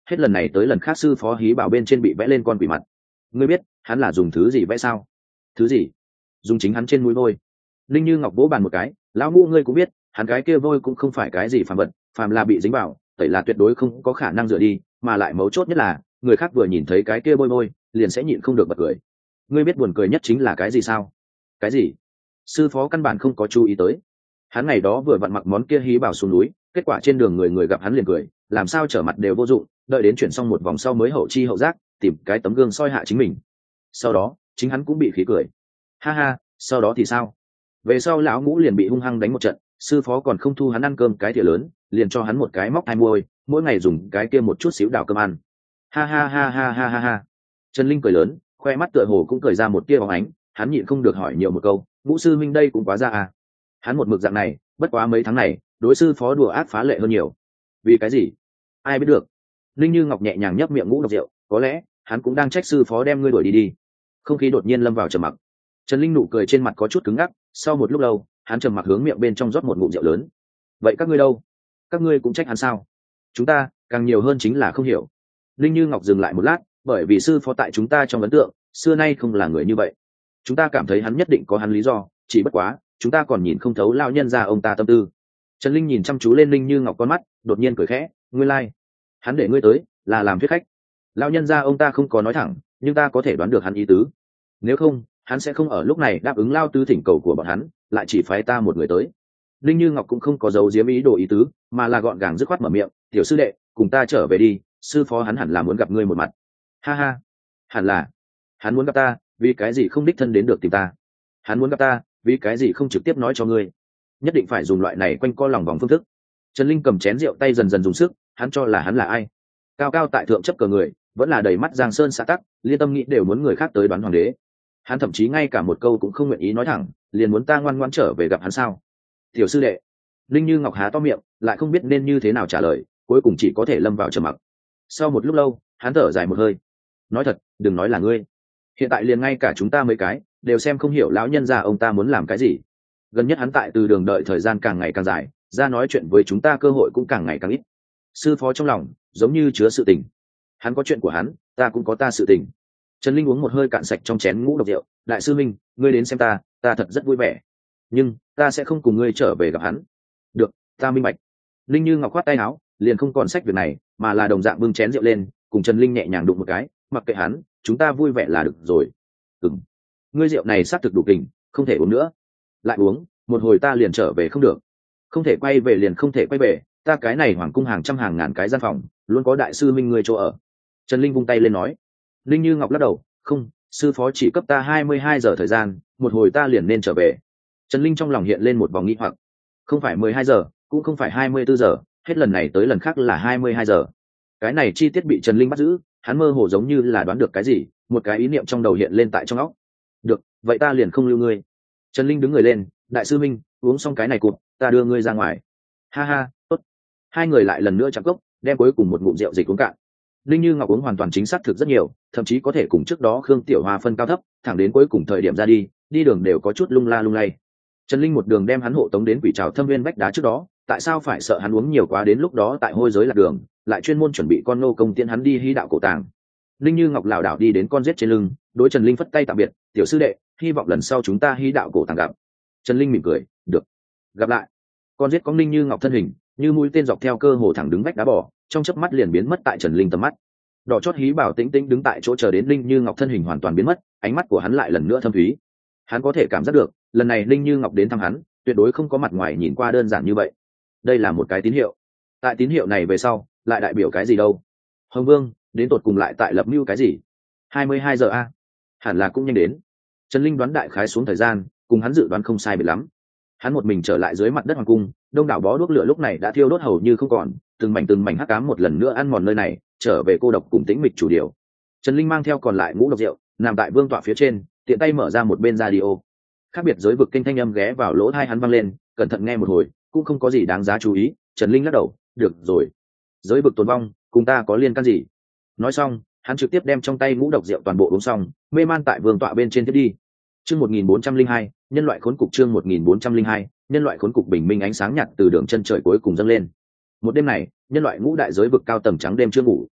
A: hết lần này tới lần khác sư phó hí bảo bên trên bị vẽ lên con quỷ mặt. Ngươi biết hắn là dùng thứ gì vẽ sao? Thứ gì? Dùng chính hắn trên mũi vôi. Linh Như Ngọc vỗ bàn một cái, lão Ngũ ngươi cũng biết, hắn cái kia vôi cũng không phải cái gì phàm vật, phàm là bị dính vào, tẩy là tuyệt đối không có khả năng rửa đi, mà lại mấu chốt nhất là, người khác vừa nhìn thấy cái kia bôi vôi, liền sẽ nhịn không được bật cười. Ngươi biết buồn cười nhất chính là cái gì sao? Cái gì? Sư phó căn bản không có chú ý tới. Hắn ngày đó vừa vặn mặc món kia hí bảo xuống núi, kết quả trên đường người người gặp hắn liền cười, làm sao trở mặt đều vô dụng, đợi đến chuyển xong một vòng sau mới hậu chi hậu giác, tìm cái tấm gương soi hạ chính mình. Sau đó, chính hắn cũng bị khí cười. Ha ha, sau đó thì sao? Về sau lão Ngũ liền bị hung hăng đánh một trận, sư phó còn không thu hắn ăn cơm cái thìa lớn, liền cho hắn một cái móc hai môi, mỗi ngày dùng cái kia một chút xíu đào cơm ăn. Ha ha ha ha ha ha ha. Trần Linh cười lớn, khoe mắt tựa hồ cũng cười ra một tia bóng ánh, hắn nhịn không được hỏi nhiều một câu, Ngũ sư minh đây cũng quá ra à? Hắn một mực dạng này, bất quá mấy tháng này, đối sư phó đùa ác phá lệ hơn nhiều. Vì cái gì? Ai biết được. Linh Như Ngọc nhẹ nhàng nhấp miệng ngũ độc rượu, có lẽ hắn cũng đang trách sư phó đem ngươi đuổi đi đi. Không khí đột nhiên lâm vào trầm mặc. Trần Linh nụ cười trên mặt có chút cứng ngắc, sau một lúc lâu, hắn trầm mặc hướng miệng bên trong rót một ngụm rượu lớn. Vậy các ngươi đâu? Các ngươi cũng trách hắn sao? Chúng ta, càng nhiều hơn chính là không hiểu. Linh Như Ngọc dừng lại một lát, bởi vì sư phó tại chúng ta trong ấn tượng, xưa nay không là người như vậy. Chúng ta cảm thấy hắn nhất định có hắn lý do, chỉ bất quá, chúng ta còn nhìn không thấu lão nhân gia ông ta tâm tư. Trần Linh nhìn chăm chú lên Linh Như Ngọc con mắt, đột nhiên cười khẽ, ngươi lai, hắn để ngươi tới, là làm thuyết khách. Lão nhân gia ông ta không có nói thẳng, nhưng ta có thể đoán được hắn ý tứ. Nếu không, hắn sẽ không ở lúc này đáp ứng lao tứ thỉnh cầu của bọn hắn, lại chỉ phái ta một người tới. Linh Như Ngọc cũng không có giấu giếm ý đồ ý tứ, mà là gọn gàng dứt khoát mở miệng, tiểu sư đệ, cùng ta trở về đi, sư phó hắn hẳn là muốn gặp ngươi một mặt. Ha ha, hẳn là, hắn muốn gặp ta, vì cái gì không đích thân đến được tìm ta? Hắn muốn gặp ta, vì cái gì không trực tiếp nói cho ngươi? Nhất định phải dùng loại này quanh co lòng vòng phương thức. Trần Linh cầm chén rượu tay dần dần dùng sức, hắn cho là hắn là ai? Cao cao tại thượng chấp cờ người, vẫn là đầy mắt giang sơn xã tắc, liên tâm nghĩ đều muốn người khác tới đoán hoàng đế. Hắn thậm chí ngay cả một câu cũng không nguyện ý nói thẳng, liền muốn ta ngoan ngoãn trở về gặp hắn sao? Tiểu sư đệ. Linh Như Ngọc há to miệng, lại không biết nên như thế nào trả lời, cuối cùng chỉ có thể lâm vào trầm mặc. Sau một lúc lâu, hắn thở dài một hơi. Nói thật, đừng nói là ngươi. Hiện tại liền ngay cả chúng ta mấy cái đều xem không hiểu lão nhân gia ông ta muốn làm cái gì. Gần nhất hắn tại từ đường đợi thời gian càng ngày càng dài, ra nói chuyện với chúng ta cơ hội cũng càng ngày càng ít. Sư phó trong lòng giống như chứa sự tình. Hắn có chuyện của hắn, ta cũng có ta sự tình. Trần Linh uống một hơi cạn sạch trong chén ngũ độc rượu, đại sư minh, ngươi đến xem ta thật rất vui vẻ, nhưng ta sẽ không cùng ngươi trở về gặp hắn. Được, ta minh bạch. Linh Như Ngọc khoát tay áo, liền không còn sách việc này, mà là đồng dạng bưng chén rượu lên, cùng Trần Linh nhẹ nhàng đụng một cái, mặc kệ hắn, chúng ta vui vẻ là được rồi. Ngươi rượu này xác thực đủ kình, không thể uống nữa. Lại uống, một hồi ta liền trở về không được. Không thể quay về liền không thể quay về, ta cái này hoàng cung hàng trăm hàng ngàn cái gian phòng, luôn có đại sư minh ngươi chỗ ở. Trần Linh vung tay lên nói. Linh Như Ngọc lắc đầu, không, sư phó chỉ cấp ta 22 giờ thời gian, một hồi ta liền nên trở về. Trần Linh trong lòng hiện lên một vòng nghi hoặc. Không phải 12 giờ, cũng không phải 24 giờ, hết lần này tới lần khác là 22 giờ. Cái này chi tiết bị Trần Linh bắt giữ, hắn mơ hồ giống như là đoán được cái gì, một cái ý niệm trong đầu hiện lên tại trong óc. Được, vậy ta liền không lưu ngươi. Trần Linh đứng người lên, đại sư minh, uống xong cái này cụt, ta đưa ngươi ra ngoài. Ha ha, tốt. Hai người lại lần nữa chạm cốc, đem cuối cùng một ngụm rượu dịch uống cạn. Linh Như Ngọc uống hoàn toàn chính xác thực rất nhiều, thậm chí có thể cùng trước đó Khương Tiểu Hoa phân cao thấp, thẳng đến cuối cùng thời điểm ra đi, đi đường đều có chút lung la lung lay. Trần Linh một đường đem hắn hộ tống đến Quỷ Trảo Thâm Viên vách đá trước đó, tại sao phải sợ hắn uống nhiều quá đến lúc đó tại hôi giới lạc đường, lại chuyên môn chuẩn bị con nô công tiễn hắn đi hí đạo cổ tàng. Linh Như Ngọc lảo đảo đi đến con rết trên lưng, đối Trần Linh phất tay tạm biệt, tiểu sư đệ, hy vọng lần sau chúng ta hí đạo cổ tàng gặp. Trần Linh mỉm cười, được, gặp lại. Con rết có Linh Như Ngọc thân hình, như mũi tên dọc theo cơ hồ thẳng đứng vách đá bỏ, trong chớp mắt liền biến mất tại Trần Linh tầm mắt. Đỏ chót hí bảo tĩnh tĩnh đứng tại chỗ chờ đến Linh Như Ngọc thân hình hoàn toàn biến mất, ánh mắt của hắn lại lần nữa thâm thúy. Hắn có thể cảm giác được, lần này Linh Như Ngọc đến thăm hắn, tuyệt đối không có mặt ngoài nhìn qua đơn giản như vậy. Đây là một cái tín hiệu. Tại tín hiệu này về sau, lại đại biểu cái gì đâu? Hồng Vương, đến tột cùng lại tại lập mưu cái gì? 22 giờ a, hẳn là cũng nhanh đến. Trần Linh đoán đại khái xuống thời gian, cùng hắn dự đoán không sai biệt lắm. Hắn một mình trở lại dưới mặt đất hoàng cung, đông đảo bó đuốc lửa lúc này đã thiêu đốt hầu như không còn, từng mảnh hắc ám một lần nữa ăn mòn nơi này, trở về cô độc cùng tĩnh mịch chủ điều. Trần Linh mang theo còn lại ngũ độc rượu, nằm tại vương tọa phía trên, tiện tay mở ra một bên radio. Khác biệt giới vực kênh thanh âm ghé vào lỗ tai hắn vang lên, cẩn thận nghe một hồi, cũng không có gì đáng giá chú ý. Trần Linh lắc đầu, được rồi, giới vực tồn vong, cùng ta có liên can gì? Nói xong, hắn trực tiếp đem trong tay ngũ độc rượu toàn bộ uống xong, mê man tại vương tọa bên trên tiếp đi. Chương 1402, nhân loại khốn cục. Chương 1402, nhân loại khốn cục. Bình minh ánh sáng nhạt từ đường chân trời cuối cùng dâng lên. Một đêm này, nhân loại ngũ đại giới vực cao tầng trắng đêm chưa ngủ.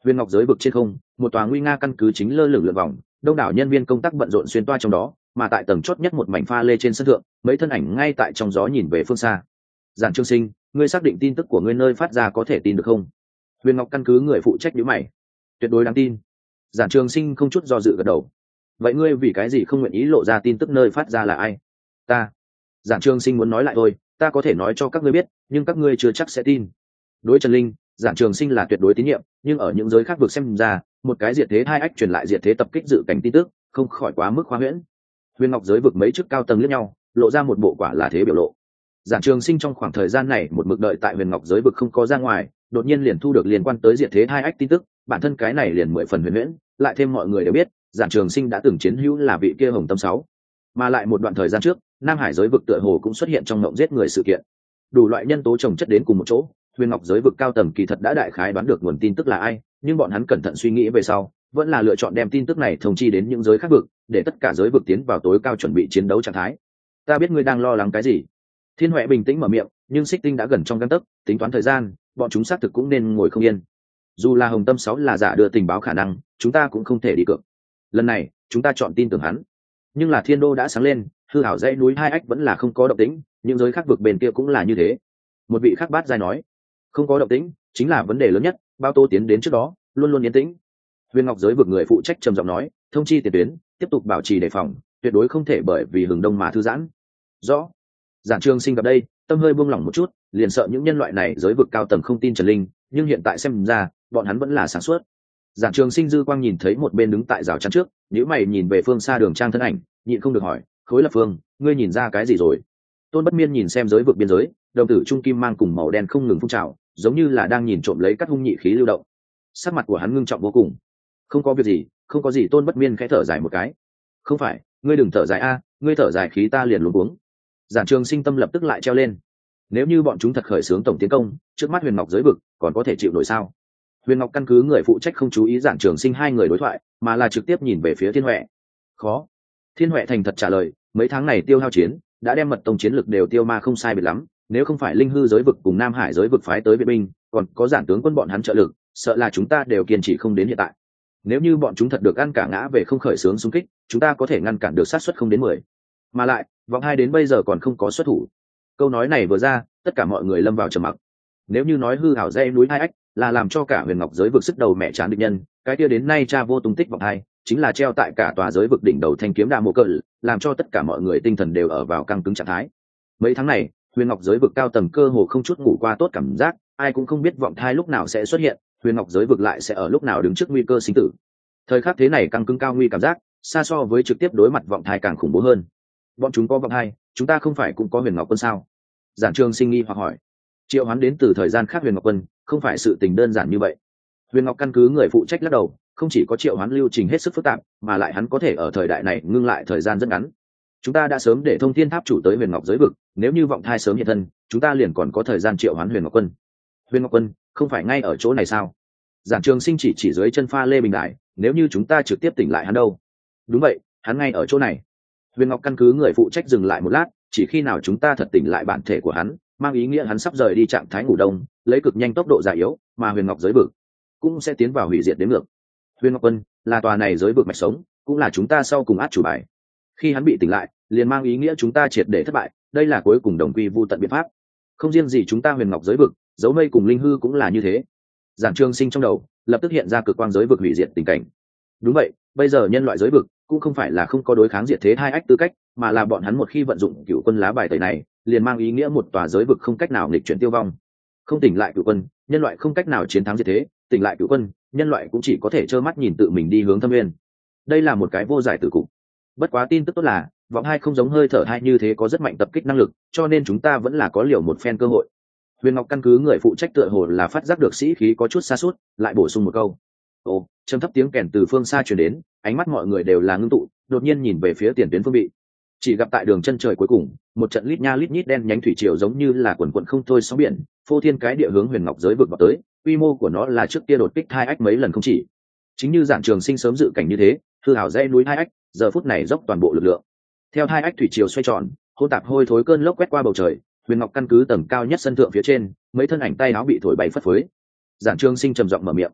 A: Huyền Ngọc giới vực trên không, một tòa nguy nga căn cứ chính lơ lửng lượn vòng, đông đảo nhân viên công tác bận rộn xuyên toa trong đó, mà tại tầng chót nhất một mảnh pha lê trên sân thượng, mấy thân ảnh ngay tại trong gió nhìn về phương xa. Giản Trương Sinh, ngươi xác định tin tức của ngươi nơi phát ra có thể tin được không? Huyền Ngọc căn cứ người phụ trách nhíu mày. Tuyệt đối đáng tin. Giản Trương Sinh không chút do dự gật đầu. Vậy ngươi vì cái gì không nguyện ý lộ ra tin tức nơi phát ra là ai? Ta. Giản Trương Sinh muốn nói lại thôi, ta có thể nói cho các ngươi biết, nhưng các ngươi chưa chắc sẽ tin. Đối Trần Linh, Giản Trường Sinh là tuyệt đối tín nhiệm, nhưng ở những giới khác vực xem ra, một cái diệt thế hai ách truyền lại diệt thế tập kích dự cảnh tin tức, không khỏi quá mức khoa huyễn. Huyền Ngọc giới vực mấy chức cao tầng liếc nhau, lộ ra một bộ quả là thế biểu lộ. Giản Trường Sinh trong khoảng thời gian này một mực đợi tại Huyền Ngọc giới vực không có ra ngoài, đột nhiên liền thu được liên quan tới diệt thế hai ách tin tức, bản thân cái này liền 10 phần huyền huyễn, lại thêm mọi người đều biết, Giản Trường Sinh đã từng chiến hữu là vị kia Hồng Tâm 6, mà lại một đoạn thời gian trước, Nam Hải giới vực tựa hồ cũng xuất hiện trong ngộng giết người sự kiện. Đủ loại nhân tố chồng chất đến cùng một chỗ, Huyền Ngọc giới vực cao tầng kỳ thật đã đại khái đoán được nguồn tin tức là ai, nhưng bọn hắn cẩn thận suy nghĩ về sau, vẫn là lựa chọn đem tin tức này thông chi đến những giới khác vực, để tất cả giới vực tiến vào tối cao chuẩn bị chiến đấu trạng thái. Ta biết ngươi đang lo lắng cái gì. Thiên Huệ bình tĩnh mở miệng, nhưng Xích Tinh đã gần trong gang tấc, tính toán thời gian, bọn chúng xác thực cũng nên ngồi không yên. Dù là Hồng Tâm 6 là giả đưa tình báo khả năng, chúng ta cũng không thể đi cược. Lần này, chúng ta chọn tin tưởng hắn. Nhưng là Thiên Đô đã sáng lên, hư ảo dãy núi hai ách vẫn là không có động tĩnh, những giới khác vực bên kia cũng là như thế. Một vị khác bát giai nói, không có động tĩnh, chính là vấn đề lớn nhất, bao tô tiến đến trước đó, luôn luôn yên tĩnh. Huyền Ngọc giới vực người phụ trách trầm giọng nói, thông chi tiền tuyến, tiếp tục bảo trì đề phòng, tuyệt đối không thể bởi vì hừng đông mà thư giãn. Rõ. Giản Trường Sinh gặp đây, tâm hơi buông lỏng một chút, liền sợ những nhân loại này giới vực cao tầng không tin Trần Linh, nhưng hiện tại xem ra, bọn hắn vẫn là sáng suốt. Giản Trường Sinh dư quang nhìn thấy một bên đứng tại rào chắn trước, nhíu mày nhìn về phương xa Đường Trang thân ảnh, nhịn không được hỏi, Khối Lập Phương, ngươi nhìn ra cái gì rồi? Tôn Bất Miên nhìn xem giới vực biên giới, đồng tử trung kim mang cùng màu đen không ngừng phun trào, giống như là đang nhìn trộm lấy các hung nhị khí lưu động. Sắc mặt của hắn ngưng trọng vô cùng. Không có việc gì, không có gì. Tôn Bất Miên khẽ thở dài một cái. Không phải, ngươi đừng thở dài a, ngươi thở dài khí ta liền luống cuống. Giản Trường Sinh tâm lập tức lại treo lên. Nếu như bọn chúng thật khởi xướng tổng tiến công, trước mắt Huyền Ngọc giới vực còn có thể chịu nổi sao? Huyền Ngọc căn cứ người phụ trách không chú ý Giản Trường Sinh hai người đối thoại, mà là trực tiếp nhìn về phía Thiên Huệ. Khó. Thiên Huệ thành thật trả lời, mấy tháng này tiêu hao chiến, đã đem mật tông chiến lực đều tiêu ma không sai biệt lắm, nếu không phải Linh Hư giới vực cùng Nam Hải giới vực phái tới viện binh, còn có Giản tướng quân bọn hắn trợ lực, sợ là chúng ta đều kiên trì không đến hiện tại. Nếu như bọn chúng thật được ăn cả ngã về không khởi xướng xung kích, chúng ta có thể ngăn cản được sát suất không đến 10. Mà lại, vòng hai đến bây giờ còn không có xuất thủ. Câu nói này vừa ra, tất cả mọi người lâm vào trầm mặc. Nếu như nói hư hảo dãy núi hai ách là làm cho cả Huyền Ngọc giới vực sức đầu mẹ chán địch nhân, cái kia đến nay cha vô tung tích vòng hai chính là treo tại cả tòa giới vực đỉnh đầu thanh kiếm đa mộ cỡ, làm cho tất cả mọi người tinh thần đều ở vào căng cứng trạng thái. Mấy tháng này, Huyền Ngọc giới vực cao tầng cơ hồ không chút ngủ qua tốt cảm giác, ai cũng không biết vọng thai lúc nào sẽ xuất hiện, Huyền Ngọc giới vực lại sẽ ở lúc nào đứng trước nguy cơ sinh tử. Thời khắc thế này căng cứng cao nguy cảm giác, xa so với trực tiếp đối mặt vọng thai càng khủng bố hơn. Bọn chúng có vọng thai, chúng ta không phải cũng có Huyền Ngọc quân sao? Giản Trường Sinh nghi hoặc hỏi. Triệu Hoán đến từ thời gian khác Huyền Ngọc quân, không phải sự tình đơn giản như vậy. Huyền Ngọc căn cứ người phụ trách lắc đầu, không chỉ có triệu hoán lưu trình hết sức phức tạp, mà lại hắn có thể ở thời đại này ngưng lại thời gian rất ngắn. Chúng ta đã sớm để Thông Thiên Tháp chủ tới Huyền Ngọc giới vực, nếu như vọng thai sớm hiện thân, chúng ta liền còn có thời gian triệu hoán Huyền Ngọc quân. Huyền Ngọc quân không phải ngay ở chỗ này sao? Giản Trường Sinh chỉ dưới chân pha lê bình đại, nếu như chúng ta trực tiếp tỉnh lại hắn đâu? Đúng vậy, hắn ngay ở chỗ này. Huyền Ngọc căn cứ người phụ trách dừng lại một lát, chỉ khi nào chúng ta thật tỉnh lại bản thể của hắn, mang ý nghĩa hắn sắp rời đi trạng thái ngủ đông, lấy cực nhanh tốc độ già yếu, mà Huyền Ngọc giới vực cũng sẽ tiến vào hủy diệt đến ngược. Huyền Ngọc quân là tòa này giới vực mạch sống, cũng là chúng ta sau cùng át chủ bài. Khi hắn bị tỉnh lại, liền mang ý nghĩa chúng ta triệt để thất bại, đây là cuối cùng đồng quy vu tận biện pháp. Không riêng gì chúng ta Huyền Ngọc giới vực, dấu mây cùng Linh Hư cũng là như thế. Giản Trường Sinh trong đầu lập tức hiện ra cực quang giới vực hủy diệt tình cảnh. Đúng vậy, bây giờ nhân loại giới vực cũng không phải là không có đối kháng diệt thế hai ách tư cách, mà là bọn hắn một khi vận dụng cửu quân lá bài tẩy này, liền mang ý nghĩa một tòa giới vực không cách nào nghịch chuyển tiêu vong. Không tỉnh lại cửu quân, nhân loại không cách nào chiến thắng diệt thế, tỉnh lại cửu quân, nhân loại cũng chỉ có thể trơ mắt nhìn tự mình đi hướng thâm nguyên. Đây là một cái vô giải tử cục. Bất quá tin tức tốt là vọng hai không giống hơi thở hai như thế có rất mạnh tập kích năng lực, cho nên chúng ta vẫn là có liều một phen cơ hội. Huyền Ngọc căn cứ người phụ trách tựa hồ là phát giác được sĩ khí có chút sa sút, lại bổ sung một câu. Ồ, trầm thấp tiếng kèn từ phương xa truyền đến, ánh mắt mọi người đều là ngưng tụ, đột nhiên nhìn về phía tiền tuyến phương vị. Chỉ gặp tại đường chân trời cuối cùng, một trận lít nha lít nhít đen nhánh thủy triều giống như là quần quần không thôi sóng biển, phô thiên cái địa hướng Huyền Ngọc giới vực vào tới, quy mô của nó là trước kia đột kích hai ách mấy lần không chỉ. Chính như Giản Trường Sinh sớm dự cảnh như thế, hư hảo dãy núi hai ách, giờ phút này dốc toàn bộ lực lượng. Theo hai ách thủy triều xoay tròn, hỗn tạp hôi thối cơn lốc quét qua bầu trời, Huyền Ngọc căn cứ tầng cao nhất sân thượng phía trên, mấy thân ảnh tay áo bị thổi bay phất phới. Giản Trường Sinh trầm giọng mở miệng.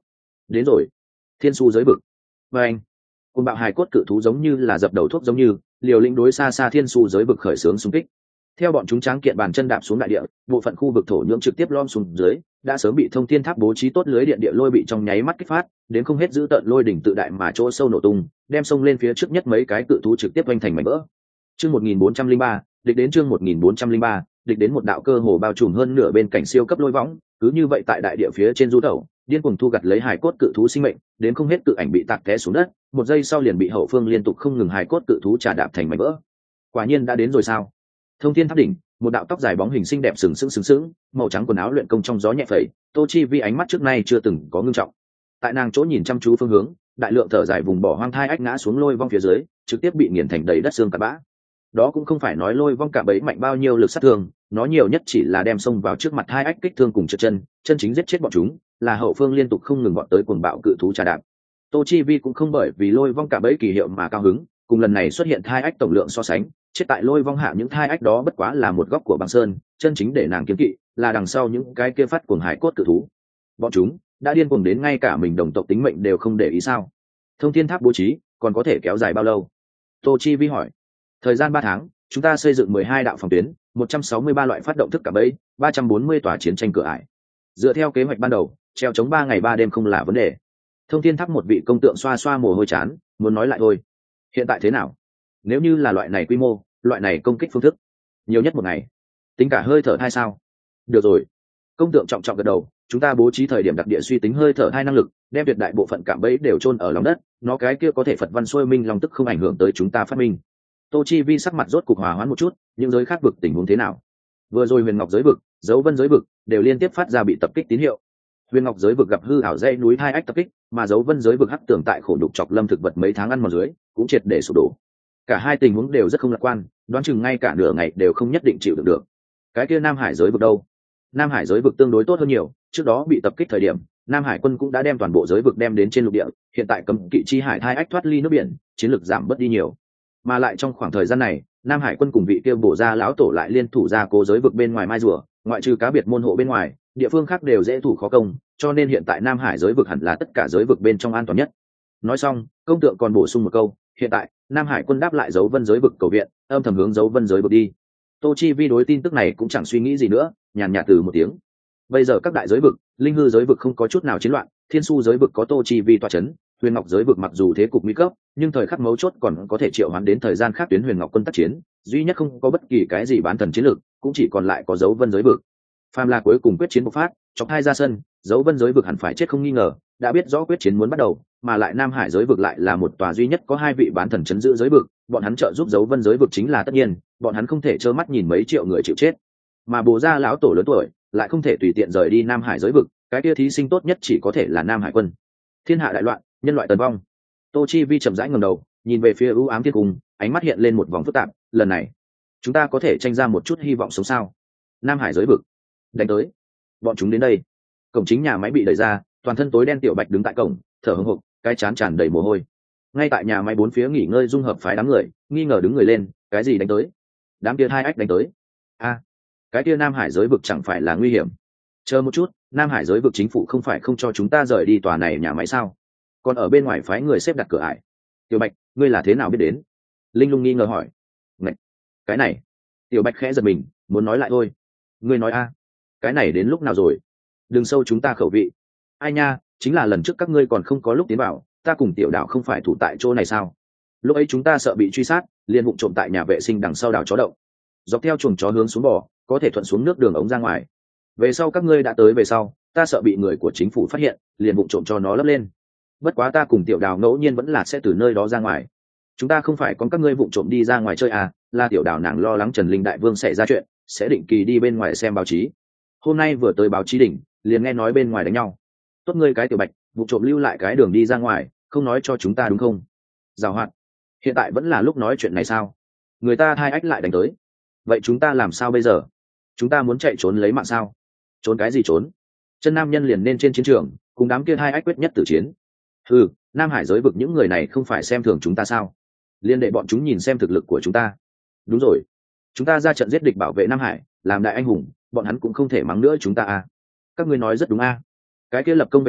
A: đến rồi. Thiên su giới vực. Và anh, cùng bạo hài cốt cự thú giống như là dập đầu thuốc giống như liều lĩnh đối xa xa thiên su giới vực khởi xướng xung kích. Theo bọn chúng tráng kiện bàn chân đạp xuống đại địa, bộ phận khu vực thổ nhưỡng trực tiếp lom xuống dưới, đã sớm bị thông thiên tháp bố trí tốt lưới điện địa lôi bị trong nháy mắt kích phát, đến không hết giữ tận lôi đỉnh tự đại mà chỗ sâu nổ tung, đem sông lên phía trước nhất mấy cái cự thú trực tiếp vênh thành mảnh vỡ. Chương 1403, địch đến chương 1403, địch đến một đạo cơ hồ bao trùm hơn nửa bên cảnh siêu cấp lôi võng, cứ như vậy tại đại địa phía trên du tẩu, điên cuồng thu gặt lấy hài cốt cự thú sinh mệnh, đến không hết cự ảnh bị tạc té xuống đất, một giây sau liền bị hậu phương liên tục không ngừng hài cốt cự thú trà đạp thành mảnh vỡ. Quả nhiên đã đến rồi sao? Thông thiên tháp đỉnh, một đạo tóc dài bóng hình xinh đẹp sừng sững, màu trắng quần áo luyện công trong gió nhẹ phẩy, Tô Chi Vi ánh mắt trước nay chưa từng có ngưng trọng. Tại nàng chỗ nhìn chăm chú phương hướng, đại lượng thở dài vùng bỏ hoang thai ách ngã xuống lôi vong phía dưới, trực tiếp bị nghiền thành đầy đất xương cặn bã. Đó cũng không phải nói lôi vong cả bấy mạnh bao nhiêu lực sát thương, nó nhiều nhất chỉ là đem xông vào trước mặt hai ách kích thương cùng trượt chân, chân chính giết chết bọn chúng, là hậu phương liên tục không ngừng bọn tới cuồng bạo cự thú trà đạp. Tô Chi Vi cũng không bởi vì lôi vong cả bấy kỳ hiệu mà cao hứng, cùng lần này xuất hiện thai ách tổng lượng so sánh, chết tại lôi vong hạ những thai ách đó bất quá là một góc của băng sơn, chân chính để nàng kiếm kỵ là đằng sau những cái kia phát cuồng hải cốt cự thú. Bọn chúng đã điên cuồng đến ngay cả mình đồng tộc tính mệnh đều không để ý sao? Thông thiên tháp bố trí còn có thể kéo dài bao lâu? Tô Chi Vi hỏi. Thời gian 3 tháng, chúng ta xây dựng 12 đạo phòng tuyến, 163 loại phát động thức cả bẫy, 340 tòa chiến tranh cửa ải. Dựa theo kế hoạch ban đầu, treo chống 3 ngày 3 đêm không là vấn đề. Thông thiên tháp một vị công tượng xoa xoa mồ hôi chán, muốn nói lại thôi. Hiện tại thế nào? Nếu như là loại này quy mô, loại này công kích phương thức, nhiều nhất một ngày. Tính cả hơi thở thai sao? Được rồi. Công tượng trọng trọng gật đầu, chúng ta bố trí thời điểm đặc địa suy tính hơi thở thai năng lực, đem tuyệt đại bộ phận cạm bẫy đều chôn ở lòng đất, nó cái kia có thể Phật văn xuôi minh long tức không ảnh hưởng tới chúng ta phát minh. Tô Chi Vi sắc mặt rốt cục hòa hoãn một chút, những giới khác vực tình huống thế nào? Vừa rồi Huyền Ngọc giới vực, Dấu Vân giới vực đều liên tiếp phát ra bị tập kích tín hiệu. Huyền Ngọc giới vực gặp hư ảo dãy núi hai ách tập kích, mà Dấu Vân giới vực hắc tường tại khổ đục chọc lâm thực vật mấy tháng ăn mòn dưới, cũng triệt để sụp đổ. Cả hai tình huống đều rất không lạc quan, đoán chừng ngay cả nửa ngày đều không nhất định chịu được. Cái kia Nam Hải giới vực đâu? Nam Hải giới vực tương đối tốt hơn nhiều, trước đó bị tập kích thời điểm, Nam Hải quân cũng đã đem toàn bộ giới vực đem đến trên lục địa, hiện tại cấm kỵ chi hải thai ách thoát ly nước biển, chiến lược giảm bớt đi nhiều. Mà lại trong khoảng thời gian này, Nam Hải quân cùng vị kia bổ ra lão tổ lại liên thủ ra cố giới vực bên ngoài mai rùa, ngoại trừ cá biệt môn hộ bên ngoài, địa phương khác đều dễ thủ khó công, cho nên hiện tại Nam Hải giới vực hẳn là tất cả giới vực bên trong an toàn nhất. Nói xong, công tượng còn bổ sung một câu, hiện tại Nam Hải quân đáp lại Dấu Vân giới vực cầu viện, âm thầm hướng Dấu Vân giới vực đi. Tô Chi Vi đối tin tức này cũng chẳng suy nghĩ gì nữa, nhàn nhạt từ một tiếng. Bây giờ các đại giới vực, linh hư giới vực không có chút nào chiến loạn, thiên su giới vực có Tô Chi Vi tọa chấn, Huyền Ngọc giới vực mặc dù thế cục nguy cấp, nhưng thời khắc mấu chốt còn có thể triệu hoán đến thời gian khác tuyến Huyền Ngọc quân tác chiến, duy nhất không có bất kỳ cái gì bán thần chiến lược, cũng chỉ còn lại có Dấu Vân giới vực. Phàm là cuối cùng quyết chiến bộc phát, chọc hai ra sân, Dấu Vân giới vực hẳn phải chết không nghi ngờ, đã biết rõ quyết chiến muốn bắt đầu, mà lại Nam Hải giới vực lại là một tòa duy nhất có hai vị bán thần chấn giữ giới vực, bọn hắn trợ giúp Dấu Vân giới vực chính là tất nhiên, bọn hắn không thể trơ mắt nhìn mấy triệu người chịu chết. Mà bồ gia lão tổ lớn tuổi, lại không thể tùy tiện rời đi Nam Hải giới vực, cái kia thí sinh tốt nhất chỉ có thể là Nam Hải quân. Thiên hạ đại loạn, nhân loại tần vong. Tô Chi Vi chậm rãi ngẩng đầu, nhìn về phía u ám thiên cung, ánh mắt hiện lên một vòng phức tạp, lần này, chúng ta có thể tranh ra một chút hy vọng sống sao? Nam Hải giới vực, đánh tới. Bọn chúng đến đây. Cổng chính nhà máy bị đẩy ra, toàn thân tối đen Tiểu Bạch đứng tại cổng, thở hổn hộc, cái trán tràn đầy mồ hôi. Ngay tại nhà máy bốn phía nghỉ ngơi dung hợp phái đám người, nghi ngờ đứng người lên, cái gì đánh tới? Đám kia hai ách đánh tới. A, cái kia Nam Hải giới vực chẳng phải là nguy hiểm? Chờ một chút, Nam Hải giới vực chính phủ không phải không cho chúng ta rời đi tòa này nhà máy sao? Còn ở bên ngoài phái người xếp đặt cửa ải. Tiểu Bạch, ngươi là thế nào biết đến? Linh Lung nghi ngờ hỏi. Ngạch, cái này. Tiểu Bạch khẽ giật mình, muốn nói lại thôi. Ngươi nói a? Cái này đến lúc nào rồi? Đừng sâu chúng ta khẩu vị. Ai nha, chính là lần trước các ngươi còn không có lúc tiến vào, ta cùng Tiểu Đạo không phải thủ tại chỗ này sao? Lúc ấy chúng ta sợ bị truy sát, liền vụng trộm tại nhà vệ sinh đằng sau đảo chó đậu. Dọc theo chuồng chó hướng xuống bò, có thể thuận xuống nước đường ống ra ngoài. Về sau các ngươi đã tới về sau, ta sợ bị người của chính phủ phát hiện, liền vụng trộm cho nó lấp lên. Bất quá ta cùng Tiểu Đào ngẫu nhiên vẫn là sẽ từ nơi đó ra ngoài. Chúng ta không phải con các ngươi vụng trộm đi ra ngoài chơi à? Là Tiểu Đào nàng lo lắng Trần Linh đại vương xảy ra chuyện, sẽ định kỳ đi bên ngoài xem báo chí. Hôm nay vừa tới báo chí đỉnh, liền nghe nói bên ngoài đánh nhau. Tốt ngươi cái Tiểu Bạch, vụng trộm lưu lại cái đường đi ra ngoài, không nói cho chúng ta đúng không? Giàu hoạt. Hiện tại vẫn là lúc nói chuyện này sao? Người ta hai ách lại đánh tới. Vậy chúng ta làm sao bây giờ? Chúng ta muốn chạy trốn lấy mạng sao? Trốn cái gì trốn? Chân nam nhân liền nên trên chiến trường, cùng đám kia hai ách quyết nhất tử chiến. Ừ, Nam Hải giới vực những người này không phải xem thường chúng ta sao? Liên đệ bọn chúng nhìn xem thực lực của chúng ta. Đúng rồi, chúng ta ra trận giết địch bảo vệ Nam Hải, làm đại anh hùng, bọn hắn cũng không thể mắng nữa chúng ta à? Các ngươi nói rất đúng à? Cái kia lập công về sau,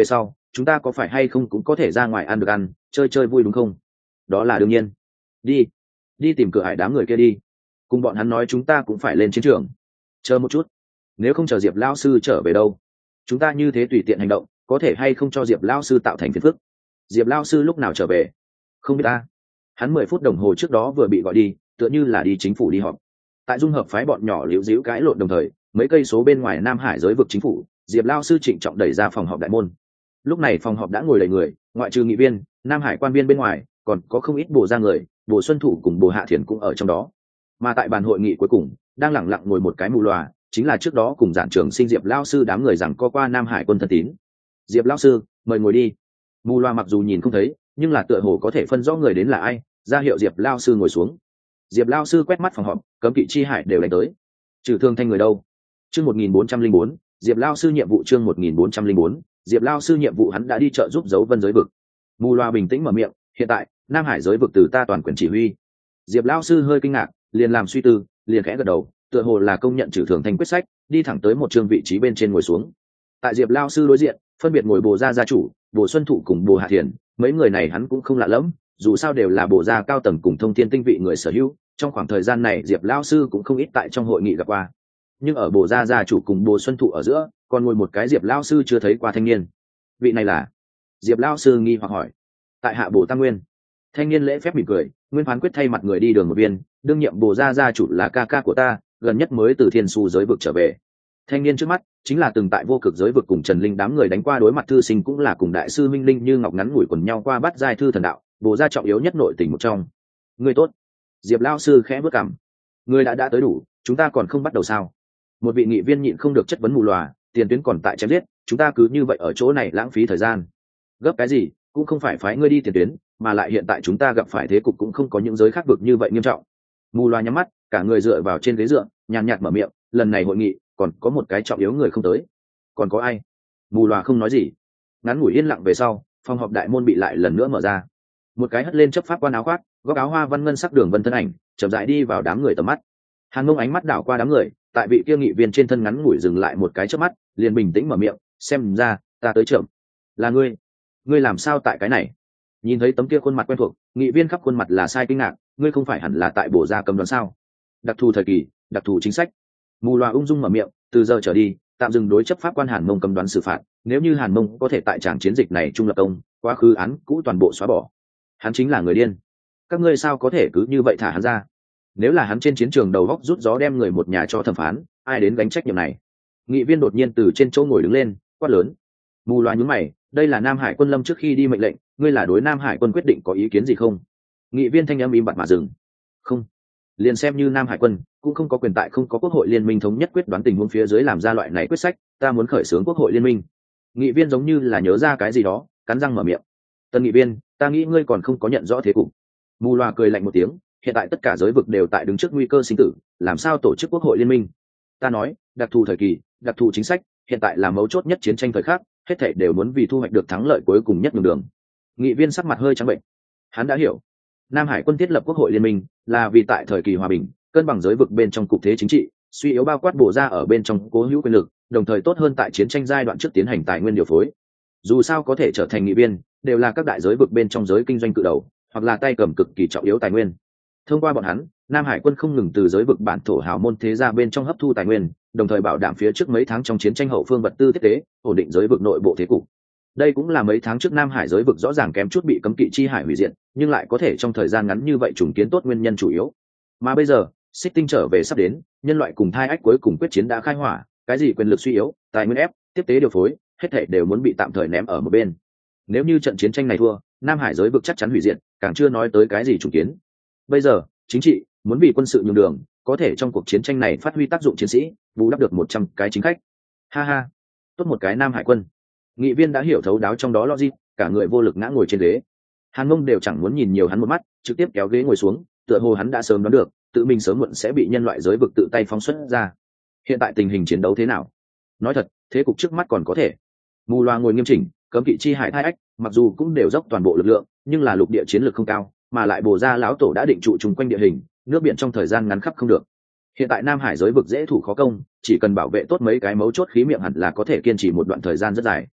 A: chúng ta có phải hay không cũng có thể ra ngoài ăn được ăn, chơi chơi vui đúng không? Đó là đương nhiên. Đi, đi tìm cửa hải đám người kia đi, cùng bọn hắn nói chúng ta cũng phải lên chiến trường. Chờ một chút, nếu không chờ Diệp lão sư trở về đâu, chúng ta như thế tùy tiện hành động có thể hay không cho Diệp lão sư tạo thành phiền phức? Diệp lão sư lúc nào trở về? Không biết ta, hắn 10 phút đồng hồ trước đó vừa bị gọi đi, tựa như là đi chính phủ đi họp. Tại dung hợp phái bọn nhỏ liễu díu cãi lộn đồng thời, mấy cây số bên ngoài Nam Hải giới vực chính phủ, Diệp lão sư trịnh trọng đẩy ra phòng họp đại môn. Lúc này phòng họp đã ngồi đầy người, ngoại trừ nghị viên, Nam Hải quan viên bên ngoài, còn có không ít bộ ra người, Bộ Xuân Thủ cùng Bộ Hạ Thiền cũng ở trong đó. Mà tại bàn hội nghị cuối cùng, đang lẳng lặng ngồi một cái mù lòa, chính là trước đó cùng giản trường sinh Diệp lão sư đám người rằng co qua Nam Hải quân thân tín. Diệp lão sư, mời ngồi đi. Mù loa mặc dù nhìn không thấy, nhưng là tựa hồ có thể phân rõ người đến là ai, ra hiệu Diệp lão sư ngồi xuống. Diệp lão sư quét mắt phòng họp, cấm kỵ chi hải đều đánh tới. Trừ thương thanh người đâu? Chương 1404, Diệp lão sư nhiệm vụ chương 1404, Diệp lão sư nhiệm vụ hắn đã đi trợ giúp dấu vân giới vực. Mù loa bình tĩnh mở miệng, hiện tại, Nam Hải giới vực từ ta toàn quyền chỉ huy. Diệp lão sư hơi kinh ngạc, liền làm suy tư, liền khẽ gật đầu, tựa hồ là công nhận trừ thường thanh quyết sách, đi thẳng tới một trường vị trí bên trên ngồi xuống. Tại Diệp lão sư đối diện, phân biệt ngồi Bồ gia gia chủ, Bồ Xuân Thụ cùng Bồ Hạ Thiền, mấy người này hắn cũng không lạ lẫm, dù sao đều là Bồ gia cao tầng cùng thông thiên tinh vị người sở hữu, trong khoảng thời gian này Diệp lão sư cũng không ít tại trong hội nghị gặp qua. Nhưng ở Bồ gia gia chủ cùng Bồ Xuân Thụ ở giữa, còn ngồi một cái Diệp lão sư chưa thấy qua thanh niên. Vị này là? Diệp lão sư nghi hoặc hỏi. Tại hạ Bồ Tam Nguyên. Thanh niên lễ phép mỉm cười, Nguyên phán quyết thay mặt người đi đường một viên, đương nhiệm Bồ gia gia chủ là ca ca của ta, gần nhất mới từ Thiên Su giới vực trở về. Thanh niên trước mắt chính là từng tại vô cực giới vực cùng Trần Linh đám người đánh qua đối mặt thư sinh, cũng là cùng đại sư Minh Linh như ngọc ngắn ngủi quần nhau qua bắt giai thư thần đạo, Bồ gia trọng yếu nhất nội tình một trong. Người tốt. Diệp lão sư khẽ bước cằm. Người đã tới đủ, chúng ta còn không bắt đầu sao? Một vị nghị viên nhịn không được chất vấn mù lòa, tiền tuyến còn tại chém giết, chúng ta cứ như vậy ở chỗ này lãng phí thời gian. Gấp cái gì, cũng không phải phái ngươi đi tiền tuyến, mà lại hiện tại chúng ta gặp phải thế cục cũng không có những giới khác vực như vậy nghiêm trọng. Mù loa nhắm mắt, cả người dựa vào trên ghế dựa, nhàn nhạt mở miệng, lần này hội nghị còn có một cái trọng yếu người không tới. Còn có ai? Mù loa không nói gì. Ngắn ngủi yên lặng về sau, phòng họp đại môn bị lại lần nữa mở ra. Một cái hất lên chấp pháp quan áo khoác, góc áo hoa văn ngân sắc đường vân thân ảnh chậm rãi đi vào đám người tầm mắt. Hàn Mông ánh mắt đảo qua đám người, tại vị kia nghị viên trên thân ngắn ngủi dừng lại một cái chớp mắt, liền bình tĩnh mở miệng, xem ra ta tới chậm. Là ngươi? Ngươi làm sao tại cái này? Nhìn thấy tấm kia khuôn mặt quen thuộc, nghị viên khắp khuôn mặt là sai kinh ngạc, ngươi không phải hẳn là tại Bổ gia cầm đoán sao? Đặc thù thời kỳ, đặc thù chính sách. Mù loà ung dung mở miệng, từ giờ trở đi tạm dừng đối chấp pháp quan Hàn Mông cầm đoán xử phạt, nếu như Hàn Mông có thể tại tràng chiến dịch này trung lập công, quá khứ án cũ toàn bộ xóa bỏ. Hắn chính là người điên, các ngươi sao có thể cứ như vậy thả hắn ra? Nếu là hắn trên chiến trường đầu góc rút gió đem người một nhà cho thẩm phán, ai đến gánh trách nhiệm này? Nghị viên đột nhiên từ trên chỗ ngồi đứng lên, quát lớn. Mù loà nhún mày, đây là Nam Hải quân lâm trước khi đi mệnh lệnh, ngươi là đối Nam Hải quân quyết định có ý kiến gì không? Nghị viên thanh âm im bặt mà dừng. Không, liền xem như Nam Hải quân cũng không có quyền tại không có quốc hội liên minh thống nhất quyết đoán tình huống phía dưới làm ra loại này quyết sách, ta muốn khởi xướng quốc hội liên minh. Nghị viên giống như là nhớ ra cái gì đó, cắn răng mở miệng. Tân nghị viên, ta nghĩ ngươi còn không có nhận rõ thế cục. Mù loà cười lạnh một tiếng, hiện tại tất cả giới vực đều tại đứng trước nguy cơ sinh tử, làm sao tổ chức quốc hội liên minh? Ta nói, đặc thù thời kỳ, đặc thù chính sách, hiện tại là mấu chốt nhất chiến tranh thời khắc, hết thảy đều muốn vì thu hoạch được thắng lợi cuối cùng nhất đường đường. Nghị viên sắc mặt hơi trắng bệnh. Hắn đã hiểu, Nam Hải quân thiết lập quốc hội liên minh là vì tại thời kỳ hòa bình, cân bằng giới vực bên trong cục thế chính trị, suy yếu bao quát bổ ra ở bên trong cố hữu quyền lực, đồng thời tốt hơn tại chiến tranh giai đoạn trước tiến hành tài nguyên điều phối. Dù sao có thể trở thành nghị viên, đều là các đại giới vực bên trong giới kinh doanh cự đầu, hoặc là tay cầm cực kỳ trọng yếu tài nguyên. Thông qua bọn hắn, Nam Hải quân không ngừng từ giới vực bản thổ hào môn thế gia bên trong hấp thu tài nguyên, đồng thời bảo đảm phía trước mấy tháng trong chiến tranh hậu phương vật tư tiếp tế, ổn định giới vực nội bộ thế cục. Đây cũng là mấy tháng trước Nam Hải giới vực rõ ràng kém chút bị cấm kỵ chi hải hủy diệt, nhưng lại có thể trong thời gian ngắn như vậy trùng kiến tốt nguyên nhân chủ yếu. Mà bây giờ, Xích Tinh trở về sắp đến, nhân loại cùng thai ách cuối cùng quyết chiến đã khai hỏa, cái gì quyền lực suy yếu, tài nguyên ép, tiếp tế điều phối, hết thảy đều muốn bị tạm thời ném ở một bên. Nếu như trận chiến tranh này thua, Nam Hải giới vực chắc chắn hủy diệt, càng chưa nói tới cái gì trùng kiến. Bây giờ, chính trị muốn vì quân sự nhường đường, có thể trong cuộc chiến tranh này phát huy tác dụng chiến sĩ, bù đắp được 100 cái chính khách. Ha ha, tốt một cái Nam Hải quân. Nghị viên đã hiểu thấu đáo trong đó logic, cả người vô lực ngã ngồi trên ghế. Hàn Mông đều chẳng muốn nhìn nhiều hắn một mắt, trực tiếp kéo ghế ngồi xuống, tựa hồ hắn đã sớm đoán được, tự mình sớm muộn sẽ bị nhân loại giới vực tự tay phóng xuất ra. Hiện tại tình hình chiến đấu thế nào? Nói thật, thế cục trước mắt còn có thể. Mù loa ngồi nghiêm chỉnh, cấm kỵ chi hải thai ách, mặc dù cũng đều dốc toàn bộ lực lượng, nhưng là lục địa chiến lược không cao, mà lại Bồ gia lão tổ đã định trụ chung quanh địa hình, nước biển trong thời gian ngắn khắp không được. Hiện tại Nam Hải giới vực dễ thủ khó công, chỉ cần bảo vệ tốt mấy cái mấu chốt khí miệng hẳn là có thể kiên trì một đoạn thời gian rất dài.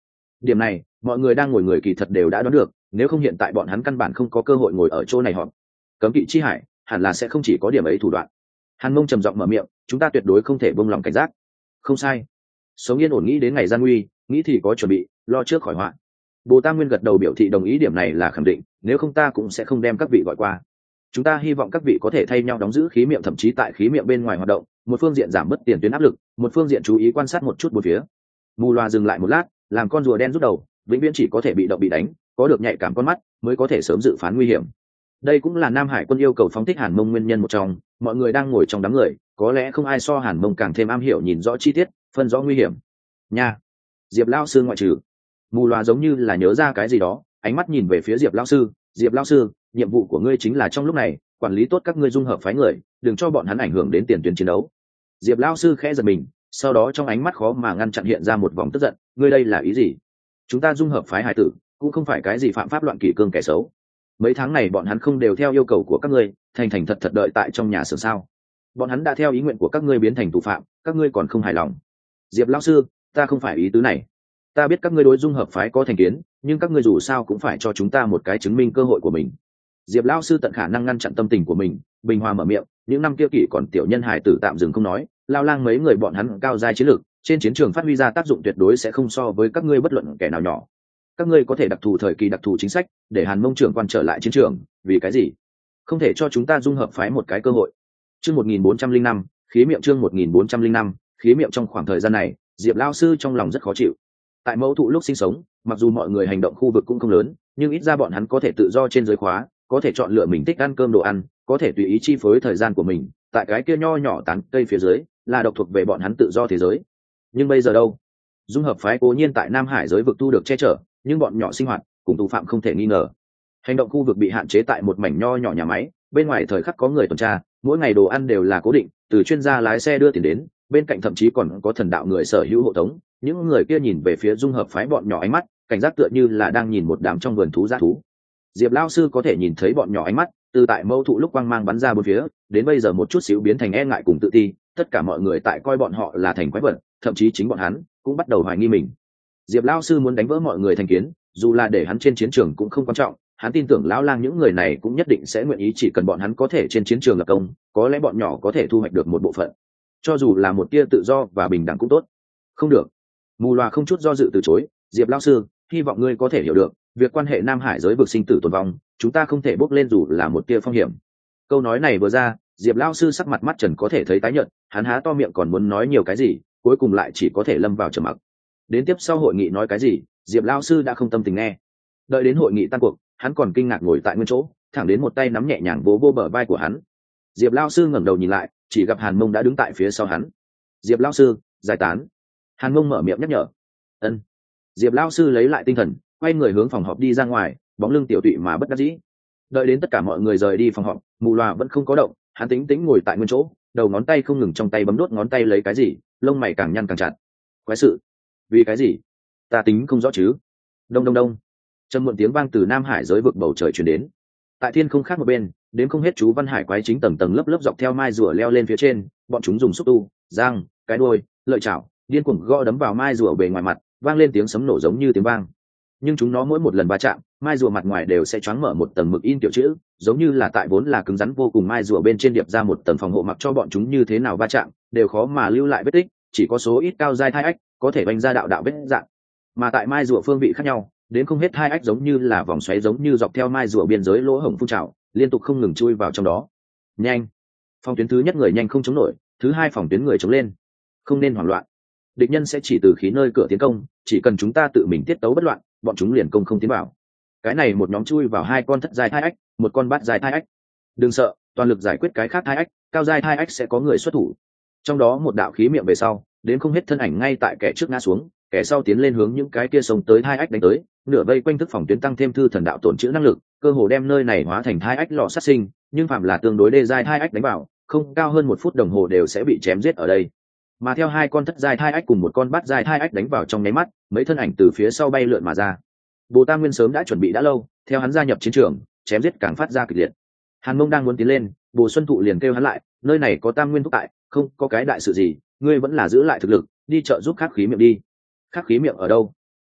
A: Điểm này mọi người đang ngồi người kỳ thật đều đã đoán được, nếu không hiện tại bọn hắn căn bản không có cơ hội ngồi ở chỗ này họp. Cấm kỵ chi hải hẳn là sẽ không chỉ có điểm ấy thủ đoạn. Hàn Mông trầm giọng mở miệng, chúng ta tuyệt đối không thể buông lòng cảnh giác. Không sai. Sống yên ổn nghĩ đến ngày gian nguy, nghĩ thì có chuẩn bị, lo trước khỏi họa. Bồ Tam Nguyên gật đầu biểu thị đồng ý, điểm này là khẳng định, nếu không ta cũng sẽ không đem các vị gọi qua. Chúng ta hy vọng các vị có thể thay nhau đóng giữ khí miệng, thậm chí tại khí miệng bên ngoài hoạt động, một phương diện giảm bớt tiền tuyến áp lực, một phương diện chú ý quan sát một chút bốn phía. Mù Loa dừng lại một lát, làm con rùa đen rút đầu, vĩnh viễn chỉ có thể bị động bị đánh, có được nhạy cảm con mắt mới có thể sớm dự phán nguy hiểm. Đây cũng là Nam Hải quân yêu cầu phóng thích Hàn Mông nguyên nhân một trong, mọi người đang ngồi trong đám người, có lẽ không ai so Hàn Mông càng thêm am hiểu nhìn rõ chi tiết, phân rõ nguy hiểm. Nha, Diệp lão sư ngoại trừ. Mù Loa giống như là nhớ ra cái gì đó, ánh mắt nhìn về phía Diệp lão sư, Diệp lão sư, nhiệm vụ của ngươi chính là trong lúc này quản lý tốt các ngươi dung hợp phái người, đừng cho bọn hắn ảnh hưởng đến tiền tuyến chiến đấu. Diệp lão sư khẽ giật mình, sau đó trong ánh mắt khó mà ngăn chặn hiện ra một vòng tức giận, ngươi đây là ý gì? Chúng ta dung hợp phái hải tử cũng không phải cái gì phạm pháp loạn kỷ cương kẻ xấu. Mấy tháng này bọn hắn không đều theo yêu cầu của các ngươi thành thành thật thật đợi tại trong nhà xưởng sao? Bọn hắn đã theo ý nguyện của các ngươi biến thành tù phạm, các ngươi còn không hài lòng? Diệp lão sư, ta không phải ý tứ này. Ta biết các ngươi đối dung hợp phái có thành kiến, nhưng các ngươi dù sao cũng phải cho chúng ta một cái chứng minh cơ hội của mình. Diệp lão sư tận khả năng ngăn chặn tâm tình của mình, bình hòa mở miệng, những năm kia kỷ còn tiểu nhân hải tử tạm dừng không nói, lao lang mấy người bọn hắn cao giai chiến lược, trên chiến trường phát huy ra tác dụng tuyệt đối sẽ không so với các ngươi bất luận kẻ nào nhỏ. Các ngươi có thể đặc thù thời kỳ đặc thù chính sách để Hàn Mông trưởng quan trở lại chiến trường, vì cái gì không thể cho chúng ta dung hợp phái một cái cơ hội? Chương 1405, khí miệng. Chương 1405, khí miệng. Trong khoảng thời gian này, Diệp lão sư trong lòng rất khó chịu. Tại mẫu thụ lúc sinh sống, mặc dù mọi người hành động khu vực cũng không lớn, nhưng ít ra bọn hắn có thể tự do trên giới khóa, có thể chọn lựa mình thích ăn cơm đồ ăn, có thể tùy ý chi phối thời gian của mình. Tại cái kia nho nhỏ tán cây phía dưới, là độc thuộc về bọn hắn tự do thế giới. Nhưng bây giờ đâu? Dung hợp phái cố nhiên tại Nam Hải giới vực tu được che chở, nhưng bọn nhỏ sinh hoạt cùng tù phạm không thể nghi ngờ. Hành động khu vực bị hạn chế tại một mảnh nho nhỏ nhà máy, bên ngoài thời khắc có người tuần tra, mỗi ngày đồ ăn đều là cố định, từ chuyên gia lái xe đưa tiền đến, bên cạnh thậm chí còn có thần đạo người sở hữu hộ tống. Những người kia nhìn về phía dung hợp phái bọn nhỏ ánh mắt cảnh giác, tựa như là đang nhìn một đám trong vườn thú dã thú. Diệp lão sư có thể nhìn thấy bọn nhỏ ánh mắt từ tại mâu thụ lúc quang mang bắn ra bốn phía đến bây giờ một chút xíu biến thành e ngại cùng tự ti, tất cả mọi người tại coi bọn họ là thành quái vật, thậm chí chính bọn hắn cũng bắt đầu hoài nghi mình. Diệp lão sư muốn đánh vỡ mọi người thành kiến, dù là để hắn trên chiến trường cũng không quan trọng, hắn tin tưởng lão lang những người này cũng nhất định sẽ nguyện ý, chỉ cần bọn hắn có thể trên chiến trường lập công, có lẽ bọn nhỏ có thể thu hoạch được một bộ phận, cho dù là một tia tự do và bình đẳng cũng tốt. Không được. Mù Loa không chút do dự từ chối, Diệp lão sư, hy vọng ngươi có thể hiểu được, việc quan hệ Nam Hải giới vực sinh tử tồn vong, chúng ta không thể bốc lên dù là một tia phong hiểm. Câu nói này vừa ra, Diệp lão sư sắc mặt mắt trần có thể thấy tái nhợt, hắn há to miệng còn muốn nói nhiều cái gì, cuối cùng lại chỉ có thể lâm vào trầm mặc. Đến tiếp sau hội nghị nói cái gì, Diệp lão sư đã không tâm tình nghe. Đợi đến hội nghị tan cuộc, hắn còn kinh ngạc ngồi tại nguyên chỗ, thẳng đến một tay nắm nhẹ nhàng vỗ bờ vai của hắn. Diệp lão sư ngẩng đầu nhìn lại, chỉ gặp Hàn Mông đã đứng tại phía sau hắn. Diệp lão sư, giải tán. Hàn Mông mở miệng nhắc nhở. Ân. Diệp lão sư lấy lại tinh thần, quay người hướng phòng họp đi ra ngoài, bóng lưng tiểu tụy mà bất đắc dĩ. Đợi đến tất cả mọi người rời đi phòng họp, Mù Loa vẫn không có động, hắn tĩnh tĩnh ngồi tại nguyên chỗ, đầu ngón tay không ngừng trong tay bấm đốt ngón tay lấy cái gì, lông mày càng nhăn càng chặt. Quái sự, vì cái gì? Ta tính không rõ chứ. Đông đông đông. Trầm muộn tiếng vang từ Nam Hải giới vực bầu trời truyền đến. Tại thiên không khác một bên, đến không hết chú văn hải quái chính tầng tầng lớp lớp dọc theo mai rùa leo lên phía trên, bọn chúng dùng xúc tu, giang, cái đuôi, lợi chảo, điên cuồng gõ đấm vào mai rùa bề ngoài mặt, vang lên tiếng sấm nổ giống như tiếng vang. Nhưng chúng nó mỗi một lần va chạm, mai rùa mặt ngoài đều sẽ choáng mở một tầng mực in tiểu chữ, giống như là tại vốn là cứng rắn vô cùng mai rùa bên trên điệp ra một tầng phòng hộ, mặc cho bọn chúng như thế nào va chạm đều khó mà lưu lại vết tích, chỉ có số ít cao giai thai ách có thể vành ra đạo đạo vết dạng. Mà tại mai rùa phương vị khác nhau, đến không hết thai ách giống như là vòng xoáy, giống như dọc theo mai rùa biên giới lỗ hổng phun trào, liên tục không ngừng chui vào trong đó. Nhanh! Phòng tuyến thứ nhất người nhanh không chống nổi, thứ hai phòng tuyến người chống lên. Không nên hoảng loạn. Địch nhân sẽ chỉ từ khí nơi cửa tiến công, chỉ cần chúng ta tự mình tiết tấu bất loạn, bọn chúng liền công không tiến vào. Cái này một nhóm chui vào hai con thất giai thai ách, một con bát giai thai ách. Đừng sợ, toàn lực giải quyết cái khác thai ách, cao giai thai ách sẽ có người xuất thủ. Trong đó một đạo khí miệng về sau, đến không hết thân ảnh ngay tại kẻ trước ngã xuống, kẻ sau tiến lên hướng những cái kia sông tới thai ách đánh tới, nửa vây quanh thức phòng tuyến tăng thêm thư thần đạo tổn chữ năng lực, cơ hồ đem nơi này hóa thành thai ách lò sát sinh, nhưng phạm là tương đối đê giai thai ách đánh vào, không cao hơn 1 phút đồng hồ đều sẽ bị chém giết ở đây. Mà theo hai con thất giai thai ách cùng một con bát giai thai ách đánh vào trong nháy mắt, mấy thân ảnh từ phía sau bay lượn mà ra. Bồ Tam Nguyên sớm đã chuẩn bị đã lâu, theo hắn gia nhập chiến trường, chém giết càng phát ra kịch liệt. Hàn Mông đang muốn tiến lên, Bồ Xuân Thụ liền kêu hắn lại, nơi này có Tam Nguyên thúc tại, không có cái đại sự gì, ngươi vẫn là giữ lại thực lực, đi trợ giúp Khắc Khí Miệng đi. Khắc Khí Miệng ở đâu?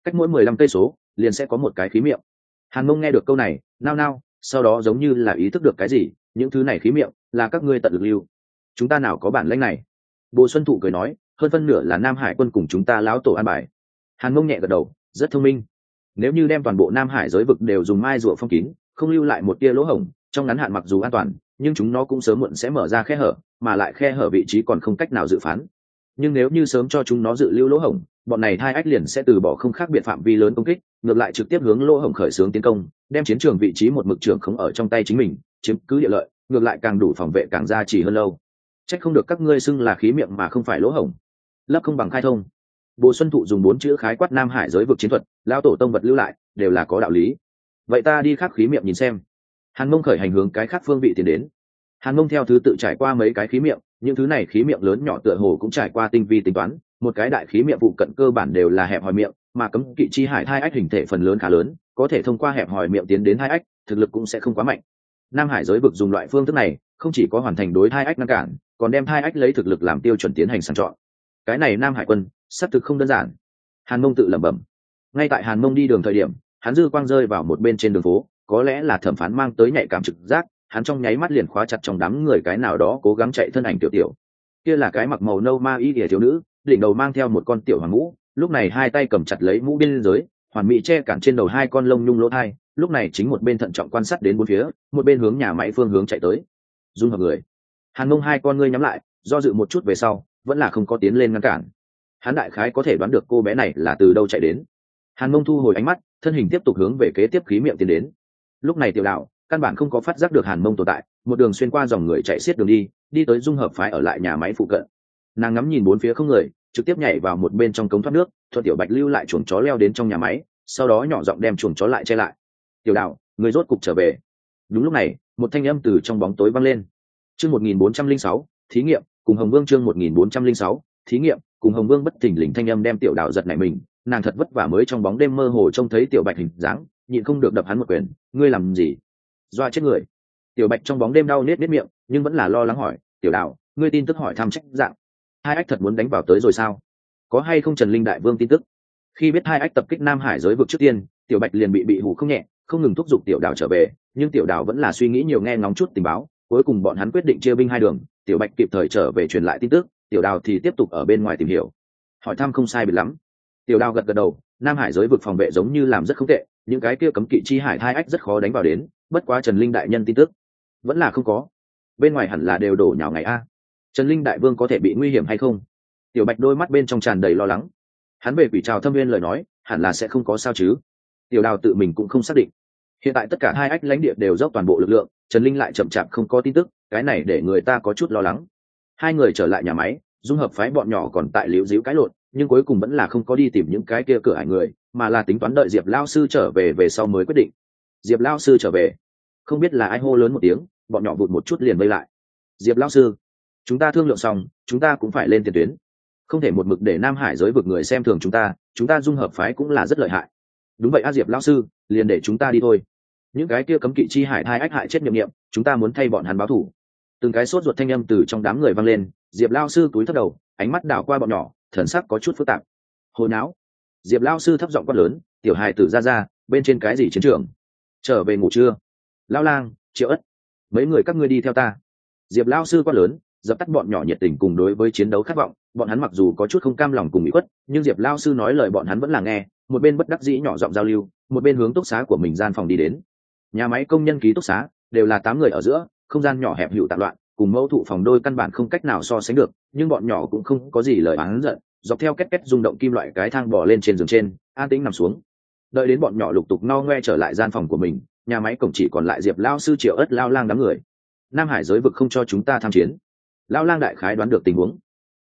A: cách mỗi 15 cây số liền sẽ có một cái khí miệng. Hàn Mông nghe được câu này nao nao, sau đó giống như là ý thức được cái gì, những thứ này khí miệng là các ngươi tận lực lưu, chúng ta nào có bản lĩnh này. Bồ Xuân Thụ cười nói, hơn phân nửa là Nam Hải quân cùng chúng ta lão tổ an bài. Hàn Mông nhẹ gật đầu, rất thông minh. Nếu như đem toàn bộ Nam Hải giới vực đều dùng mai rùa phong kín, không lưu lại một tia lỗ hổng, trong ngắn hạn mặc dù an toàn, nhưng chúng nó cũng sớm muộn sẽ mở ra khe hở, mà lại khe hở vị trí còn không cách nào dự phán. Nhưng nếu như sớm cho chúng nó dự lưu lỗ hổng, bọn này thai ách liền sẽ từ bỏ không khác biệt phạm vi lớn công kích, ngược lại trực tiếp hướng lỗ hổng khởi xướng tiến công, đem chiến trường vị trí một mực trưởng không ở trong tay chính mình, chiếm cứ địa lợi, ngược lại càng đủ phòng vệ càng gia trì hơn lâu. Trách không được các ngươi xưng là khí miệng mà không phải lỗ hổng. Lấp không bằng khai thông. Bồ Xuân Thụ dùng 4 chữ khái quát Nam Hải giới vực chiến thuật, lão tổ tông vật lưu lại, đều là có đạo lý. Vậy ta đi khắc khí miệng nhìn xem. Hàn Mông khởi hành hướng cái khác phương vị tiến đến. Hàn Mông theo thứ tự trải qua mấy cái khí miệng, những thứ này khí miệng lớn nhỏ tựa hồ cũng trải qua tinh vi tính toán, một cái đại khí miệng phụ cận cơ bản đều là hẹp hòi miệng, mà cấm kỵ chi hải thai ách hình thể phần lớn khá lớn, có thể thông qua hẹp hòi miệng tiến đến thai ách, thực lực cũng sẽ không quá mạnh. Nam Hải giới vực dùng loại phương thức này, không chỉ có hoàn thành đối thai ách ngăn cản, còn đem thai ách lấy thực lực làm tiêu chuẩn tiến hành sàng chọn. Cái này Nam Hải quân, xác thực không đơn giản. Hàn Mông tự lẩm bẩm. Ngay tại Hàn Mông đi đường thời điểm, hắn dư quang rơi vào một bên trên đường phố, có lẽ là thẩm phán mang tới nhạy cảm trực giác, hắn trong nháy mắt liền khóa chặt trong đám người cái nào đó cố gắng chạy thân ảnh tiểu tiểu. Kia là cái mặc màu nâu ma y ỉa thiếu nữ, đỉnh đầu mang theo một con tiểu hoàng mũ, lúc này hai tay cầm chặt lấy mũ biên giới, hoàn mỹ che cản trên đầu hai con lông nhung lỗ thai, lúc này chính một bên thận trọng quan sát đến bốn phía, một bên hướng nhà máy phương hướng chạy tới. Dung hợp người. Hàn Mông hai con ngươi nhắm lại, do dự một chút về sau, vẫn là không có tiến lên ngăn cản. Hắn đại khái có thể đoán được cô bé này là từ đâu chạy đến. Hàn Mông thu hồi ánh mắt, thân hình tiếp tục hướng về kế tiếp khí miệng tiến đến. Lúc này tiểu đạo căn bản không có phát giác được Hàn Mông tồn tại, một đường xuyên qua dòng người chạy xiết đường đi tới dung hợp phái ở lại nhà máy phụ cận. Nàng ngắm nhìn bốn phía không người, trực tiếp nhảy vào một bên trong cống thoát nước, thuận tiểu bạch lưu lại chuồng chó leo đến trong nhà máy, sau đó nhỏ giọng đem chuồng chó lại che lại. Tiểu đạo, người rốt cục trở về. Đúng lúc này, một thanh âm từ trong bóng tối vang lên. Chương 1406, thí nghiệm, cùng Hồng Vương chương 1406, thí nghiệm, cùng Hồng Vương bất thình lình thanh âm đem tiểu đạo giật nảy mình, nàng thật vất vả mới trong bóng đêm mơ hồ trông thấy tiểu bạch hình dáng, nhịn không được đập hắn một quyền, ngươi làm gì? Doa chết người. Tiểu bạch trong bóng đêm đau nết miệng, nhưng vẫn là lo lắng hỏi, tiểu đạo, ngươi tin tức hỏi thăm trách dạng. Hai ách thật muốn đánh vào tới rồi sao? Có hay không Trần Linh đại vương tin tức? Khi biết hai ách tập kích Nam Hải giới vực trước tiên, tiểu bạch liền bị hù không nhẹ, không ngừng thúc giục tiểu đạo trở về, nhưng tiểu đạo vẫn là suy nghĩ nhiều nghe ngóng chút tình báo, cuối cùng bọn hắn quyết định chia binh hai đường, tiểu bạch kịp thời trở về truyền lại tin tức, tiểu đào thì tiếp tục ở bên ngoài tìm hiểu. Hỏi thăm không sai biệt lắm. Tiểu đào gật gật đầu, Nam Hải giới vực phòng vệ giống như làm rất không tệ, những cái kia cấm kỵ chi hải thai ách rất khó đánh vào đến, bất quá Trần Linh đại nhân tin tức vẫn là không có. Bên ngoài hẳn là đều đổ nhào ngày a. Trần Linh đại vương có thể bị nguy hiểm hay không? Tiểu bạch đôi mắt bên trong tràn đầy lo lắng. Hắn về Quỷ Trào Thâm Nguyên lời nói, hẳn là sẽ không có sao chứ. Tiểu đào tự mình cũng không xác định. Hiện tại tất cả hai ách lãnh địa đều dốc toàn bộ lực lượng, Trần Linh lại chậm chạp không có tin tức, cái này để người ta có chút lo lắng. Hai người trở lại nhà máy, dung hợp phái bọn nhỏ còn tại liễu díu cái lộn, nhưng cuối cùng vẫn là không có đi tìm những cái kia cửa ải người, mà là tính toán đợi Diệp Lao sư trở về sau mới quyết định. Diệp Lao sư trở về, không biết là ai hô lớn một tiếng, bọn nhỏ vụt một chút liền vây lại. Diệp Lao sư, chúng ta thương lượng xong, chúng ta cũng phải lên tiền tuyến, không thể một mực để Nam Hải giới vực người xem thường chúng ta dung hợp phái cũng là rất lợi hại. Đúng vậy a Diệp Lao sư, liền để chúng ta đi thôi. Những cái kia cấm kỵ chi hải thai ách hại chết nhiệm chúng ta muốn thay bọn hắn báo thù. Từng cái sốt ruột thanh âm từ trong đám người vang lên, Diệp Lao sư túi thấp đầu, ánh mắt đảo qua bọn nhỏ, thần sắc có chút phức tạp. Hồi não. Diệp Lao sư thấp giọng quát lớn, tiểu hài tử ra, bên trên cái gì chiến trường? Trở về ngủ chưa? Lao lang, Triệu Ất, mấy người các ngươi đi theo ta. Diệp Lao sư quát lớn, dập tắt bọn nhỏ nhiệt tình cùng đối với chiến đấu khát vọng, bọn hắn mặc dù có chút không cam lòng cùng bị khuất, nhưng Diệp Lao sư nói lời bọn hắn vẫn là nghe, một bên bất đắc dĩ nhỏ giọng giao lưu, một bên hướng túc xá của mình gian phòng đi đến. Nhà máy công nhân ký túc xá đều là 8 người ở giữa, không gian nhỏ hẹp hữu tạp loạn, cùng mẫu thụ phòng đôi căn bản không cách nào so sánh được, nhưng bọn nhỏ cũng không có gì lời oán giận, dọc theo két két rung động kim loại cái thang bò lên trên giường trên, an tĩnh nằm xuống. Đợi đến bọn nhỏ lục tục no ngoe trở lại gian phòng của mình, nhà máy cổng chỉ còn lại Diệp Lao sư Triệu Ất Lao lang đám người. Nam Hải giới vực không cho chúng ta tham chiến. Lao lang đại khái đoán được tình huống.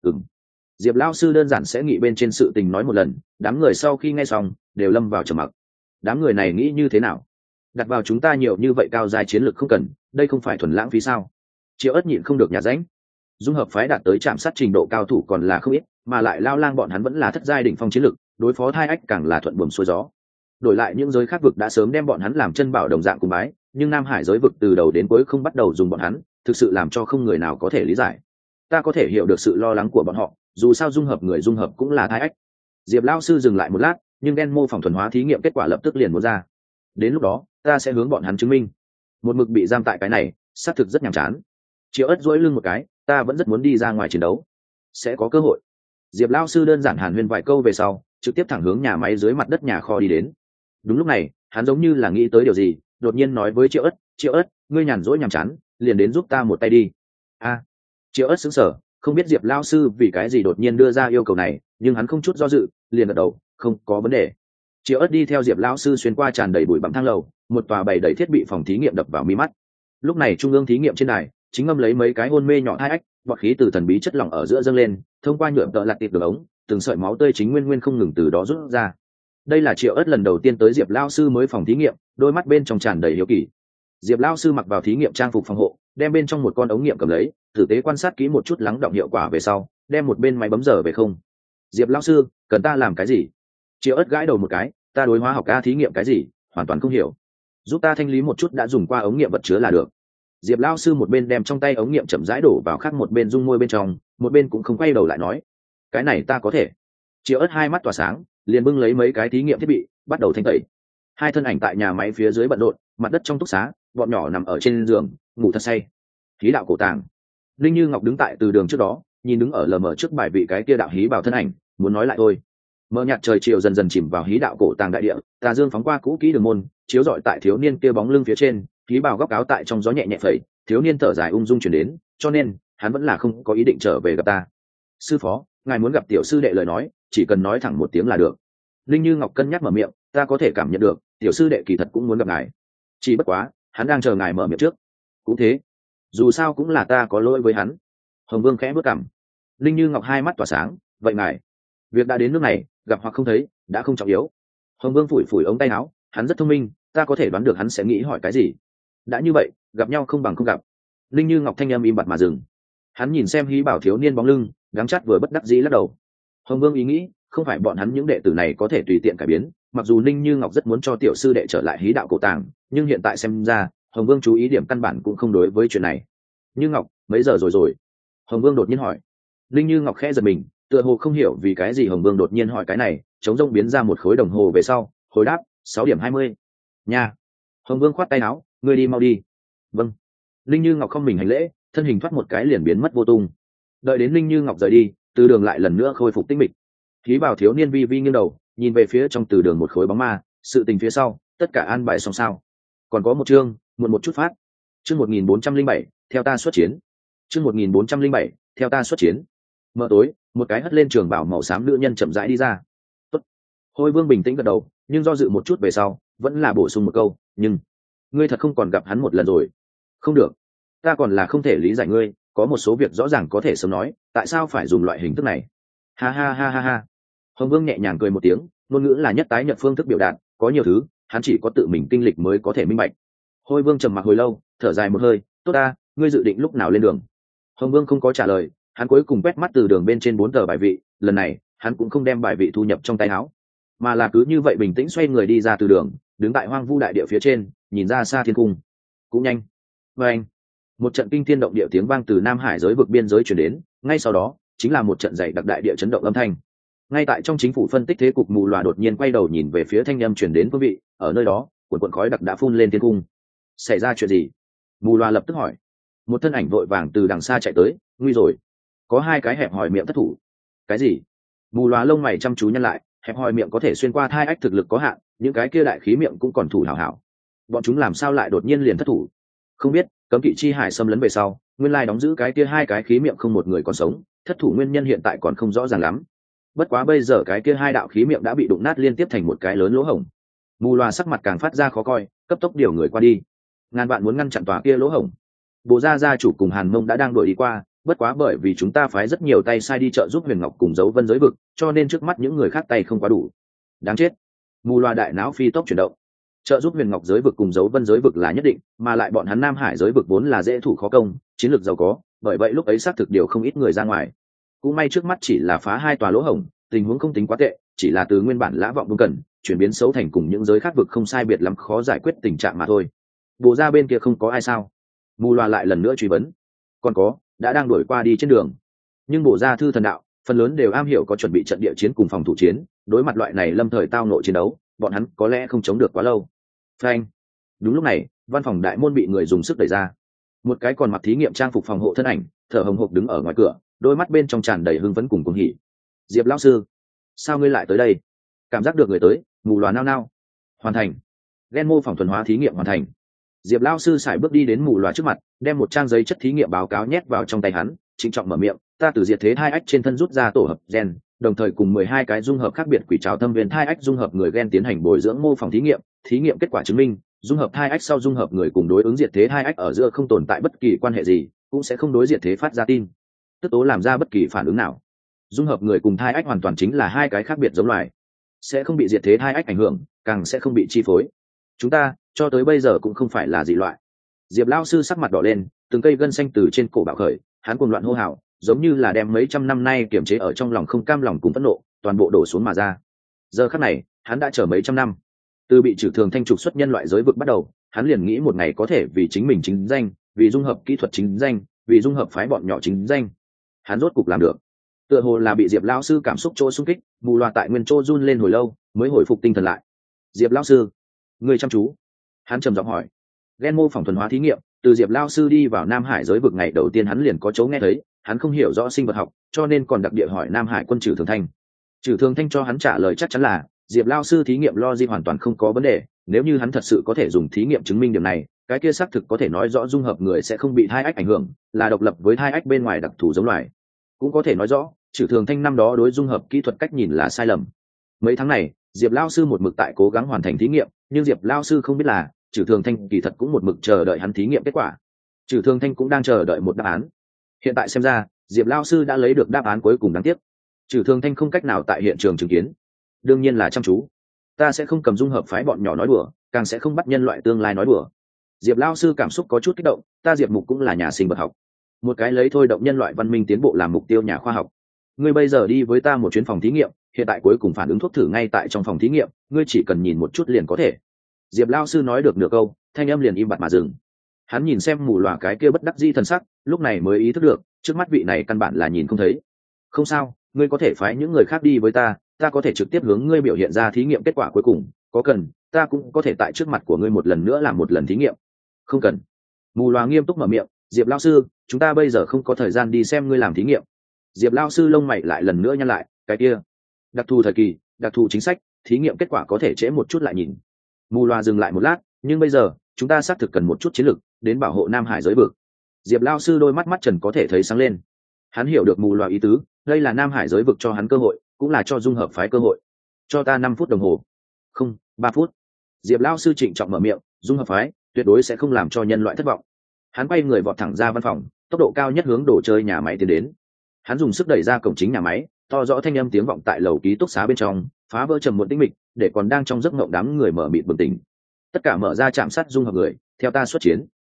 A: Diệp Lao sư đơn giản sẽ nghĩ bên trên sự tình nói một lần, đám người sau khi nghe xong đều lâm vào trầm mặc. Đám người này nghĩ như thế nào? Đặt vào chúng ta nhiều như vậy cao dài chiến lược không cần, đây không phải thuần lãng phí sao? Triệu Ất nhịn không được nhà ránh. Dung hợp phái đạt tới chạm sát trình độ cao thủ còn là không ít, mà lại Lao lang bọn hắn vẫn là thất giai đỉnh phong chiến lược, đối phó thai ách càng là thuận buồm xuôi gió. Đổi lại những giới khác vực đã sớm đem bọn hắn làm chân bảo đồng dạng cùng bái, nhưng Nam Hải giới vực từ đầu đến cuối không bắt đầu dùng bọn hắn, thực sự làm cho không người nào có thể lý giải. Ta có thể hiểu được sự lo lắng của bọn họ, dù sao dung hợp người dung hợp cũng là thai ách. Diệp Lao sư dừng lại một lát, nhưng gen mô phỏng thuần hóa thí nghiệm kết quả lập tức liền muốn ra. Đến lúc đó ta sẽ hướng bọn hắn chứng minh. Một mực bị giam tại cái này xác thực rất nhàm chán. Triệu Ất duỗi lưng một cái, ta vẫn rất muốn đi ra ngoài chiến đấu, sẽ có cơ hội. Diệp lão sư đơn giản hàn huyên vài câu về sau, trực tiếp thẳng hướng nhà máy dưới mặt đất nhà kho đi đến. Đúng lúc này, hắn giống như là nghĩ tới điều gì, đột nhiên nói với Triệu Ất, Triệu Ất, ngươi nhàn rỗi nhàm chán, liền đến giúp ta một tay đi. A. Triệu Ất sững sờ, không biết Diệp lão sư vì cái gì đột nhiên đưa ra yêu cầu này, nhưng hắn không chút do dự, liền gật đầu, không có vấn đề. Triệu Ất đi theo Diệp lão sư xuyên qua tràn đầy bụi bặm thang lầu, một tòa bày đầy thiết bị phòng thí nghiệm đập vào mi mắt. Lúc này trung ương thí nghiệm trên đài, chính ngâm lấy mấy cái hôn mê nhỏ hai ách, bọt khí từ thần bí chất lỏng ở giữa dâng lên, thông qua nhựa tợ lặt tiệp đường ống, từng sợi máu tươi chính nguyên không ngừng từ đó rút ra. Đây là Triệu Ất lần đầu tiên tới Diệp lão sư mới phòng thí nghiệm, đôi mắt bên trong tràn đầy hiếu kỳ. Diệp lão sư mặc vào thí nghiệm trang phục phòng hộ, đem bên trong một con ống nghiệm cầm lấy, tử tế quan sát kỹ một chút lắng đọng hiệu quả về sau, đem một bên máy bấm giờ về không. Diệp lão sư, cần ta làm cái gì? Triệu Ất gãi đầu một cái, ta đối hóa học ca thí nghiệm cái gì, hoàn toàn không hiểu. Giúp ta thanh lý một chút đã dùng qua ống nghiệm vật chứa là được. Diệp lão sư một bên đem trong tay ống nghiệm chậm rãi đổ vào khác một bên dung môi bên trong, một bên cũng không quay đầu lại nói, cái này ta có thể. Triệu Ất hai mắt tỏa sáng, liền bưng lấy mấy cái thí nghiệm thiết bị, bắt đầu thanh tẩy. Hai thân ảnh tại nhà máy phía dưới bận rộn, mặt đất trong túc xá, bọn nhỏ nằm ở trên giường ngủ thật say. Hí đạo cổ tàng. Linh Như Ngọc đứng tại từ đường trước đó, nhìn đứng ở lờ mờ trước bài vị cái kia đạo hí bảo thân ảnh, muốn nói lại thôi. Mờ nhạt trời chiều dần dần chìm vào hí đạo cổ tàng đại địa, tà dương phóng qua cũ kỹ đường môn, chiếu rọi tại thiếu niên kia bóng lưng phía trên, hí bảo góc áo tại trong gió nhẹ nhẹ phẩy, thiếu niên thở dài ung dung chuyển đến, cho nên hắn vẫn là không có ý định trở về gặp ta. Sư phó, ngài muốn gặp tiểu sư đệ lời nói, chỉ cần nói thẳng một tiếng là được. Linh Như Ngọc cân nhắc mở miệng, ta có thể cảm nhận được, tiểu sư đệ kỳ thật cũng muốn gặp ngài. Chỉ bất quá, hắn đang chờ ngài mở miệng trước. Cũng thế, dù sao cũng là ta có lỗi với hắn. Hồng Vương khẽ bước cằm. Linh Như Ngọc hai mắt tỏa sáng, vậy ngài, việc đã đến nước này, gặp hoặc không thấy, đã không trọng yếu. Hồng Vương phủi phủi ống tay áo, hắn rất thông minh, ta có thể đoán được hắn sẽ nghĩ hỏi cái gì. Đã như vậy, gặp nhau không bằng không gặp. Linh Như Ngọc thanh âm im bặt mà dừng. Hắn nhìn xem hí bảo thiếu niên bóng lưng, đắng chát vừa bất đắc dĩ lắc đầu. Hồng Vương ý nghĩ, không phải bọn hắn những đệ tử này có thể tùy tiện cải biến, mặc dù Ninh Như Ngọc rất muốn cho tiểu sư đệ trở lại hí đạo cổ tàng, nhưng hiện tại xem ra, Hồng Vương chú ý điểm căn bản cũng không đối với chuyện này. Như Ngọc, mấy giờ rồi? Hồng Vương đột nhiên hỏi. Ninh Như Ngọc khẽ giật mình, tựa hồ không hiểu vì cái gì Hồng Vương đột nhiên hỏi cái này, chống rông biến ra một khối đồng hồ về sau, hồi đáp, 6:20. Nha. Hồng Vương khoát tay áo, ngươi đi mau đi. Vâng. Ninh Như Ngọc không mình hành lễ, thân hình thoát một cái liền biến mất vô tung. Đợi đến Ninh Như Ngọc rời đi, từ đường lại lần nữa khôi phục tĩnh mịch. Khí bảo thiếu niên vi vi nghiêng đầu, nhìn về phía trong từ đường một khối bóng ma, sự tình phía sau, tất cả an bài xong sao. Còn có một chương, muộn một chút phát. Chương 1407, theo ta xuất chiến. Chương 1407, theo ta xuất chiến. Mờ tối, một cái hất lên trường bảo màu xám nữ nhân chậm rãi đi ra. Tốt. Hôi Vương bình tĩnh gật đầu, nhưng do dự một chút về sau, vẫn là bổ sung một câu, nhưng ngươi thật không còn gặp hắn một lần rồi. Không được, ta còn là không thể lý giải ngươi, có một số việc rõ ràng có thể sớm nói, tại sao phải dùng loại hình thức này. Ha ha ha ha ha. Hồng Vương nhẹ nhàng cười một tiếng, ngôn ngữ là nhất tái nhận phương thức biểu đạt, có nhiều thứ hắn chỉ có tự mình kinh lịch mới có thể minh bạch. Hôi Vương trầm mặc hồi lâu, thở dài một hơi, tốt ta, ngươi dự định lúc nào lên đường? Hồng Vương không có trả lời, hắn cuối cùng quét mắt từ đường bên trên 4 tờ bài vị, lần này hắn cũng không đem bài vị thu nhập trong tay áo, mà là cứ như vậy bình tĩnh xoay người đi ra từ đường, đứng tại hoang vu đại địa phía trên, nhìn ra xa thiên cung. Cũng nhanh. Và anh, một trận kinh thiên động địa tiếng vang từ Nam Hải giới vực biên giới truyền đến, ngay sau đó chính là một trận dày đặc đại địa chấn động âm thanh. Ngay tại trong chính phủ phân tích thế cục, Mù Loà đột nhiên quay đầu nhìn về phía thanh âm truyền đến phương vị, ở nơi đó cuộn khói đặc đã phun lên thiên cung. Xảy ra chuyện gì? Mù Loà lập tức hỏi. Một thân ảnh vội vàng từ đằng xa chạy tới, nguy rồi, có hai cái hẹp hòi miệng thất thủ. Cái gì? Mù Loà lông mày chăm chú nhăn lại, hẹp hòi miệng có thể xuyên qua thai ách thực lực có hạn, những cái kia đại khí miệng cũng còn thủ hảo hảo, bọn chúng làm sao lại đột nhiên liền thất thủ? Không biết, cấm kỵ chi hải xâm lấn về sau, nguyên lai đóng giữ cái kia hai cái khí miệng không một người còn sống, thất thủ nguyên nhân hiện tại còn không rõ ràng lắm. Bất quá bây giờ cái kia hai đạo khí miệng đã bị đụng nát liên tiếp thành một cái lớn lỗ hổng. Mù Loà sắc mặt càng phát ra khó coi, cấp tốc điều người qua đi. Ngàn vạn muốn ngăn chặn tòa kia lỗ hổng. Bộ gia gia chủ cùng Hàn Mông đã đang đuổi đi qua, bất quá bởi vì chúng ta phái rất nhiều tay sai đi trợ giúp Huyền Ngọc cùng Dấu Vân giới vực, cho nên trước mắt những người khác tay không quá đủ. Đáng chết. Mù Loà đại não phi tốc chuyển động. Trợ giúp Huyền Ngọc giới vực cùng Dấu Vân giới vực là nhất định, mà lại bọn hắn Nam Hải giới vực vốn là dễ thủ khó công, chiến lược giàu có, bởi vậy lúc ấy xác thực điều không ít người ra ngoài. Cũng may trước mắt chỉ là phá hai tòa lỗ hổng, tình huống không tính quá tệ, chỉ là từ nguyên bản lã vọng đông cần chuyển biến xấu thành cùng những giới khác vực không sai biệt lắm khó giải quyết tình trạng mà thôi. Bộ ra bên kia không có ai sao? Mù Loà lại lần nữa truy vấn. Còn có, đã đang đuổi qua đi trên đường, nhưng bộ gia thư thần đạo phần lớn đều am hiểu có chuẩn bị trận địa chiến cùng phòng thủ chiến, đối mặt loại này lâm thời tao nội chiến đấu, bọn hắn có lẽ không chống được quá lâu. Phanh. Đúng lúc này, văn phòng đại môn bị người dùng sức đẩy ra. Một cái còn mặc thí nghiệm trang phục phòng hộ thân ảnh, thở hồng hộc đứng ở ngoài cửa, đôi mắt bên trong tràn đầy hưng phấn cùng cuồng hỉ. Diệp lão sư, sao ngươi lại tới đây? Cảm giác được người tới, mù loà nao nao. Hoàn thành. Gen mô phỏng thuần hóa thí nghiệm hoàn thành. Diệp lão sư sải bước đi đến mù loà trước mặt, đem một trang giấy chất thí nghiệm báo cáo nhét vào trong tay hắn, trịnh trọng mở miệng, ta từ diệt thế hai ách trên thân rút ra tổ hợp gen, đồng thời cùng 12 cái dung hợp khác biệt quỷ trảo thâm viên thai ách dung hợp người gen tiến hành bồi dưỡng mô phỏng thí nghiệm kết quả chứng minh dung hợp thai ách sau dung hợp người cùng đối ứng diệt thế hai ách ở giữa không tồn tại bất kỳ quan hệ gì, cũng sẽ không đối diệt thế phát ra tin tức tố làm ra bất kỳ phản ứng nào. Dung hợp người cùng thai ách hoàn toàn chính là hai cái khác biệt giống loài, sẽ không bị diệt thế thai ách ảnh hưởng, càng sẽ không bị chi phối. Chúng ta cho tới bây giờ cũng không phải là dị loại. Diệp lao sư sắc mặt đỏ lên, từng cây gân xanh từ trên cổ bạo khởi, hắn cuồng loạn hô hào, giống như là đem mấy trăm năm nay kiềm chế ở trong lòng không cam lòng cùng phẫn nộ toàn bộ đổ xuống mà ra. Giờ khắc này, hắn đã chờ mấy trăm năm, từ bị trừ thường thanh trục xuất nhân loại giới vực bắt đầu, hắn liền nghĩ một ngày có thể vì chính mình chính danh, vì dung hợp kỹ thuật chính danh, vì dung hợp phái bọn nhỏ chính danh. Hắn rốt cục làm được. Tựa hồ là bị Diệp lão sư cảm xúc chỗ xung kích, mù loà tại nguyên chỗ run lên hồi lâu, mới hồi phục tinh thần lại. Diệp lão sư, người chăm chú. Hắn trầm giọng hỏi. Gen mô phỏng thuần hóa thí nghiệm, từ Diệp lão sư đi vào Nam Hải giới vực ngày đầu tiên hắn liền có chỗ nghe thấy, hắn không hiểu rõ sinh vật học, cho nên còn đặc địa hỏi Nam Hải quân Trử Thường Thanh. Trử Thường Thanh cho hắn trả lời chắc chắn là Diệp lão sư thí nghiệm logic hoàn toàn không có vấn đề, nếu như hắn thật sự có thể dùng thí nghiệm chứng minh điểm này, cái kia xác thực có thể nói rõ dung hợp người sẽ không bị thai ách ảnh hưởng, là độc lập với thai ách bên ngoài đặc thù giống loài. Cũng có thể nói rõ, Trử Thường Thanh năm đó đối dung hợp kỹ thuật cách nhìn là sai lầm. Mấy tháng này, Diệp lão sư một mực tại cố gắng hoàn thành thí nghiệm, nhưng Diệp lão sư không biết là Trử Thường Thanh kỳ thật cũng một mực chờ đợi hắn thí nghiệm kết quả. Trử Thường Thanh cũng đang chờ đợi một đáp án. Hiện tại xem ra, Diệp lão sư đã lấy được đáp án cuối cùng đáng tiếc. Trừ Thường Thanh không cách nào tại hiện trường chứng kiến, đương nhiên là chăm chú. Ta sẽ không cầm dung hợp phái bọn nhỏ nói đùa, càng sẽ không bắt nhân loại tương lai nói đùa. Diệp lão sư cảm xúc có chút kích động, ta Diệp Mục cũng là nhà sinh vật học, một cái lấy thôi động nhân loại văn minh tiến bộ làm mục tiêu nhà khoa học. Ngươi bây giờ đi với ta một chuyến phòng thí nghiệm, hiện tại cuối cùng phản ứng thuốc thử ngay tại trong phòng thí nghiệm, ngươi chỉ cần nhìn một chút liền có thể. Diệp lão sư nói được nửa câu, thanh âm liền im bặt mà dừng. Hắn nhìn xem mù lòa cái kia bất đắc dĩ thần sắc, lúc này mới ý thức được trước mắt vị này căn bản là nhìn không thấy. Không sao, ngươi có thể phái những người khác đi với ta, ta có thể trực tiếp hướng ngươi biểu hiện ra thí nghiệm kết quả cuối cùng, có cần ta cũng có thể tại trước mặt của ngươi một lần nữa làm một lần thí nghiệm. Không cần. Mù lòa nghiêm túc mở miệng, Diệp lao sư, chúng ta bây giờ không có thời gian đi xem ngươi làm thí nghiệm. Diệp lao sư lông mày lại lần nữa nhăn lại, cái kia đặc thù thời kỳ, đặc thù chính sách, thí nghiệm kết quả có thể trễ một chút lại nhìn. Mù loà dừng lại một lát, nhưng bây giờ chúng ta xác thực cần một chút chiến lược đến bảo hộ Nam Hải giới vực. Diệp lao sư đôi mắt mắt trần có thể thấy sáng lên. Hắn hiểu được mù loà ý tứ, đây là Nam Hải giới vực cho hắn cơ hội, cũng là cho dung hợp phái cơ hội. Cho ta 5 phút đồng hồ. Không, 3 phút. Diệp lao sư trịnh trọng mở miệng, dung hợp phái tuyệt đối sẽ không làm cho nhân loại thất vọng. Hắn quay người vọt thẳng ra văn phòng, tốc độ cao nhất hướng đồ chơi nhà máy tiến đến. Hắn dùng sức đẩy ra cổng chính nhà máy, to rõ thanh âm tiếng vọng tại lầu ký túc xá bên trong, phá vỡ trầm một tĩnh mịch, để còn đang trong giấc mộng đám người mở mịt bừng tỉnh. Tất cả mở ra chạm sát dung hợp người, theo ta xuất chiến.